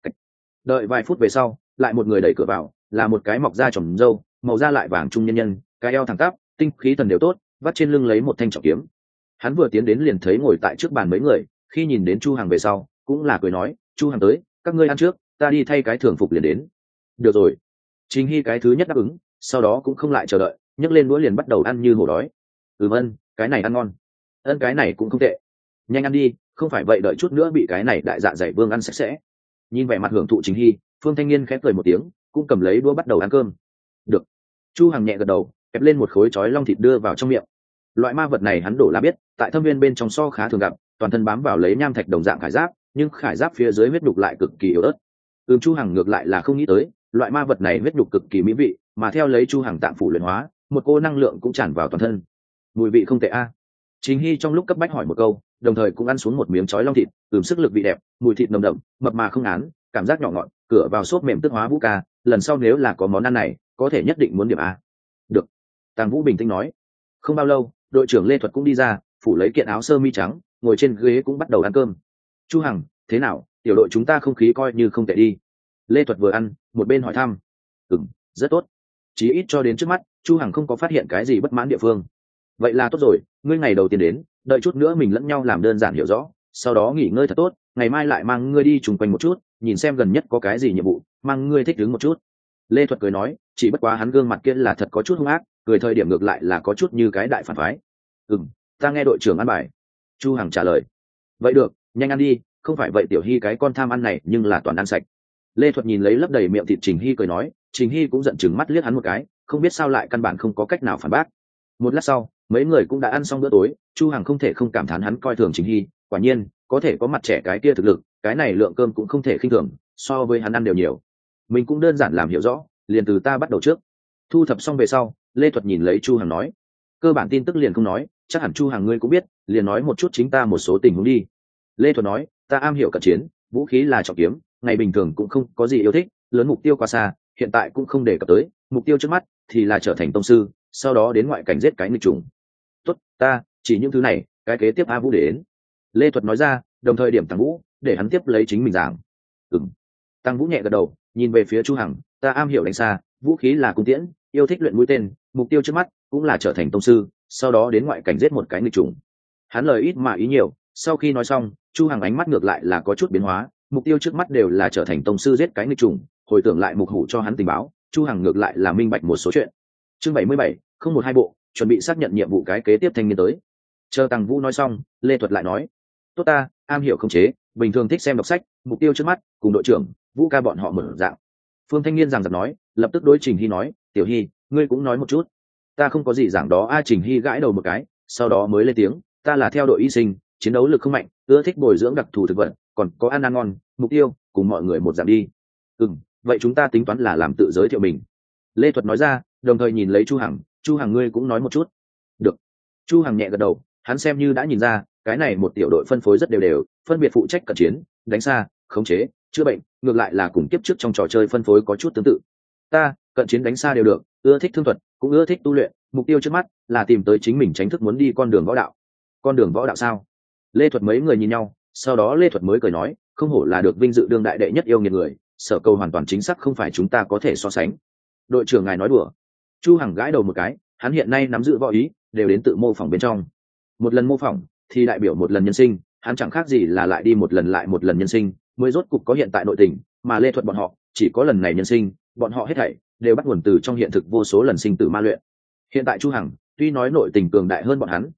Đợi vài phút về sau, lại một người đẩy cửa vào, là một cái mọc da trồng râu, màu da lại vàng trung nhân nhân, cái eo thẳng tắp, tinh khí thần đều tốt, vắt trên lưng lấy một thanh trọng kiếm. Hắn vừa tiến đến liền thấy ngồi tại trước bàn mấy người, khi nhìn đến Chu Hằng về sau, cũng là cười nói, Chu Hằng tới, các ngươi ăn trước, ta đi thay cái thường phục liền đến. Được rồi. Trình Hy cái thứ nhất đáp ứng, sau đó cũng không lại chờ đợi, nhấc lên đũa liền bắt đầu ăn như hổ đói. Ừm ân, cái này ăn ngon. Ân cái này cũng không tệ. Nhanh ăn đi, không phải vậy đợi chút nữa bị cái này đại dạ dày vương ăn sạch sẽ. Nhìn vẻ mặt hưởng thụ Trình Hy, Phương Thanh Niên khẽ cười một tiếng, cũng cầm lấy đũa bắt đầu ăn cơm. Được. Chu Hằng nhẹ gật đầu, kẹp lên một khối chói long thịt đưa vào trong miệng. Loại ma vật này hắn đổ là biết, tại thâm viên bên trong so khá thường gặp, toàn thân bám vào lấy nham thạch đồng dạng khải giáp, nhưng khải giáp phía dưới huyết đục lại cực kỳ yếu ớt. Ừm Chu Hằng ngược lại là không nghĩ tới, loại ma vật này huyết đục cực kỳ mỹ vị, mà theo lấy Chu Hằng tạm phủ luyện hóa, một cô năng lượng cũng tràn vào toàn thân. Mùi vị không tệ a. Trình Hy trong lúc cấp bách hỏi một câu, đồng thời cũng ăn xuống một miếng chói long thịt, ừm sức lực vị đẹp, mùi thịt nồng đậm, mập mà không án, cảm giác nhỏ ngọt, cửa vào xốp mềm tức hóa Vũ ca, lần sau nếu là có món ăn này, có thể nhất định muốn điểm a. Được. Tàng Vũ bình tĩnh nói. Không bao lâu, đội trưởng Lê Thuật cũng đi ra, phủ lấy kiện áo sơ mi trắng, ngồi trên ghế cũng bắt đầu ăn cơm. Chu Hằng, thế nào, tiểu đội chúng ta không khí coi như không tệ đi. Lê Thuật vừa ăn, một bên hỏi thăm. Ừm, rất tốt. Chí ít cho đến trước mắt, Chu Hằng không có phát hiện cái gì bất mãn địa phương. Vậy là tốt rồi, ngươi ngày đầu tiên đến, đợi chút nữa mình lẫn nhau làm đơn giản hiểu rõ, sau đó nghỉ ngơi thật tốt, ngày mai lại mang ngươi đi trùng quanh một chút, nhìn xem gần nhất có cái gì nhiệm vụ, mang ngươi thích ứng một chút. Lê Thuật cười nói, chỉ bất quá hắn gương mặt kia là thật có chút hung ác, cười thời điểm ngược lại là có chút như cái đại phản phái. Ừm, ta nghe đội trưởng ăn bài. Chu Hằng trả lời. Vậy được, nhanh ăn đi, không phải vậy tiểu Hy cái con tham ăn này nhưng là toàn ăn sạch. Lê Thuật nhìn lấy lấp đầy miệng thịt Trình Hy cười nói, Trình Hy cũng giận chừng mắt liếc hắn một cái, không biết sao lại căn bản không có cách nào phản bác. Một lát sau, mấy người cũng đã ăn xong bữa tối, Chu Hằng không thể không cảm thán hắn coi thường Trình Hy, quả nhiên, có thể có mặt trẻ cái kia thực lực, cái này lượng cơm cũng không thể khinh thường, so với hắn ăn đều nhiều. Mình cũng đơn giản làm hiểu rõ, liền từ ta bắt đầu trước. Thu thập xong về sau, Lê Thuật nhìn lấy Chu Hằng nói, cơ bản tin tức liền không nói, chắc hẳn Chu Hằng ngươi cũng biết, liền nói một chút chính ta một số tình huống đi. Lê Thuật nói, ta am hiểu cận chiến, vũ khí là trọng kiếm, ngày bình thường cũng không có gì yêu thích, lớn mục tiêu quá xa, hiện tại cũng không đề cập tới, mục tiêu trước mắt thì là trở thành tông sư, sau đó đến ngoại cảnh giết cái nghịch trùng. Tốt, ta chỉ những thứ này, cái kế tiếp A Vũ đến. Lê Thuật nói ra, đồng thời điểm Tăng Vũ, để hắn tiếp lấy chính mình giảng. Ừm. Tăng Vũ nhẹ gật đầu, nhìn về phía Chu Hằng, ta am hiểu đánh xa, vũ khí là cung tiễn, yêu thích luyện mũi tên, mục tiêu trước mắt cũng là trở thành tông sư, sau đó đến ngoại cảnh giết một cái nghịch trùng. Hắn lời ít mà ý nhiều, sau khi nói xong, Chu Hằng ánh mắt ngược lại là có chút biến hóa, mục tiêu trước mắt đều là trở thành tông sư giết cái nghịch trùng, hồi tưởng lại mục hủ cho hắn tình báo, Chu Hằng ngược lại là minh bạch một số chuyện. Chương bảy mươi bảy, không một hai bộ, chuẩn bị xác nhận nhiệm vụ cái kế tiếp thanh niên tới. Chờ Tăng Vũ nói xong, Lê Thuật lại nói, tốt ta, am hiểu không chế, bình thường thích xem đọc sách, mục tiêu trước mắt cùng đội trưởng Vũ ca bọn họ mở dạng. Phương Thanh Niên rằng giật nói, lập tức đối Trình Hy nói, tiểu Hy, ngươi cũng nói một chút. Ta không có gì giảng đó. A Trình Hy gãi đầu một cái, sau đó mới lên tiếng, ta là theo đội y sinh, chiến đấu lực không mạnh, ưa thích bồi dưỡng đặc thù thực vật, còn có ăn ăn ngon, mục tiêu cùng mọi người một dạng đi. Ừm, vậy chúng ta tính toán là làm tự giới thiệu mình. Lê Thuật nói ra, đồng thời nhìn lấy Chu Hằng, Chu Hằng ngươi cũng nói một chút. Được. Chu Hằng nhẹ gật đầu, hắn xem như đã nhìn ra, cái này một tiểu đội phân phối rất đều đều, phân biệt phụ trách cận chiến, đánh xa, khống chế, chữa bệnh, ngược lại là cùng kiếp trước trong trò chơi phân phối có chút tương tự. Ta, cận chiến đánh xa đều được, ưa thích thương thuật, cũng ưa thích tu luyện, mục tiêu trước mắt là tìm tới chính mình tránh thức muốn đi con đường võ đạo. Con đường võ đạo sao? Lê Thuật mấy người nhìn nhau, sau đó Lê Thuật mới cười nói, không hổ là được vinh dự đương đại đệ nhất yêu nghiệt người, sở câu hoàn toàn chính xác không phải chúng ta có thể so sánh. Đội trưởng ngài nói đùa. Chu Hằng gãi đầu một cái, hắn hiện nay nắm giữ võ ý đều đến tự mô phỏng bên trong. Một lần mô phỏng thì đại biểu một lần nhân sinh, hắn chẳng khác gì là lại đi một lần lại một lần nhân sinh, mới rốt cục có hiện tại nội tình, mà Lê Thuật bọn họ chỉ có lần này nhân sinh, bọn họ hết thảy đều bắt nguồn từ trong hiện thực vô số lần sinh tử ma luyện. Hiện tại Chu Hằng tuy nói nội tình cường đại hơn bọn hắn,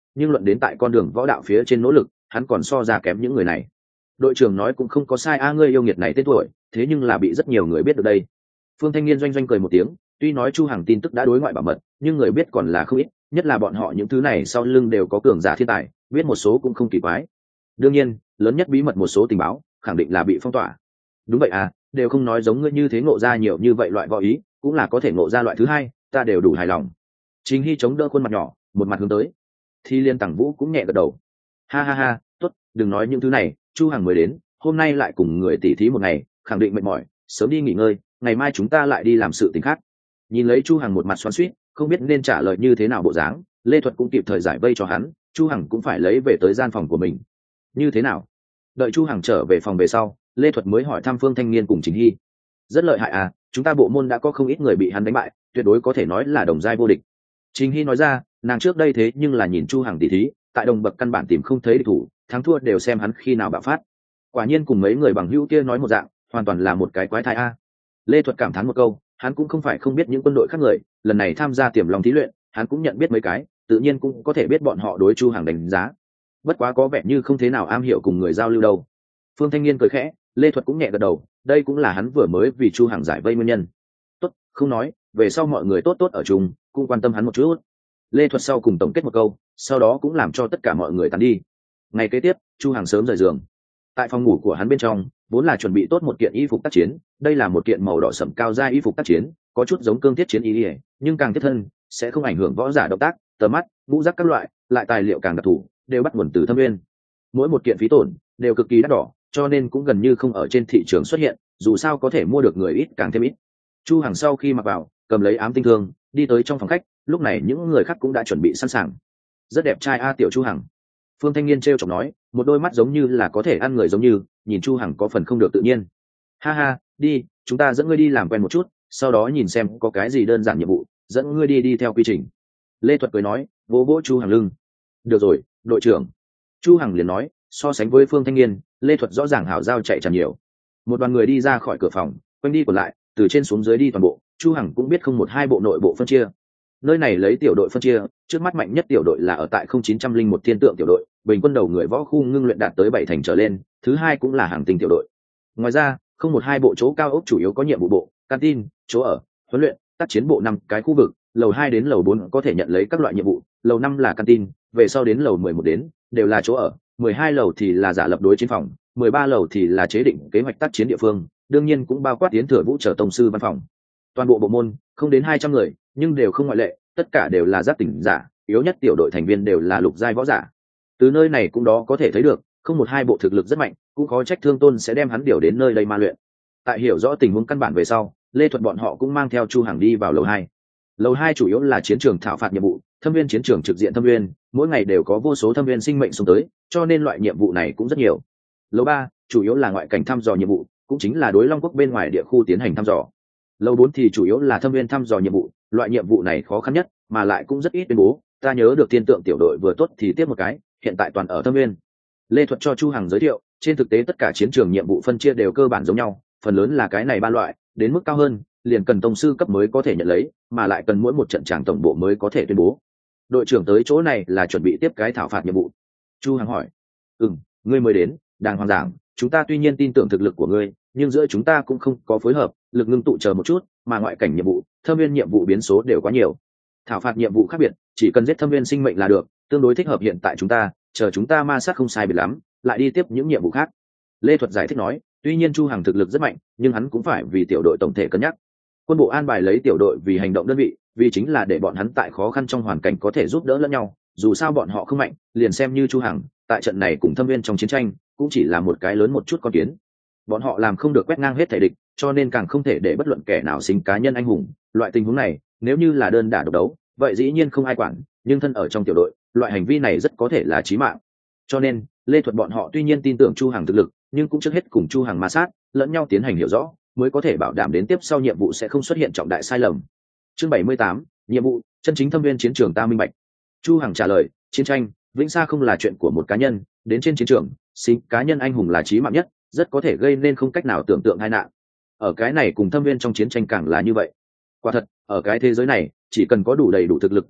nhưng luận đến tại con đường võ đạo phía trên nỗ lực hắn còn so ra kém những người này. Đội trưởng nói cũng không có sai a, ngươi yêu nghiệt này tên tuổi thế nhưng là bị rất nhiều người biết được đây. Phương Thanh Niên doanh doanh cười một tiếng, tuy nói Chu Hằng tin tức đã đối ngoại bảo mật nhưng người biết còn là không ít, nhất là bọn họ những thứ này sau lưng đều có cường giả thiên tài, biết một số cũng không kỳ quái. Đương nhiên lớn nhất bí mật một số tình báo khẳng định là bị phong tỏa. Đúng vậy à, đều không nói giống ngươi như thế ngộ ra nhiều như vậy loại võ ý, cũng là có thể ngộ ra loại thứ hai, ta đều đủ hài lòng. Trình Hy chống đỡ khuôn mặt nhỏ, một mặt hướng tới. Thi Liên Tằng Vũ cũng nhẹ gật đầu. Ha ha ha, tốt, đừng nói những thứ này, Chu Hằng mới đến, hôm nay lại cùng người tỉ thí một ngày, khẳng định mệt mỏi, sớm đi nghỉ ngơi, ngày mai chúng ta lại đi làm sự tình khác. Nhìn lấy Chu Hằng một mặt xoắn xuýt, không biết nên trả lời như thế nào bộ dáng, Lê Thuật cũng kịp thời giải vây cho hắn, Chu Hằng cũng phải lấy về tới gian phòng của mình. Như thế nào? Đợi Chu Hằng trở về phòng về sau, Lê Thuật mới hỏi thăm Phương Thanh Niên cùng Trình Hy. Rất lợi hại à, chúng ta bộ môn đã có không ít người bị hắn đánh bại, tuyệt đối có thể nói là đồng giai vô địch. Trình Hy nói ra, nàng trước đây thế nhưng là nhìn Chu Hằng tỉ thí, tại đồng bậc căn bản tìm không thấy địch thủ, thắng thua đều xem hắn khi nào bạo phát. Quả nhiên cùng mấy người bằng hữu kia nói một dạng, hoàn toàn là một cái quái thai a. Lê Thuật cảm thán một câu, hắn cũng không phải không biết những quân đội khác người, lần này tham gia tiềm long thí luyện, hắn cũng nhận biết mấy cái, tự nhiên cũng có thể biết bọn họ đối Chu Hằng đánh giá. Bất quá có vẻ như không thế nào am hiểu cùng người giao lưu đâu. Phương Thanh Niên cười khẽ, Lê Thuật cũng nhẹ gật đầu, đây cũng là hắn vừa mới vì Chu Hằng giải vây nguyên nhân. Tốt, không nói, về sau mọi người tốt tốt ở chung, cũng quan tâm hắn một chút. Lê Thuật sau cùng tổng kết một câu, sau đó cũng làm cho tất cả mọi người tán đi. Ngày kế tiếp, Chu Hằng sớm rời giường. Tại phòng ngủ của hắn bên trong, vốn là chuẩn bị tốt một kiện y phục tác chiến, đây là một kiện màu đỏ sẫm cao gia y phục tác chiến, có chút giống cương thiết chiến y, nhưng càng thiết thân, sẽ không ảnh hưởng võ giả động tác, tầm mắt, ngũ giác các loại, lại tài liệu càng đặc thù, đều bắt nguồn từ Thâm Nguyên. Mỗi một kiện phí tổn đều cực kỳ đắt đỏ, cho nên cũng gần như không ở trên thị trường xuất hiện, dù sao có thể mua được người ít càng thêm ít. Chu Hằng sau khi mặc vào, cầm lấy ám tinh thương, đi tới trong phòng khách, lúc này những người khác cũng đã chuẩn bị sẵn sàng. Rất đẹp trai a tiểu Chu Hằng. Phương Thanh Niên trêu chọc nói, một đôi mắt giống như là có thể ăn người giống như, nhìn Chu Hằng có phần không được tự nhiên. Ha ha, đi, chúng ta dẫn ngươi đi làm quen một chút, sau đó nhìn xem có cái gì đơn giản nhiệm vụ, dẫn ngươi đi đi theo quy trình. Lê Thuật cười nói, vỗ vỗ Chu Hằng lưng. Được rồi, đội trưởng. Chu Hằng liền nói, so sánh với Phương Thanh Niên, Lê Thuật rõ ràng hảo giao chạy tràn nhiều. Một đoàn người đi ra khỏi cửa phòng, quanh đi còn lại, từ trên xuống dưới đi toàn bộ, Chu Hằng cũng biết không một hai bộ nội bộ phân chia. Nơi này lấy tiểu đội phân chia, trước mắt mạnh nhất tiểu đội là ở tại không chín không một Thiên Tượng tiểu đội, bình quân đầu người võ khu ngưng luyện đạt tới bảy thành trở lên, thứ hai cũng là hàng tinh tiểu đội. Ngoài ra, không một hai bộ chỗ cao ốc chủ yếu có nhiệm vụ bộ, canteen, chỗ ở, huấn luyện, tác chiến bộ năm cái khu vực, lầu hai đến lầu bốn có thể nhận lấy các loại nhiệm vụ, lầu năm là canteen, về sau đến lầu mười một đến đều là chỗ ở, mười hai lầu thì là giả lập đối chiến phòng, mười ba lầu thì là chế định kế hoạch tác chiến địa phương, đương nhiên cũng bao quát tiến thừa vũ trở tổng sư văn phòng. Toàn bộ bộ môn không đến hai trăm người, nhưng đều không ngoại lệ, tất cả đều là giáp tỉnh giả, yếu nhất tiểu đội thành viên đều là lục giai võ giả. Từ nơi này cũng đó có thể thấy được, không một hai bộ thực lực rất mạnh, cũng khó trách Thương Tôn sẽ đem hắn điều đến nơi đây ma luyện. Tại hiểu rõ tình huống căn bản về sau, Lê Thuật bọn họ cũng mang theo Chu Hằng đi vào lầu hai. Lầu hai chủ yếu là chiến trường thảo phạt nhiệm vụ, thâm viên chiến trường trực diện thâm viên, mỗi ngày đều có vô số thâm viên sinh mệnh xuống tới, cho nên loại nhiệm vụ này cũng rất nhiều. Lầu ba chủ yếu là ngoại cảnh thăm dò nhiệm vụ, cũng chính là đối Long Quốc bên ngoài địa khu tiến hành thăm dò. Lầu bốn thì chủ yếu là thâm viên thăm dò nhiệm vụ, loại nhiệm vụ này khó khăn nhất, mà lại cũng rất ít tuyên bố, ta nhớ được Thiên Tượng tiểu đội vừa tốt thì tiếp một cái, hiện tại toàn ở thâm viên. Lê Thuật cho Chu Hằng giới thiệu, trên thực tế tất cả chiến trường nhiệm vụ phân chia đều cơ bản giống nhau, phần lớn là cái này ba loại, đến mức cao hơn, liền cần tông sư cấp mới có thể nhận lấy, mà lại cần mỗi một trận tràng tổng bộ mới có thể tuyên bố. Đội trưởng tới chỗ này là chuẩn bị tiếp cái thảo phạt nhiệm vụ. Chu Hằng hỏi. Ừm, ngươi mới đến, đàng hoàng giảng, chúng ta tuy nhiên tin tưởng thực lực của ngươi, nhưng giữa chúng ta cũng không có phối hợp, lực ngưng tụ chờ một chút, mà ngoại cảnh nhiệm vụ, thâm viên nhiệm vụ biến số đều quá nhiều. Thảo phạt nhiệm vụ khác biệt, chỉ cần giết thâm viên sinh mệnh là được, tương đối thích hợp hiện tại chúng ta, chờ chúng ta ma sát không sai biệt lắm, lại đi tiếp những nhiệm vụ khác. Lê Thuật giải thích nói, tuy nhiên Chu Hằng thực lực rất mạnh, nhưng hắn cũng phải vì tiểu đội tổng thể cân nhắc. Quân bộ an bài lấy tiểu đội vì hành động đơn vị, vì chính là để bọn hắn tại khó khăn trong hoàn cảnh có thể giúp đỡ lẫn nhau, dù sao bọn họ không mạnh, liền xem như Chu Hằng, tại trận này cùng thâm viên trong chiến tranh, cũng chỉ là một cái lớn một chút con kiến. Bọn họ làm không được quét ngang hết thể địch, cho nên càng không thể để bất luận kẻ nào sinh cá nhân anh hùng. Loại tình huống này, nếu như là đơn đả độc đấu, vậy dĩ nhiên không ai quản, nhưng thân ở trong tiểu đội, loại hành vi này rất có thể là chí mạng. Cho nên, Lê Thuật bọn họ tuy nhiên tin tưởng Chu Hằng thực lực, nhưng cũng trước hết cùng Chu Hằng ma sát, lẫn nhau tiến hành hiểu rõ, mới có thể bảo đảm đến tiếp sau nhiệm vụ sẽ không xuất hiện trọng đại sai lầm. Chương bảy mươi tám, nhiệm vụ, chân chính thâm viên chiến trường ta minh bạch. Chu Hằng trả lời, chiến tranh, vĩnh xa không là chuyện của một cá nhân, đến trên chiến trường, sinh cá nhân anh hùng là chí mạng nhất, rất có thể gây nên không cách nào tưởng tượng tai nạn. Ở cái này cùng thâm viên trong chiến tranh càng là như vậy. Quả thật, ở cái thế giới này, chỉ cần có đủ đầy đủ thực lực cường đại,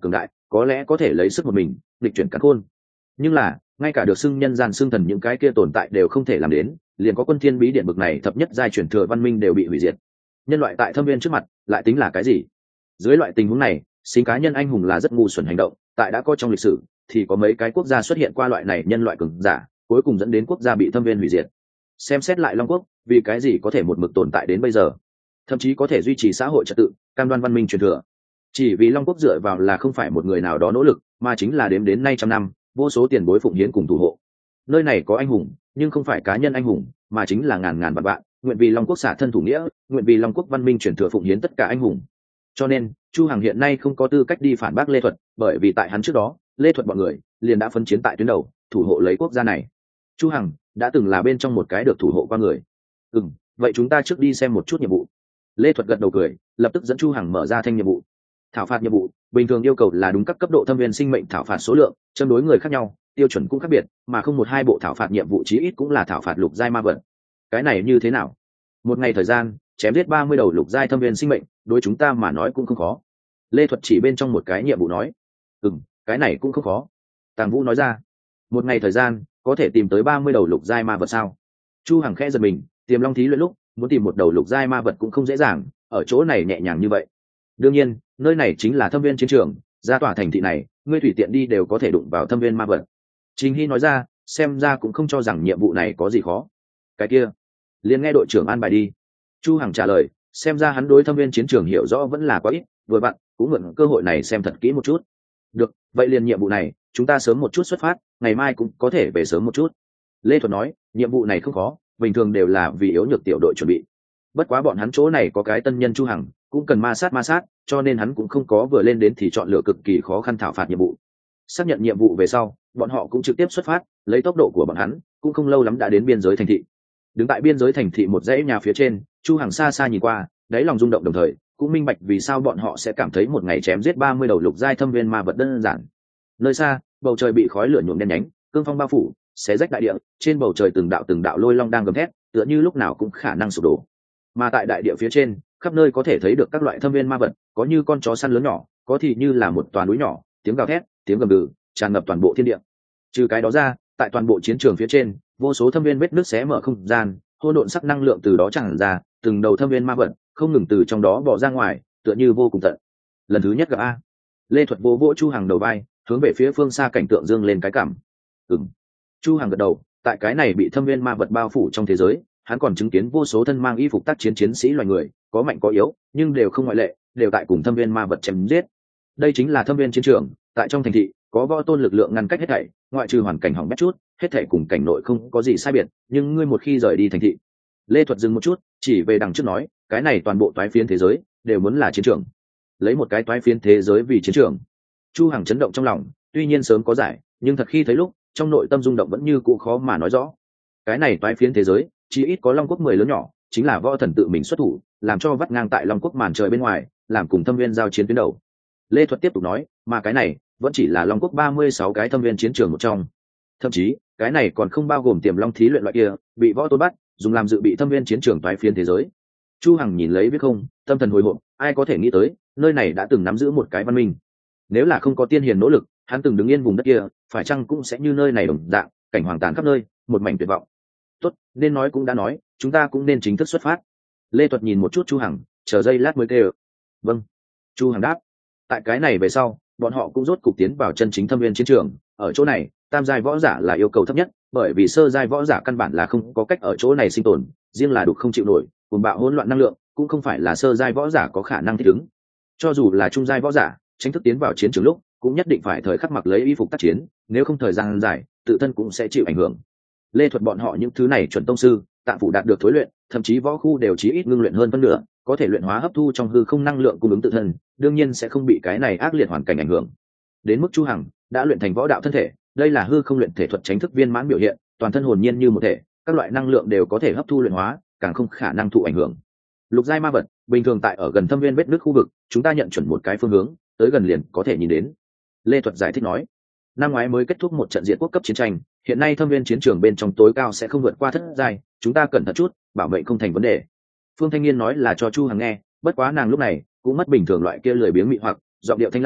có lẽ có thể lấy sức một mình nghịch chuyển cắn khôn. Nhưng là ngay cả được xưng nhân gian xưng thần những cái kia tồn tại đều không thể làm đến, liền có quân thiên bí điện bực này thập nhất giai chuyển thừa văn minh đều bị hủy diệt. Nhân loại tại thâm viên trước mặt lại tính là cái gì? Dưới loại tình huống này, sinh cá nhân anh hùng là rất ngu xuẩn hành động, tại đã có trong lịch sử thì có mấy cái quốc gia xuất hiện qua loại này nhân loại cường giả, cuối cùng dẫn đến quốc gia bị thâm viên hủy diệt. Xem xét lại Long Quốc, vì cái gì có thể một mực tồn tại đến bây giờ, thậm chí có thể duy trì xã hội trật tự, cam đoan văn minh truyền thừa, chỉ vì Long Quốc dựa vào là không phải một người nào đó nỗ lực, mà chính là đếm đến nay trăm năm vô số tiền bối phụng hiến cùng thủ hộ. Nơi này có anh hùng, nhưng không phải cá nhân anh hùng, mà chính là ngàn ngàn vạn vạn nguyện vì Long Quốc xả thân thủ nghĩa, nguyện vì Long Quốc văn minh truyền thừa phụng hiến tất cả anh hùng. Cho nên Chu Hằng hiện nay không có tư cách đi phản bác Lê Thuật, bởi vì tại hắn trước đó, Lê Thuật bọn người liền đã phân chiến tại tuyến đầu, thủ hộ lấy quốc gia này. Chu Hằng đã từng là bên trong một cái được thủ hộ qua người. Ừm, vậy chúng ta trước đi xem một chút nhiệm vụ. Lê Thuật gật đầu cười, lập tức dẫn Chu Hằng mở ra thanh nhiệm vụ. Thảo phạt nhiệm vụ bình thường yêu cầu là đúng các cấp độ thâm viên sinh mệnh thảo phạt số lượng, châm đối người khác nhau, tiêu chuẩn cũng khác biệt, mà không một hai bộ thảo phạt nhiệm vụ chí ít cũng là thảo phạt lục giai ma vật. Cái này như thế nào? Một ngày thời gian chém giết ba mươi đầu lục giai thâm viên sinh mệnh, đối chúng ta mà nói cũng không khó. Lê Thuật chỉ bên trong một cái nhiệm vụ nói. Ừm, cái này cũng không khó. Tàng Vũ nói ra. Một ngày thời gian có thể tìm tới ba mươi đầu lục giai ma vật sao? Chu Hằng khẽ giật mình, Tiềm Long thí luyện lúc muốn tìm một đầu lục giai ma vật cũng không dễ dàng, ở chỗ này nhẹ nhàng như vậy. Đương nhiên, nơi này chính là thâm viên chiến trường, ra tòa thành thị này, ngươi tùy tiện đi đều có thể đụng vào thâm viên ma vật. Trình Hy nói ra, xem ra cũng không cho rằng nhiệm vụ này có gì khó. Cái kia, liền nghe đội trưởng an bài đi. Chu Hằng trả lời, xem ra hắn đối thâm viên chiến trường hiểu rõ vẫn là quá ít, vừa vặn cũng mượn cơ hội này xem thật kỹ một chút. Được, vậy liền nhiệm vụ này, chúng ta sớm một chút xuất phát, ngày mai cũng có thể về sớm một chút. Lê Thuật nói, nhiệm vụ này không khó, bình thường đều là vì yếu nhược tiểu đội chuẩn bị. Bất quá bọn hắn chỗ này có cái tân nhân Chu Hằng, cũng cần ma sát ma sát, cho nên hắn cũng không có vừa lên đến thì chọn lựa cực kỳ khó khăn thảo phạt nhiệm vụ. Xác nhận nhiệm vụ về sau, bọn họ cũng trực tiếp xuất phát, lấy tốc độ của bọn hắn, cũng không lâu lắm đã đến biên giới thành thị. Đứng tại biên giới thành thị một dãy nhà phía trên, Chu Hằng xa xa nhìn qua, đáy lòng rung động đồng thời, cũng minh bạch vì sao bọn họ sẽ cảm thấy một ngày chém giết ba mươi đầu lục giai thâm viên ma vật đơn giản. Nơi xa, bầu trời bị khói lửa nhuộm đen nhánh, cương phong bao phủ, xé rách đại địa, trên bầu trời từng đạo từng đạo lôi long đang gầm thét, tựa như lúc nào cũng khả năng sụp đổ. Mà tại đại địa phía trên, khắp nơi có thể thấy được các loại thâm viên ma vật, có như con chó săn lớn nhỏ, có thì như là một toàn núi nhỏ, tiếng gào thét, tiếng gầm gừ, tràn ngập toàn bộ thiên địa. Trừ cái đó ra, tại toàn bộ chiến trường phía trên, vô số thâm viên vết nước xé mở không gian, hỗn độn sắc năng lượng từ đó tràn ra, từng đầu thâm viên ma vật không ngừng từ trong đó bò ra ngoài, tựa như vô cùng tận. Lần thứ nhất gặp a. Lê Thuật vô vỗ Chu Hằng đầu vai, hướng về phía phương xa cảnh tượng dương lên cái cảm. Ừm. Chu Hằng gật đầu, tại cái này bị thâm viên ma vật bao phủ trong thế giới, hắn còn chứng kiến vô số thân mang y phục tác chiến chiến sĩ loài người, có mạnh có yếu, nhưng đều không ngoại lệ, đều tại cùng thâm viên ma vật chém giết. Đây chính là thâm viên chiến trường, tại trong thành thị, có võ tôn lực lượng ngăn cách hết thảy, ngoại trừ hoàn cảnh hỏng bét chút, hết thảy cùng cảnh nội không có gì sai biệt, nhưng ngươi một khi rời đi thành thị. Lê Thuật dừng một chút, chỉ về đằng trước nói, cái này toàn bộ toái phiến thế giới đều muốn là chiến trường. Lấy một cái toái phiến thế giới vì chiến trường. Chu Hằng chấn động trong lòng, tuy nhiên sớm có giải, nhưng thật khi thấy lúc, trong nội tâm rung động vẫn như cũ khó mà nói rõ. Cái này toái phiến thế giới, chỉ ít có Long Quốc mười lớn nhỏ, chính là võ thần tự mình xuất thủ, làm cho vắt ngang tại Long Quốc màn trời bên ngoài, làm cùng thâm viên giao chiến tuyến đầu. Lê Thuật tiếp tục nói, mà cái này vẫn chỉ là Long Quốc ba mươi sáu cái thâm viên chiến trường một trong. Thậm chí, cái này còn không bao gồm Tiềm Long thí luyện loại kia, bị võ tôn bắt, dùng làm dự bị thâm viên chiến trường toái phiến thế giới. Chu Hằng nhìn lấy biết không, tâm thần hồi hộp, ai có thể nghĩ tới, nơi này đã từng nắm giữ một cái văn minh. Nếu là không có tiên hiền nỗ lực, hắn từng đứng yên vùng đất kia, phải chăng cũng sẽ như nơi này đồng dạng, cảnh hoàng tàn khắp nơi, một mảnh tuyệt vọng. Tốt, nên nói cũng đã nói, chúng ta cũng nên chính thức xuất phát. Lê Thuật nhìn một chút Chu Hằng, chờ giây lát mới kêu. Vâng. Chu Hằng đáp. Tại cái này về sau, bọn họ cũng rốt cục tiến vào chân chính thâm viên chiến trường. Ở chỗ này, tam giai võ giả là yêu cầu thấp nhất, bởi vì sơ giai võ giả căn bản là không có cách ở chỗ này sinh tồn, riêng là đục không chịu nổi, cùng bạo hỗn loạn năng lượng, cũng không phải là sơ giai võ giả có khả năng thích ứng. Cho dù là trung giai võ giả, tranh thức tiến vào chiến trường lúc, cũng nhất định phải thời khắc mặc lấy y phục tác chiến, nếu không thời gian dài, tự thân cũng sẽ chịu ảnh hưởng. Lê Thuật bọn họ những thứ này chuẩn tông sư, tạm phụ đạt được thối luyện, thậm chí võ khu đều chí ít ngưng luyện hơn phân nửa, có thể luyện hóa hấp thu trong hư không năng lượng cung ứng tự thân, đương nhiên sẽ không bị cái này ác liệt hoàn cảnh ảnh hưởng. Đến mức Chu Hằng đã luyện thành võ đạo thân thể, đây là hư không luyện thể thuật tránh thức viên mãn biểu hiện, toàn thân hồn nhiên như một thể, các loại năng lượng đều có thể hấp thu luyện hóa, càng không khả năng thụ ảnh hưởng. Lục giai ma vật, bình thường tại ở gần thâm viên vết nước khu vực, chúng ta nhận chuẩn một cái phương hướng, tới gần liền có thể nhìn đến. Lê Thuật giải thích nói, năm ngoái mới kết thúc một trận diện quốc cấp chiến tranh, hiện nay thâm viên chiến trường bên trong tối cao sẽ không vượt qua thất giai, chúng ta cẩn thận chút, bảo mệnh không thành vấn đề. Phương Thanh Nghiên nói là cho Chu Hằng nghe, bất quá nàng lúc này cũng mất bình thường loại kia lười biếng mị hoặc, giọng điệu thanh lãnh,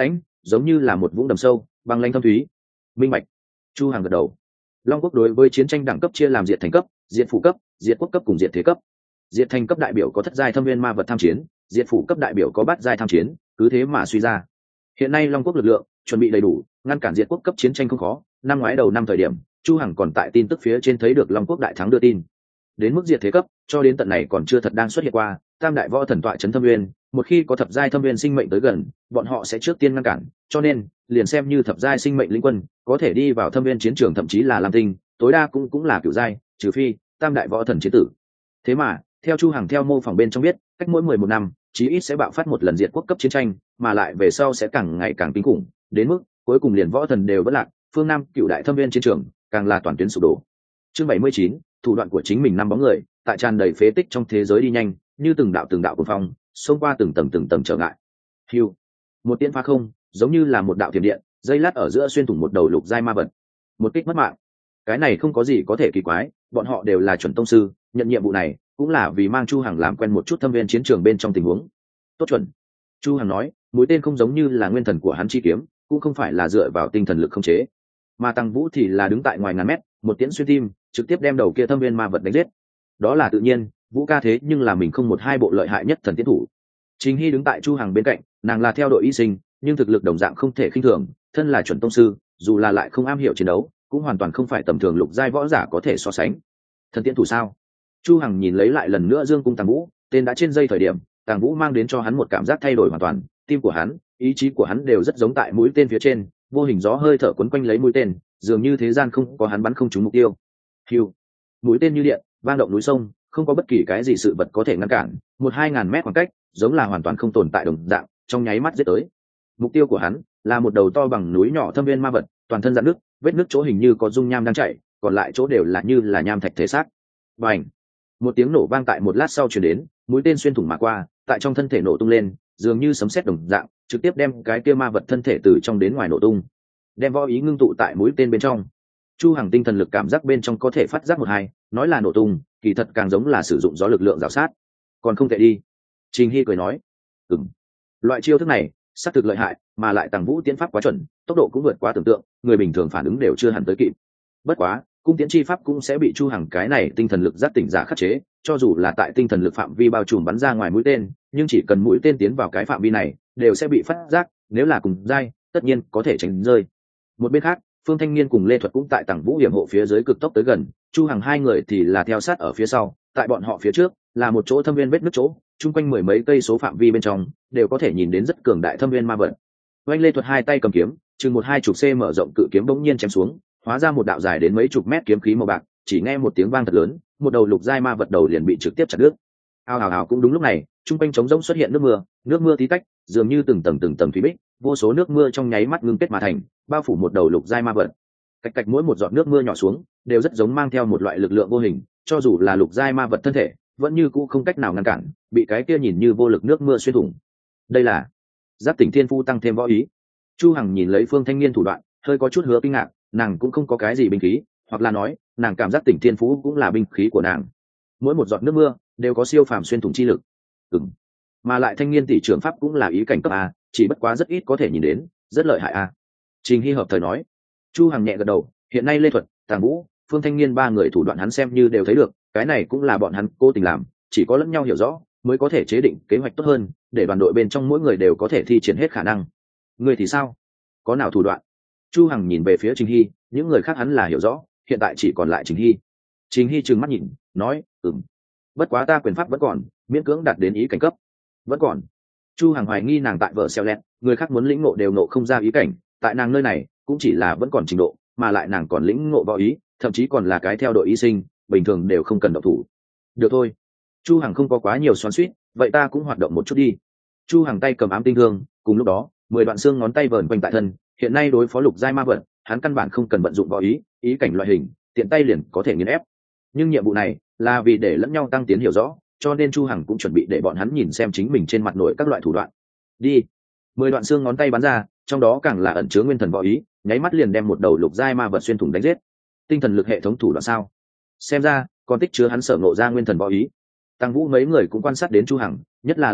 giống như là một vũng đầm sâu băng lanh thâm thúy. Minh bạch. Chu Hằng gật đầu. Long quốc đối với chiến tranh đẳng cấp chia làm diệt thành cấp, diệt phủ cấp, diệt quốc cấp cùng diệt thế cấp. Diệt thành cấp đại biểu có thất giai thâm viên ma vật tham chiến, diệt phủ cấp đại biểu có bát giai tham chiến, cứ thế mà suy ra. Hiện nay Long quốc lực lượng chuẩn bị đầy đủ, ngăn cản diệt quốc cấp chiến tranh không khó. Năm ngoái đầu năm thời điểm, Chu Hằng còn tại tin tức phía trên thấy được Long quốc đại thắng đưa tin. Đến mức diệt thế cấp, cho đến tận này còn chưa thật đang xuất hiện qua. Tam đại võ thần tọa trấn thâm viên, một khi có thập giai thâm viên sinh mệnh tới gần, bọn họ sẽ trước tiên ngăn cản, cho nên liền xem như thập giai sinh mệnh linh quân có thể đi vào thâm viên chiến trường, thậm chí là lam tinh, tối đa cũng cũng là cửu giai, trừ phi tam đại võ thần chiến tử. Thế mà theo Chu Hằng theo mô phỏng bên trong biết, cách mỗi mười một năm chí ít sẽ bạo phát một lần diệt quốc cấp chiến tranh, mà lại về sau sẽ càng ngày càng kinh khủng, đến mức cuối cùng liền võ thần đều vỡ lạc, phương Nam cựu đại thâm viên chiến trường càng là toàn tuyến sụp đổ. Chương bảy mươi chín, thủ đoạn của chính mình năm bóng người, tại tràn đầy phế tích trong thế giới đi nhanh, như từng đạo từng đạo cuồng phong, xông qua từng tầng từng tầng trở ngại. Hưu, một tiễn phá không, giống như là một đạo thiểm điện, dây lát ở giữa xuyên thủng một đầu lục giai ma vật. Một kích mất mạng. Cái này không có gì có thể kỳ quái, bọn họ đều là chuẩn tông sư, nhận nhiệm vụ này cũng là vì mang Chu Hằng làm quen một chút thâm viên chiến trường bên trong tình huống. Tốt chuẩn. Chu Hằng nói, mũi tên không giống như là nguyên thần của hắn chi kiếm, cũng không phải là dựa vào tinh thần lực khống chế, mà Tăng Vũ thì là đứng tại ngoài ngàn mét, một tiễn xuyên tim, trực tiếp đem đầu kia thâm viên ma vật đánh giết. Đó là tự nhiên, Vũ ca thế nhưng là mình không một hai bộ lợi hại nhất thần tiến thủ. Trình Hy đứng tại Chu Hằng bên cạnh, nàng là theo đội y sinh, nhưng thực lực đồng dạng không thể khinh thường, thân là chuẩn tông sư, dù là lại không am hiểu chiến đấu, cũng hoàn toàn không phải tầm thường lục giai võ giả có thể so sánh. Thần tiến thủ sao? Chu Hằng nhìn lấy lại lần nữa Dương cung Tàng Vũ, tên đã trên dây thời điểm, Tàng Vũ mang đến cho hắn một cảm giác thay đổi hoàn toàn, tim của hắn, ý chí của hắn đều rất giống tại mũi tên phía trên, vô hình gió hơi thở quấn quanh lấy mũi tên, dường như thế gian không có hắn bắn không trúng mục tiêu. Hưu, mũi tên như điện, vang động núi sông, không có bất kỳ cái gì sự vật có thể ngăn cản, một hai ngàn mét khoảng cách, giống là hoàn toàn không tồn tại đồng dạng, trong nháy mắt giết tới. Mục tiêu của hắn là một đầu to bằng núi nhỏ thâm viên ma vật, toàn thân rạn nước, vết nước chỗ hình như có dung nham đang chảy, còn lại chỗ đều là như là nham thạch thể xác. Bành! Một tiếng nổ vang tại một lát sau truyền đến, mũi tên xuyên thủng mà qua, tại trong thân thể nổ tung lên, dường như sấm sét đồng dạng, trực tiếp đem cái kia ma vật thân thể từ trong đến ngoài nổ tung, đem võ ý ngưng tụ tại mũi tên bên trong. Chu Hằng tinh thần lực cảm giác bên trong có thể phát giác một hai, nói là nổ tung, kỳ thật càng giống là sử dụng gió lực lượng rào sát. Còn không tệ đi. Trình Hy cười nói, ừm, loại chiêu thức này xác thực lợi hại, mà lại Tàng Vũ tiến pháp quá chuẩn, tốc độ cũng vượt quá tưởng tượng, người bình thường phản ứng đều chưa hẳn tới kịp. Bất quá, cung tiễn chi pháp cũng sẽ bị Chu Hằng cái này tinh thần lực giác tỉnh giả khắc chế, cho dù là tại tinh thần lực phạm vi bao trùm bắn ra ngoài mũi tên, nhưng chỉ cần mũi tên tiến vào cái phạm vi này, đều sẽ bị phát giác, nếu là cùng giai, tất nhiên có thể tránh rơi. Một bên khác, Phương Thanh Niên cùng Lê Thuật cũng tại Tàng Vũ hiểm hộ phía dưới cực tốc tới gần, Chu Hằng hai người thì là theo sát ở phía sau, tại bọn họ phía trước là một chỗ thâm viên vết nứt chỗ, chung quanh mười mấy cây số phạm vi bên trong đều có thể nhìn đến rất cường đại thâm viên ma vật. Oanh Lê Thuật hai tay cầm kiếm, chừng một hai chục c mở rộng cự kiếm bỗng nhiên chém xuống, hóa ra một đạo dài đến mấy chục mét kiếm khí màu bạc, chỉ nghe một tiếng vang thật lớn, một đầu lục giai ma vật đầu liền bị trực tiếp chặt đứt. Ao ào ào, cũng đúng lúc này, chung quanh trống rỗng xuất hiện nước mưa, nước mưa tí tách, dường như từng tầng từng tầng thủy bích, vô số nước mưa trong nháy mắt ngưng kết mà thành, bao phủ một đầu lục giai ma vật. Cạch cạch, mỗi một giọt nước mưa nhỏ xuống, đều rất giống mang theo một loại lực lượng vô hình, cho dù là lục giai ma vật thân thể, vẫn như cũ không cách nào ngăn cản, bị cái kia nhìn như vô lực nước mưa xuyên thủng. Đây là Giác Tỉnh Thiên Phu tăng thêm võ ý. Chu Hằng nhìn lấy Phương Thanh Niên thủ đoạn, hơi có chút hứa kinh ngạc, nàng cũng không có cái gì binh khí, hoặc là nói, nàng cảm giác Tỉnh Thiên Phú cũng là binh khí của nàng. Mỗi một giọt nước mưa đều có siêu phàm xuyên thủng chi lực. Ừm. Mà lại Thanh Niên tỷ trưởng pháp cũng là ý cảnh cấp a, chỉ bất quá rất ít có thể nhìn đến, rất lợi hại a. Trình Hy hợp thời nói. Chu Hằng nhẹ gật đầu, hiện nay Lê Thuật, Tàng Vũ, Phương Thanh Niên ba người thủ đoạn hắn xem như đều thấy được, cái này cũng là bọn hắn cố tình làm, chỉ có lẫn nhau hiểu rõ mới có thể chế định kế hoạch tốt hơn, để đoàn đội bên trong mỗi người đều có thể thi triển hết khả năng. Người thì sao? Có nào thủ đoạn? Chu Hằng nhìn về phía Trình Hy, những người khác hắn là hiểu rõ, hiện tại chỉ còn lại Trình Hy. Trình Hy trừng mắt nhìn, nói, ừm, bất quá ta quyền pháp vẫn còn, miễn cưỡng đạt đến ý cảnh cấp. Vẫn còn. Chu Hằng hoài nghi nàng tại vợ xeo lẹt, người khác muốn lĩnh ngộ đều ngộ không ra ý cảnh, tại nàng nơi này cũng chỉ là vẫn còn trình độ, mà lại nàng còn lĩnh ngộ võ ý, thậm chí còn là cái theo đội y sinh, bình thường đều không cần động thủ. Được thôi. Chu Hằng không có quá nhiều xoắn xuýt, vậy ta cũng hoạt động một chút đi. Chu Hằng tay cầm ám tinh thương, cùng lúc đó, mười đoạn xương ngón tay vờn quanh tại thân, hiện nay đối phó lục giai ma vật, hắn căn bản không cần vận dụng võ ý, ý cảnh loại hình, tiện tay liền có thể nghiền ép. Nhưng nhiệm vụ này là vì để lẫn nhau tăng tiến hiểu rõ, cho nên Chu Hằng cũng chuẩn bị để bọn hắn nhìn xem chính mình trên mặt nổi các loại thủ đoạn. Đi. Mười đoạn xương ngón tay bắn ra, trong đó càng là ẩn chứa nguyên thần võ ý, nháy mắt liền đem một đầu lục giai ma vật xuyên thủng đánh giết. Tinh thần lực hệ thống thủ đoạn sao? Xem ra còn tích chứa hắn sở ngộ ra nguyên thần võ ý. Tăng Vũ mấy người cũng quan sát đến Chu Hằng, nhất là Lê Thuật,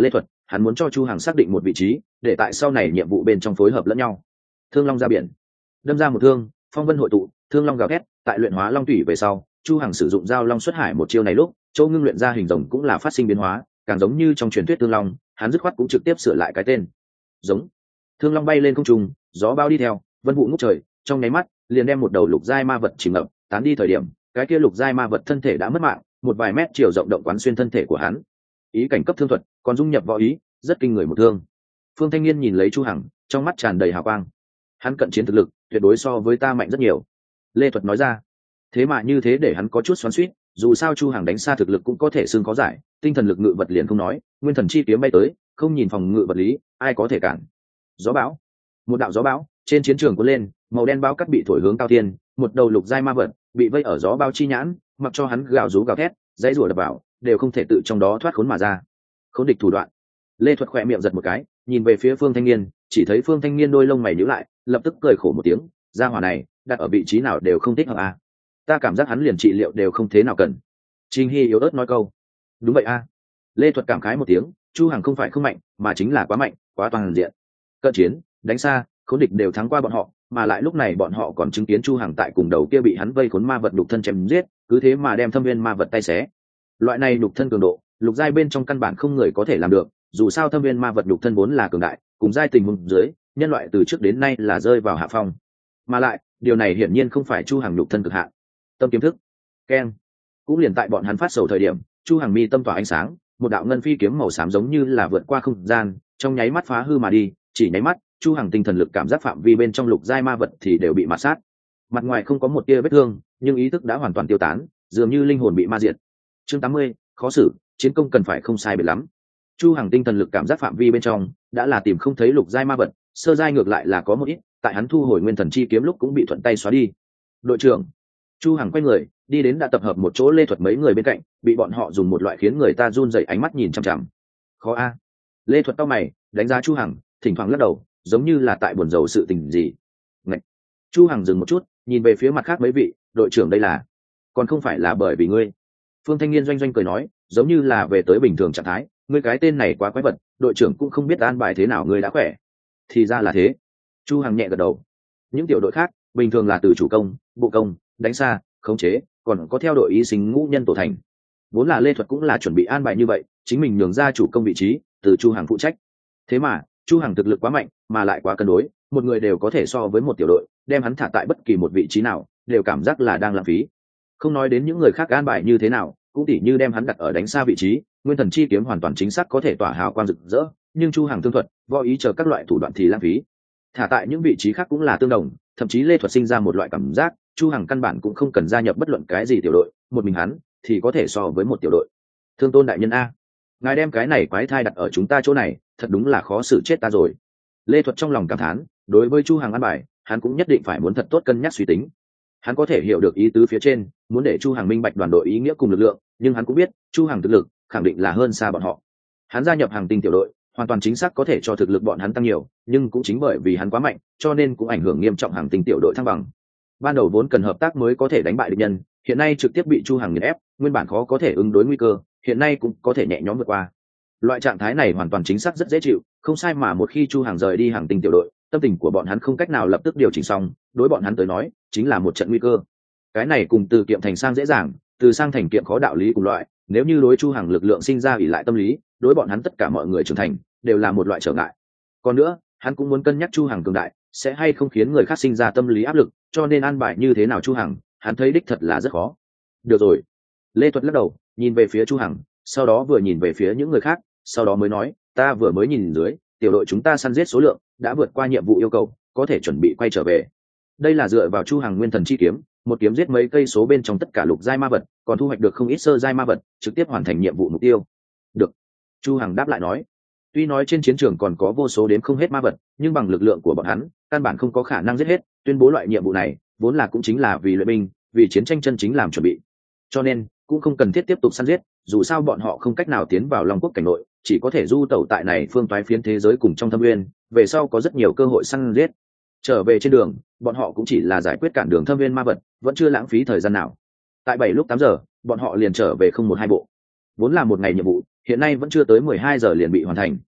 hắn muốn cho chu hằng xác định một vị trí, để tại sau này nhiệm vụ bên trong phối hợp lẫn nhau. Thương long ra biển, đâm ra một thương, phong vân hội tụ, thương long gào thét. Tại luyện hóa long thủy về sau, chu hằng sử dụng giao long xuất hải một chiêu này lúc, châu ngưng luyện ra hình rồng cũng là phát sinh biến hóa, càng giống như trong truyền thuyết thương long. Hắn dứt khoát cũng trực tiếp sửa lại cái tên. Giống. Thương long bay lên không trung, gió bao đi theo, vân vụ ngút trời, trong nháy mắt liền đem một đầu lục giai ma vật chìm ngập tán đi. Thời điểm cái kia lục giai ma vật thân thể đã mất mạng, một vài mét chiều rộng động quán xuyên thân thể của hắn. Ý cảnh cấp thương thuật còn dung nhập võ ý, rất kinh người một thương. Phương Thanh Niên nhìn lấy chu hằng, trong mắt tràn đầy hào quang. Hắn cận chiến thực lực tuyệt đối so với ta mạnh rất nhiều, Lê Thuật nói ra. Thế mà như thế để hắn có chút xoắn xuýt, dù sao chu hằng đánh xa thực lực cũng có thể xương có giải, tinh thần lực ngự vật liền không nói, nguyên thần chi kiếm bay tới, không nhìn phòng ngự vật lý, ai có thể cản. Gió bão, một đạo gió bão trên chiến trường cuốn lên, màu đen bão cắt bị thổi hướng cao thiên, một đầu lục giai ma vật bị vây ở gió bão chi nhãn, mặc cho hắn gào rú gào thét, dãy rủa đập vào, đều không thể tự trong đó thoát khốn mà ra. Khốn địch thủ đoạn. Lê Thuật khỏe miệng giật một cái, nhìn về phía Phương Thanh Niên, chỉ thấy Phương Thanh Niên đôi lông mày nhíu lại, lập tức cười khổ một tiếng, gia hỏa này đặt ở vị trí nào đều không thích hợp à. Ta cảm giác hắn liền trị liệu đều không thế nào cần. Trình Hy yếu ớt nói câu. Đúng vậy a à. Lê Thuật cảm khái một tiếng, chu hằng không phải không mạnh, mà chính là quá mạnh, quá toàn diện. Cận chiến, đánh xa, khốn địch đều thắng qua bọn họ, mà lại lúc này bọn họ còn chứng kiến chu hằng tại cùng đầu kia bị hắn vây khốn ma vật đục thân chém giết, cứ thế mà đem thâm viên ma vật tay xé. Loại này đục thân cường độ, lục giai bên trong căn bản không người có thể làm được, dù sao thâm viên ma vật đục thân vốn là cường đại, cùng giai tình huống dưới, nhân loại từ trước đến nay là rơi vào hạ phong. Mà lại, điều này hiển nhiên không phải chu hằng đục thân cực hạn. Tâm kiếm thức, keng. Cũng liền tại bọn hắn phát sầu thời điểm, chu hằng mi tâm tỏa ánh sáng, một đạo ngân phi kiếm màu xám giống như là vượt qua không gian, trong nháy mắt phá hư mà đi, chỉ nháy mắt, chu hằng tinh thần lực cảm giác phạm vi bên trong lục giai ma vật thì đều bị mạt sát. Mặt ngoài không có một tia vết thương, nhưng ý thức đã hoàn toàn tiêu tán, dường như linh hồn bị ma diệt. Chương tám mươi, khó xử, chiến công cần phải không sai biệt lắm. Chu hằng tinh thần lực cảm giác phạm vi bên trong đã là tìm không thấy lục giai ma vật, sơ giai ngược lại là có một ít, tại hắn thu hồi nguyên thần chi kiếm lúc cũng bị thuận tay xóa đi. Đội trưởng. Chu hằng quay người đi đến đã tập hợp một chỗ Lê Thuật mấy người bên cạnh, bị bọn họ dùng một loại khiến người ta run rẩy ánh mắt nhìn chằm chằm. Khó a. Lê Thuật cau mày, đánh giá chu hằng, thỉnh thoảng lắc đầu, giống như là tại buồn rầu sự tình gì. Ngậy. Chu hằng dừng một chút, nhìn về phía mặt khác mấy vị, đội trưởng đây là, còn không phải là bởi vì ngươi. Phương Thanh Niên doanh doanh cười nói, giống như là về tới bình thường trạng thái, ngươi cái tên này quá quái vật, đội trưởng cũng không biết an bài thế nào ngươi đã khỏe. Thì ra là thế. Chu hằng nhẹ gật đầu. Những tiểu đội khác bình thường là từ chủ công, bộ công, đánh xa, khống chế, còn có theo đội y sinh ngũ nhân tổ thành. Vốn là Lê Thuật cũng là chuẩn bị an bài như vậy, chính mình nhường ra chủ công vị trí, từ chu hằng phụ trách. Thế mà chu hằng thực lực quá mạnh, mà lại quá cân đối, một người đều có thể so với một tiểu đội, đem hắn thả tại bất kỳ một vị trí nào đều cảm giác là đang lãng phí. Không nói đến những người khác an bài như thế nào, cũng tỉ như đem hắn đặt ở đánh xa vị trí, nguyên thần chi kiếm hoàn toàn chính xác có thể tỏa hào quang rực rỡ, nhưng chu hằng thương thuật, võ ý chờ các loại thủ đoạn thì lãng phí. Thả tại những vị trí khác cũng là tương đồng, thậm chí Lê Thuật sinh ra một loại cảm giác, chu hằng căn bản cũng không cần gia nhập bất luận cái gì tiểu đội, một mình hắn thì có thể so với một tiểu đội. Thương Tôn đại nhân a, ngài đem cái này quái thai đặt ở chúng ta chỗ này, thật đúng là khó xử chết ta rồi. Lê Thuật trong lòng cảm thán, đối với chu hằng an bài, hắn cũng nhất định phải muốn thật tốt cân nhắc suy tính. Hắn có thể hiểu được ý tứ phía trên, muốn để chu hằng minh bạch đoàn đội ý nghĩa cùng lực lượng, nhưng hắn cũng biết chu hằng thực lực khẳng định là hơn xa bọn họ. Hắn gia nhập hàng tinh tiểu đội hoàn toàn chính xác có thể cho thực lực bọn hắn tăng nhiều, nhưng cũng chính bởi vì hắn quá mạnh, cho nên cũng ảnh hưởng nghiêm trọng hàng tinh tiểu đội thăng bằng. Ban đầu vốn cần hợp tác mới có thể đánh bại địch nhân, hiện nay trực tiếp bị chu hằng nghiền ép, nguyên bản khó có thể ứng đối nguy cơ, hiện nay cũng có thể nhẹ nhõm vượt qua. Loại trạng thái này hoàn toàn chính xác rất dễ chịu, không sai mà một khi chu hằng rời đi hàng tinh tiểu đội, tâm tình của bọn hắn không cách nào lập tức điều chỉnh xong, đối bọn hắn tới nói chính là một trận nguy cơ. Cái này cùng từ kiệm thành sang dễ dàng, từ sang thành kiệm khó đạo lý cùng loại, nếu như đối chu hằng lực lượng sinh ra ỷ lại tâm lý, đối bọn hắn tất cả mọi người trưởng thành đều là một loại trở ngại. Còn nữa, hắn cũng muốn cân nhắc chu hằng cường đại sẽ hay không khiến người khác sinh ra tâm lý áp lực, cho nên an bài như thế nào chu hằng, hắn thấy đích thật là rất khó. Được rồi. Lê Thuật lắc đầu, nhìn về phía chu hằng, sau đó vừa nhìn về phía những người khác, sau đó mới nói, ta vừa mới nhìn dưới, tiểu đội chúng ta săn giết số lượng đã vượt qua nhiệm vụ yêu cầu, có thể chuẩn bị quay trở về. Đây là dựa vào chu hằng nguyên thần chi kiếm, một kiếm giết mấy cây số bên trong tất cả lục giai ma vật, còn thu hoạch được không ít sơ giai ma vật, trực tiếp hoàn thành nhiệm vụ mục tiêu. Được. Chu hằng đáp lại nói, tuy nói trên chiến trường còn có vô số đến không hết ma vật, nhưng bằng lực lượng của bọn hắn căn bản không có khả năng giết hết, tuyên bố loại nhiệm vụ này vốn là cũng chính là vì luyện binh, vì chiến tranh chân chính làm chuẩn bị, cho nên cũng không cần thiết tiếp tục săn giết, dù sao bọn họ không cách nào tiến vào Long Quốc cảnh nội, chỉ có thể du tẩu tại này phương toái phiến thế giới cùng trong thâm nguyên, về sau có rất nhiều cơ hội săn giết. Trở về trên đường, bọn họ cũng chỉ là giải quyết cản đường thâm nguyên ma vật, vẫn chưa lãng phí thời gian nào. Tại bảy lúc tám giờ, bọn họ liền trở về không một hai bộ. Vốn là một ngày nhiệm vụ, hiện nay vẫn chưa tới mười hai giờ liền bị hoàn thành,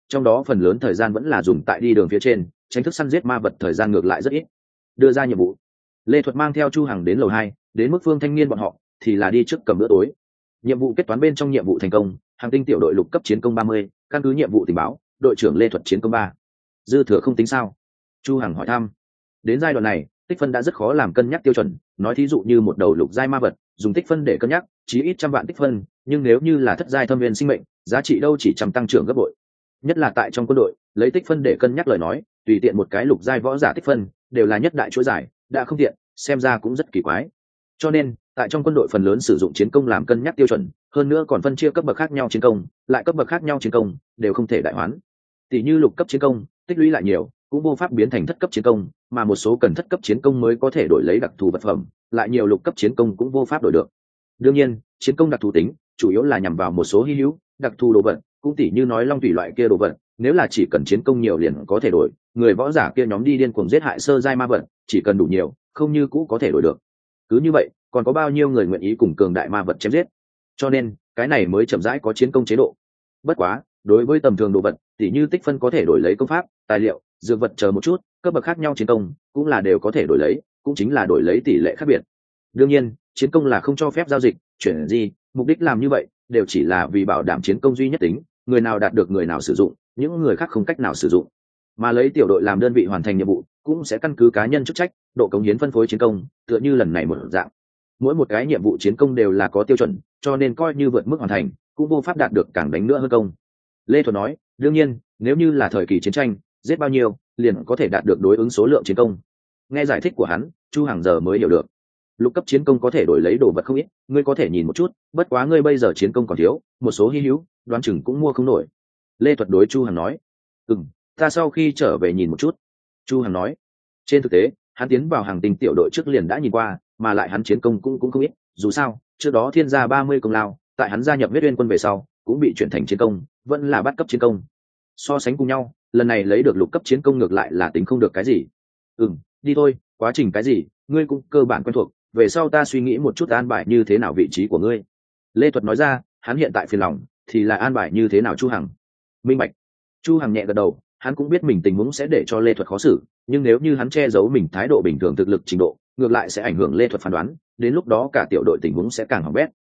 trong đó phần lớn thời gian vẫn là dùng tại đi đường phía trên, tránh thức săn giết ma vật thời gian ngược lại rất ít. Đưa ra nhiệm vụ, Lê Thuật mang theo Chu Hằng đến lầu hai, đến mức Phương Thanh Niên bọn họ thì là đi trước cầm bữa tối. Nhiệm vụ kết toán bên trong nhiệm vụ thành công, Hàng Tinh tiểu đội lục cấp chiến công ba mươi, căn cứ nhiệm vụ tình báo, đội trưởng Lê Thuật chiến công ba. Dư thừa không tính sao? Chu Hằng hỏi thăm. Đến giai đoạn này, tích phân đã rất khó làm cân nhắc tiêu chuẩn, nói thí dụ như một đầu lục giai ma vật, dùng tích phân để cân nhắc, chí ít trăm vạn tích phân, nhưng nếu như là thất giai thâm viên sinh mệnh, giá trị đâu chỉ trăm tăng trưởng gấp bội. Nhất là tại trong quân đội, lấy tích phân để cân nhắc lời nói, tùy tiện một cái lục giai võ giả tích phân, đều là nhất đại chuỗi giải, đã không tiện, xem ra cũng rất kỳ quái. Cho nên, tại trong quân đội phần lớn sử dụng chiến công làm cân nhắc tiêu chuẩn, hơn nữa còn phân chia cấp bậc khác nhau chiến công, lại cấp bậc khác nhau chiến công, đều không thể đại hoán. Tỷ như lục cấp chiến công, tích lũy lại nhiều, cũng vô pháp biến thành thất cấp chiến công, mà một số cần thất cấp chiến công mới có thể đổi lấy đặc thù vật phẩm, lại nhiều lục cấp chiến công cũng vô pháp đổi được. Đương nhiên, chiến công đặc thù tính, chủ yếu là nhằm vào một số hi hữu, đặc thù đồ vật, cũng tỷ như nói long thủy loại kia đồ vật, nếu là chỉ cần chiến công nhiều liền có thể đổi, người võ giả kia nhóm đi điên cuồng giết hại sơ giai ma vật, chỉ cần đủ nhiều, không như cũ có thể đổi được. Cứ như vậy, còn có bao nhiêu người nguyện ý cùng cường đại ma vật chém giết? Cho nên, cái này mới chậm rãi có chiến công chế độ. Bất quá, đối với tầm thường đồ vật, tỷ như tích phân có thể đổi lấy công pháp, tài liệu, dược vật chờ một chút, cấp bậc khác nhau chiến công cũng là đều có thể đổi lấy, cũng chính là đổi lấy tỷ lệ khác biệt. Đương nhiên, chiến công là không cho phép giao dịch, chuyển gì, mục đích làm như vậy đều chỉ là vì bảo đảm chiến công duy nhất tính, người nào đạt được người nào sử dụng, những người khác không cách nào sử dụng. Mà lấy tiểu đội làm đơn vị hoàn thành nhiệm vụ, cũng sẽ căn cứ cá nhân chức trách, độ cống hiến phân phối chiến công, tựa như lần này một dạng. Mỗi một cái nhiệm vụ chiến công đều là có tiêu chuẩn, cho nên coi như vượt mức hoàn thành, cũng vô pháp đạt được càng đánh nữa hơn công. Lê Thuật nói, đương nhiên, nếu như là thời kỳ chiến tranh, giết bao nhiêu, liền có thể đạt được đối ứng số lượng chiến công. Nghe giải thích của hắn, Chu Hằng giờ mới hiểu được. Lục cấp chiến công có thể đổi lấy đồ vật không ít, ngươi có thể nhìn một chút, bất quá ngươi bây giờ chiến công còn thiếu, một số hi hữu, đoán chừng cũng mua không nổi. Lê Thuật đối Chu Hằng nói, ừm, ta sau khi trở về nhìn một chút. Chu Hằng nói, trên thực tế, hắn tiến vào Hàng Tinh tiểu đội trước liền đã nhìn qua, mà lại hắn chiến công cũng cũng không ít, dù sao, trước đó thiên gia ba mươi công lao, tại hắn gia nhập huyết uyên quân về sau, cũng bị chuyển thành chiến công, vẫn là bắt cấp chiến công. So sánh cùng nhau, lần này lấy được lục cấp chiến công ngược lại là tính không được cái gì. Ừm, đi thôi, quá trình cái gì, ngươi cũng cơ bản quen thuộc, về sau ta suy nghĩ một chút an bài như thế nào vị trí của ngươi. Lê Thuật nói ra, hắn hiện tại phiền lòng, thì là an bài như thế nào Chu Hằng. Minh bạch. Chu Hằng nhẹ gật đầu, hắn cũng biết mình tình huống sẽ để cho Lê Thuật khó xử, nhưng nếu như hắn che giấu mình thái độ bình thường thực lực trình độ, ngược lại sẽ ảnh hưởng Lê Thuật phán đoán, đến lúc đó cả tiểu đội tình huống sẽ càng hỏng bét.